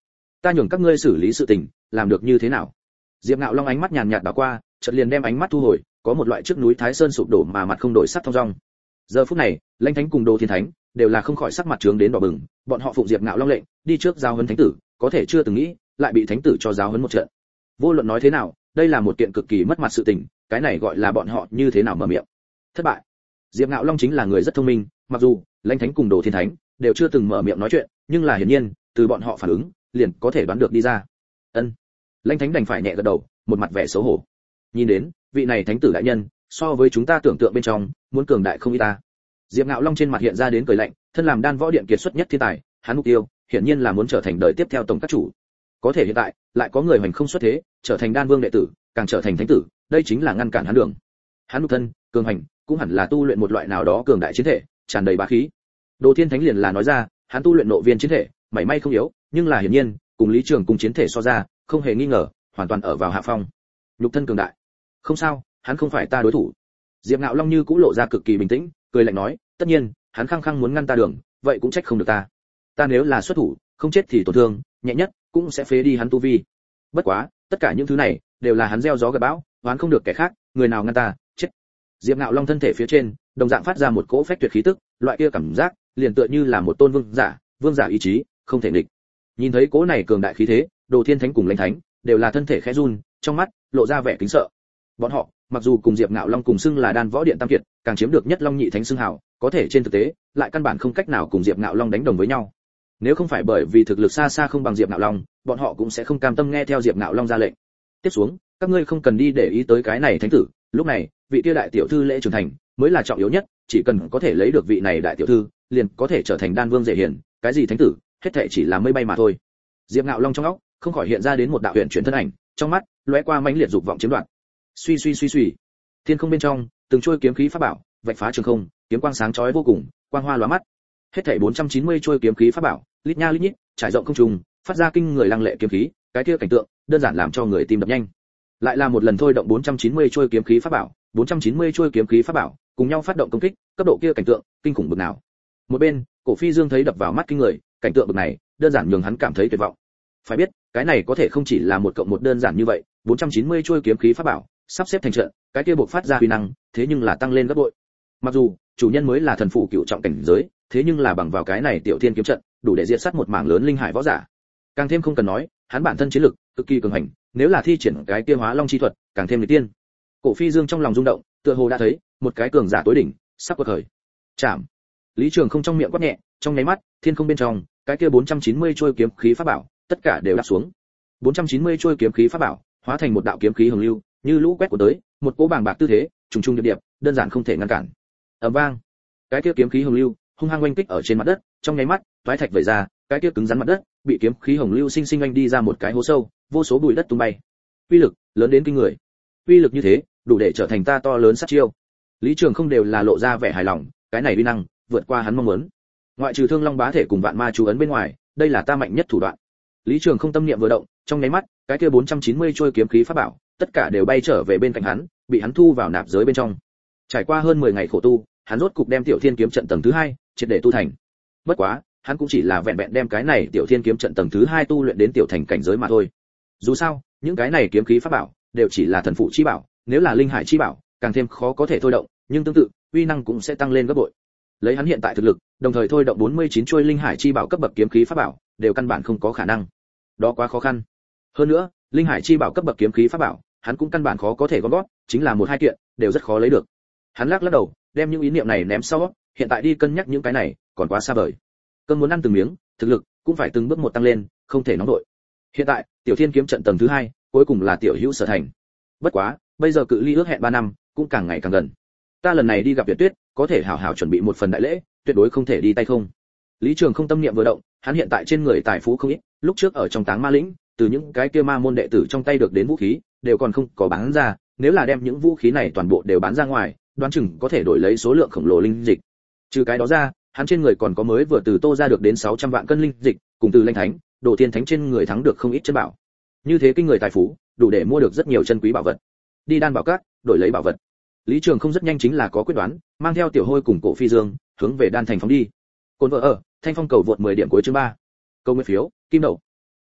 ta nhường các ngươi xử lý sự tình, làm được như thế nào? Diệp Ngạo Long ánh mắt nhàn nhạt đảo qua, chợt liền đem ánh mắt thu hồi, có một loại trước núi Thái Sơn sụp đổ mà mặt không đổi sắc thong dong. Giờ phút này, Lãnh Thánh cùng Đồ Thiên Thánh đều là không khỏi sắc mặt trướng đến đỏ bừng, bọn họ phụng Diệp Ngạo Long lệnh, đi trước giáo huấn thánh tử, có thể chưa từng nghĩ, lại bị thánh tử cho giáo huấn một trận. Vô luận nói thế nào, đây là một kiện cực kỳ mất mặt sự tình, cái này gọi là bọn họ như thế nào mở miệng. Thất bại. Diệp Ngạo Long chính là người rất thông minh, mặc dù Lãnh Thánh cùng Đồ Thiên Thánh đều chưa từng mở miệng nói chuyện, nhưng là hiển nhiên, từ bọn họ phản ứng, liền có thể đoán được đi ra. Ân. Lãnh Thánh đành phải nhẹ gật đầu, một mặt vẻ xấu hổ. Nhìn đến, vị này thánh tử đại nhân, so với chúng ta tưởng tượng bên trong, muốn cường đại không ít ta. Diệp Ngạo Long trên mặt hiện ra đến cười lạnh, thân làm đan võ điện kiệt xuất nhất thiên tài, hắn mục tiêu, hiển nhiên là muốn trở thành đời tiếp theo tổng các chủ. Có thể hiện tại, lại có người hoành không xuất thế, trở thành đan vương đệ tử, càng trở thành thánh tử, đây chính là ngăn cản hắn đường. Hắn nhục thân, cường hành, cũng hẳn là tu luyện một loại nào đó cường đại chiến thể, tràn đầy bá khí. Đồ Thiên Thánh liền là nói ra, hắn tu luyện nộ viên chiến thể, mảy may không yếu, nhưng là hiển nhiên, cùng Lý Trường cùng chiến thể so ra, không hề nghi ngờ, hoàn toàn ở vào hạ phong. Nhục thân cường đại. Không sao, hắn không phải ta đối thủ. Diệp Ngạo Long như cũ lộ ra cực kỳ bình tĩnh, cười lạnh nói, tất nhiên, hắn khăng khăng muốn ngăn ta đường, vậy cũng trách không được ta. Ta nếu là xuất thủ, không chết thì tổn thương, nhẹ nhất cũng sẽ phế đi hắn tu vi. Bất quá, tất cả những thứ này đều là hắn gieo gió gặt bão, oán không được kẻ khác, người nào ngăn ta, chết. Diệp Ngạo Long thân thể phía trên, đồng dạng phát ra một cỗ phách tuyệt khí tức, loại kia cảm giác, liền tựa như là một tôn vương giả, vương giả ý chí, không thể nghịch. Nhìn thấy cỗ này cường đại khí thế, Đồ Thiên Thánh cùng Lãnh Thánh đều là thân thể khẽ run, trong mắt lộ ra vẻ kính sợ. Bọn họ, mặc dù cùng Diệp Ngạo Long cùng xưng là đan võ điện tam kiệt, càng chiếm được nhất Long Nhị Thánh xưng hào, có thể trên thực tế, lại căn bản không cách nào cùng Diệp Ngạo Long đánh đồng với nhau. Nếu không phải bởi vì thực lực xa xa không bằng Diệp Ngạo Long, bọn họ cũng sẽ không cam tâm nghe theo Diệp Ngạo Long ra lệnh. Tiếp xuống, các ngươi không cần đi để ý tới cái này thánh tử, lúc này, vị kia đại tiểu thư lễ trưởng thành mới là trọng yếu nhất, chỉ cần có thể lấy được vị này đại tiểu thư, liền có thể trở thành đan vương dễ hiển, cái gì thánh tử, hết thảy chỉ là mây bay mà thôi. Diệp Ngạo Long trong óc, không khỏi hiện ra đến một đạo huyền chuyển thân ảnh, trong mắt lóe qua mãnh liệt dục vọng chiếm đoạt. Suy suy suy suy, thiên không bên trong, từng trôi kiếm khí pháp bảo, vạch phá trường không, kiếm quang sáng chói vô cùng, quang hoa lóa mắt. Hết thảy bốn trăm chín mươi trôi kiếm khí pháp bảo, lít nha lít nhít, trải rộng không trung, phát ra kinh người lăng lệ kiếm khí, cái kia cảnh tượng, đơn giản làm cho người tim đập nhanh. Lại là một lần thôi động bốn trăm chín mươi trôi kiếm khí pháp bảo, bốn trăm chín mươi trôi kiếm khí pháp bảo, cùng nhau phát động công kích, cấp độ kia cảnh tượng, kinh khủng bực nào. Một bên, Cổ Phi Dương thấy đập vào mắt kinh người, cảnh tượng bực này, đơn giản nhường hắn cảm thấy tuyệt vọng. Phải biết, cái này có thể không chỉ là một cộng một đơn giản như vậy, bốn trăm chín mươi trôi kiếm khí pháp bảo, sắp xếp thành trận, cái kia buộc phát ra uy năng, thế nhưng là tăng lên gấp bội. Mặc dù, chủ nhân mới là thần phụ cựu trọng cảnh giới, thế nhưng là bằng vào cái này tiểu thiên kiếm trận, đủ để diệt sát một mảng lớn linh hải võ giả. Càng thêm không cần nói, hắn bản thân chiến lực cực kỳ cường hành, nếu là thi triển cái kia hóa long chi thuật, càng thêm nghịch tiên. Cổ Phi Dương trong lòng rung động, tựa hồ đã thấy một cái cường giả tối đỉnh sắp quật khởi. Chạm. Lý Trường không trong miệng quát nhẹ, trong nháy mắt, thiên không bên trong, cái kia bốn trăm chín mươi trôi kiếm khí pháp bảo, tất cả đều đáp xuống. bốn trăm chín mươi trôi kiếm khí pháp bảo, hóa thành một đạo kiếm khí hồng lưu, như lũ quét của tới, một cỗ bàng bạc tư thế, trùng trùng điệp điệp, đơn giản không thể ngăn cản. Ầm vang, cái kia kiếm khí hồng lưu hung hăng oanh kích ở trên mặt đất, trong nháy mắt, toái thạch vẩy ra, cái kia cứng rắn mặt đất, bị kiếm khí hồng lưu sinh sinh oanh đi ra một cái hố sâu, vô số bụi đất tung bay. Uy lực lớn đến kinh người. Uy lực như thế, đủ để trở thành ta to lớn sát chiêu. Lý Trường không đều là lộ ra vẻ hài lòng, cái này uy năng vượt qua hắn mong muốn. Ngoại trừ Thương Long bá thể cùng Vạn Ma chú ấn bên ngoài, đây là ta mạnh nhất thủ đoạn. Lý Trường không tâm niệm vừa động, trong nháy mắt, cái kia bốn trăm chín mươi trôi kiếm khí pháp bảo, tất cả đều bay trở về bên cạnh hắn, bị hắn thu vào nạp giới bên trong. Trải qua hơn mười ngày khổ tu, hắn rốt cục đem Tiểu Thiên kiếm trận tầng thứ hai triệt để tu thành. Bất quá, hắn cũng chỉ là vẹn vẹn đem cái này Tiểu Thiên kiếm trận tầng thứ hai tu luyện đến tiểu thành cảnh giới mà thôi. Dù sao, những cái này kiếm khí pháp bảo đều chỉ là thần phụ chi bảo, nếu là linh hải chi bảo, càng thêm khó có thể thôi động, nhưng tương tự, uy năng cũng sẽ tăng lên gấp bội. Lấy hắn hiện tại thực lực, đồng thời thôi động bốn mươi chín chuôi linh hải chi bảo cấp bậc kiếm khí pháp bảo, đều căn bản không có khả năng. Đó quá khó khăn. Hơn nữa, linh hải chi bảo cấp bậc kiếm khí pháp bảo, hắn cũng căn bản khó có thể gom gót, chính là một hai kiện, đều rất khó lấy được. Hắn lắc lắc đầu, đem những ý niệm này ném sau, hiện tại đi cân nhắc những cái này, còn quá xa vời. Cơn muốn ăn từng miếng, thực lực cũng phải từng bước một tăng lên, không thể nóng đội. Hiện tại, Tiểu Thiên kiếm trận tầng thứ hai, cuối cùng là tiểu hữu sở thành. Bất quá, bây giờ cự ly ước hẹn ba năm, cũng càng ngày càng gần. Ta lần này đi gặp Tuyệt Tuyết, có thể hảo hảo chuẩn bị một phần đại lễ, tuyệt đối không thể đi tay không. Lý Trường không tâm niệm vừa động, hắn hiện tại trên người tài phú không ít, lúc trước ở trong Táng Ma lĩnh, từ những cái kia ma môn đệ tử trong tay được đến vũ khí, đều còn không có bán ra, nếu là đem những vũ khí này toàn bộ đều bán ra ngoài, đoán chừng có thể đổi lấy số lượng khổng lồ linh dịch. Trừ cái đó ra, hắn trên người còn có mới vừa từ Tô ra được đến sáu trăm vạn cân linh dịch, cùng từ Lãnh Thánh, Đồ Thiên Thánh trên người thắng được không ít chân bảo. Như thế kinh người tài phú, đủ để mua được rất nhiều chân quý bảo vật. Đi Đan Bảo Các, đổi lấy bảo vật. Lý Trường không rất nhanh chính là có quyết đoán, mang theo Tiểu Hôi cùng Cổ Phi Dương, hướng về Đan thành phóng đi. Côn vợ ở, Thanh Phong cầu vượt mười điểm cuối chương ba. Câu nguyên phiếu, kim đậu.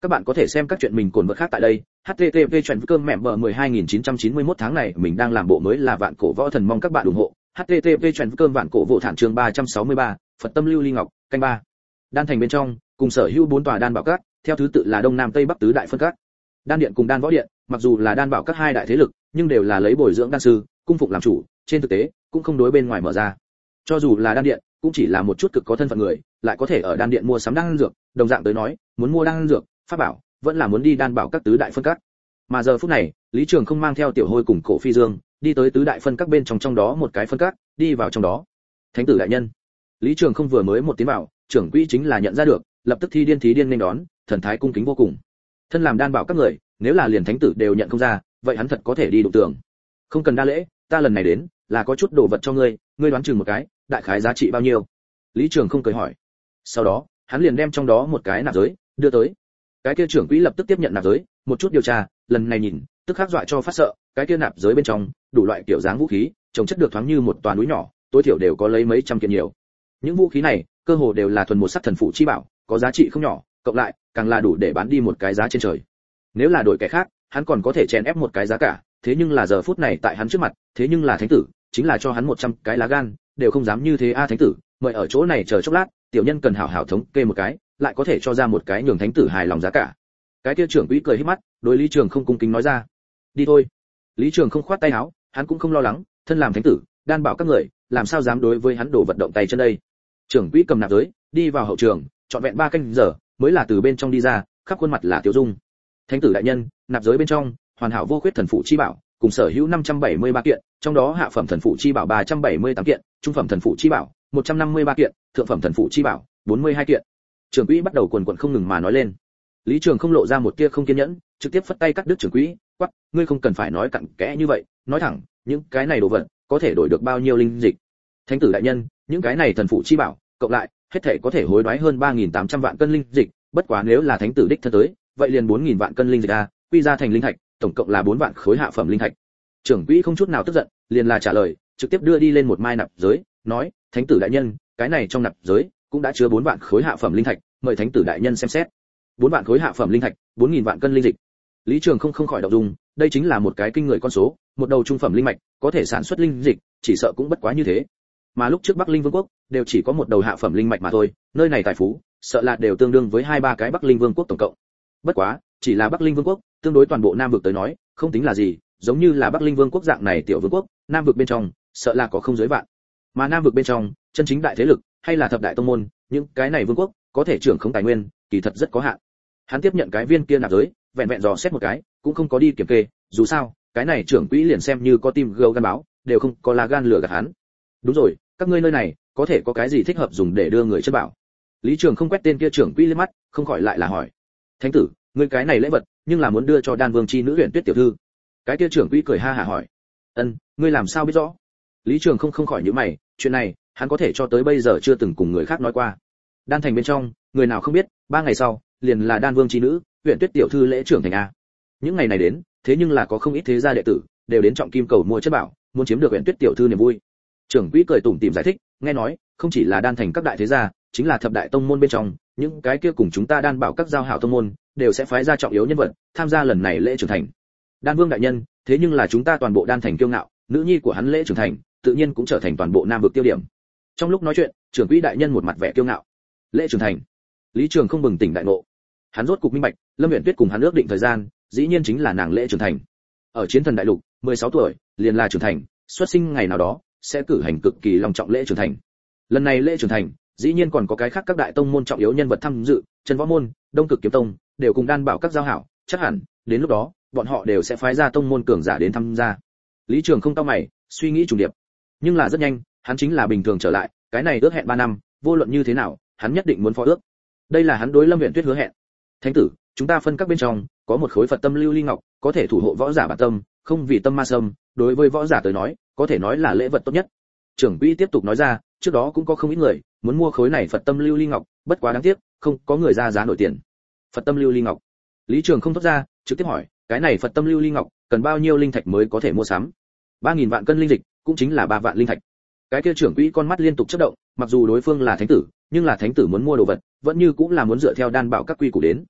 Các bạn có thể xem các chuyện mình cồn vật khác tại đây. H T T P chuyện cơm mẹ bờ mười hai nghìn chín trăm chín mươi mốt tháng này mình đang làm bộ mới là Vạn Cổ Võ Thần, mong các bạn ủng hộ. H T T P chuyện cơm Vạn Cổ Vô Thản chương ba trăm sáu mươi ba, Phật Tâm Lưu Ly Ngọc, canh ba. Đan thành bên trong, cùng sở hữu bốn tòa đan bảo các, theo thứ tự là Đông Nam Tây Bắc tứ đại phân các. Đan điện cùng đan võ điện, mặc dù là đan bảo các hai đại thế lực, nhưng đều là lấy bồi dưỡng đan sư, cung phụng làm chủ, trên thực tế cũng không đối bên ngoài mở ra. Cho dù là đan điện, cũng chỉ là một chút cực có thân phận người, lại có thể ở đan điện mua sắm đan dược, đồng dạng tới nói, muốn mua đan dược, pháp bảo, vẫn là muốn đi đan bảo các tứ đại phân các. Mà giờ phút này, Lý Trường không mang theo Tiểu Hôi cùng Cổ Phi Dương, đi tới tứ đại phân các bên trong trong đó một cái phân các, đi vào trong đó. Thánh tử đại nhân. Lý Trường không vừa mới một tiếng vào, trưởng quỹ chính là nhận ra được, lập tức thi điên thí điên nên đón, thần thái cung kính vô cùng. Thân làm đan bảo các người, nếu là liền thánh tử đều nhận không ra, vậy hắn thật có thể đi đụng tường. Không cần đa lễ, ta lần này đến, là có chút đồ vật cho ngươi, ngươi đoán chừng một cái, đại khái giá trị bao nhiêu? Lý Trường không cười hỏi. Sau đó, hắn liền đem trong đó một cái nạp giới đưa tới. Cái kia trưởng quỹ lập tức tiếp nhận nạp giới, một chút điều tra, lần này nhìn, tức khắc dọa cho phát sợ, cái kia nạp giới bên trong, đủ loại kiểu dáng vũ khí, trồng chất được thoáng như một tòa núi nhỏ, tối thiểu đều có lấy mấy trăm kiện nhiều. Những vũ khí này, cơ hồ đều là thuần một sắc thần phụ chi bảo, có giá trị không nhỏ, cộng lại, càng là đủ để bán đi một cái giá trên trời. Nếu là đổi kẻ khác, hắn còn có thể chèn ép một cái giá cả, thế nhưng là giờ phút này tại hắn trước mặt, thế nhưng là thánh tử, chính là cho hắn một trăm cái lá gan, đều không dám như thế a. Thánh tử, mời ở chỗ này chờ chốc lát, tiểu nhân cần hảo hảo thống kê một cái, lại có thể cho ra một cái nhường thánh tử hài lòng giá cả. Cái kia trưởng quỹ cười híp mắt, đối Lý Trường không cung kính nói ra. Đi thôi. Lý Trường không khoát tay áo, hắn cũng không lo lắng, thân làm thánh tử, đan bảo các người, làm sao dám đối với hắn đổ vật động tay chân đây. Trưởng quỹ cầm nạp giới, đi vào hậu trường, trọn vẹn ba canh giờ, mới là từ bên trong đi ra, khắp khuôn mặt là tiêu dung. Thánh tử đại nhân, nạp giới bên trong, hoàn hảo vô khuyết thần phụ chi bảo, cùng sở hữu năm trăm bảy mươi ba kiện, trong đó hạ phẩm thần phụ chi bảo ba trăm bảy mươi tám kiện, trung phẩm thần phụ chi bảo một trăm năm mươi ba kiện, thượng phẩm thần phụ chi bảo bốn mươi hai kiện. Trưởng quỹ bắt đầu quần quật không ngừng mà nói lên. Lý Trường không lộ ra một tia không kiên nhẫn, trực tiếp phất tay cắt đứt trưởng quỹ, quắc, ngươi không cần phải nói cặn kẽ như vậy, nói thẳng, những cái này đồ vật có thể đổi được bao nhiêu linh dịch. Thánh tử đại nhân, những cái này thần phụ chi bảo, cộng lại, hết thảy có thể hối đoái hơn ba nghìn tám trăm vạn cân linh dịch, bất quá nếu là thánh tử đích thân tới, vậy liền bốn nghìn vạn cân linh dịch a, quy ra thành linh thạch, tổng cộng là bốn vạn khối hạ phẩm linh thạch. Trưởng quỹ không chút nào tức giận, liền là trả lời, trực tiếp đưa đi lên một mai nạp giới, nói, thánh tử đại nhân, cái này trong nạp giới cũng đã chứa bốn vạn khối hạ phẩm linh thạch, mời thánh tử đại nhân xem xét. bốn vạn khối hạ phẩm linh thạch, bốn nghìn vạn cân linh dịch. Lý Trường không không khỏi động dung, đây chính là một cái kinh người con số, một đầu trung phẩm linh mạch, có thể sản xuất linh dịch, chỉ sợ cũng bất quá như thế. Mà lúc trước Bắc Linh Vương quốc đều chỉ có một đầu hạ phẩm linh mạch mà thôi, nơi này tài phú, sợ là đều tương đương với hai ba cái Bắc Linh Vương quốc tổng cộng. Bất quá, chỉ là Bắc Linh Vương quốc, tương đối toàn bộ Nam vực tới nói, không tính là gì, giống như là Bắc Linh Vương quốc dạng này tiểu vương quốc, Nam vực bên trong, sợ là có không dưới vạn. Mà Nam vực bên trong, chân chính đại thế lực, hay là thập đại tông môn, những cái này vương quốc, có thể trưởng không tài nguyên, kỳ thật rất có hạn. Hắn tiếp nhận cái viên kia nạp giới, vẹn vẹn dò xét một cái, cũng không có đi kiểm kê, dù sao, cái này trưởng quỹ liền xem như có tim gâu gan báo, đều không có lá gan lừa gạt hắn. Đúng rồi, các ngươi nơi này, có thể có cái gì thích hợp dùng để đưa người chân bảo? Lý Trường không quét tên kia trưởng quỹ lên mắt, không khỏi lại là hỏi. Thánh tử, ngươi cái này lễ vật, nhưng là muốn đưa cho Đan Vương chi nữ Huyền Tuyết tiểu thư. Cái kia trưởng quỹ cười ha hả hỏi. Ân, ngươi làm sao biết rõ? Lý Trường không không khỏi nhíu mày, chuyện này, hắn có thể cho tới bây giờ chưa từng cùng người khác nói qua. Đan thành bên trong, người nào không biết, ba ngày sau, liền là Đan Vương chi nữ, Huyền Tuyết tiểu thư lễ trưởng thành a. Những ngày này đến, thế nhưng là có không ít thế gia đệ tử, đều đến trọng kim cầu mua chất bảo, muốn chiếm được Huyền Tuyết tiểu thư niềm vui. Trưởng quỹ cười tủm tỉm giải thích, nghe nói, không chỉ là Đan thành các đại thế gia, chính là thập đại tông môn bên trong, những cái kia cùng chúng ta Đan bảo các giao hảo tông môn, đều sẽ phái ra trọng yếu nhân vật, tham gia lần này lễ trưởng thành. Đan Vương đại nhân, thế nhưng là chúng ta toàn bộ Đan thành kiêu ngạo, nữ nhi của hắn lễ trưởng thành, tự nhiên cũng trở thành toàn bộ Nam vực tiêu điểm. Trong lúc nói chuyện, trưởng quỹ đại nhân một mặt vẻ kiêu ngạo. Lễ trưởng thành. Lý Trường không bừng tỉnh đại ngộ. Hắn rốt cục minh bạch, Lâm Uyển Tuyết cùng hắn ước định thời gian, dĩ nhiên chính là nàng lễ trưởng thành. Ở Chiến Thần đại lục, mười sáu tuổi, liền là trưởng thành, xuất sinh ngày nào đó, sẽ cử hành cực kỳ long trọng lễ trưởng thành. Lần này lễ trưởng thành, dĩ nhiên còn có cái khác các đại tông môn trọng yếu nhân vật tham dự, Trần Võ môn, Đông Cực kiếm tông, đều cùng Đan bảo các giao hảo, chắc hẳn, đến lúc đó, bọn họ đều sẽ phái ra tông môn cường giả đến tham gia. Lý Trường không cau mày, suy nghĩ trùng điệp. Nhưng là rất nhanh, hắn chính là bình thường trở lại, cái này ước hẹn ba năm, vô luận như thế nào, hắn nhất định muốn phó ước. Đây là hắn đối Lâm Uyển Tuyết hứa hẹn. Thánh tử, chúng ta phân các bên trong, có một khối Phật tâm lưu ly ngọc, có thể thủ hộ võ giả bản tâm, không vì tâm ma sâm, đối với võ giả tới nói, có thể nói là lễ vật tốt nhất. Trưởng quỹ tiếp tục nói ra, trước đó cũng có không ít người muốn mua khối này Phật tâm lưu ly ngọc, bất quá đáng tiếc, không có người ra giá nổi tiền. Phật tâm lưu ly ngọc. Lý Trường không thốt ra, trực tiếp hỏi, cái này Phật tâm lưu ly ngọc, cần bao nhiêu linh thạch mới có thể mua sắm? ba nghìn vạn cân linh dịch, cũng chính là ba vạn linh thạch. Cái kia trưởng quỹ con mắt liên tục chớp động, mặc dù đối phương là thánh tử, nhưng là thánh tử muốn mua đồ vật, vẫn như cũng là muốn dựa theo Đan bảo các quy củ đến.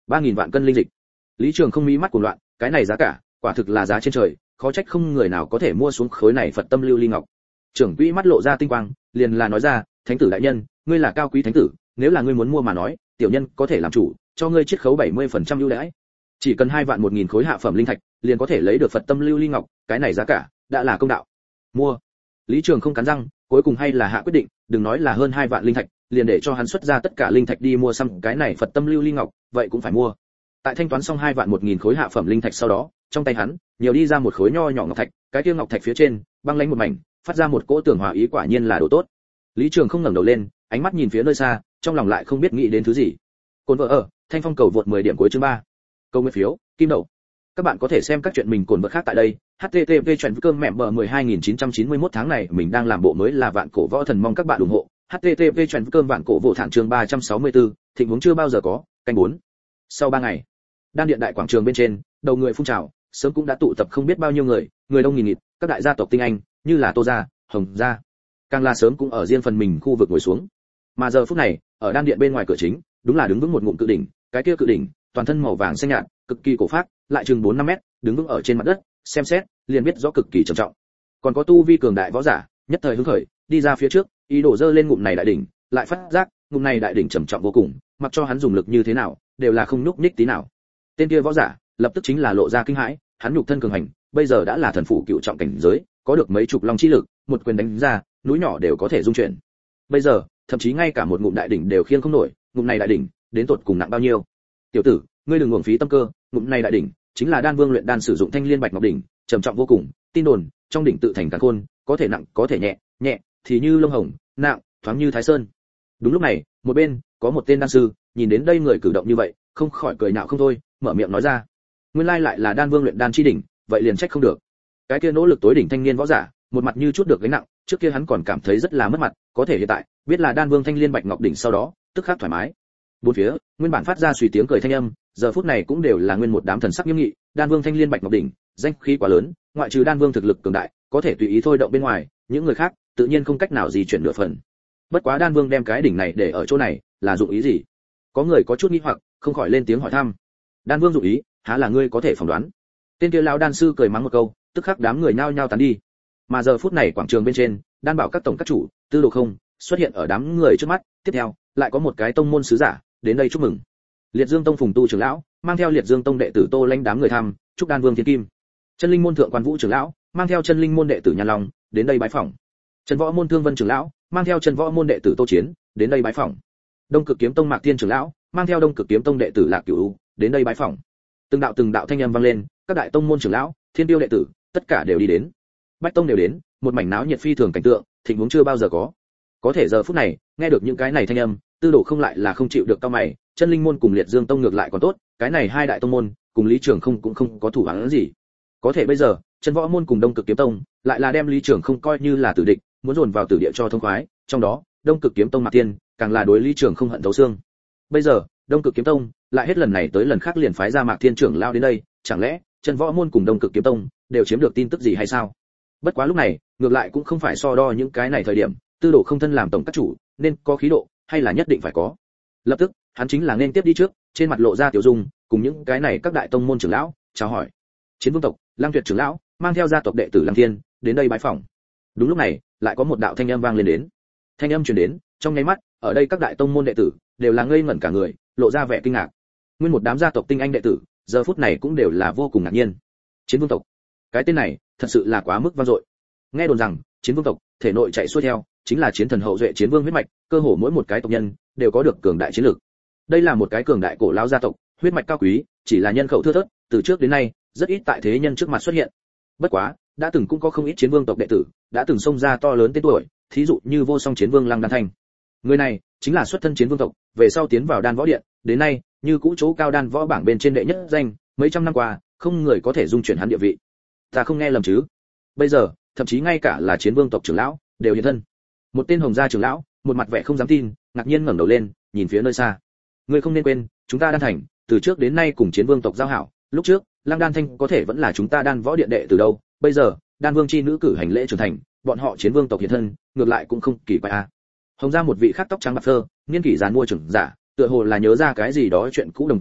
ba nghìn vạn cân linh dịch. Lý Trường không mí mắt cuồng loạn, cái này giá cả, quả thực là giá trên trời, khó trách không người nào có thể mua xuống khối này Phật tâm lưu ly ngọc. Trưởng quỹ mắt lộ ra tinh quang, liền là nói ra, thánh tử đại nhân, ngươi là cao quý thánh tử, nếu là ngươi muốn mua mà nói, tiểu nhân có thể làm chủ, cho ngươi chiết khấu bảy mươi phần trăm ưu đãi. Chỉ cần hai vạn một nghìn khối hạ phẩm linh thạch, liền có thể lấy được Phật tâm lưu ly ngọc, cái này giá cả đã là công đạo. Mua. Lý Trường không cắn răng, cuối cùng hay là hạ quyết định, đừng nói là hơn hai vạn linh thạch, liền để cho hắn xuất ra tất cả linh thạch đi mua xăm cái này Phật tâm lưu ly ngọc, vậy cũng phải mua. Tại thanh toán xong hai vạn một nghìn khối hạ phẩm linh thạch sau đó, trong tay hắn nhiều đi ra một khối nho nhỏ ngọc thạch, cái kia ngọc thạch phía trên băng lãnh một mảnh, phát ra một cỗ tưởng hòa ý, quả nhiên là đồ tốt. Lý Trường không ngẩng đầu lên, ánh mắt nhìn phía nơi xa, trong lòng lại không biết nghĩ đến thứ gì. Cồn vợ ở, Thanh Phong cầu vượt mười điểm cuối chương ba. Câu nguyên phiếu, kim đậu. Các bạn có thể xem các chuyện mình cồn vợ khác tại đây. H T T P chuyển cơm mẹ bờ mười hai nghìn chín trăm chín mươi mốt tháng này mình đang làm bộ mới là vạn cổ võ thần, mong các bạn ủng hộ. H T T P chuyển cơm vạn cổ vụ thản chương ba trăm sáu mươi tư, thịnh huống chưa bao giờ có, canh bốn. Sau ba ngày, đan điện đại quảng trường bên trên, đầu người phun trào, sớm cũng đã tụ tập không biết bao nhiêu người, người đông nghìn nghịt, các đại gia tộc tinh anh, như là Tô gia, Hồng gia, càng là sớm cũng ở riêng phần mình khu vực ngồi xuống. Mà giờ phút này, ở đan điện bên ngoài cửa chính, đúng là đứng vững một ngụm cự đỉnh, cái kia cự đỉnh, toàn thân màu vàng xanh nhạt, cực kỳ cổ phác, lại chừng bốn năm mét, đứng vững ở trên mặt đất, xem xét, liền biết rõ cực kỳ trầm trọng. Còn có tu vi cường đại võ giả, nhất thời hứng khởi, đi ra phía trước, ý đồ dơ lên ngụm này đại đỉnh, lại phát giác, ngụm này đại đỉnh trầm trọng vô cùng, mặc cho hắn dùng lực như thế nào, đều là không nhúc nhích tí nào. Tên kia võ giả, lập tức chính là lộ ra kinh hãi, hắn nhục thân cường hành, bây giờ đã là thần phụ cựu trọng cảnh giới, có được mấy chục long chi lực, một quyền đánh ra, núi nhỏ đều có thể rung chuyển. Bây giờ, thậm chí ngay cả một ngụm đại đỉnh đều khiêng không nổi, ngụm này đại đỉnh, đến tột cùng nặng bao nhiêu? Tiểu tử, ngươi đừng uổng phí tâm cơ, ngụm này đại đỉnh, chính là đan vương luyện đan sử dụng thanh liên bạch ngọc đỉnh, trầm trọng vô cùng, tin đồn, trong đỉnh tự thành càn khôn, có thể nặng, có thể nhẹ, nhẹ thì như lông hồng, nặng, thoáng như thái sơn. Đúng lúc này, một bên, có một tên đan sư, nhìn đến đây người cử động như vậy, không khỏi cười nhạo không thôi, mở miệng nói ra. Nguyên lai lại là đan vương luyện đan chi đỉnh, vậy liền trách không được. Cái kia nỗ lực tối đỉnh thanh niên võ giả, một mặt như chút được gánh nặng, trước kia hắn còn cảm thấy rất là mất mặt, có thể hiện tại, biết là đan vương thanh liên bạch ngọc đỉnh sau đó, tức khắc thoải mái. Bốn phía, nguyên bản phát ra suy tiếng cười thanh âm, giờ phút này cũng đều là nguyên một đám thần sắc nghiêm nghị, đan vương thanh liên bạch ngọc đỉnh, danh khí quá lớn, ngoại trừ đan vương thực lực cường đại, có thể tùy ý thôi động bên ngoài, những người khác, tự nhiên không cách nào gì chuyển nửa phần. Bất quá đan vương đem cái đỉnh này để ở chỗ này, là dụng ý gì? Có người có chút nghi hoặc, không khỏi lên tiếng hỏi thăm. Đan vương dụng ý, há là ngươi có thể phỏng đoán? Tên kia lão đan sư cười mắng một câu, tức khắc đám người nhao nhao tán đi. Mà giờ phút này quảng trường bên trên, đan bảo các tổng các chủ, tư đồ không xuất hiện ở đám người trước mắt. Tiếp theo, lại có một cái tông môn sứ giả đến đây chúc mừng. Liệt Dương tông Phùng Tu trưởng lão mang theo Liệt Dương tông đệ tử Tô Lãnh đám người thăm chúc đan vương thiên kim. Chân linh môn thượng quan Vũ trưởng lão mang theo chân linh môn đệ tử Nhan Long đến đây bái phỏng. Chân võ môn Thương Vân trưởng lão mang theo chân võ môn đệ tử Tô Chiến đến đây bái phỏng. Đông Cực kiếm tông Mạc Thiên trưởng lão mang theo Đông Cực kiếm tông đệ tử Lạc Cửu đến đây bái phỏng. Từng đạo từng đạo thanh âm vang lên, các đại tông môn trưởng lão, thiên tiêu đệ tử, tất cả đều đi đến. Bách tông đều đến, một mảnh náo nhiệt phi thường cảnh tượng, thịnh huống chưa bao giờ có. Có thể giờ phút này, nghe được những cái này thanh âm, Tư Đồ không lại là không chịu được cao mày, chân linh môn cùng Liệt Dương tông ngược lại còn tốt, cái này hai đại tông môn, cùng Lý Trường không cũng không có thủ án gì. Có thể bây giờ, chân võ môn cùng Đông Cực kiếm tông, lại là đem Lý Trường không coi như là tử địch, muốn dồn vào tử địa cho thông khoái, trong đó, Đông Cực kiếm tông Mạc Tiên, càng là đối Lý Trường không hận thấu xương. Bây giờ, Đông Cực kiếm tông lại hết lần này tới lần khác liền phái ra Mạc Thiên trưởng lao đến đây, chẳng lẽ chân võ môn cùng Đông Cực kiếm tông đều chiếm được tin tức gì hay sao? Bất quá lúc này, ngược lại cũng không phải so đo những cái này thời điểm, Tư Đồ không thân làm tổng các chủ, nên có khí độ, hay là nhất định phải có. Lập tức, hắn chính là nên tiếp đi trước, trên mặt lộ ra tiểu dung, cùng những cái này các đại tông môn trưởng lão chào hỏi. Chiến Vương tộc, Lăng Tuyệt trưởng lão mang theo gia tộc đệ tử Lăng Thiên đến đây bái phỏng. Đúng lúc này, lại có một đạo thanh âm vang lên đến. Thanh âm truyền đến, trong nháy mắt, ở đây các đại tông môn đệ tử đều là ngây ngẩn cả người, lộ ra vẻ kinh ngạc. Nguyên một đám gia tộc tinh anh đệ tử, giờ phút này cũng đều là vô cùng ngạc nhiên. Chiến Vương tộc, cái tên này, thật sự là quá mức vang dội. Nghe đồn rằng, Chiến Vương tộc thể nội chạy xuôi theo, chính là chiến thần hậu duệ chiến vương huyết mạch, cơ hồ mỗi một cái tộc nhân đều có được cường đại chiến lược. Đây là một cái cường đại cổ lão gia tộc, huyết mạch cao quý, chỉ là nhân khẩu thưa thớt, từ trước đến nay rất ít tại thế nhân trước mặt xuất hiện. Bất quá, đã từng cũng có không ít chiến vương tộc đệ tử, đã từng xông ra to lớn tên tuổi, thí dụ như vô song chiến vương Lăng Đan Thanh. Người này chính là xuất thân chiến vương tộc, về sau tiến vào đan võ điện, đến nay như cũ chỗ cao đan võ bảng bên trên đệ nhất danh, mấy trăm năm qua, không người có thể dung chuyển hắn địa vị. Ta không nghe lầm chứ? Bây giờ, thậm chí ngay cả là chiến vương tộc trưởng lão đều hiện thân. Một tên hồng gia trưởng lão, một mặt vẻ không dám tin, ngạc nhiên ngẩng đầu lên, nhìn phía nơi xa. Ngươi không nên quên, chúng ta đan thành, từ trước đến nay cùng chiến vương tộc giao hảo, lúc trước, Lăng Đan Thanh có thể vẫn là chúng ta đan võ điện đệ từ đâu, bây giờ, đan vương chi nữ cử hành lễ trưởng thành, bọn họ chiến vương tộc hiện thân, ngược lại cũng không kỳ quái a. À. Hồng gia một vị khác tóc trắng bạc phơ, niên kỷ giàn mua trưởng giả, tựa hồ là nhớ ra cái gì đó chuyện cũ đồng dạng,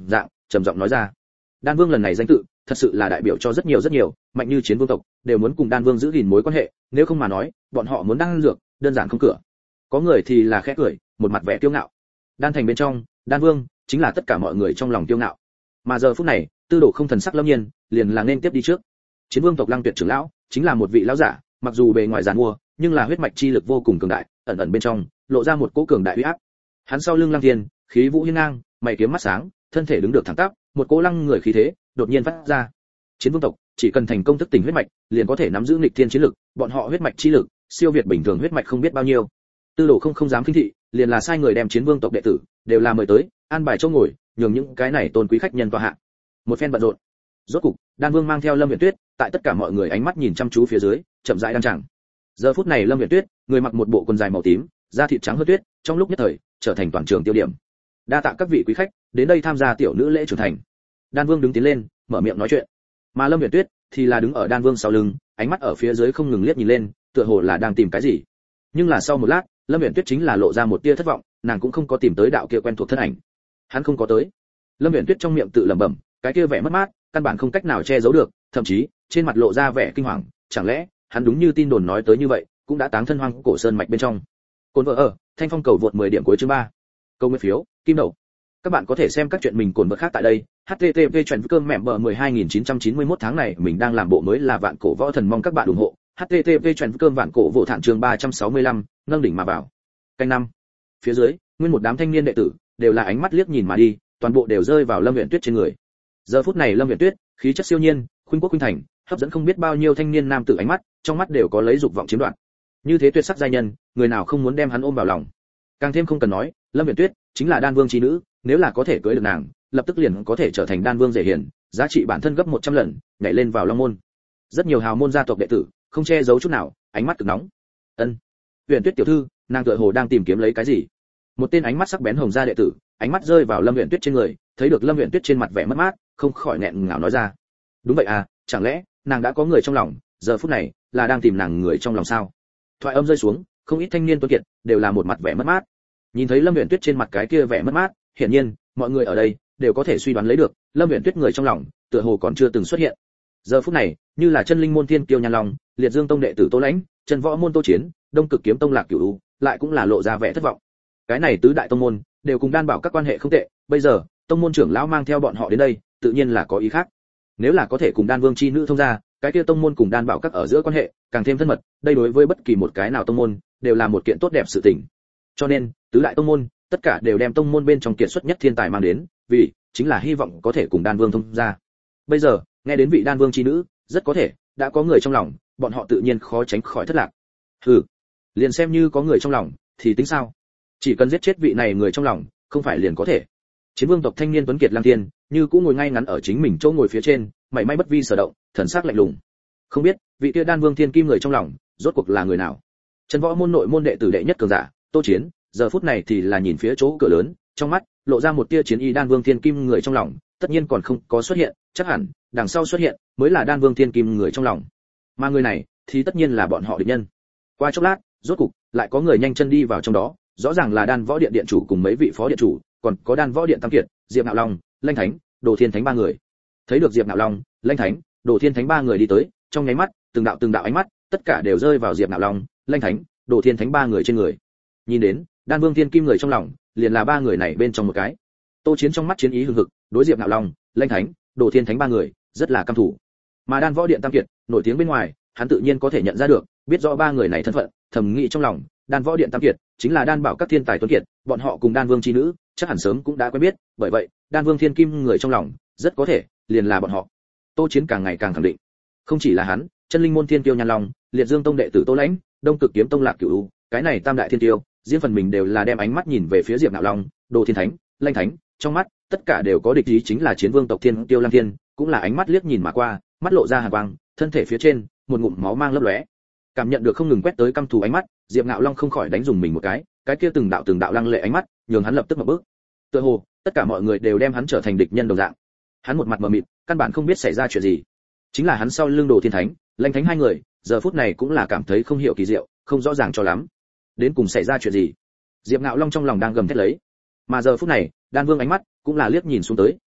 trầm giọng nói ra. Đan Vương lần này danh tự, thật sự là đại biểu cho rất nhiều rất nhiều, mạnh như Chiến Vương tộc, đều muốn cùng Đan Vương giữ gìn mối quan hệ, nếu không mà nói, bọn họ muốn đan dược, đơn giản không cửa. Có người thì là khẽ cười, một mặt vẻ kiêu ngạo. Đan thành bên trong, Đan Vương chính là tất cả mọi người trong lòng kiêu ngạo. Mà giờ phút này, Tư Đồ không thần sắc lâm nhiên, liền là nên tiếp đi trước. Chiến Vương tộc Lăng Tuyệt trưởng lão, chính là một vị lão giả, mặc dù bề ngoài giàn mua, nhưng là huyết mạch chi lực vô cùng cường đại, ẩn ẩn bên trong lộ ra một cỗ cường đại uy áp. Hắn sau lưng Lăng Thiên, khí vũ hiên ngang, mày kiếm mắt sáng, thân thể đứng được thẳng tắp, một cỗ lăng người khí thế đột nhiên phát ra. Chiến Vương tộc chỉ cần thành công thức tỉnh huyết mạch, liền có thể nắm giữ nghịch thiên chiến lực, bọn họ huyết mạch chi lực siêu việt bình thường huyết mạch không biết bao nhiêu. Tư Đồ không không dám khinh thị, liền là sai người đem Chiến Vương tộc đệ tử đều là mời tới, an bài chỗ ngồi, nhường những cái này tôn quý khách nhân tọa hạ. Một phen bận rộn, rốt cục, Đan Vương mang theo Lâm Viễn Tuyết, tại tất cả mọi người ánh mắt nhìn chăm chú phía dưới, chậm rãi đăng tràng. Giờ phút này Lâm Viễn Tuyết, người mặc một bộ quần dài màu tím, da thịt trắng hơn tuyết, trong lúc nhất thời trở thành toàn trường tiêu điểm. Đa tạ các vị quý khách đến đây tham gia tiểu nữ lễ trưởng thành. Đan Vương đứng tiến lên, mở miệng nói chuyện. Mà Lâm Viễn Tuyết thì là đứng ở Đan Vương sau lưng, ánh mắt ở phía dưới không ngừng liếc nhìn lên, tựa hồ là đang tìm cái gì. Nhưng là sau một lát, Lâm Viễn Tuyết chính là lộ ra một tia thất vọng, nàng cũng không có tìm tới đạo kia quen thuộc thân ảnh. Hắn không có tới. Lâm Viễn Tuyết trong miệng tự lẩm bẩm, cái kia vẻ mất mát, căn bản không cách nào che giấu được, thậm chí trên mặt lộ ra vẻ kinh hoàng, chẳng lẽ hắn đúng như tin đồn nói tới như vậy, cũng đã táng thân hoang cổ sơn mạch bên trong. Cồn vợ ở, Thanh Phong cầu vượt mười điểm cuối chương ba. Câu nguyên phiếu, kim đậu. Các bạn có thể xem các chuyện mình cồn vợ khác tại đây. H T T P chuyển cơm mẹ bờ mười hai nghìn chín trăm chín mươi mốt tháng này mình đang làm bộ mới là vạn cổ võ thần, mong các bạn ủng hộ. H T T P chuyển cơm vạn cổ vô thản chương ba trăm sáu mươi lăm, nâng đỉnh mà vào. Canh năm. Phía dưới, nguyên một đám thanh niên đệ tử đều là ánh mắt liếc nhìn mà đi, toàn bộ đều rơi vào Lâm Viễn Tuyết trên người. Giờ phút này Lâm Viễn Tuyết, khí chất siêu nhiên, khuynh quốc khuynh thành, hấp dẫn không biết bao nhiêu thanh niên nam tử ánh mắt, trong mắt đều có lấy dục vọng chiếm đoạt. Như thế tuyệt sắc giai nhân, người nào không muốn đem hắn ôm vào lòng. Càng thêm không cần nói, Lâm Viễn Tuyết chính là Đan Vương chi nữ, nếu là có thể cưới được nàng, lập tức liền có thể trở thành Đan Vương rể hiền, giá trị bản thân gấp một trăm lần, nhảy lên vào Long môn. Rất nhiều hào môn gia tộc đệ tử, không che giấu chút nào, ánh mắt cực nóng. Ân, Viễn Tuyết tiểu thư, nàng tựa hồ đang tìm kiếm lấy cái gì? Một tên ánh mắt sắc bén hồng gia đệ tử, ánh mắt rơi vào Lâm Viễn Tuyết trên người, thấy được Lâm Viễn Tuyết trên mặt vẻ mất mát, không khỏi nghẹn ngào nói ra. Đúng vậy à, chẳng lẽ nàng đã có người trong lòng, giờ phút này là đang tìm nàng người trong lòng sao? Thoại âm rơi xuống, không ít thanh niên tuấn kiệt đều là một mặt vẻ mất mát. Nhìn thấy Lâm Viễn Tuyết trên mặt cái kia vẻ mất mát, hiển nhiên, mọi người ở đây đều có thể suy đoán lấy được, Lâm Viễn Tuyết người trong lòng, tựa hồ còn chưa từng xuất hiện. Giờ phút này, như là chân linh môn thiên kiêu Nhan Long, Liệt Dương tông đệ tử Tô Lãnh, Chân Võ môn Tô Chiến, Đông Cực kiếm tông Lạc Cửu, lại cũng là lộ ra vẻ thất vọng. Cái này tứ đại tông môn đều cùng Đan Bảo các quan hệ không tệ, bây giờ, tông môn trưởng lão mang theo bọn họ đến đây, tự nhiên là có ý khác. Nếu là có thể cùng Đan Vương chi nữ thông gia, cái kia tông môn cùng Đan Bảo các ở giữa quan hệ càng thêm thân mật, đây đối với bất kỳ một cái nào tông môn đều là một kiện tốt đẹp sự tình. Cho nên, tứ đại tông môn, tất cả đều đem tông môn bên trong kiệt xuất nhất thiên tài mang đến, vì chính là hy vọng có thể cùng Đan Vương thông gia. Bây giờ, nghe đến vị Đan Vương chi nữ, rất có thể đã có người trong lòng, bọn họ tự nhiên khó tránh khỏi thất lạc. Hừ, liền xem như có người trong lòng, thì tính sao? Chỉ cần giết chết vị này người trong lòng, không phải liền có thể. Chiến Vương tộc thanh niên tuấn kiệt Lăng Thiên, như cũng ngồi ngay ngắn ở chính mình chỗ ngồi phía trên, mảy may bất vi sở động, thần sắc lạnh lùng. Không biết, vị kia Đan Vương thiên kim người trong lòng, rốt cuộc là người nào? Chân Võ môn nội môn đệ tử đệ nhất cường giả, Tô Chiến, giờ phút này thì là nhìn phía chỗ cửa lớn, trong mắt lộ ra một tia chiến ý. Đan Vương thiên kim người trong lòng, tất nhiên còn không có xuất hiện, chắc hẳn đằng sau xuất hiện mới là Đan Vương thiên kim người trong lòng. Mà người này thì tất nhiên là bọn họ địch nhân. Qua chốc lát, rốt cục lại có người nhanh chân đi vào trong đó, rõ ràng là Đan Võ điện điện chủ cùng mấy vị phó điện chủ, còn có Đan Võ điện tam kiệt, Diệp Nạo Long, Lanh Thánh, Đồ Thiên Thánh ba người. Thấy được Diệp Nạo Long, Lanh Thánh, Đồ Thiên Thánh ba người đi tới, trong nháy mắt, từng đạo từng đạo ánh mắt, tất cả đều rơi vào Diệp Nạo Long, Lanh Thánh, Đồ Thiên Thánh ba người trên người. Nhìn đến, Đan Vương thiên kim người trong lòng, liền là ba người này bên trong một cái. Tô Chiến trong mắt chiến ý hừng hực, đối Diệp Nạo Long, Lanh Thánh, Đồ Thiên Thánh ba người, rất là căm thù. Mà Đan Võ điện tam kiệt, nổi tiếng bên ngoài, hắn tự nhiên có thể nhận ra được, biết rõ ba người này thân phận, thầm nghĩ trong lòng, Đan Võ điện tam kiệt chính là Đan Bảo các thiên tài tuấn kiệt, bọn họ cùng Đan Vương chi nữ, chắc hẳn sớm cũng đã quen biết, bởi vậy, Đan Vương thiên kim người trong lòng, rất có thể liền là bọn họ. Tô Chiến càng ngày càng khẳng định, không chỉ là hắn, chân linh môn thiên kiêu Nhan Long, Liệt Dương tông đệ tử Tô Lãnh, Đông Cực kiếm tông Lạc Cửu, cái này tam đại thiên kiêu, riêng phần mình đều là đem ánh mắt nhìn về phía Diệp Nạo Long, Đồ Thiên Thánh, Lanh Thánh, trong mắt tất cả đều có địch ý, chính là Chiến Vương tộc thiên kiêu Lăng Thiên, cũng là ánh mắt liếc nhìn mà qua, mắt lộ ra hàn quang, thân thể phía trên một ngụm máu mang lấp lóe. Cảm nhận được không ngừng quét tới căm thù ánh mắt, Diệp Nạo Long không khỏi đánh dùng mình một cái, cái kia từng đạo từng đạo lăng lệ ánh mắt, nhường hắn lập tức mở bước. Tựa hồ, tất cả mọi người đều đem hắn trở thành địch nhân đồng dạng. Hắn một mặt mờ mịt, căn bản không biết xảy ra chuyện gì. Chính là hắn sau lưng Đồ Thiên Thánh, Lanh Thánh hai người, giờ phút này cũng là cảm thấy không hiểu kỳ diệu, không rõ ràng cho lắm. Đến cùng xảy ra chuyện gì? Diệp Nạo Long trong lòng đang gầm thét lấy. Mà giờ phút này, Đan Vương ánh mắt cũng là liếc nhìn xuống tới,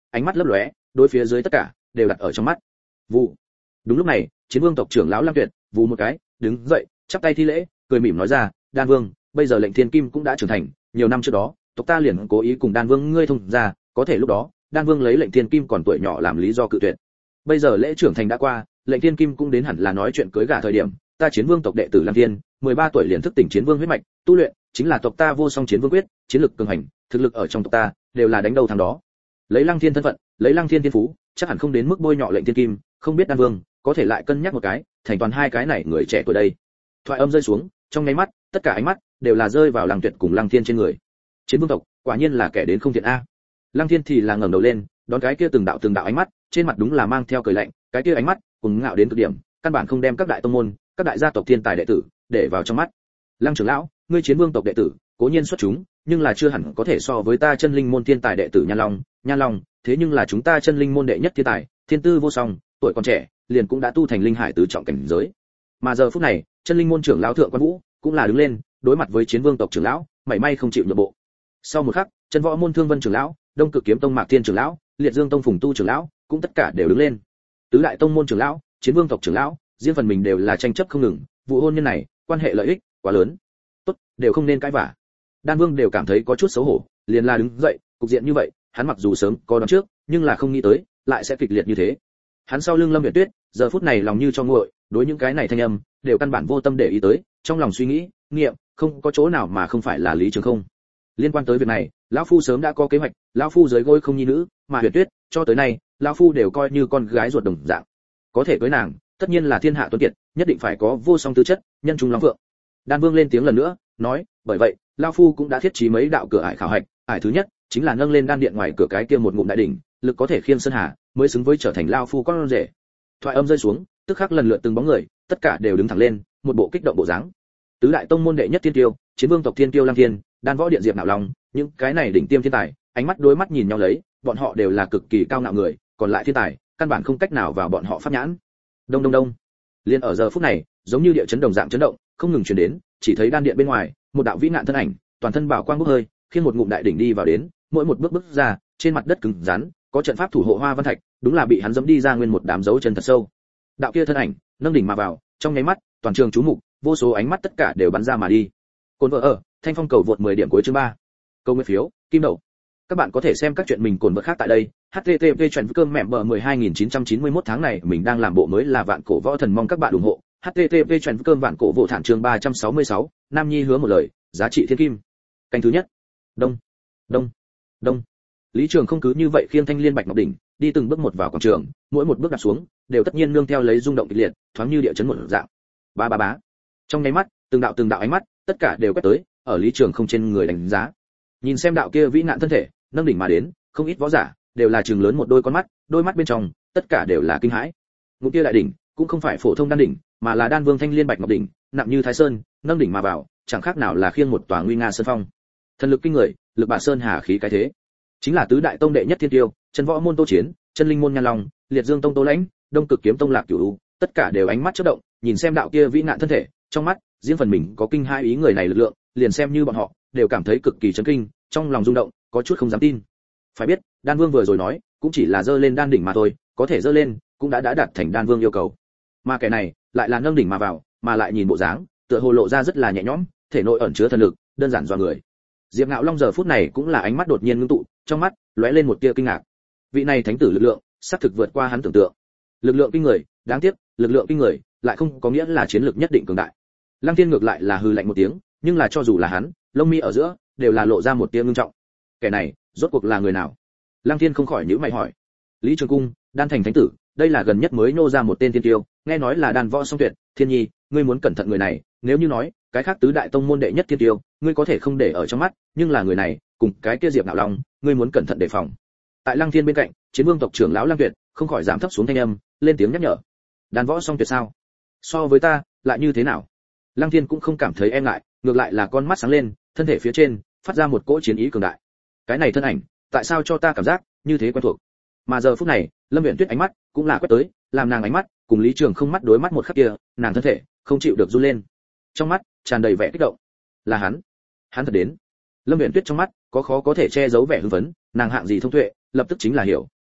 ánh mắt lấp lóe, đối phía dưới tất cả đều đặt ở trong mắt. Vụ. Đúng lúc này, Chiến Vương tộc trưởng lão Lăng Tuyệt, vù một cái, đứng dậy, chắp tay thi lễ, cười mỉm nói ra, "Đan Vương, bây giờ lệnh Thiên Kim cũng đã trưởng thành, nhiều năm trước đó, tộc ta liền cố ý cùng Đan Vương ngươi thông ra, có thể lúc đó, Đan Vương lấy lệnh Thiên Kim còn tuổi nhỏ làm lý do cự tuyệt. Bây giờ lễ trưởng thành đã qua, lệnh Thiên Kim cũng đến hẳn là nói chuyện cưới gả thời điểm, ta Chiến Vương tộc đệ tử Lăng Thiên, mười ba tuổi liền thức tỉnh Chiến Vương huyết mạch, tu luyện chính là tộc ta vô song Chiến Vương quyết, chiến lực cường hành, thực lực ở trong tộc ta đều là đánh đầu thằng đó. Lấy Lăng Thiên thân phận, lấy Lăng Thiên thiên phú, chắc hẳn không đến mức bôi nhọ lệnh Thiên Kim, không biết Đan Vương có thể lại cân nhắc một cái, thành toàn hai cái này người trẻ tuổi đây." Thoại âm rơi xuống, trong nháy mắt, tất cả ánh mắt đều là rơi vào Lăng Tuyệt cùng Lăng Thiên trên người. Chiến Vương tộc, quả nhiên là kẻ đến không thiện a. Lăng Thiên thì là ngẩng đầu lên, đón cái kia từng đạo từng đạo ánh mắt, trên mặt đúng là mang theo cười lạnh, cái kia ánh mắt cùng ngạo đến cực điểm, căn bản không đem các đại tông môn, các đại gia tộc thiên tài đệ tử để vào trong mắt. "Lăng trưởng lão, ngươi Chiến Vương tộc đệ tử, cố nhiên xuất chúng, nhưng là chưa hẳn có thể so với ta Chân Linh môn thiên tài đệ tử Nhan Long, Nhan Long, thế nhưng là chúng ta Chân Linh môn đệ nhất thiên tài, thiên tư vô song, tuổi còn trẻ, liền cũng đã tu thành linh hải tứ trọng cảnh giới." Mà giờ phút này, Chân Linh môn trưởng lão Thượng Quan Vũ cũng là đứng lên, đối mặt với Chiến Vương tộc trưởng lão, mảy may không chịu nhượng bộ. Sau một khắc, Chân Võ môn Thương Vân trưởng lão, Đông Cực kiếm tông Mạc Thiên trưởng lão, Liệt Dương tông Phùng Tu trưởng lão, cũng tất cả đều đứng lên. Tứ đại tông môn trưởng lão, Chiến Vương tộc trưởng lão, riêng phần mình đều là tranh chấp không ngừng, vụ hôn nhân này, quan hệ lợi ích quá lớn. Tốt, đều không nên cãi vã. Đan Vương đều cảm thấy có chút xấu hổ, liền là đứng dậy, cục diện như vậy, hắn mặc dù sớm có đoán trước, nhưng là không nghĩ tới, lại sẽ kịch liệt như thế. Hắn sau lưng Lâm Uyển Tuyết, giờ phút này lòng như cho nguội, đối những cái này thanh âm, đều căn bản vô tâm để ý tới, trong lòng suy nghĩ, nghiệm, không có chỗ nào mà không phải là Lý Trường Không. Liên quan tới việc này, lão phu sớm đã có kế hoạch, lão phu dưới gối không nhi nữ, mà Uyển Tuyết, cho tới nay, lão phu đều coi như con gái ruột đồng dạng. Có thể cưới nàng, tất nhiên là thiên hạ tuấn kiệt, nhất định phải có vô song tư chất, nhân trung lắm vượng. Đan Vương lên tiếng lần nữa, nói, bởi vậy, lão phu cũng đã thiết trí mấy đạo cửa ải khảo hạch, ải thứ nhất chính là nâng lên đan điện ngoài cửa cái kia một ngụm đại đỉnh, lực có thể khiêng sơn hà, mới xứng với trở thành lão phu con rể. Thoại âm rơi xuống, tức khắc lần lượt từng bóng người, tất cả đều đứng thẳng lên, một bộ kích động bộ dáng. Tứ đại tông môn đệ nhất thiên tiêu, Chiến Vương tộc thiên tiêu Lăng Thiên, Đan võ điện Diệp Nạo Long, những cái này đỉnh tiêm thiên tài, ánh mắt đối mắt nhìn nhau lấy, bọn họ đều là cực kỳ cao ngạo người, còn lại thiên tài, căn bản không cách nào vào bọn họ pháp nhãn. Đông đông đông. Liên ở giờ phút này, giống như địa chấn đồng dạng chấn động, không ngừng truyền đến, chỉ thấy đan điện bên ngoài, một đạo vĩ nạn thân ảnh, toàn thân bảo quang bốc hơi, khiêng một ngụm đại đỉnh đi vào đến, mỗi một bước bước ra, trên mặt đất cứng rắn, có trận pháp thủ hộ hoa văn thạch, đúng là bị hắn dẫm đi ra nguyên một đám dấu chân thật sâu. Đạo kia thân ảnh, nâng đỉnh mà vào, trong nháy mắt, toàn trường chú mục, vô số ánh mắt tất cả đều bắn ra mà đi. Cồn vợ ở, Thanh Phong cầu vượt mười điểm cuối chương ba. Câu nguyên phiếu, kim đậu. Các bạn có thể xem các chuyện mình cồn vợ khác tại đây. H T T P chuyện cơm mẹ bờ mười hai nghìn chín trăm chín mươi mốt tháng này mình đang làm bộ mới là vạn cổ võ thần, mong các bạn ủng hộ. H T T P chuyện cơm vạn cổ vô thản chương ba trăm sáu mươi sáu, Nam Nhi hứa một lời, giá trị thiên kim. Canh thứ nhất. Đông, đông, đông. Lý Trường không cứ như vậy khiêng thanh liên bạch ngọc đỉnh, đi từng bước một vào quảng trường, mỗi một bước đặt xuống, đều tất nhiên nương theo lấy rung động kịch liệt, thoáng như địa chấn một dạng. Ba ba bá. Trong nháy mắt, từng đạo từng đạo ánh mắt, tất cả đều quét tới, ở Lý Trường không trên người đánh giá. Nhìn xem đạo kia vĩ nạn thân thể, nâng đỉnh mà đến, không ít võ giả đều là trừng lớn một đôi con mắt, đôi mắt bên trong tất cả đều là kinh hãi. Ngũ kia đại đỉnh cũng không phải phổ thông đan đỉnh, mà là đan vương thanh liên bạch ngọc đỉnh, nặng như Thái Sơn, nâng đỉnh mà vào, chẳng khác nào là khiêng một tòa nguy nga sơn phong. Thần lực kinh người, lực bả sơn hà khí cái thế. Chính là tứ đại tông đệ nhất thiên tiêu, Chân Võ môn Tô Chiến, Chân Linh môn Nhan Long, Liệt Dương tông Tô Lãnh, Đông Cực kiếm tông Lạc Cửu, tất cả đều ánh mắt chớp động, nhìn xem đạo kia vĩ nạn thân thể, trong mắt riêng phần mình có kinh hai ý người này lực lượng, liền xem như bọn họ đều cảm thấy cực kỳ chấn kinh, trong lòng rung động, có chút không dám tin. Phải biết, Đan Vương vừa rồi nói, cũng chỉ là giơ lên đan đỉnh mà thôi, có thể giơ lên, cũng đã đã đạt thành Đan Vương yêu cầu. Mà kẻ này, lại là nâng đỉnh mà vào, mà lại nhìn bộ dáng, tựa hồ lộ ra rất là nhẹ nhõm, thể nội ẩn chứa thần lực, đơn giản dọa người. Diệp Nạo Long giờ phút này cũng là ánh mắt đột nhiên ngưng tụ, trong mắt lóe lên một tia kinh ngạc. Vị này thánh tử lực lượng, sắp thực vượt qua hắn tưởng tượng. Lực lượng kinh người, đáng tiếc, lực lượng kinh người, lại không có nghĩa là chiến lược nhất định cường đại. Lăng Thiên ngược lại là hừ lạnh một tiếng, nhưng là cho dù là hắn, lông mi ở giữa đều là lộ ra một tia ngưng trọng. Kẻ này, rốt cuộc là người nào? Lăng Thiên không khỏi nhíu mày hỏi. Lý Trường Cung, Đan Thành thánh tử, đây là gần nhất mới nô ra một tên tiên tiêu, nghe nói là đan võ song tuyệt, Thiên Nhi, ngươi muốn cẩn thận người này, nếu như nói, cái khác tứ đại tông môn đệ nhất tiên tiêu, ngươi có thể không để ở trong mắt, nhưng là người này, cùng cái kia Diệp Nạo Long, ngươi muốn cẩn thận đề phòng. Tại Lăng Thiên bên cạnh, Chiến Vương tộc trưởng lão Lăng Tuyệt, không khỏi giảm thấp xuống thanh âm, lên tiếng nhắc nhở. Đan võ song tuyệt sao? So với ta, lại như thế nào? Lăng Thiên cũng không cảm thấy e ngại, ngược lại là con mắt sáng lên, thân thể phía trên phát ra một cỗ chiến ý cường đại. Cái này thân ảnh, tại sao cho ta cảm giác như thế quen thuộc? Mà giờ phút này, Lâm Uyển Tuyết ánh mắt cũng là quét tới, làm nàng ánh mắt cùng Lý Trường không mắt đối mắt một khắc kia, nàng thân thể không chịu được run lên. Trong mắt tràn đầy vẻ kích động. Là hắn, hắn thật đến. Lâm Uyển Tuyết trong mắt có khó có thể che giấu vẻ hưng phấn, nàng hạng gì thông tuệ, lập tức chính là hiểu,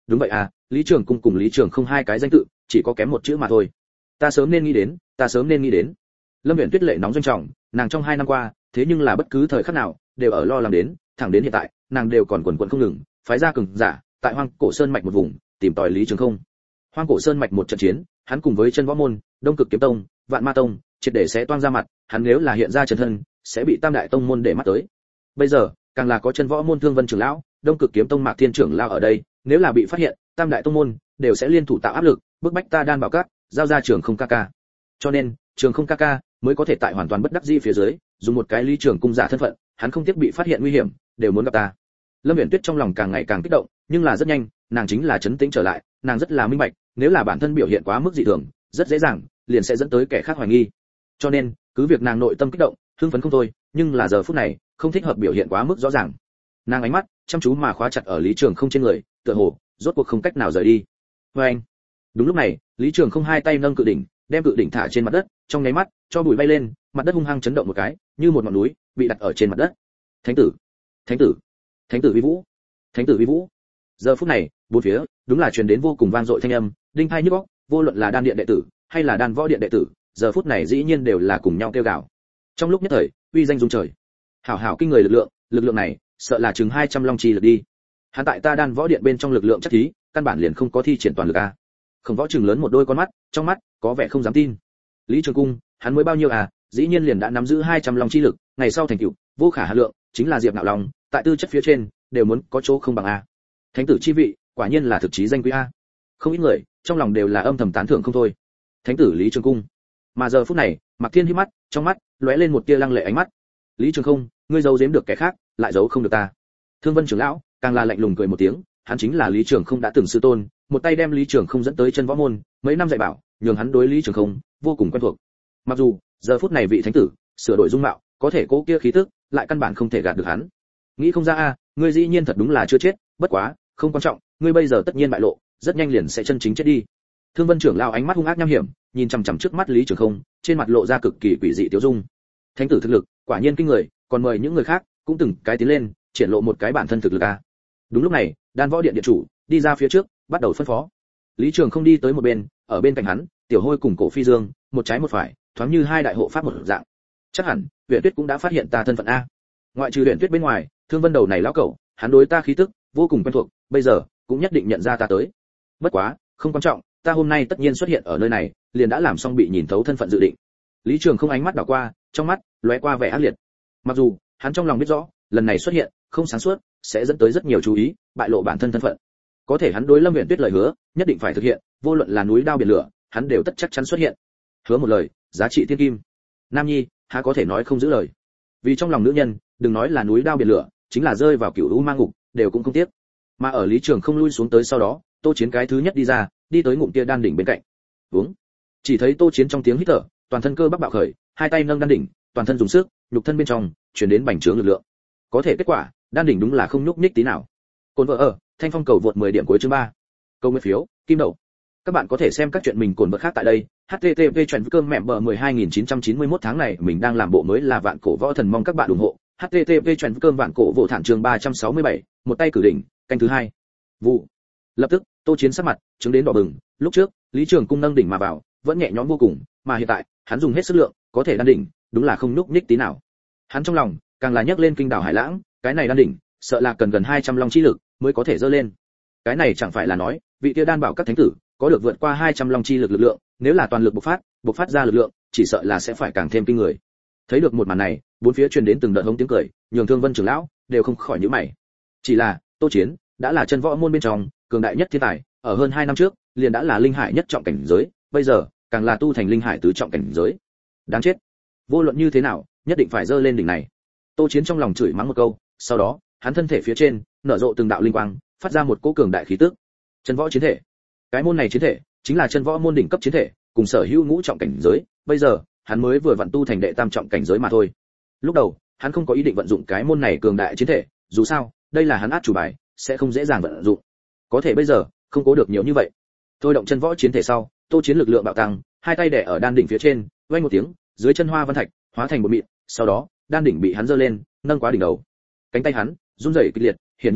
đúng vậy à, Lý Trường Cung cùng Lý Trường không hai cái danh tự, chỉ có kém một chữ mà thôi. Ta sớm nên nghĩ đến, ta sớm nên nghĩ đến. Lâm Uyển Tuyết lệ nóng doanh trọng, nàng trong hai năm qua, thế nhưng là bất cứ thời khắc nào đều ở lo lắng đến, thẳng đến hiện tại, nàng đều còn quần quật không ngừng, phái ra cường giả, tại Hoang Cổ Sơn mạch một vùng, tìm tòi Lý Trường không. Hoang Cổ Sơn mạch một trận chiến, hắn cùng với Chân Võ môn, Đông Cực Kiếm Tông, Vạn Ma Tông, triệt để sẽ toang ra mặt, hắn nếu là hiện ra chân thân, sẽ bị Tam đại tông môn để mắt tới. Bây giờ, càng là có Chân Võ môn Thương Vân trưởng lão, Đông Cực Kiếm Tông Mạc Thiên trưởng lão ở đây, nếu là bị phát hiện, Tam đại tông môn đều sẽ liên thủ tạo áp lực, bức bách ta Đan Bảo Các giao ra Trường Không ca ca. Cho nên, Trường Không ca ca mới có thể tại hoàn toàn bất đắc dĩ phía dưới, dùng một cái Lý Trường Cung giả thân phận, hắn không tiếc bị phát hiện nguy hiểm, đều muốn gặp ta. Lâm Uyển Tuyết trong lòng càng ngày càng kích động, nhưng là rất nhanh, nàng chính là trấn tĩnh trở lại, nàng rất là minh bạch, nếu là bản thân biểu hiện quá mức dị thường, rất dễ dàng liền sẽ dẫn tới kẻ khác hoài nghi. Cho nên, cứ việc nàng nội tâm kích động, hưng phấn không thôi, nhưng là giờ phút này, không thích hợp biểu hiện quá mức rõ ràng. Nàng ánh mắt chăm chú mà khóa chặt ở Lý Trường Không trên người, tựa hồ rốt cuộc không cách nào rời đi. Và anh, đúng lúc này, Lý Trường Không hai tay nâng cự đỉnh, đem cự đỉnh thả trên mặt đất, trong nháy mắt, cho bụi bay lên, mặt đất hung hăng chấn động một cái, như một ngọn núi bị đặt ở trên mặt đất. Thánh tử, thánh tử, thánh tử vi vũ, thánh tử vi vũ. Giờ phút này, bốn phía đúng là truyền đến vô cùng vang dội thanh âm, đinh tai nhức óc, vô luận là đan điện đệ tử hay là đan võ điện đệ tử, giờ phút này dĩ nhiên đều là cùng nhau kêu gào. Trong lúc nhất thời, uy danh rung trời. Hảo hảo kinh người lực lượng, lực lượng này, sợ là chừng hai trăm long chi lực đi. Hắn tại ta đan võ điện bên trong lực lượng chắc thí, căn bản liền không có thi triển toàn lực a. Không võ trừng lớn một đôi con mắt, trong mắt có vẻ không dám tin. Lý Trường Cung, hắn mới bao nhiêu à, dĩ nhiên liền đã nắm giữ hai trăm long chi lực, ngày sau thành tựu vô khả hạn lượng, chính là Diệp Nạo Long, tại tư chất phía trên đều muốn có chỗ không bằng a. Thánh tử chi vị, quả nhiên là thực chí danh quý a. Không ít người trong lòng đều là âm thầm tán thưởng không thôi. Thánh tử Lý Trường Cung. Mà giờ phút này, Mạc Thiên híp mắt, trong mắt lóe lên một tia lăng lệ ánh mắt. Lý Trường Không, ngươi giấu giếm được kẻ khác, lại giấu không được ta. Thương Vân trưởng lão càng là lạnh lùng cười một tiếng, hắn chính là Lý Trường Không đã từng sư tôn, một tay đem Lý Trường Không dẫn tới Chân Võ môn, mấy năm dạy bảo, nhường hắn đối Lý Trường Không vô cùng quen thuộc. Mặc dù giờ phút này vị thánh tử sửa đổi dung mạo, có thể cố kia khí tức, lại căn bản không thể gạt được hắn. Nghĩ không ra a, ngươi dĩ nhiên thật đúng là chưa chết, bất quá, không quan trọng, ngươi bây giờ tất nhiên bại lộ, rất nhanh liền sẽ chân chính chết đi. Thương Vân trưởng lão ánh mắt hung ác nham hiểm, nhìn chằm chằm trước mắt Lý Trường Không, trên mặt lộ ra cực kỳ quỷ dị tiêu dung. Thánh tử thực lực, quả nhiên kinh người, còn mời những người khác cũng từng cái tiến lên, triển lộ một cái bản thân thực lực a. Đúng lúc này, Đan Võ điện điện chủ đi ra phía trước, bắt đầu phân phó. Lý Trường Không đi tới một bên, ở bên cạnh hắn, Tiểu Hôi cùng Cổ Phi Dương, một trái một phải, thoáng như hai đại hộ pháp một dạng. Chắc hẳn, Uyển Tuyết cũng đã phát hiện ta thân phận a. Ngoại trừ Uyển Tuyết bên ngoài, Thương Vân đầu này lão cẩu, hắn đối ta khí tức vô cùng quen thuộc, bây giờ cũng nhất định nhận ra ta tới. Bất quá, không quan trọng, ta hôm nay tất nhiên xuất hiện ở nơi này, liền đã làm xong bị nhìn thấu thân phận dự định. Lý Trường Không ánh mắt đảo qua, trong mắt lóe qua vẻ ác liệt. Mặc dù hắn trong lòng biết rõ, lần này xuất hiện không sáng suốt, sẽ dẫn tới rất nhiều chú ý, bại lộ bản thân thân phận. Có thể hắn đối Lâm Uyển Tuyết lời hứa, nhất định phải thực hiện, vô luận là núi đao biển lửa, hắn đều tất chắc chắn xuất hiện. Hứa một lời, giá trị thiên kim. Nam Nhi, há có thể nói không giữ lời. Vì trong lòng nữ nhân, đừng nói là núi đao biển lửa, chính là rơi vào cựu u ma ngục, đều cũng không tiếc. Mà ở Lý Trường Không lui xuống tới sau đó, Tô Chiến cái thứ nhất đi ra, đi tới ngụm kia đan đỉnh bên cạnh. Uống. Chỉ thấy Tô Chiến trong tiếng hít thở, toàn thân cơ bắp bạo khởi, hai tay nâng đan đỉnh, toàn thân dùng sức, nhục thân bên trong truyền đến bành trướng lực lượng. Có thể kết quả, đan đỉnh đúng là không nhúc nhích tí nào. Cồn vợ ở, Thanh Phong cầu vượt mười điểm cuối chương ba. Câu nguyên phiếu, kim đậu. Các bạn có thể xem các chuyện mình cồn vợ khác tại đây. H T T P chuyển cơm mẹ bờ mười hai nghìn chín trăm chín mươi mốt tháng này mình đang làm bộ mới là Vạn Cổ Võ Thần, mong các bạn ủng hộ. H T T P chuyển cơm Vạn Cổ Võ Thản chương ba trăm sáu mươi bảy, một tay cử đỉnh, canh thứ hai. Vụ. Lập tức, Tô Chiến sắc mặt chứng đến đỏ bừng, lúc trước, Lý Trường Cung nâng đỉnh mà vào, vẫn nhẹ nhõm vô cùng, mà hiện tại, hắn dùng hết sức lượng, có thể đan đỉnh, đúng là không nhúc nhích tí nào. Hắn trong lòng càng là nhấc lên kinh đảo hải lãng, cái này đan đỉnh, sợ là cần gần hai trăm long chi lực mới có thể dơ lên. Cái này chẳng phải là nói, vị kia đan bảo các thánh tử có được vượt qua hai trăm long chi lực lực lượng, nếu là toàn lực bộc phát, bộc phát ra lực lượng, chỉ sợ là sẽ phải càng thêm kinh người. Thấy được một màn này, bốn phía truyền đến từng đợt hống tiếng cười, nhường Thương Vân trưởng lão đều không khỏi nhíu mày. Chỉ là, Tô Chiến đã là chân võ môn bên trong cường đại nhất thiên tài, ở hơn hai năm trước, liền đã là linh hải nhất trọng cảnh giới, bây giờ càng là tu thành linh hải tứ trọng cảnh giới. Đáng chết. Vô luận như thế nào, nhất định phải dơ lên đỉnh này. Tô Chiến trong lòng chửi mắng một câu, sau đó, hắn thân thể phía trên nở rộ từng đạo linh quang, phát ra một cỗ cường đại khí tức. Chân võ chiến thể. Cái môn này chiến thể chính là chân võ môn đỉnh cấp chiến thể, cùng sở hữu ngũ trọng cảnh giới, bây giờ, hắn mới vừa vận tu thành đệ tam trọng cảnh giới mà thôi. Lúc đầu, hắn không có ý định vận dụng cái môn này cường đại chiến thể, dù sao, đây là hắn át chủ bài, sẽ không dễ dàng vận dụng. Có thể bây giờ, không cố được nhiều như vậy. Thôi động chân võ chiến thể sau, Tô Chiến lực lượng bạo tăng, hai tay đè ở đan đỉnh phía trên, vang một tiếng, dưới chân hoa văn thạch hóa thành một mịn, sau đó, đan đỉnh bị hắn giơ lên, nâng quá đỉnh đầu. Cánh tay hắn run rẩy kịch liệt, hiển nhiên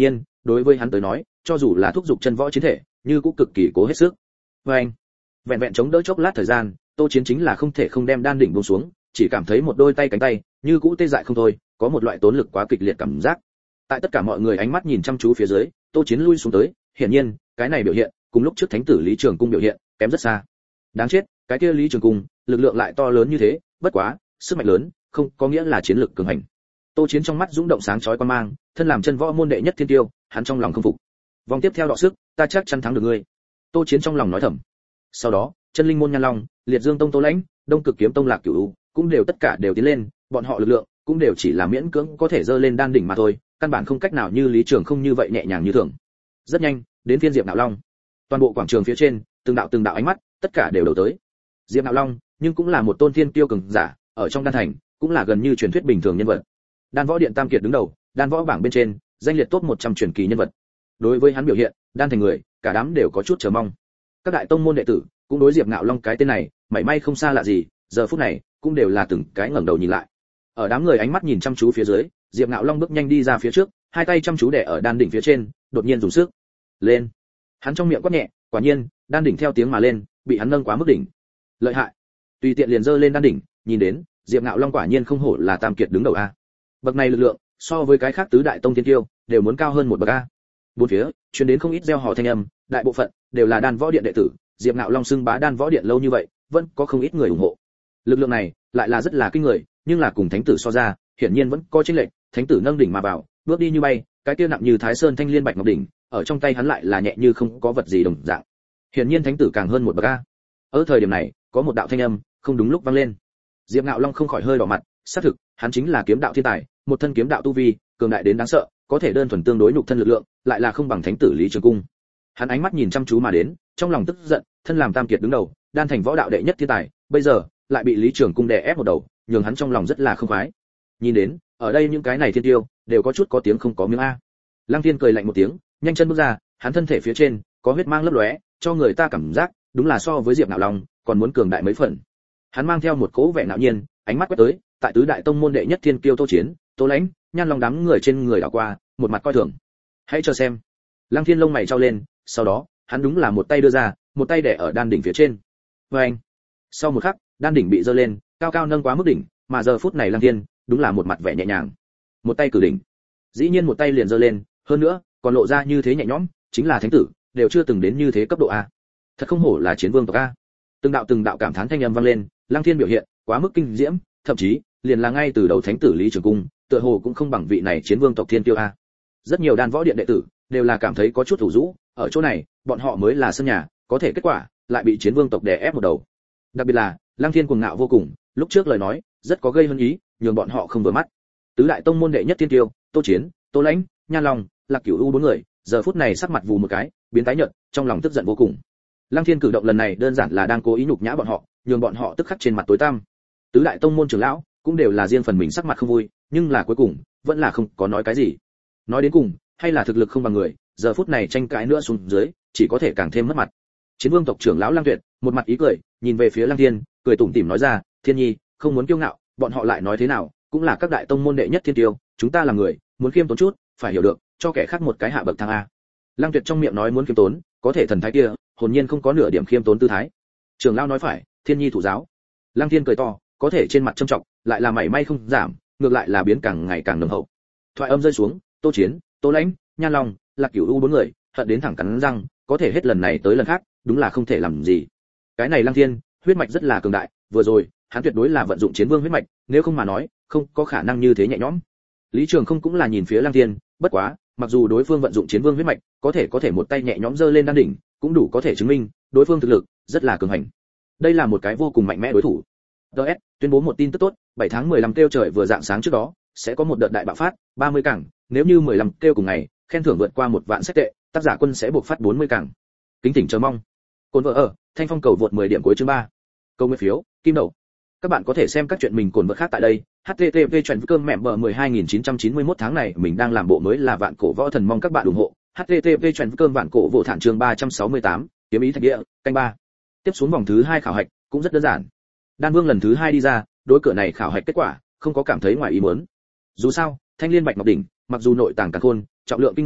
đối với hắn tới nói, cho dù là thúc dục chân võ chiến thể, như cũng cực kỳ cố hết sức. Và anh, vẹn vẹn chống đỡ chốc lát thời gian, Tô Chiến chính là không thể không đem đan đỉnh buông xuống, chỉ cảm thấy một đôi tay cánh tay như cũ tê dại không thôi, có một loại tốn lực quá kịch liệt cảm giác. Tại tất cả mọi người ánh mắt nhìn chăm chú phía dưới, Tô Chiến lui xuống tới, hiển nhiên, cái này biểu hiện, cùng lúc trước Thánh tử Lý Trường Cung biểu hiện, kém rất xa. Đáng chết, cái kia Lý Trường Cung, lực lượng lại to lớn như thế, bất quá, sức mạnh lớn, không có nghĩa là chiến lược cường hành. Tô Chiến trong mắt dũng động sáng chói quan mang, thân làm chân võ môn đệ nhất thiên tiêu, hắn trong lòng không phục. Vòng tiếp theo đọ sức, ta chắc chắn thắng được ngươi. Tô Chiến trong lòng nói thầm. Sau đó, chân linh môn Nhan Long, Liệt Dương Tông Tô Lãnh, Đông Cực Kiếm Tông Lạc Cửu, cũng đều tất cả đều tiến lên, bọn họ lực lượng cũng đều chỉ là miễn cưỡng có thể dơ lên đan đỉnh mà thôi, căn bản không cách nào như Lý Trường không như vậy nhẹ nhàng như thường. Rất nhanh, đến phiên Diệp Nạo Long. Toàn bộ quảng trường phía trên, từng đạo từng đạo ánh mắt, tất cả đều đầu tới. Diệp Nạo Long, nhưng cũng là một tôn thiên tiêu cường giả, ở trong đan thành, cũng là gần như truyền thuyết bình thường nhân vật. Đan võ điện tam kiệt đứng đầu, đan võ bảng bên trên, danh liệt top một trăm truyền kỳ nhân vật. Đối với hắn biểu hiện, đan thành người, cả đám đều có chút chờ mong. Các đại tông môn đệ tử, cũng đối Diệp Nạo Long cái tên này, mảy may không xa lạ gì, giờ phút này, cũng đều là từng cái ngẩng đầu nhìn lại. Ở đám người ánh mắt nhìn chăm chú phía dưới, Diệp Nạo Long bước nhanh đi ra phía trước, hai tay chăm chú đè ở đan đỉnh phía trên, đột nhiên dùng sức. Lên. Hắn trong miệng quát nhẹ, quả nhiên, đan đỉnh theo tiếng mà lên, bị hắn nâng quá mức đỉnh. Lợi hại. Tùy tiện liền giơ lên đan đỉnh, nhìn đến, Diệp Nạo Long quả nhiên không hổ là tam kiệt đứng đầu a. Bậc này lực lượng, so với cái khác tứ đại tông tiên tiêu, đều muốn cao hơn một bậc a. Bốn phía, truyền đến không ít gieo hò thanh âm, đại bộ phận đều là đan võ điện đệ tử, Diệp Nạo Long xưng bá đan võ điện lâu như vậy, vẫn có không ít người ủng hộ. Lực lượng này, lại là rất là kinh người, nhưng là cùng thánh tử so ra, hiển nhiên vẫn có chênh lệch, thánh tử nâng đỉnh mà vào, bước đi như bay, cái kia nặng như Thái Sơn thanh liên bạch ngọc đỉnh, ở trong tay hắn lại là nhẹ như không có vật gì đồng dạng. Hiển nhiên thánh tử càng hơn một bậc a. Ở thời điểm này, có một đạo thanh âm không đúng lúc vang lên. Diệp Nạo Long không khỏi hơi đỏ mặt, xác thực, hắn chính là kiếm đạo thiên tài, một thân kiếm đạo tu vi, cường đại đến đáng sợ, có thể đơn thuần tương đối nhục thân lực lượng, lại là không bằng thánh tử Lý Trường Cung. Hắn ánh mắt nhìn chăm chú mà đến, trong lòng tức giận, thân làm tam kiệt đứng đầu, đan thành võ đạo đệ nhất thiên tài, bây giờ lại bị Lý Trường Cung đè ép một đầu, nhường hắn trong lòng rất là không khoái. Nhìn đến, ở đây những cái này thiên tiêu, đều có chút có tiếng không có miếng a. Lăng Thiên cười lạnh một tiếng, nhanh chân bước ra, hắn thân thể phía trên có huyết mang lấp lóe, cho người ta cảm giác đúng là so với Diệp Nạo Long còn muốn cường đại mấy phần. Hắn mang theo một cỗ vẻ ngạo nhiên, ánh mắt quét tới, tại tứ đại tông môn đệ nhất thiên kiêu Tô Chiến, Tô Lãnh, Nhan Long đám người trên người đảo qua, một mặt coi thường. Hãy cho xem. Lăng Thiên lông mày trao lên, sau đó, hắn đúng là một tay đưa ra, một tay đè ở đan đỉnh phía trên. Oeng. Sau một khắc, đan đỉnh bị giơ lên, cao cao nâng quá mức đỉnh, mà giờ phút này Lăng Thiên, đúng là một mặt vẻ nhẹ nhàng. Một tay cử đỉnh. Dĩ nhiên một tay liền giơ lên, hơn nữa, còn lộ ra như thế nhẹ nhõm, chính là thánh tử, đều chưa từng đến như thế cấp độ a. Thật không hổ là chiến vương tộc a. Từng đạo từng đạo cảm thán thanh âm vang lên, Lăng Thiên biểu hiện quá mức kinh diễm, thậm chí liền là ngay từ đầu thánh tử Lý Trường Cung, tựa hồ cũng không bằng vị này chiến vương tộc thiên tiêu a. Rất nhiều đan võ điện đệ tử đều là cảm thấy có chút thủ rũ, ở chỗ này, bọn họ mới là sân nhà, có thể kết quả lại bị chiến vương tộc đè ép một đầu. Đặc biệt là, Lăng Thiên cuồng ngạo vô cùng, lúc trước lời nói rất có gây hấn ý, nhường bọn họ không vừa mắt. Tứ đại tông môn đệ nhất thiên tiêu, Tô Chiến, Tô Lãnh, Nhan Long, Lạc Cửu U bốn người, giờ phút này sắc mặt vù một cái, biến tái nhợt, trong lòng tức giận vô cùng. Lăng Thiên cử động lần này đơn giản là đang cố ý nhục nhã bọn họ, nhường bọn họ tức khắc trên mặt tối tăm. Tứ đại tông môn trưởng lão cũng đều là riêng phần mình sắc mặt không vui, nhưng là cuối cùng vẫn là không có nói cái gì. Nói đến cùng, hay là thực lực không bằng người, giờ phút này tranh cãi nữa xuống dưới, chỉ có thể càng thêm mất mặt. Chiến vương tộc trưởng lão Lăng Tuyệt, một mặt ý cười, nhìn về phía Lăng Thiên, cười tủm tỉm nói ra, "Thiên Nhi, không muốn kiêu ngạo, bọn họ lại nói thế nào, cũng là các đại tông môn đệ nhất thiên tiêu, chúng ta là người, muốn khiêm tốn chút, phải hiểu được, cho kẻ khác một cái hạ bậc thang a." Lăng Tuyệt trong miệng nói muốn khiêm tốn, có thể thần thái kia, hồn nhiên không có nửa điểm khiêm tốn tư thái. Trưởng lão nói phải, Thiên Nhi thủ giáo. Lăng Thiên cười to, có thể trên mặt trâm trọng, lại là mảy may không giảm, ngược lại là biến càng ngày càng nồng hậu. Thoại âm rơi xuống, Tô Chiến, Tô Lãnh, Nhan Long, Lạc Cửu U bốn người, hận đến thẳng cắn răng, có thể hết lần này tới lần khác, đúng là không thể làm gì. Cái này Lăng Thiên, huyết mạch rất là cường đại, vừa rồi, hắn tuyệt đối là vận dụng chiến vương huyết mạch, nếu không mà nói, không có khả năng như thế nhẹ nhõm. Lý Trường không cũng là nhìn phía Lăng Thiên, bất quá, mặc dù đối phương vận dụng chiến vương huyết mạch, có thể có thể một tay nhẹ nhõm giơ lên đan đỉnh, cũng đủ có thể chứng minh, đối phương thực lực rất là cường hành. Đây là một cái vô cùng mạnh mẽ đối thủ. đê ét tuyên bố một tin tức tốt, bảy tháng mười lăm kêu trời vừa dạng sáng trước đó, sẽ có một đợt đại bạo phát, ba mươi cảng, nếu như mười lăm kêu cùng ngày, khen thưởng vượt qua một vạn sách tệ, tác giả quân sẽ buộc phát bốn mươi cảng. Kính thỉnh chờ mong. Cồn vợ ở, Thanh Phong cầu vượt mười điểm cuối chương ba. Câu nguyên phiếu, kim đậu. Các bạn có thể xem các chuyện mình cồn vợ khác tại đây. H T T P chuyển cơm mẹ bờ mười hai nghìn chín trăm chín mươi mốt tháng này mình đang làm bộ mới là vạn cổ võ thần, mong các bạn ủng hộ. H T T P chuyển cơm vạn cổ vô thản chương ba trăm sáu mươi tám, kiếm ý thạch địa, canh ba. Tiếp xuống vòng thứ hai khảo hạch cũng rất đơn giản. Đan Vương lần thứ hai đi ra, đối cửa này khảo hạch kết quả không có cảm thấy ngoài ý muốn. Dù sao, Thanh Liên Bạch Ngọc đỉnh, mặc dù nội tàng càn khôn, trọng lượng kinh người,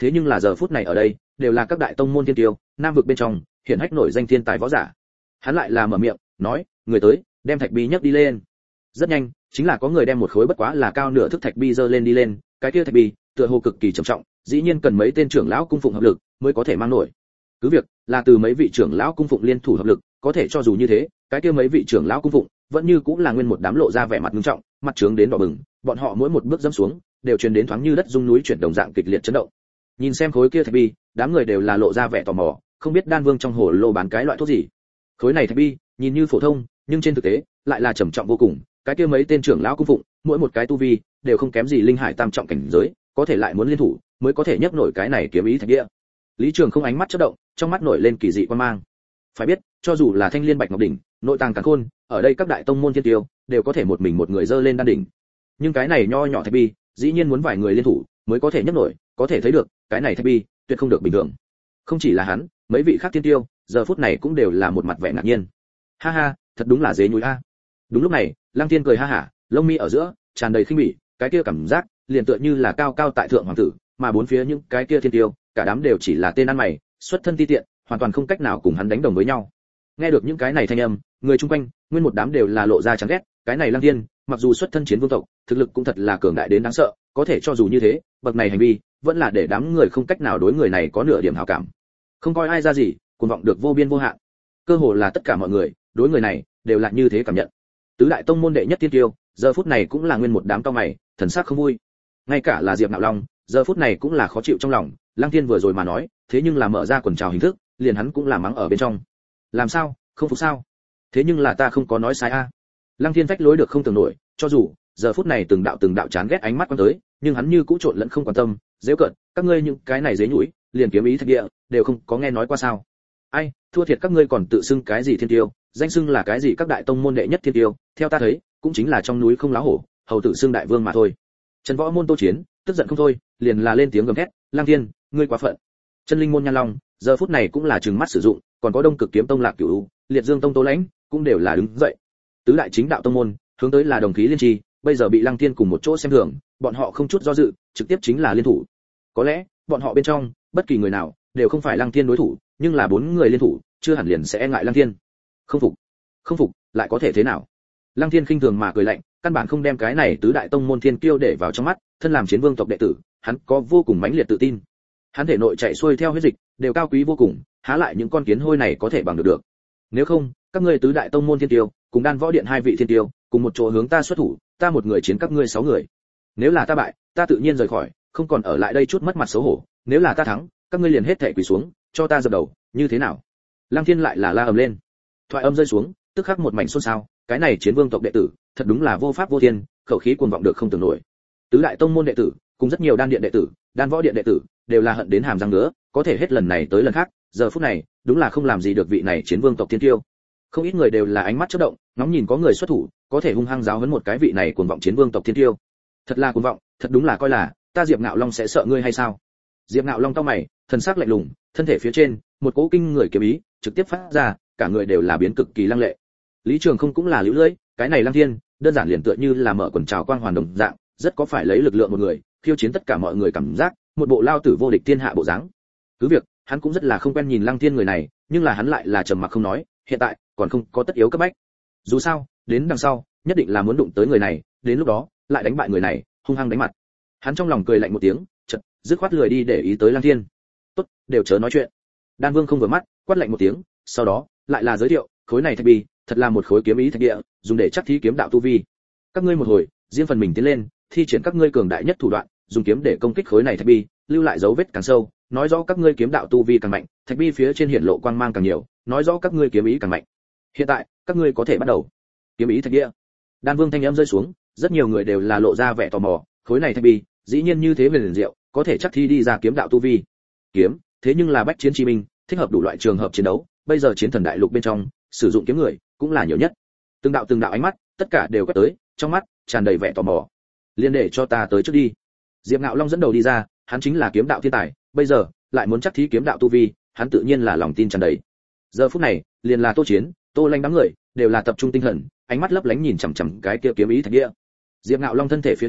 thế nhưng là giờ phút này ở đây đều là các đại tông môn thiên tiêu, nam vực bên trong hiện hách nổi danh thiên tài võ giả. Hắn lại là mở miệng nói, người tới, đem thạch bi nhấc đi lên. Rất nhanh, chính là có người đem một khối bất quá là cao nửa thước thạch bi giơ lên đi lên, cái kia thạch bi tựa hồ cực kỳ trầm trọng, dĩ nhiên cần mấy tên trưởng lão cung phụng hợp lực mới có thể mang nổi. Cứ việc là từ mấy vị trưởng lão cung phụng liên thủ hợp lực, có thể cho dù như thế, cái kia mấy vị trưởng lão cung phụng vẫn như cũng là nguyên một đám lộ ra vẻ mặt nghiêm trọng, mặt trướng đến đỏ bừng, bọn họ mỗi một bước dẫm xuống đều truyền đến thoáng như đất rung núi chuyển đồng dạng kịch liệt chấn động. Nhìn xem khối kia thạch bi, đám người đều là lộ ra vẻ tò mò, không biết đan vương trong hồ lô bán cái loại thuốc gì. Khối này thạch bi nhìn như phổ thông, nhưng trên thực tế lại là trầm trọng vô cùng, cái kia mấy tên trưởng lão cung phụng, mỗi một cái tu vi đều không kém gì linh hải tam trọng cảnh giới, có thể lại muốn liên thủ mới có thể nhấc nổi cái này kiếm ý thạch địa. Lý Trường không ánh mắt chớp động, trong mắt nổi lên kỳ dị quan mang. Phải biết, cho dù là Thanh Liên Bạch Ngọc đỉnh, nội tàng càn khôn, ở đây các đại tông môn thiên tiêu đều có thể một mình một người dơ lên đan đỉnh. Nhưng cái này nho nhỏ thạch bi, dĩ nhiên muốn vài người liên thủ mới có thể nhấc nổi, có thể thấy được, cái này thạch bi tuyệt không được bình thường. Không chỉ là hắn, mấy vị khác thiên tiêu, giờ phút này cũng đều là một mặt vẻ ngạc nhiên. Ha ha, thật đúng là dế nhúi a. Đúng lúc này, Lăng Thiên cười ha hả, lông mi ở giữa tràn đầy khinh bỉ, cái kia cảm giác liền tựa như là cao cao tại thượng hoàng tử, mà bốn phía những cái kia thiên tiêu, cả đám đều chỉ là tên ăn mày, xuất thân ti tiện, hoàn toàn không cách nào cùng hắn đánh đồng với nhau. Nghe được những cái này thanh âm, người chung quanh, nguyên một đám đều là lộ ra chán ghét, cái này Lăng Thiên, mặc dù xuất thân chiến vương tộc, thực lực cũng thật là cường đại đến đáng sợ, có thể cho dù như thế, bậc này hành vi, vẫn là để đám người không cách nào đối người này có nửa điểm hảo cảm. Không coi ai ra gì, cuồng vọng được vô biên vô hạn. Cơ hồ là tất cả mọi người, đối người này đều là như thế cảm nhận. Tứ đại tông môn đệ nhất tiên tiêu, giờ phút này cũng là nguyên một đám cao mày, thần sắc không vui. Ngay cả là Diệp Nạo Long, giờ phút này cũng là khó chịu trong lòng, Lăng Thiên vừa rồi mà nói, thế nhưng là mở ra quần trào hình thức, liền hắn cũng là mắng ở bên trong. Làm sao, không phục sao? Thế nhưng là ta không có nói sai a. À. Lăng Thiên phách lối được không tưởng nổi, cho dù giờ phút này từng đạo từng đạo chán ghét ánh mắt quan tới, nhưng hắn như cũ trộn lẫn không quan tâm, giễu cợt, các ngươi những cái này dế nhũi, liền kiếm ý thạch địa, đều không có nghe nói qua sao? Ai, thua thiệt các ngươi còn tự xưng cái gì thiên tiêu, danh xưng là cái gì các đại tông môn đệ nhất thiên tiêu, theo ta thấy, cũng chính là trong núi không láo hổ, hầu tử xưng đại vương mà thôi. Trần Võ môn Tô Chiến, tức giận không thôi, liền là lên tiếng gầm thét, Lang Thiên, ngươi quá phận. Chân Linh môn Nhan Long, giờ phút này cũng là trừng mắt sử dụng, còn có Đông Cực kiếm tông Lạc Cửu, Liệt Dương tông Tô Lãnh, cũng đều là đứng dậy. Tứ đại chính đạo tông môn, hướng tới là đồng khí liên trì, bây giờ bị Lăng Thiên cùng một chỗ xem thường, bọn họ không chút do dự, trực tiếp chính là liên thủ. Có lẽ, bọn họ bên trong, bất kỳ người nào đều không phải Lăng Thiên đối thủ, nhưng là bốn người liên thủ, chưa hẳn liền sẽ e ngại Lăng Thiên. Không phục, không phục, lại có thể thế nào? Lăng Thiên khinh thường mà cười lạnh, căn bản không đem cái này tứ đại tông môn thiên kiêu để vào trong mắt, thân làm chiến vương tộc đệ tử, hắn có vô cùng mãnh liệt tự tin. Hắn thể nội chạy xuôi theo huyết dịch, đều cao quý vô cùng, há lại những con kiến hôi này có thể bằng được được. Nếu không, các ngươi tứ đại tông môn thiên tiêu, cùng Đan Võ Điện hai vị thiên tiêu, cùng một chỗ hướng ta xuất thủ, ta một người chiến các ngươi sáu người. Nếu là ta bại, ta tự nhiên rời khỏi, không còn ở lại đây chút mất mặt xấu hổ, nếu là ta thắng, các ngươi liền hết thảy quỳ xuống, cho ta dập đầu, như thế nào? Lăng Thiên lại là la ầm lên. Thoại âm rơi xuống, tức khắc một mảnh xôn xao, cái này chiến vương tộc đệ tử, thật đúng là vô pháp vô thiên, khẩu khí cuồng vọng được không tưởng nổi. Tứ đại tông môn đệ tử, cùng rất nhiều đan điện đệ tử, đan võ điện đệ tử, đều là hận đến hàm răng nữa, có thể hết lần này tới lần khác, giờ phút này, đúng là không làm gì được vị này chiến vương tộc thiên tiêu. Không ít người đều là ánh mắt chớp động, ngóng nhìn có người xuất thủ, có thể hung hăng giáo huấn một cái vị này cuồng vọng chiến vương tộc thiên tiêu. Thật là cuồng vọng, thật đúng là coi là ta Diệp Nạo Long sẽ sợ ngươi hay sao? Diệp Nạo Long cau mày, thần sắc lạnh lùng, thân thể phía trên, một cỗ kinh người kiếm ý trực tiếp phát ra, cả người đều là biến cực kỳ lăng lệ. Lý Trường không cũng là liễu lưỡi, cái này Lăng Thiên, đơn giản liền tựa như là mở quần trào quang hoàn đồng dạng, rất có phải lấy lực lượng một người, khiêu chiến tất cả mọi người cảm giác, một bộ lao tử vô địch thiên hạ bộ dáng. Cứ việc, hắn cũng rất là không quen nhìn Lăng Thiên người này, nhưng là hắn lại là trầm mặc không nói, hiện tại còn không có tất yếu cấp bách. Dù sao, đến đằng sau, nhất định là muốn đụng tới người này, đến lúc đó, lại đánh bại người này, hung hăng đánh mặt. Hắn trong lòng cười lạnh một tiếng, chợt dứt khoát lười đi để ý tới Lăng Thiên. Tốt, đều chớ nói chuyện. Đan Vương không vừa mắt, quát lạnh một tiếng, sau đó lại là giới thiệu, khối này thạch bi, thật là một khối kiếm ý thạch địa, dùng để chắc thí kiếm đạo tu vi. Các ngươi một hồi, riêng phần mình tiến lên, thi triển các ngươi cường đại nhất thủ đoạn, dùng kiếm để công kích khối này thạch bi, lưu lại dấu vết càng sâu, nói rõ các ngươi kiếm đạo tu vi càng mạnh, thạch bi phía trên hiển lộ quang mang càng nhiều, nói rõ các ngươi kiếm ý càng mạnh. Hiện tại, các ngươi có thể bắt đầu. Kiếm ý thạch địa. Đan Vương thanh âm rơi xuống, rất nhiều người đều là lộ ra vẻ tò mò, khối này thạch bi, dĩ nhiên như thế về liền diệu, có thể chắc thi đi ra kiếm đạo tu vi. Kiếm, thế nhưng là bách chiến chi minh, thích hợp đủ loại trường hợp chiến đấu, bây giờ chiến thần đại lục bên trong, sử dụng kiếm người cũng là nhiều nhất. Từng đạo từng đạo ánh mắt, tất cả đều quét tới, trong mắt tràn đầy vẻ tò mò. Liên để cho ta tới trước đi. Diệp Nạo Long dẫn đầu đi ra, hắn chính là kiếm đạo thiên tài, bây giờ lại muốn chắc thí kiếm đạo tu vi, hắn tự nhiên là lòng tin tràn đầy. Giờ phút này, liền là Tô Chiến, Tô Lãnh đám người, đều là tập trung tinh thần, ánh mắt lấp lánh nhìn chằm chằm cái kia kiếm ý thạch địa. Diệp Nạo Long thân thể phía trên,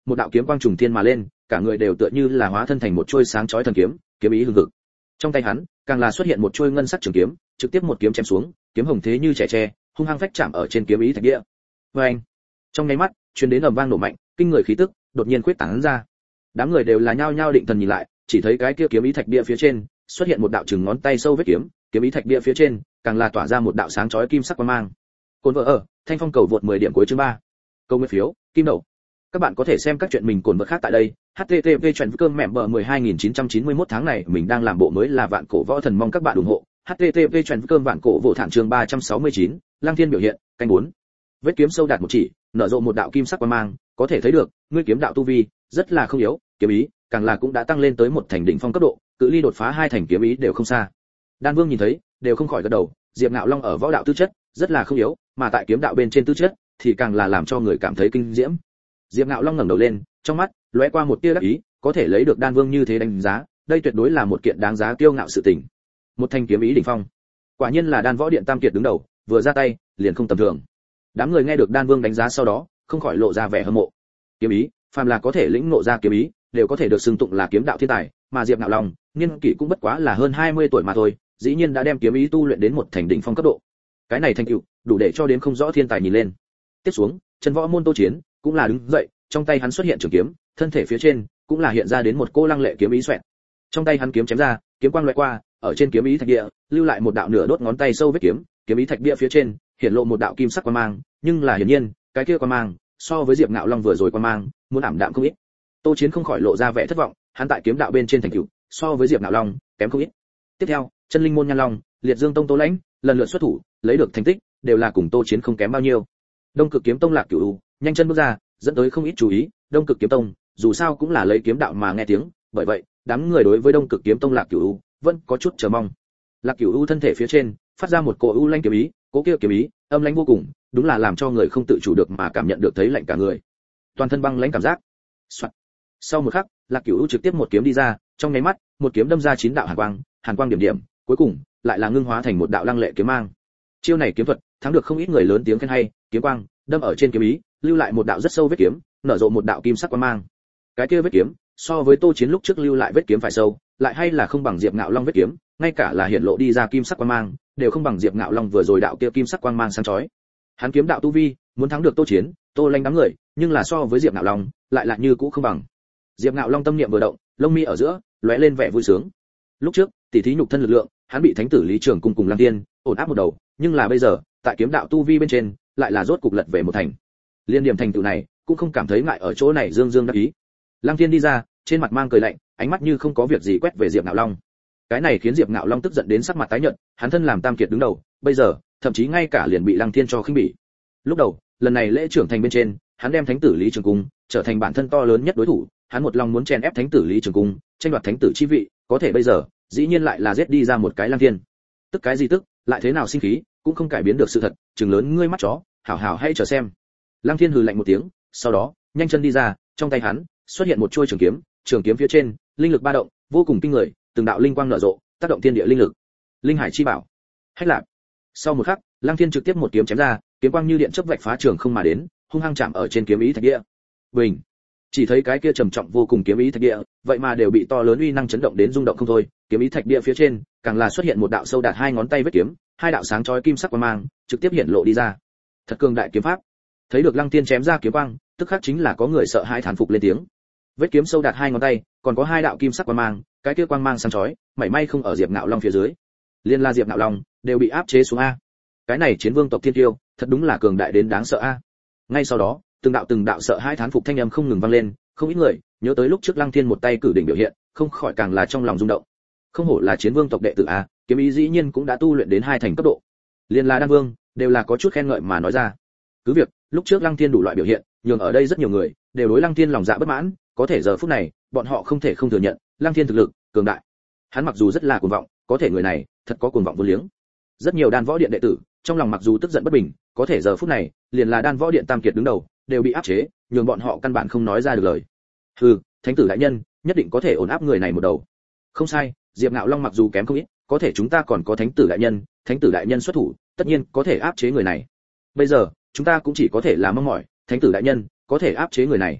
một đạo kiếm quang trùng thiên mà lên, cả người đều tựa như là hóa thân thành một chuôi sáng chói thần kiếm, kiếm ý hừng hực. Trong tay hắn, càng là xuất hiện một chuôi ngân sắc trường kiếm, trực tiếp một kiếm chém xuống, kiếm hồng thế như trẻ tre, hung hăng phách chạm ở trên kiếm ý thạch địa. Oeng! Trong nháy mắt, truyền đến ầm vang nổ mạnh, kinh người khí tức đột nhiên khuyết tán ra. Đám người đều là nhao nhao định thần nhìn lại, chỉ thấy cái kia kiếm ý thạch địa phía trên xuất hiện một đạo chừng ngón tay sâu vết kiếm, kiếm ý thạch địa phía trên càng là tỏa ra một đạo sáng chói kim sắc quang mang. Cồn vợ ở, Thanh Phong cầu vượt mười điểm cuối chương ba. Câu nguyên phiếu, kim đậu. Các bạn có thể xem các chuyện mình cồn vợ khác tại đây. H T T P chuyện cơm mẹ bờ mười hai nghìn chín trăm chín mươi mốt tháng này mình đang làm bộ mới là vạn cổ võ thần, mong các bạn ủng hộ. H T T P chuyện cơm vạn cổ võ thản chương ba trăm sáu mươi chín, Lăng Thiên biểu hiện, canh bốn. Vết kiếm sâu đạt một chỉ, nở rộ một đạo kim sắc quang mang, có thể thấy được, ngươi kiếm đạo tu vi rất là không yếu, kiếm ý càng là cũng đã tăng lên tới một thành đỉnh phong cấp độ, cự ly đột phá hai thành kiếm ý đều không xa. Đan Vương nhìn thấy, đều không khỏi gật đầu, Diệp Ngạo Long ở võ đạo tư chất rất là không yếu, mà tại kiếm đạo bên trên tư chất thì càng là làm cho người cảm thấy kinh diễm. Diệp Ngạo Long ngẩng đầu lên, trong mắt lóe qua một tia đắc ý, có thể lấy được Đan Vương như thế đánh giá, đây tuyệt đối là một kiện đáng giá kiêu ngạo sự tình. Một thanh kiếm ý đỉnh phong, quả nhiên là Đan Võ Điện tam kiệt đứng đầu, vừa ra tay liền không tầm thường. Đám người nghe được Đan Vương đánh giá sau đó, không khỏi lộ ra vẻ hâm mộ. Kiếm ý, phàm là có thể lĩnh ngộ ra kiếm ý, đều có thể được xưng tụng là kiếm đạo thiên tài, mà Diệp Ngạo Long, niên kỷ cũng bất quá là hơn hai mươi tuổi mà thôi, dĩ nhiên đã đem kiếm ý tu luyện đến một thành đỉnh phong cấp độ. Cái này thành tựu, đủ để cho đến không rõ thiên tài nhìn lên. Tiếp xuống, chân võ môn Tô Chiến cũng là đứng dậy, trong tay hắn xuất hiện trường kiếm, thân thể phía trên cũng là hiện ra đến một cô lăng lệ kiếm ý xoẹt. Trong tay hắn kiếm chém ra, kiếm quang lóe qua, ở trên kiếm ý thạch địa, lưu lại một đạo nửa đốt ngón tay sâu vết kiếm, kiếm ý thạch địa phía trên hiện lộ một đạo kim sắc quang mang, nhưng là hiển nhiên, cái kia quang mang so với Diệp Ngạo Long vừa rồi quang mang, muốn ảm đạm không ít. Tô Chiến không khỏi lộ ra vẻ thất vọng, hắn tại kiếm đạo bên trên thành tựu, so với Diệp Ngạo Long kém không ít. Tiếp theo, chân linh môn Nhan Long, Liệt Dương Tông Tô Lãnh, lần lượt xuất thủ, lấy được thành tích, đều là cùng Tô Chiến không kém bao nhiêu. Đông Cực Kiếm Tông Lạc Cửu nhanh chân bước ra, dẫn tới không ít chú ý, Đông Cực Kiếm Tông, dù sao cũng là lấy kiếm đạo mà nghe tiếng, bởi vậy, đám người đối với Đông Cực Kiếm Tông Lạc Cửu vẫn có chút chờ mong. Lạc Cửu thân thể phía trên phát ra một cỗ u lanh kiếm ý, cỗ kia kiếm ý âm lãnh vô cùng, đúng là làm cho người không tự chủ được mà cảm nhận được thấy lạnh cả người. Toàn thân băng lãnh cảm giác. Soạt. Sau một khắc, Lạc Cửu trực tiếp một kiếm đi ra, trong nháy mắt, một kiếm đâm ra chín đạo hàn quang, hàn quang điểm điểm, cuối cùng lại là ngưng hóa thành một đạo lăng lệ kiếm mang. Chiêu này kiếm thuật, thắng được không ít người lớn tiếng khen hay, kiếm quang đâm ở trên kiếm ý, lưu lại một đạo rất sâu vết kiếm, nở rộ một đạo kim sắc quang mang. Cái kia vết kiếm, so với Tô Chiến lúc trước lưu lại vết kiếm phải sâu, lại hay là không bằng Diệp Ngạo Long vết kiếm, ngay cả là hiện lộ đi ra kim sắc quang mang, đều không bằng Diệp Ngạo Long vừa rồi đạo kia kim sắc quang mang sáng chói. Hắn kiếm đạo tu vi, muốn thắng được Tô Chiến, Tô Lãnh đám người, nhưng là so với Diệp Ngạo Long, lại lại như cũ không bằng. Diệp Ngạo Long tâm niệm vừa động, lông mi ở giữa lóe lên vẻ vui sướng. Lúc trước, tỉ thí nhục thân lực lượng, hắn bị thánh tử Lý Trường cùng cùng Lăng Tiên ổn áp một đầu, nhưng là bây giờ, tại kiếm đạo tu vi bên trên, lại là rốt cục lật về một thành. Liên điểm thành tựu này, cũng không cảm thấy ngại ở chỗ này dương dương đắc ý. Lăng Tiên đi ra, trên mặt mang cười lạnh, ánh mắt như không có việc gì quét về Diệp Ngạo Long. Cái này khiến Diệp Ngạo Long tức giận đến sắc mặt tái nhợt, hắn thân làm tam kiệt đứng đầu, bây giờ, thậm chí ngay cả liền bị Lăng Thiên cho khinh bỉ. Lúc đầu, lần này lễ trưởng thành bên trên, hắn đem thánh tử Lý Trường Cung trở thành bản thân to lớn nhất đối thủ, hắn một lòng muốn chen ép thánh tử Lý Trường Cung, tranh đoạt thánh tử chi vị, có thể bây giờ, dĩ nhiên lại là giết đi ra một cái Lăng Thiên. Tức cái gì tức, lại thế nào sinh khí, cũng không cải biến được sự thật, trừng lớn ngươi mắt chó, hảo hảo hay chờ xem. Lăng Thiên hừ lạnh một tiếng, sau đó, nhanh chân đi ra, trong tay hắn xuất hiện một chuôi trường kiếm, trường kiếm phía trên, linh lực ba động, vô cùng kinh người, từng đạo linh quang nở rộ, tác động thiên địa linh lực. Linh hải chi bảo. Hách lạc. Sau một khắc, Lăng Thiên trực tiếp một kiếm chém ra, kiếm quang như điện chớp vạch phá trường không mà đến, hung hăng chạm ở trên kiếm ý thạch địa. Bình. Chỉ thấy cái kia trầm trọng vô cùng kiếm ý thạch địa, vậy mà đều bị to lớn uy năng chấn động đến rung động không thôi, kiếm ý thạch địa phía trên, càng là xuất hiện một đạo sâu đạt hai ngón tay vết kiếm, hai đạo sáng chói kim sắc quang mang, trực tiếp hiện lộ đi ra. Thật cường đại kiếm pháp. Thấy được Lăng Thiên chém ra kiếm quang, tức khắc chính là có người sợ hãi thán phục lên tiếng. Vết kiếm sâu đạt hai ngón tay, còn có hai đạo kim sắc quang mang, cái kia quang mang sáng chói, mảy may không ở Diệp Ngạo Long phía dưới. Liên la Diệp Ngạo Long đều bị áp chế xuống a. Cái này chiến vương tộc thiên tiêu, thật đúng là cường đại đến đáng sợ a. Ngay sau đó, từng đạo từng đạo sợ hãi thán phục thanh âm không ngừng vang lên, không ít người nhớ tới lúc trước Lăng Thiên một tay cử đỉnh biểu hiện, không khỏi càng là trong lòng rung động. Không hổ là chiến vương tộc đệ tử a, kiếm ý dĩ nhiên cũng đã tu luyện đến hai thành cấp độ. Liên la Đan Vương đều là có chút khen ngợi mà nói ra. Cứ việc, lúc trước Lăng Thiên đủ loại biểu hiện, nhường ở đây rất nhiều người đều đối Lăng Thiên lòng dạ bất mãn, có thể giờ phút này, bọn họ không thể không thừa nhận, Lăng Thiên thực lực cường đại. Hắn mặc dù rất là cuồng vọng, có thể người này thật có cuồng vọng vô liếng. Rất nhiều Đan Võ Điện đệ tử, trong lòng mặc dù tức giận bất bình, có thể giờ phút này, liền là Đan Võ Điện tam kiệt đứng đầu, đều bị áp chế, nhường bọn họ căn bản không nói ra được lời. Hừ, thánh tử đại nhân, nhất định có thể ổn áp người này một đầu. Không sai, Diệp Ngạo Long mặc dù kém không ít, có thể chúng ta còn có thánh tử đại nhân, thánh tử đại nhân xuất thủ, tất nhiên có thể áp chế người này. Bây giờ, chúng ta cũng chỉ có thể là mong mỏi, thánh tử đại nhân có thể áp chế người này.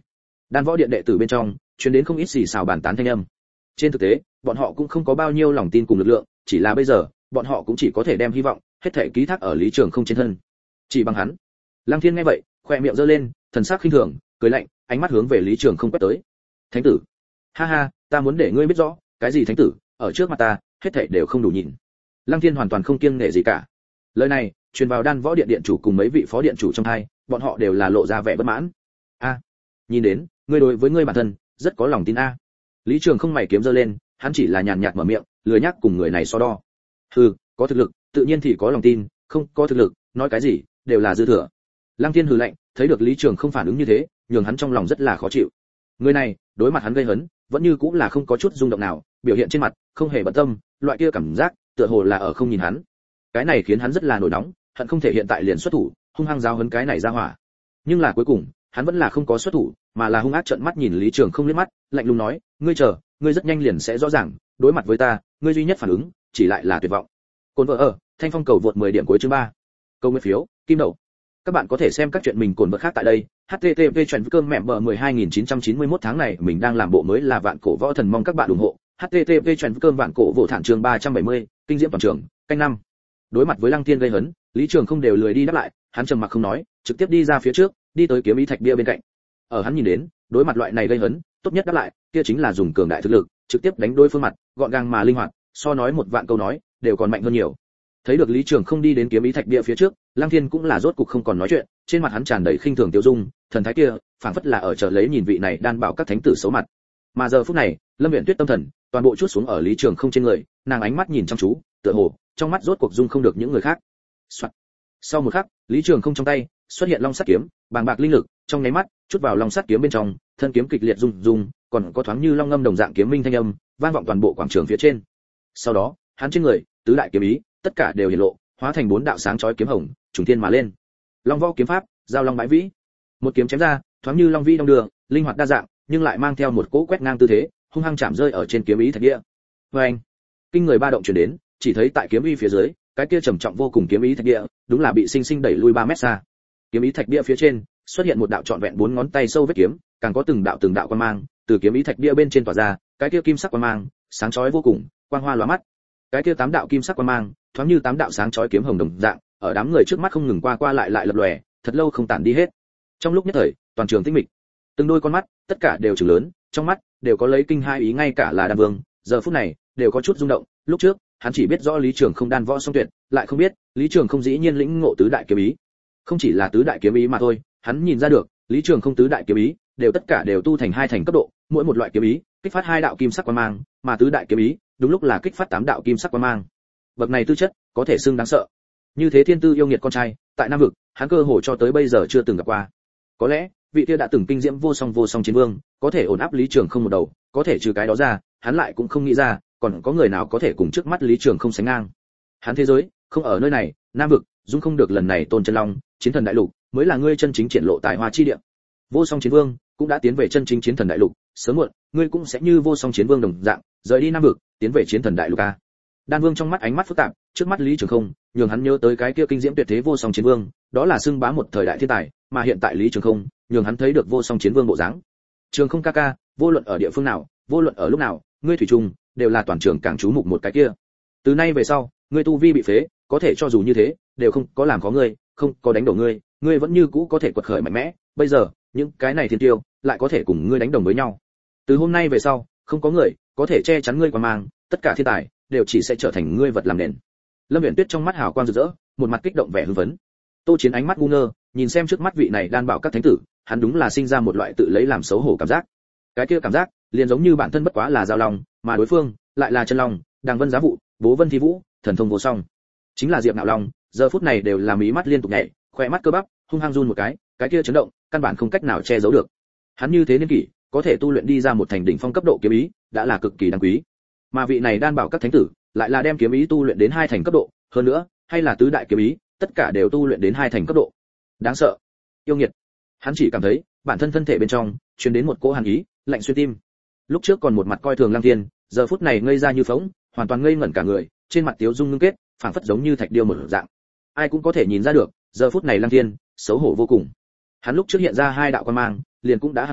Đan võ điện đệ tử bên trong truyền đến không ít xì xào bàn tán thanh âm. Trên thực tế, bọn họ cũng không có bao nhiêu lòng tin cùng lực lượng, chỉ là bây giờ, bọn họ cũng chỉ có thể đem hy vọng hết thảy ký thác ở Lý Trường Không trên thân. Chỉ bằng hắn. Lăng Thiên nghe vậy, khóe miệng giơ lên, thần sắc khinh thường, cười lạnh, ánh mắt hướng về Lý Trường Không quét tới. Thánh tử, ha ha, ta muốn để ngươi biết rõ, cái gì thánh tử, ở trước mặt ta, hết thảy đều không đủ nhìn. Lăng Thiên hoàn toàn không kiêng nể gì cả. Lời này truyền vào Đan võ điện điện chủ cùng mấy vị phó điện chủ trong hai, bọn họ đều là lộ ra vẻ bất mãn. A, nhìn đến, ngươi đối với ngươi bản thân rất có lòng tin a. Lý Trường Không mày kiếm giơ lên, hắn chỉ là nhàn nhạt mở miệng, lười nhắc cùng người này so đo. Hừ, có thực lực, tự nhiên thì có lòng tin, không có thực lực, nói cái gì đều là dư thừa. Lăng Thiên hừ lạnh, thấy được Lý Trường Không phản ứng như thế, nhường hắn trong lòng rất là khó chịu. Người này, đối mặt hắn gây hấn, vẫn như cũng là không có chút rung động nào, biểu hiện trên mặt không hề bận tâm, loại kia cảm giác, tựa hồ là ở không nhìn hắn. Cái này khiến hắn rất là nổi nóng, hận không thể hiện tại liền xuất thủ, hung hăng giáo huấn cái này ra hỏa. Nhưng là cuối cùng, hắn vẫn là không có xuất thủ, mà là hung ác trợn mắt nhìn Lý Trường Không liếc mắt, lạnh lùng nói, ngươi chờ, ngươi rất nhanh liền sẽ rõ ràng, đối mặt với ta, ngươi duy nhất phản ứng chỉ lại là tuyệt vọng. Cồn vợ ở, Thanh Phong cầu vượt mười điểm cuối chương ba. Câu nguyên phiếu, kim đậu. Các bạn có thể xem các chuyện mình cồn vợ khác tại đây. H T T P chuyển cơm mẹ bờ mười hai nghìn chín trăm chín mươi mốt tháng này mình đang làm bộ mới là vạn cổ võ thần, mong các bạn ủng hộ. H T T P chuyển cơm vạn cổ võ thản chương ba trăm bảy mươi, kinh diễm toàn trường, canh năm. Đối mặt với Lăng Thiên gây hấn, Lý Trường Không đều lười đi đáp lại, hắn trầm mặc không nói, trực tiếp đi ra phía trước, đi tới kiếm ý thạch bia bên cạnh. Ở hắn nhìn đến, đối mặt loại này gây hấn, tốt nhất đáp lại, kia chính là dùng cường đại thực lực, trực tiếp đánh đối phương mặt, gọn gàng mà linh hoạt, so nói một vạn câu nói, đều còn mạnh hơn nhiều. Thấy được Lý Trường Không đi đến kiếm ý thạch bia phía trước, Lăng Thiên cũng là rốt cục không còn nói chuyện, trên mặt hắn tràn đầy khinh thường tiêu dung, thần thái kia, phảng phất là ở chờ lấy nhìn vị này đan bảo các thánh tử xấu mặt. Mà giờ phút này, Lâm Uyển Tuyết tâm thần toàn bộ chút xuống ở Lý Trường Không trên người, nàng ánh mắt nhìn chăm chú, tựa hồ trong mắt rốt cuộc dung không được những người khác. Soạn. Sau một khắc, Lý Trường Không trong tay xuất hiện long sắt kiếm, bàng bạc linh lực, trong nháy mắt chút vào long sắt kiếm bên trong, thân kiếm kịch liệt rung rung, còn có thoáng như long ngâm đồng dạng kiếm minh thanh âm, vang vọng toàn bộ quảng trường phía trên. Sau đó, hắn trên người, tứ đại kiếm ý, tất cả đều hiện lộ, hóa thành bốn đạo sáng chói kiếm hồng, trùng thiên mà lên. Long võ kiếm pháp, giao long bãi vĩ. Một kiếm chém ra, thoáng như long vĩ đông đường, linh hoạt đa dạng, nhưng lại mang theo một cỗ quét ngang tư thế, hung hăng chạm rơi ở trên kiếm ý thạch địa. Oeng! Kinh người ba động truyền đến, chỉ thấy tại kiếm ý phía dưới, cái kia trầm trọng vô cùng kiếm ý thạch địa, đúng là bị sinh sinh đẩy lui ba mét xa. Kiếm ý thạch địa phía trên, xuất hiện một đạo trọn vẹn bốn ngón tay sâu vết kiếm, càng có từng đạo từng đạo quang mang, từ kiếm ý thạch địa bên trên tỏa ra, cái kia kim sắc quang mang, sáng chói vô cùng, quang hoa lóa mắt. Cái kia tám đạo kim sắc quang mang, thoáng như tám đạo sáng chói kiếm hồng đồng dạng, ở đám người trước mắt không ngừng qua qua lại lại lập lòe, thật lâu không tản đi hết. Trong lúc nhất thời, toàn trường tĩnh mịch. Từng đôi con mắt, tất cả đều trừng lớn, trong mắt đều có lấy kinh hai ý, ngay cả là Đan Vương, giờ phút này đều có chút rung động. Lúc trước, hắn chỉ biết rõ Lý Trường Không đan võ song tuyệt, lại không biết, Lý Trường Không dĩ nhiên lĩnh ngộ tứ đại kiếm ý. Không chỉ là tứ đại kiếm ý mà thôi, hắn nhìn ra được, Lý Trường Không tứ đại kiếm ý đều tất cả đều tu thành hai thành cấp độ, mỗi một loại kiếm ý kích phát hai đạo kim sắc quang mang, mà tứ đại kiếm ý đúng lúc là kích phát tám đạo kim sắc quang mang. Bậc này tư chất, có thể xưng đáng sợ. Như thế thiên tư yêu nghiệt con trai, tại Nam vực, hắn cơ hồ cho tới bây giờ chưa từng gặp qua. Có lẽ, vị kia đã từng kinh diễm vô song vô song chiến vương, có thể ổn áp Lý Trường Không một đầu, có thể trừ cái đó ra, hắn lại cũng không nghĩ ra, còn có người nào có thể cùng trước mắt Lý Trường Không sánh ngang. Hắn thế giới, không ở nơi này, Nam vực, dung không được lần này Tôn Chân Long, Chiến Thần Đại Lục, mới là ngươi chân chính triển lộ tài hoa chi địa. Vô song chiến vương cũng đã tiến về chân chính Chiến Thần Đại Lục, sớm muộn, ngươi cũng sẽ như vô song chiến vương đồng dạng, rời đi Nam vực, tiến về Chiến Thần Đại Lục a. Đan Vương trong mắt ánh mắt phức tạp, trước mắt Lý Trường Không, nhường hắn nhớ tới cái kia kinh diễm tuyệt thế vô song chiến vương, đó là xưng bá một thời đại thiên tài, mà hiện tại Lý Trường Không, nhường hắn thấy được vô song chiến vương bộ dáng. Trường Không ca ca, vô luận ở địa phương nào, vô luận ở lúc nào, ngươi thủy chung đều là toàn trường càng chú mục một cái kia. Từ nay về sau, ngươi tu vi bị phế, có thể cho dù như thế, đều không có làm khó ngươi, không có đánh đổ ngươi, ngươi vẫn như cũ có thể quật khởi mạnh mẽ, bây giờ, những cái này thiên tiêu lại có thể cùng ngươi đánh đồng với nhau. Từ hôm nay về sau, không có người có thể che chắn ngươi qua mang, tất cả thiên tài đều chỉ sẽ trở thành ngươi vật làm nền. Lâm Uyển Tuyết trong mắt hào quang rực rỡ, một mặt kích động vẻ hưng phấn. Tô Chiến ánh mắt ngu ngơ, nhìn xem trước mắt vị này đan bảo các thánh tử, hắn đúng là sinh ra một loại tự lấy làm xấu hổ cảm giác. Cái kia cảm giác, liền giống như bản thân bất quá là giao long, mà đối phương lại là chân long, Đàng Vân Giá Vụ, Bố Vân Thi Vũ, thần thông vô song. Chính là Diệp Nạo Long, giờ phút này đều là mí mắt liên tục nhảy, khóe mắt cơ bắp hung hăng run một cái, cái kia chấn động, căn bản không cách nào che giấu được. Hắn như thế niên kỷ, có thể tu luyện đi ra một thành đỉnh phong cấp độ kiếm ý, đã là cực kỳ đáng quý. Mà vị này đan bảo các thánh tử, lại là đem kiếm ý tu luyện đến hai thành cấp độ, hơn nữa, hay là tứ đại kiếm ý, tất cả đều tu luyện đến hai thành cấp độ. Đáng sợ, yêu nghiệt. Hắn chỉ cảm thấy, bản thân thân thể bên trong truyền đến một cỗ hàn ý, lạnh xuyên tim. Lúc trước còn một mặt coi thường Lăng Thiên, giờ phút này ngây ra như phỗng, hoàn toàn ngây ngẩn cả người, trên mặt tiếu dung ngưng kết, phảng phất giống như thạch điêu một dạng. Ai cũng có thể nhìn ra được, giờ phút này Lăng Thiên xấu hổ vô cùng. Hắn lúc trước hiện ra hai đạo quan mang, liền cũng đã hăng hái,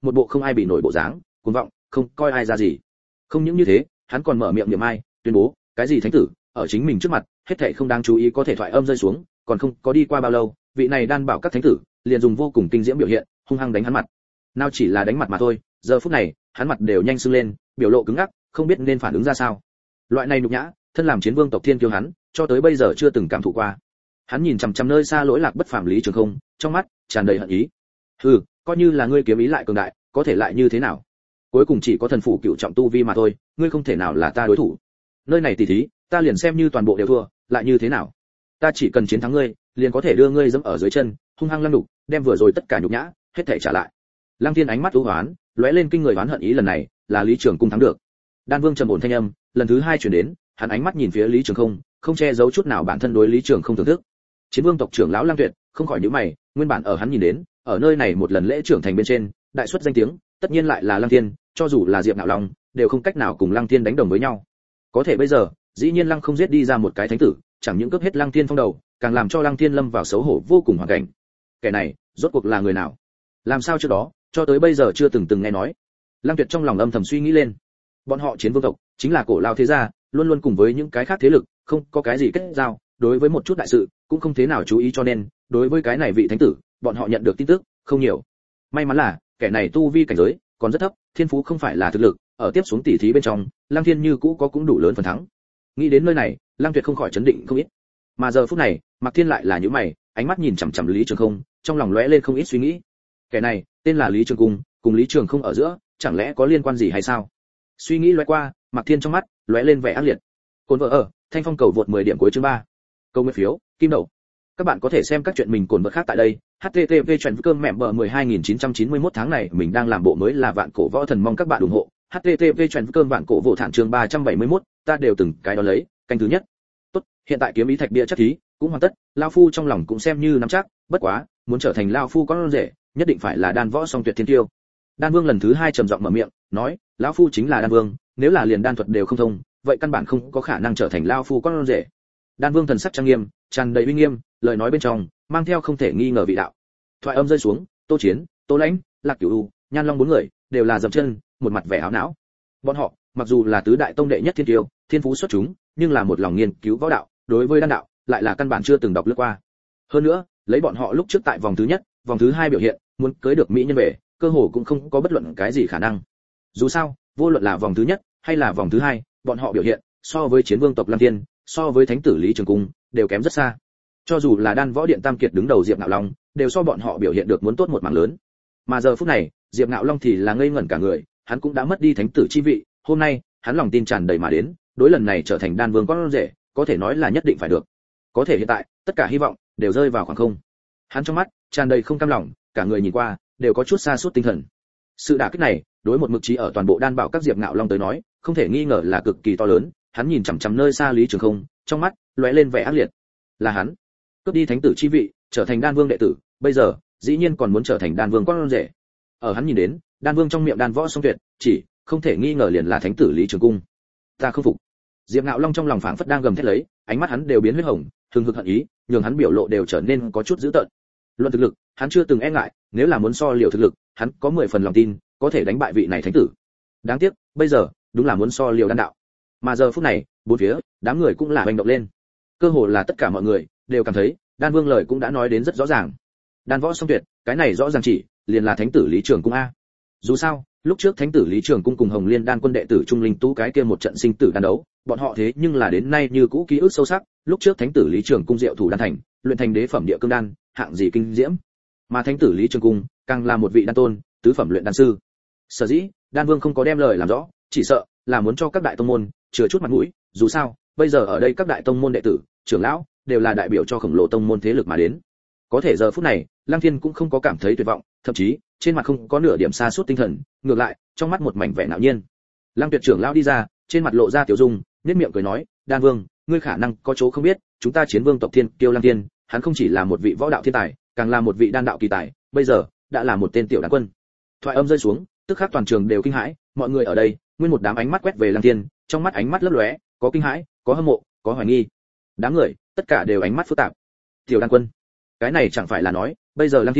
một bộ không ai bị nổi bộ dáng, cuồng vọng, không coi ai ra gì. Không những như thế, hắn còn mở miệng niệm ai, tuyên bố, cái gì thánh tử, ở chính mình trước mặt, hết thảy không đáng chú ý có thể thoại âm rơi xuống, còn không có đi qua bao lâu, vị này đan bảo các thánh tử, liền dùng vô cùng kinh diễm biểu hiện, hung hăng đánh hắn mặt. Nào chỉ là đánh mặt mà thôi, giờ phút này, hắn mặt đều nhanh sưng lên, biểu lộ cứng ngắc, không biết nên phản ứng ra sao. Loại này nhục nhã, thân làm chiến vương tộc thiên kiêu hắn, cho tới bây giờ chưa từng cảm thụ qua. Hắn nhìn chằm chằm nơi xa lỗi lạc bất phàm Lý Trường Không, trong mắt tràn đầy hận ý. Hừ, coi như là ngươi kiếm ý lại cường đại, có thể lại như thế nào? Cuối cùng chỉ có thần phủ cựu trọng tu vi mà thôi, ngươi không thể nào là ta đối thủ. Nơi này tỉ thí, ta liền xem như toàn bộ đều thua, lại như thế nào? Ta chỉ cần chiến thắng ngươi, liền có thể đưa ngươi dẫm ở dưới chân, hung hăng lăng đục, đem vừa rồi tất cả nhục nhã, hết thảy trả lại. Lăng Thiên ánh mắt u hoán, lóe lên kinh người oán hận ý, lần này là Lý Trường Cung thắng được. Đan Vương trầm ổn thanh âm, lần thứ hai truyền đến, hắn ánh mắt nhìn phía Lý Trường Không, không che giấu chút nào bản thân đối Lý Trường Không thưởng thức. Chiến Vương tộc trưởng lão Lăng Tuyệt, không khỏi nhíu mày, nguyên bản ở hắn nhìn đến, ở nơi này một lần lễ trưởng thành bên trên, đại xuất danh tiếng, tất nhiên lại là Lăng Thiên, cho dù là Diệp Nạo Long, đều không cách nào cùng Lăng Thiên đánh đồng với nhau. Có thể bây giờ, dĩ nhiên Lăng không giết đi ra một cái thánh tử, chẳng những cướp hết Lăng Thiên phong đầu, càng làm cho Lăng Thiên lâm vào xấu hổ vô cùng hoàn cảnh. Kẻ này, rốt cuộc là người nào? Làm sao trước đó, cho tới bây giờ chưa từng từng nghe nói. Lăng Tuyệt trong lòng âm thầm suy nghĩ lên. Bọn họ Chiến Vương tộc, chính là cổ lao thế gia, luôn luôn cùng với những cái khác thế lực, không có cái gì kết giao, đối với một chút đại sự, cũng không thế nào chú ý, cho nên, đối với cái này vị thánh tử, bọn họ nhận được tin tức không nhiều. May mắn là, kẻ này tu vi cảnh giới còn rất thấp, thiên phú không phải là thực lực, ở tiếp xuống tỷ thí bên trong, Lăng Thiên như cũ có cũng đủ lớn phần thắng. Nghĩ đến nơi này, Lăng Tuyệt không khỏi chấn định không ít. Mà giờ phút này, Mạc Thiên lại là những mày, ánh mắt nhìn chằm chằm Lý Trường Không, trong lòng lóe lên không ít suy nghĩ. Kẻ này, tên là Lý Trường Cung, cùng Lý Trường Không ở giữa, chẳng lẽ có liên quan gì hay sao? Suy nghĩ lóe qua, Mạc Thiên trong mắt lóe lên vẻ ác liệt. Cồn vợ ở, Thanh Phong cầu vượt mười điểm cuối chương ba. Câu nguyên phiếu, kim đậu. Các bạn có thể xem các chuyện mình cồn vợ khác tại đây. H T T P chuyện cơm mẹ bờ mười hai nghìn chín trăm chín mươi mốt tháng này mình đang làm bộ mới là vạn cổ võ thần, mong các bạn ủng hộ. H T T P chuyện cơm vạn cổ vô thản chương ba trăm bảy mươi mốt, ta đều từng cái đó lấy, canh thứ nhất. Tốt, hiện tại kiếm ý thạch bia chất thí cũng hoàn tất, lão phu trong lòng cũng xem như nắm chắc, bất quá, muốn trở thành lão phu con rể, nhất định phải là đan võ song tuyệt thiên tiêu. Đan Vương lần thứ hai trầm giọng mở miệng, nói, lão phu chính là Đan Vương, nếu là liền đan thuật đều không thông, vậy căn bản không có khả năng trở thành lão phu con rể. Đan Vương thần sắc trang nghiêm, tràn đầy uy nghiêm, lời nói bên trong mang theo không thể nghi ngờ vị đạo. Thoại âm rơi xuống, Tô Chiến, Tô Lãnh, Lạc Cửu U, Nhan Long bốn người đều là dậm chân, một mặt vẻ áo não. Bọn họ, mặc dù là tứ đại tông đệ nhất thiên tiêu, thiên phú xuất chúng, nhưng là một lòng nghiên cứu võ đạo, đối với đan đạo lại là căn bản chưa từng đọc lướt qua. Hơn nữa, lấy bọn họ lúc trước tại vòng thứ nhất, vòng thứ hai biểu hiện, muốn cưới được mỹ nhân về, cơ hồ cũng không có bất luận cái gì khả năng. Dù sao, vô luận là vòng thứ nhất hay là vòng thứ hai, bọn họ biểu hiện so với Chiến Vương tộc Lăng Thiên, so với thánh tử Lý Trường Cung đều kém rất xa. Cho dù là đan võ điện tam kiệt đứng đầu Diệp Nạo Long, đều so bọn họ biểu hiện được muốn tốt một mảng lớn. Mà giờ phút này, Diệp Nạo Long thì là ngây ngẩn cả người, hắn cũng đã mất đi thánh tử chi vị, hôm nay, hắn lòng tin tràn đầy mà đến, đối lần này trở thành đan vương con rể, có thể nói là nhất định phải được. Có thể hiện tại, tất cả hy vọng đều rơi vào khoảng không. Hắn trong mắt tràn đầy không cam lòng, cả người nhìn qua đều có chút sa sút tinh thần. Sự đả kích này, đối một mực trí ở toàn bộ đan bảo các Diệp Nạo Long tới nói, không thể nghi ngờ là cực kỳ to lớn. Hắn nhìn chằm chằm nơi xa Lý Trường Không, trong mắt lóe lên vẻ ác liệt. Là hắn cướp đi thánh tử chi vị, trở thành đan vương đệ tử, bây giờ dĩ nhiên còn muốn trở thành đan vương con rể. Ở hắn nhìn đến, đan vương trong miệng đan võ song tuyệt, chỉ không thể nghi ngờ liền là thánh tử Lý Trường Cung. Ta không phục. Diệp Nạo Long trong lòng phảng phất đang gầm thét lấy, ánh mắt hắn đều biến huyết hồng, hừng hực hận ý, nhường hắn biểu lộ đều trở nên có chút dữ tợn. Luận thực lực, hắn chưa từng e ngại, nếu là muốn so liều thực lực, hắn có mười phần lòng tin, có thể đánh bại vị này thánh tử. Đáng tiếc, bây giờ, đúng là muốn so liều đan đạo. Mà giờ phút này, bốn phía, đám người cũng là hành động lên. Cơ hồ là tất cả mọi người đều cảm thấy, Đan Vương lời cũng đã nói đến rất rõ ràng. Đan võ song tuyệt, cái này rõ ràng chỉ liền là thánh tử Lý Trường Cung a. Dù sao, lúc trước thánh tử Lý Trường Cung cùng Hồng Liên Đan quân đệ tử Trung Linh Tú cái kia một trận sinh tử đan đấu, bọn họ thế nhưng là đến nay như cũ ký ức sâu sắc, lúc trước thánh tử Lý Trường Cung diệu thủ đan thành, luyện thành đế phẩm địa cương đan, hạng gì kinh diễm. Mà thánh tử Lý Trường Cung càng là một vị đan tôn, tứ phẩm luyện đan sư. Sở dĩ, Đan Vương không có đem lời làm rõ, chỉ sợ là muốn cho các đại tông môn chừa chút mặt mũi, dù sao, bây giờ ở đây các đại tông môn đệ tử, trưởng lão đều là đại biểu cho khổng lồ tông môn thế lực mà đến. Có thể giờ phút này, Lăng Thiên cũng không có cảm thấy tuyệt vọng, thậm chí, trên mặt không có nửa điểm sa sút tinh thần, ngược lại, trong mắt một mảnh vẻ ngạo nhiên. Lăng Tuyệt trưởng lão đi ra, trên mặt lộ ra tiểu dung, nhếch miệng cười nói, "Đan Vương, ngươi khả năng có chỗ không biết, chúng ta Chiến Vương tộc Thiên Kiêu Lăng Thiên, hắn không chỉ là một vị võ đạo thiên tài, càng là một vị đan đạo kỳ tài, bây giờ đã là một tên tiểu đan quân." Thoại âm rơi xuống, tức khắc toàn trường đều kinh hãi, mọi người ở đây, nguyên một đám ánh mắt quét về Lăng Thiên, trong mắt ánh mắt lấp lóe, có kinh hãi, có hâm mộ, có hoài nghi. Đám người, tất cả đều ánh mắt phức tạp. Tiểu đan quân, cái này chẳng phải là nói, bây giờ Lăng Thiên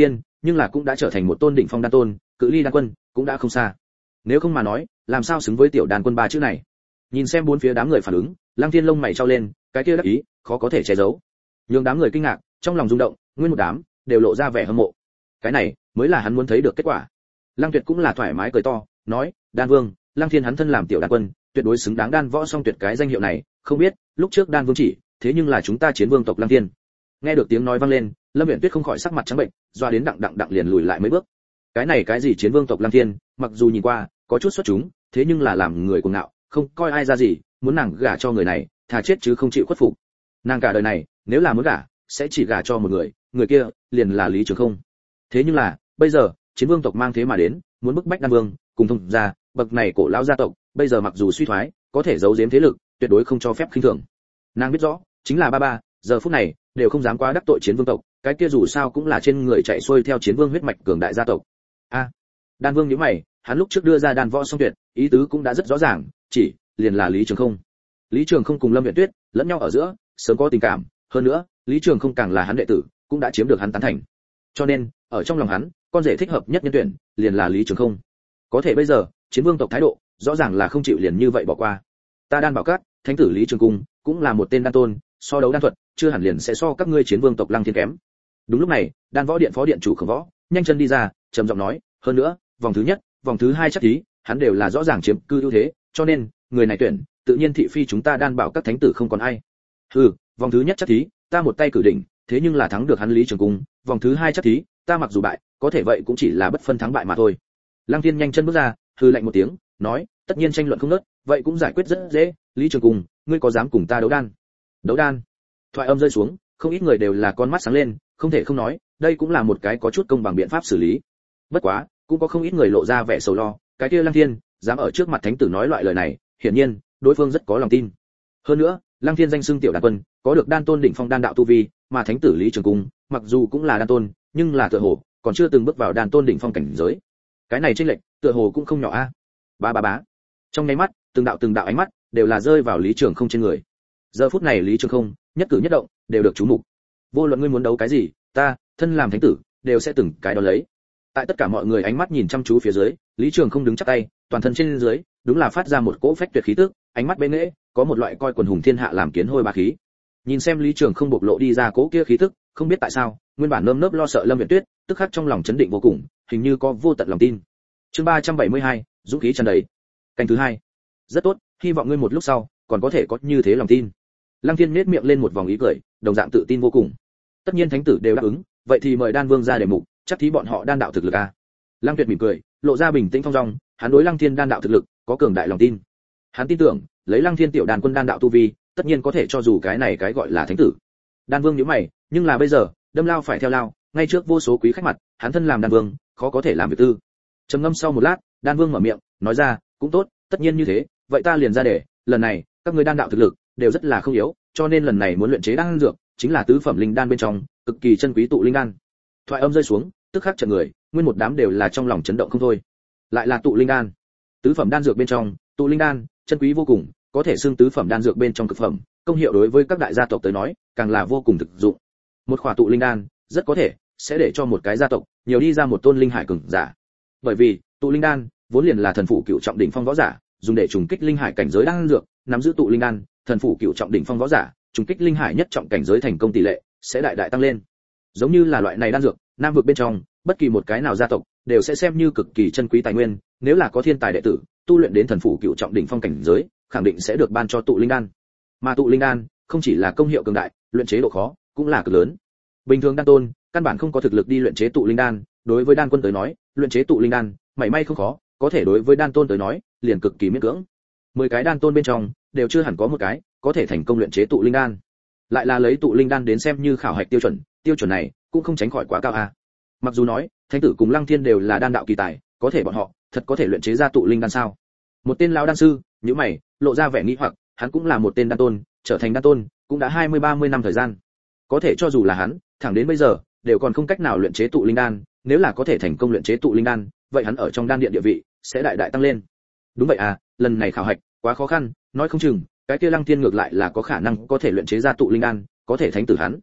nhưng là cũng đã trở thành một tôn đỉnh phong đan tôn, cự ly đan quân cũng đã không xa. Nếu không mà nói, làm sao xứng với tiểu đan quân ba chữ này. Nhìn xem bốn phía đám người phản ứng, Lăng Thiên lông mày trao lên, cái kia đắc ý khó có thể che giấu. Nhưng đám người kinh ngạc, trong lòng rung động, nguyên một đám đều lộ ra vẻ hâm mộ. Cái này mới là hắn muốn thấy được kết quả. Lăng Tuyệt cũng là thoải mái cười to, nói, đan vương, Lăng Thiên hắn thân làm tiểu đan quân, tuyệt đối xứng đáng đan võ song tuyệt cái danh hiệu này, không biết lúc trước đan vương chỉ, thế nhưng là chúng ta chiến vương tộc Lăng Thiên. Nghe được tiếng nói vang lên, Lâm Uyển Tuyết không khỏi sắc mặt trắng bệnh, doa đến đặng đặng đặng liền lùi lại mấy bước. Cái này cái gì chiến vương tộc Lăng Thiên, mặc dù nhìn qua có chút xuất chúng, thế nhưng là làm người cuồng ngạo, không coi ai ra gì, muốn nàng gả cho người này, thà chết chứ không chịu khuất phục. Nàng cả đời này, nếu là muốn gả, sẽ chỉ gả cho một người, người kia liền là Lý Trường Không. Thế nhưng là, bây giờ, chiến vương tộc mang thế mà đến, muốn bức bách đan vương, cùng thông gia, bậc này cổ lão gia tộc, bây giờ mặc dù suy thoái, có thể giấu giếm thế lực, tuyệt đối không cho phép khinh thường. Nàng biết rõ, chính là ba ba, giờ phút này đều không dám quá đắc tội chiến vương tộc, cái kia dù sao cũng là trên người chạy xuôi theo chiến vương huyết mạch cường đại gia tộc. A, đan vương nhíu mày, hắn lúc trước đưa ra đan võ song tuyệt, ý tứ cũng đã rất rõ ràng, chỉ liền là Lý Trường Không. Lý Trường Không cùng Lâm Uyển Tuyết lẫn nhau ở giữa sớm có tình cảm, hơn nữa, Lý Trường Không càng là hắn đệ tử, cũng đã chiếm được hắn tán thành. Cho nên, ở trong lòng hắn, con rể thích hợp nhất nhân tuyển liền là Lý Trường Không. Có thể bây giờ, chiến vương tộc thái độ rõ ràng là không chịu liền như vậy bỏ qua. Ta đan bảo các, thánh tử Lý Trường Cung cũng là một tên đan tôn, so đấu đan thuật, chưa hẳn liền sẽ so các ngươi chiến vương tộc Lăng Thiên kém. Đúng lúc này, đan võ điện phó điện chủ Khổng Võ nhanh chân đi ra, trầm giọng nói, hơn nữa, vòng thứ nhất, vòng thứ hai chắc thí, hắn đều là rõ ràng chiếm cư ưu thế, cho nên, người này tuyển, tự nhiên thị phi chúng ta đan bảo các thánh tử không còn ai. Hừ, vòng thứ nhất chắc thí, ta một tay cử đỉnh, thế nhưng là thắng được hắn Lý Trường Cung, vòng thứ hai chắc thí, ta mặc dù bại, có thể vậy cũng chỉ là bất phân thắng bại mà thôi. Lăng Thiên nhanh chân bước ra, hừ lạnh một tiếng, nói, tất nhiên tranh luận không ngớt, vậy cũng giải quyết rất dễ, Lý Trường Cung, ngươi có dám cùng ta đấu đan? Đấu đan? Thoại âm rơi xuống, không ít người đều là con mắt sáng lên, không thể không nói, đây cũng là một cái có chút công bằng biện pháp xử lý. Bất quá, cũng có không ít người lộ ra vẻ sầu lo, cái kia Lăng Thiên, dám ở trước mặt thánh tử nói loại lời này, hiển nhiên, đối phương rất có lòng tin. Hơn nữa, Lăng Thiên danh xưng tiểu đan quân, có được đan tôn đỉnh phong đan đạo tu vi, mà thánh tử Lý Trường Cung, mặc dù cũng là đan tôn, nhưng là tựa hồ còn chưa từng bước vào đan tôn đỉnh phong cảnh giới. Cái này chênh lệch, tựa hồ cũng không nhỏ a. Ba ba bá. Trong nháy mắt, từng đạo từng đạo ánh mắt đều là rơi vào Lý Trường Không trên người. Giờ phút này Lý Trường Không, nhất cử nhất động đều được chú mục. Vô luận ngươi muốn đấu cái gì, ta, thân làm thánh tử, đều sẽ từng cái đó lấy. Tại tất cả mọi người ánh mắt nhìn chăm chú phía dưới, Lý Trường Không đứng chắp tay, toàn thân trên dưới, đúng là phát ra một cỗ phách tuyệt khí tức, ánh mắt bên nghệ, có một loại coi quần hùng thiên hạ làm kiến hôi ba khí. Nhìn xem Lý Trường Không bộc lộ đi ra cỗ kia khí tức, không biết tại sao, nguyên bản nơm nớp lo sợ Lâm Uyển Tuyết, tức khắc trong lòng chấn định vô cùng, hình như có vô tận lòng tin. Chương ba trăm bảy mươi hai, dũng khí tràn đầy. Canh thứ hai. Rất tốt, hy vọng ngươi một lúc sau còn có thể có như thế lòng tin. Lăng Thiên nhếch miệng lên một vòng ý cười, đồng dạng tự tin vô cùng. Tất nhiên thánh tử đều đáp ứng, vậy thì mời đan vương ra để mục, chắc thí bọn họ đan đạo thực lực a. Lăng Tuyệt mỉm cười, lộ ra bình tĩnh thong dong, hắn đối Lăng Thiên đan đạo thực lực có cường đại lòng tin. Hắn tin tưởng, lấy Lăng Thiên tiểu đan quân đan đạo tu vi, tất nhiên có thể cho dù cái này cái gọi là thánh tử. Đan vương nhíu mày, nhưng là bây giờ, đâm lao phải theo lao, ngay trước vô số quý khách mặt, hắn thân làm đan vương, khó có thể làm việc tư. Trầm ngâm sau một lát, đan vương mở miệng, nói ra, cũng tốt, tất nhiên như thế, vậy ta liền ra để, lần này, các ngươi đan đạo thực lực đều rất là không yếu, cho nên lần này muốn luyện chế đan dược, chính là tứ phẩm linh đan bên trong, cực kỳ chân quý tụ linh đan. Thoại âm rơi xuống, tức khắc chợt người, nguyên một đám đều là trong lòng chấn động không thôi. Lại là tụ linh đan. Tứ phẩm đan dược bên trong, tụ linh đan, chân quý vô cùng, có thể xưng tứ phẩm đan dược bên trong cực phẩm, công hiệu đối với các đại gia tộc tới nói, càng là vô cùng thực dụng. Một khỏa tụ linh đan, rất có thể sẽ để cho một cái gia tộc nhiều đi ra một tôn linh hải cường giả. Bởi vì, tụ linh đan vốn liền là thần phủ cựu trọng đỉnh phong võ giả, dùng để trùng kích linh hải cảnh giới đan dược, nắm giữ tụ linh đan, thần phủ cựu trọng đỉnh phong võ giả, trùng kích linh hải nhất trọng cảnh giới thành công tỷ lệ sẽ đại đại tăng lên. Giống như là loại này đan dược, nam vực bên trong, bất kỳ một cái nào gia tộc đều sẽ xem như cực kỳ chân quý tài nguyên, nếu là có thiên tài đệ tử, tu luyện đến thần phủ cựu trọng đỉnh phong cảnh giới, khẳng định sẽ được ban cho tụ linh đan. Mà tụ linh đan, không chỉ là công hiệu cường đại, luyện chế độ khó cũng là cực lớn. Bình thường đan tôn, căn bản không có thực lực đi luyện chế tụ linh đan, đối với đan quân tới nói, luyện chế tụ linh đan, mảy may không khó, có thể đối với đan tôn tới nói, liền cực kỳ miễn cưỡng. Mười cái đan tôn bên trong, đều chưa hẳn có một cái có thể thành công luyện chế tụ linh đan. Lại là lấy tụ linh đan đến xem như khảo hạch tiêu chuẩn, tiêu chuẩn này cũng không tránh khỏi quá cao a. Mặc dù nói, thánh tử cùng Lăng Thiên đều là đan đạo kỳ tài, có thể bọn họ thật có thể luyện chế ra tụ linh đan sao? Một tên lão đan sư, nhíu mày, lộ ra vẻ nghi hoặc, hắn cũng là một tên đan tôn, trở thành đan tôn, cũng đã hai mươi ba mươi năm thời gian. Có thể cho dù là hắn, thẳng đến bây giờ, đều còn không cách nào luyện chế tụ linh đan, nếu là có thể thành công luyện chế tụ linh đan, vậy hắn ở trong đan điện địa vị sẽ đại đại tăng lên. Đúng vậy à, lần này khảo hạch quá khó khăn, nói không chừng cái kia Lăng Thiên ngược lại là có khả năng có thể luyện chế ra tụ linh đan, có thể thánh tử hắn.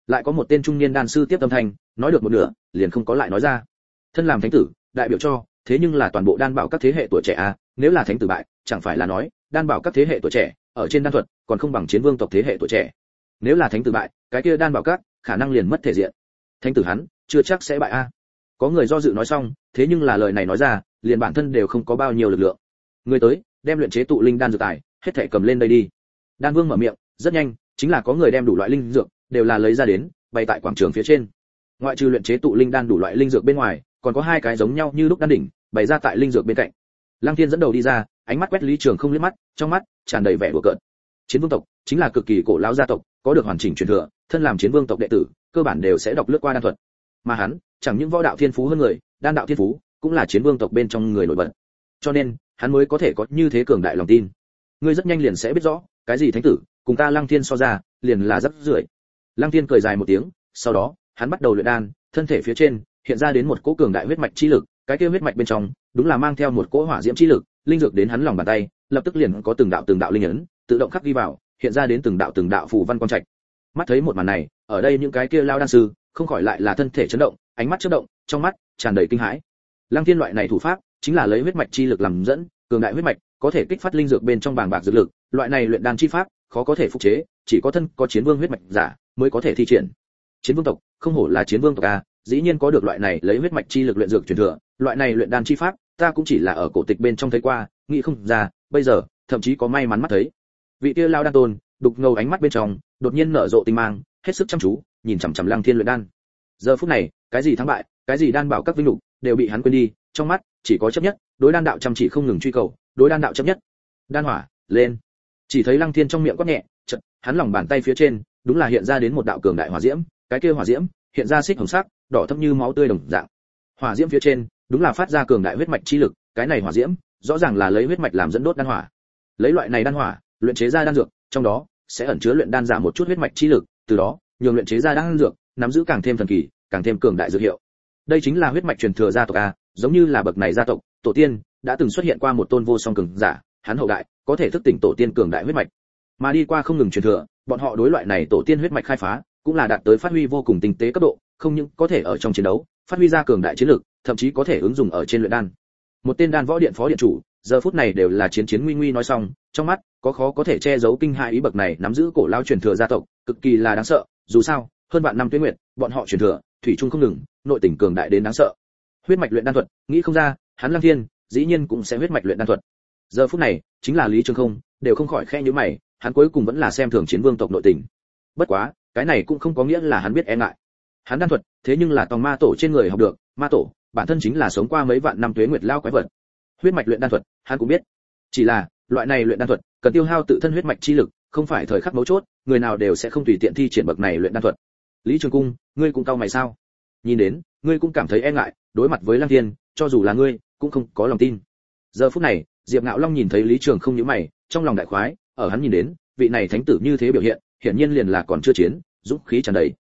Lại có một tên trung niên đan sư tiếp âm thanh, nói được một nửa, liền không có lại nói ra. Thân làm thánh tử, đại biểu cho, thế nhưng là toàn bộ đan bảo các thế hệ tuổi trẻ a, nếu là thánh tử bại, chẳng phải là nói, đan bảo các thế hệ tuổi trẻ, ở trên đan thuật, còn không bằng chiến vương tộc thế hệ tuổi trẻ. Nếu là thánh tử bại, cái kia đan bảo các, khả năng liền mất thể diện. Thánh tử hắn, chưa chắc sẽ bại a. Có người do dự nói xong, thế nhưng là lời này nói ra, liền bản thân đều không có bao nhiêu lực lượng. Người tới, đem luyện chế tụ linh đan dược tài, hết thảy cầm lên đây đi. Đan Vương mở miệng, rất nhanh, chính là có người đem đủ loại linh dược, đều là lấy ra đến, bày tại quảng trường phía trên. Ngoại trừ luyện chế tụ linh đan đủ loại linh dược bên ngoài, còn có hai cái giống nhau như lúc đan đỉnh, bày ra tại linh dược bên cạnh. Lăng Thiên dẫn đầu đi ra, ánh mắt quét Lý Trường Không liếc mắt, trong mắt tràn đầy vẻ đùa cợt. Chiến Vương tộc chính là cực kỳ cổ lão gia tộc, có được hoàn chỉnh truyền thừa, thân làm Chiến Vương tộc đệ tử, cơ bản đều sẽ đọc lướt qua đan thuật. Mà hắn, chẳng những võ đạo thiên phú hơn người, đan đạo thiên phú cũng là Chiến Vương tộc bên trong người nổi bật. Cho nên, hắn mới có thể có như thế cường đại lòng tin. Ngươi rất nhanh liền sẽ biết rõ, cái gì thánh tử, cùng ta Lăng Thiên so ra, liền là rất rưởi. Lăng Thiên cười dài một tiếng, sau đó, hắn bắt đầu luyện đan, thân thể phía trên hiện ra đến một cỗ cường đại huyết mạch chi lực, cái kia huyết mạch bên trong, đúng là mang theo một cỗ hỏa diễm chi lực, linh dược đến hắn lòng bàn tay, lập tức liền có từng đạo từng đạo linh ấn, tự động khắc ghi vào, hiện ra đến từng đạo từng đạo phù văn quang trạch. Mắt thấy một màn này, ở đây những cái kia lao đan sư, không khỏi lại là thân thể chấn động, ánh mắt chớp động, trong mắt tràn đầy kinh hãi. Lăng Thiên loại này thủ pháp, chính là lấy huyết mạch chi lực làm dẫn, cường đại huyết mạch, có thể kích phát linh dược bên trong bàng bạc dược lực, loại này luyện đan chi pháp, khó có thể phục chế, chỉ có thân có chiến vương huyết mạch giả mới có thể thi triển. Chiến vương tộc, không hổ là chiến vương tộc a, dĩ nhiên có được loại này lấy huyết mạch chi lực luyện dược truyền thừa, loại này luyện đan chi pháp, ta cũng chỉ là ở cổ tịch bên trong thấy qua, nghĩ không ra, bây giờ, thậm chí có may mắn mắt thấy. Vị kia lao đan tôn, đục ngầu ánh mắt bên trong, đột nhiên nở rộ tinh mang, hết sức chăm chú, nhìn chằm chằm Lăng Thiên luyện đan. Giờ phút này, cái gì thắng bại, cái gì đan bảo các vinh lục, đều bị hắn quên đi, trong mắt chỉ có chấp nhất, đối đan đạo chăm chỉ không ngừng truy cầu, đối đan đạo chấp nhất. Đan hỏa, lên. Chỉ thấy Lăng Thiên trong miệng quát nhẹ, chợt, hắn lòng bàn tay phía trên, đúng là hiện ra đến một đạo cường đại hỏa diễm, cái kia hỏa diễm hiện ra xích hồng sắc, đỏ thẫm như máu tươi đồng dạng. Hỏa diễm phía trên, đúng là phát ra cường đại huyết mạch chi lực, cái này hỏa diễm, rõ ràng là lấy huyết mạch làm dẫn đốt đan hỏa. Lấy loại này đan hỏa, luyện chế ra đan dược, trong đó sẽ ẩn chứa luyện đan giả một chút huyết mạch chi lực, từ đó, nhường luyện chế ra đan dược, nắm giữ càng thêm thần kỳ, càng thêm cường đại dược hiệu. Đây chính là huyết mạch truyền thừa gia tộc a, giống như là bậc này gia tộc, tổ tiên đã từng xuất hiện qua một tôn vô song cường giả, hắn hậu đại có thể thức tỉnh tổ tiên cường đại huyết mạch. Mà đi qua không ngừng truyền thừa, bọn họ đối loại này tổ tiên huyết mạch khai phá, cũng là đạt tới phát huy vô cùng tinh tế cấp độ, không những có thể ở trong chiến đấu phát huy ra cường đại chiến lực, thậm chí có thể ứng dụng ở trên luyện đan. Một tên đan võ điện phó điện chủ, giờ phút này đều là chiến chiến nguy nguy nói xong, trong mắt có khó có thể che giấu kinh hãi ý bậc này nắm giữ cổ lao truyền thừa gia tộc, cực kỳ là đáng sợ, dù sao, hơn vạn năm tuế nguyệt, bọn họ truyền thừa, thủy chung không ngừng, nội tình cường đại đến đáng sợ. Huyết mạch luyện đan thuật, nghĩ không ra, hắn Lăng Thiên, dĩ nhiên cũng sẽ huyết mạch luyện đan thuật. Giờ phút này, chính là Lý Trường Không, đều không khỏi khẽ nhíu mày, hắn cuối cùng vẫn là xem thường chiến vương tộc nội tình. Bất quá, cái này cũng không có nghĩa là hắn biết e ngại. Hắn đan thuật, thế nhưng là tòng ma tổ trên người học được, ma tổ, bản thân chính là sống qua mấy vạn năm tuế nguyệt lao quái vật. Huyết mạch luyện đan thuật, hắn cũng biết. Chỉ là, loại này luyện đan thuật, cần tiêu hao tự thân huyết mạch chi lực, không phải thời khắc mấu chốt, người nào đều sẽ không tùy tiện thi triển bậc này luyện đan thuật. Lý Trường Cung, ngươi cũng cau mày sao? Nhìn đến, ngươi cũng cảm thấy e ngại, đối mặt với Lăng Thiên, cho dù là ngươi, cũng không có lòng tin. Giờ phút này, Diệp Ngạo Long nhìn thấy Lý Trường Không nhíu mày, trong lòng đại khoái, ở hắn nhìn đến, vị này thánh tử như thế biểu hiện, hiển nhiên liền là còn chưa chiến, dũng khí tràn đầy.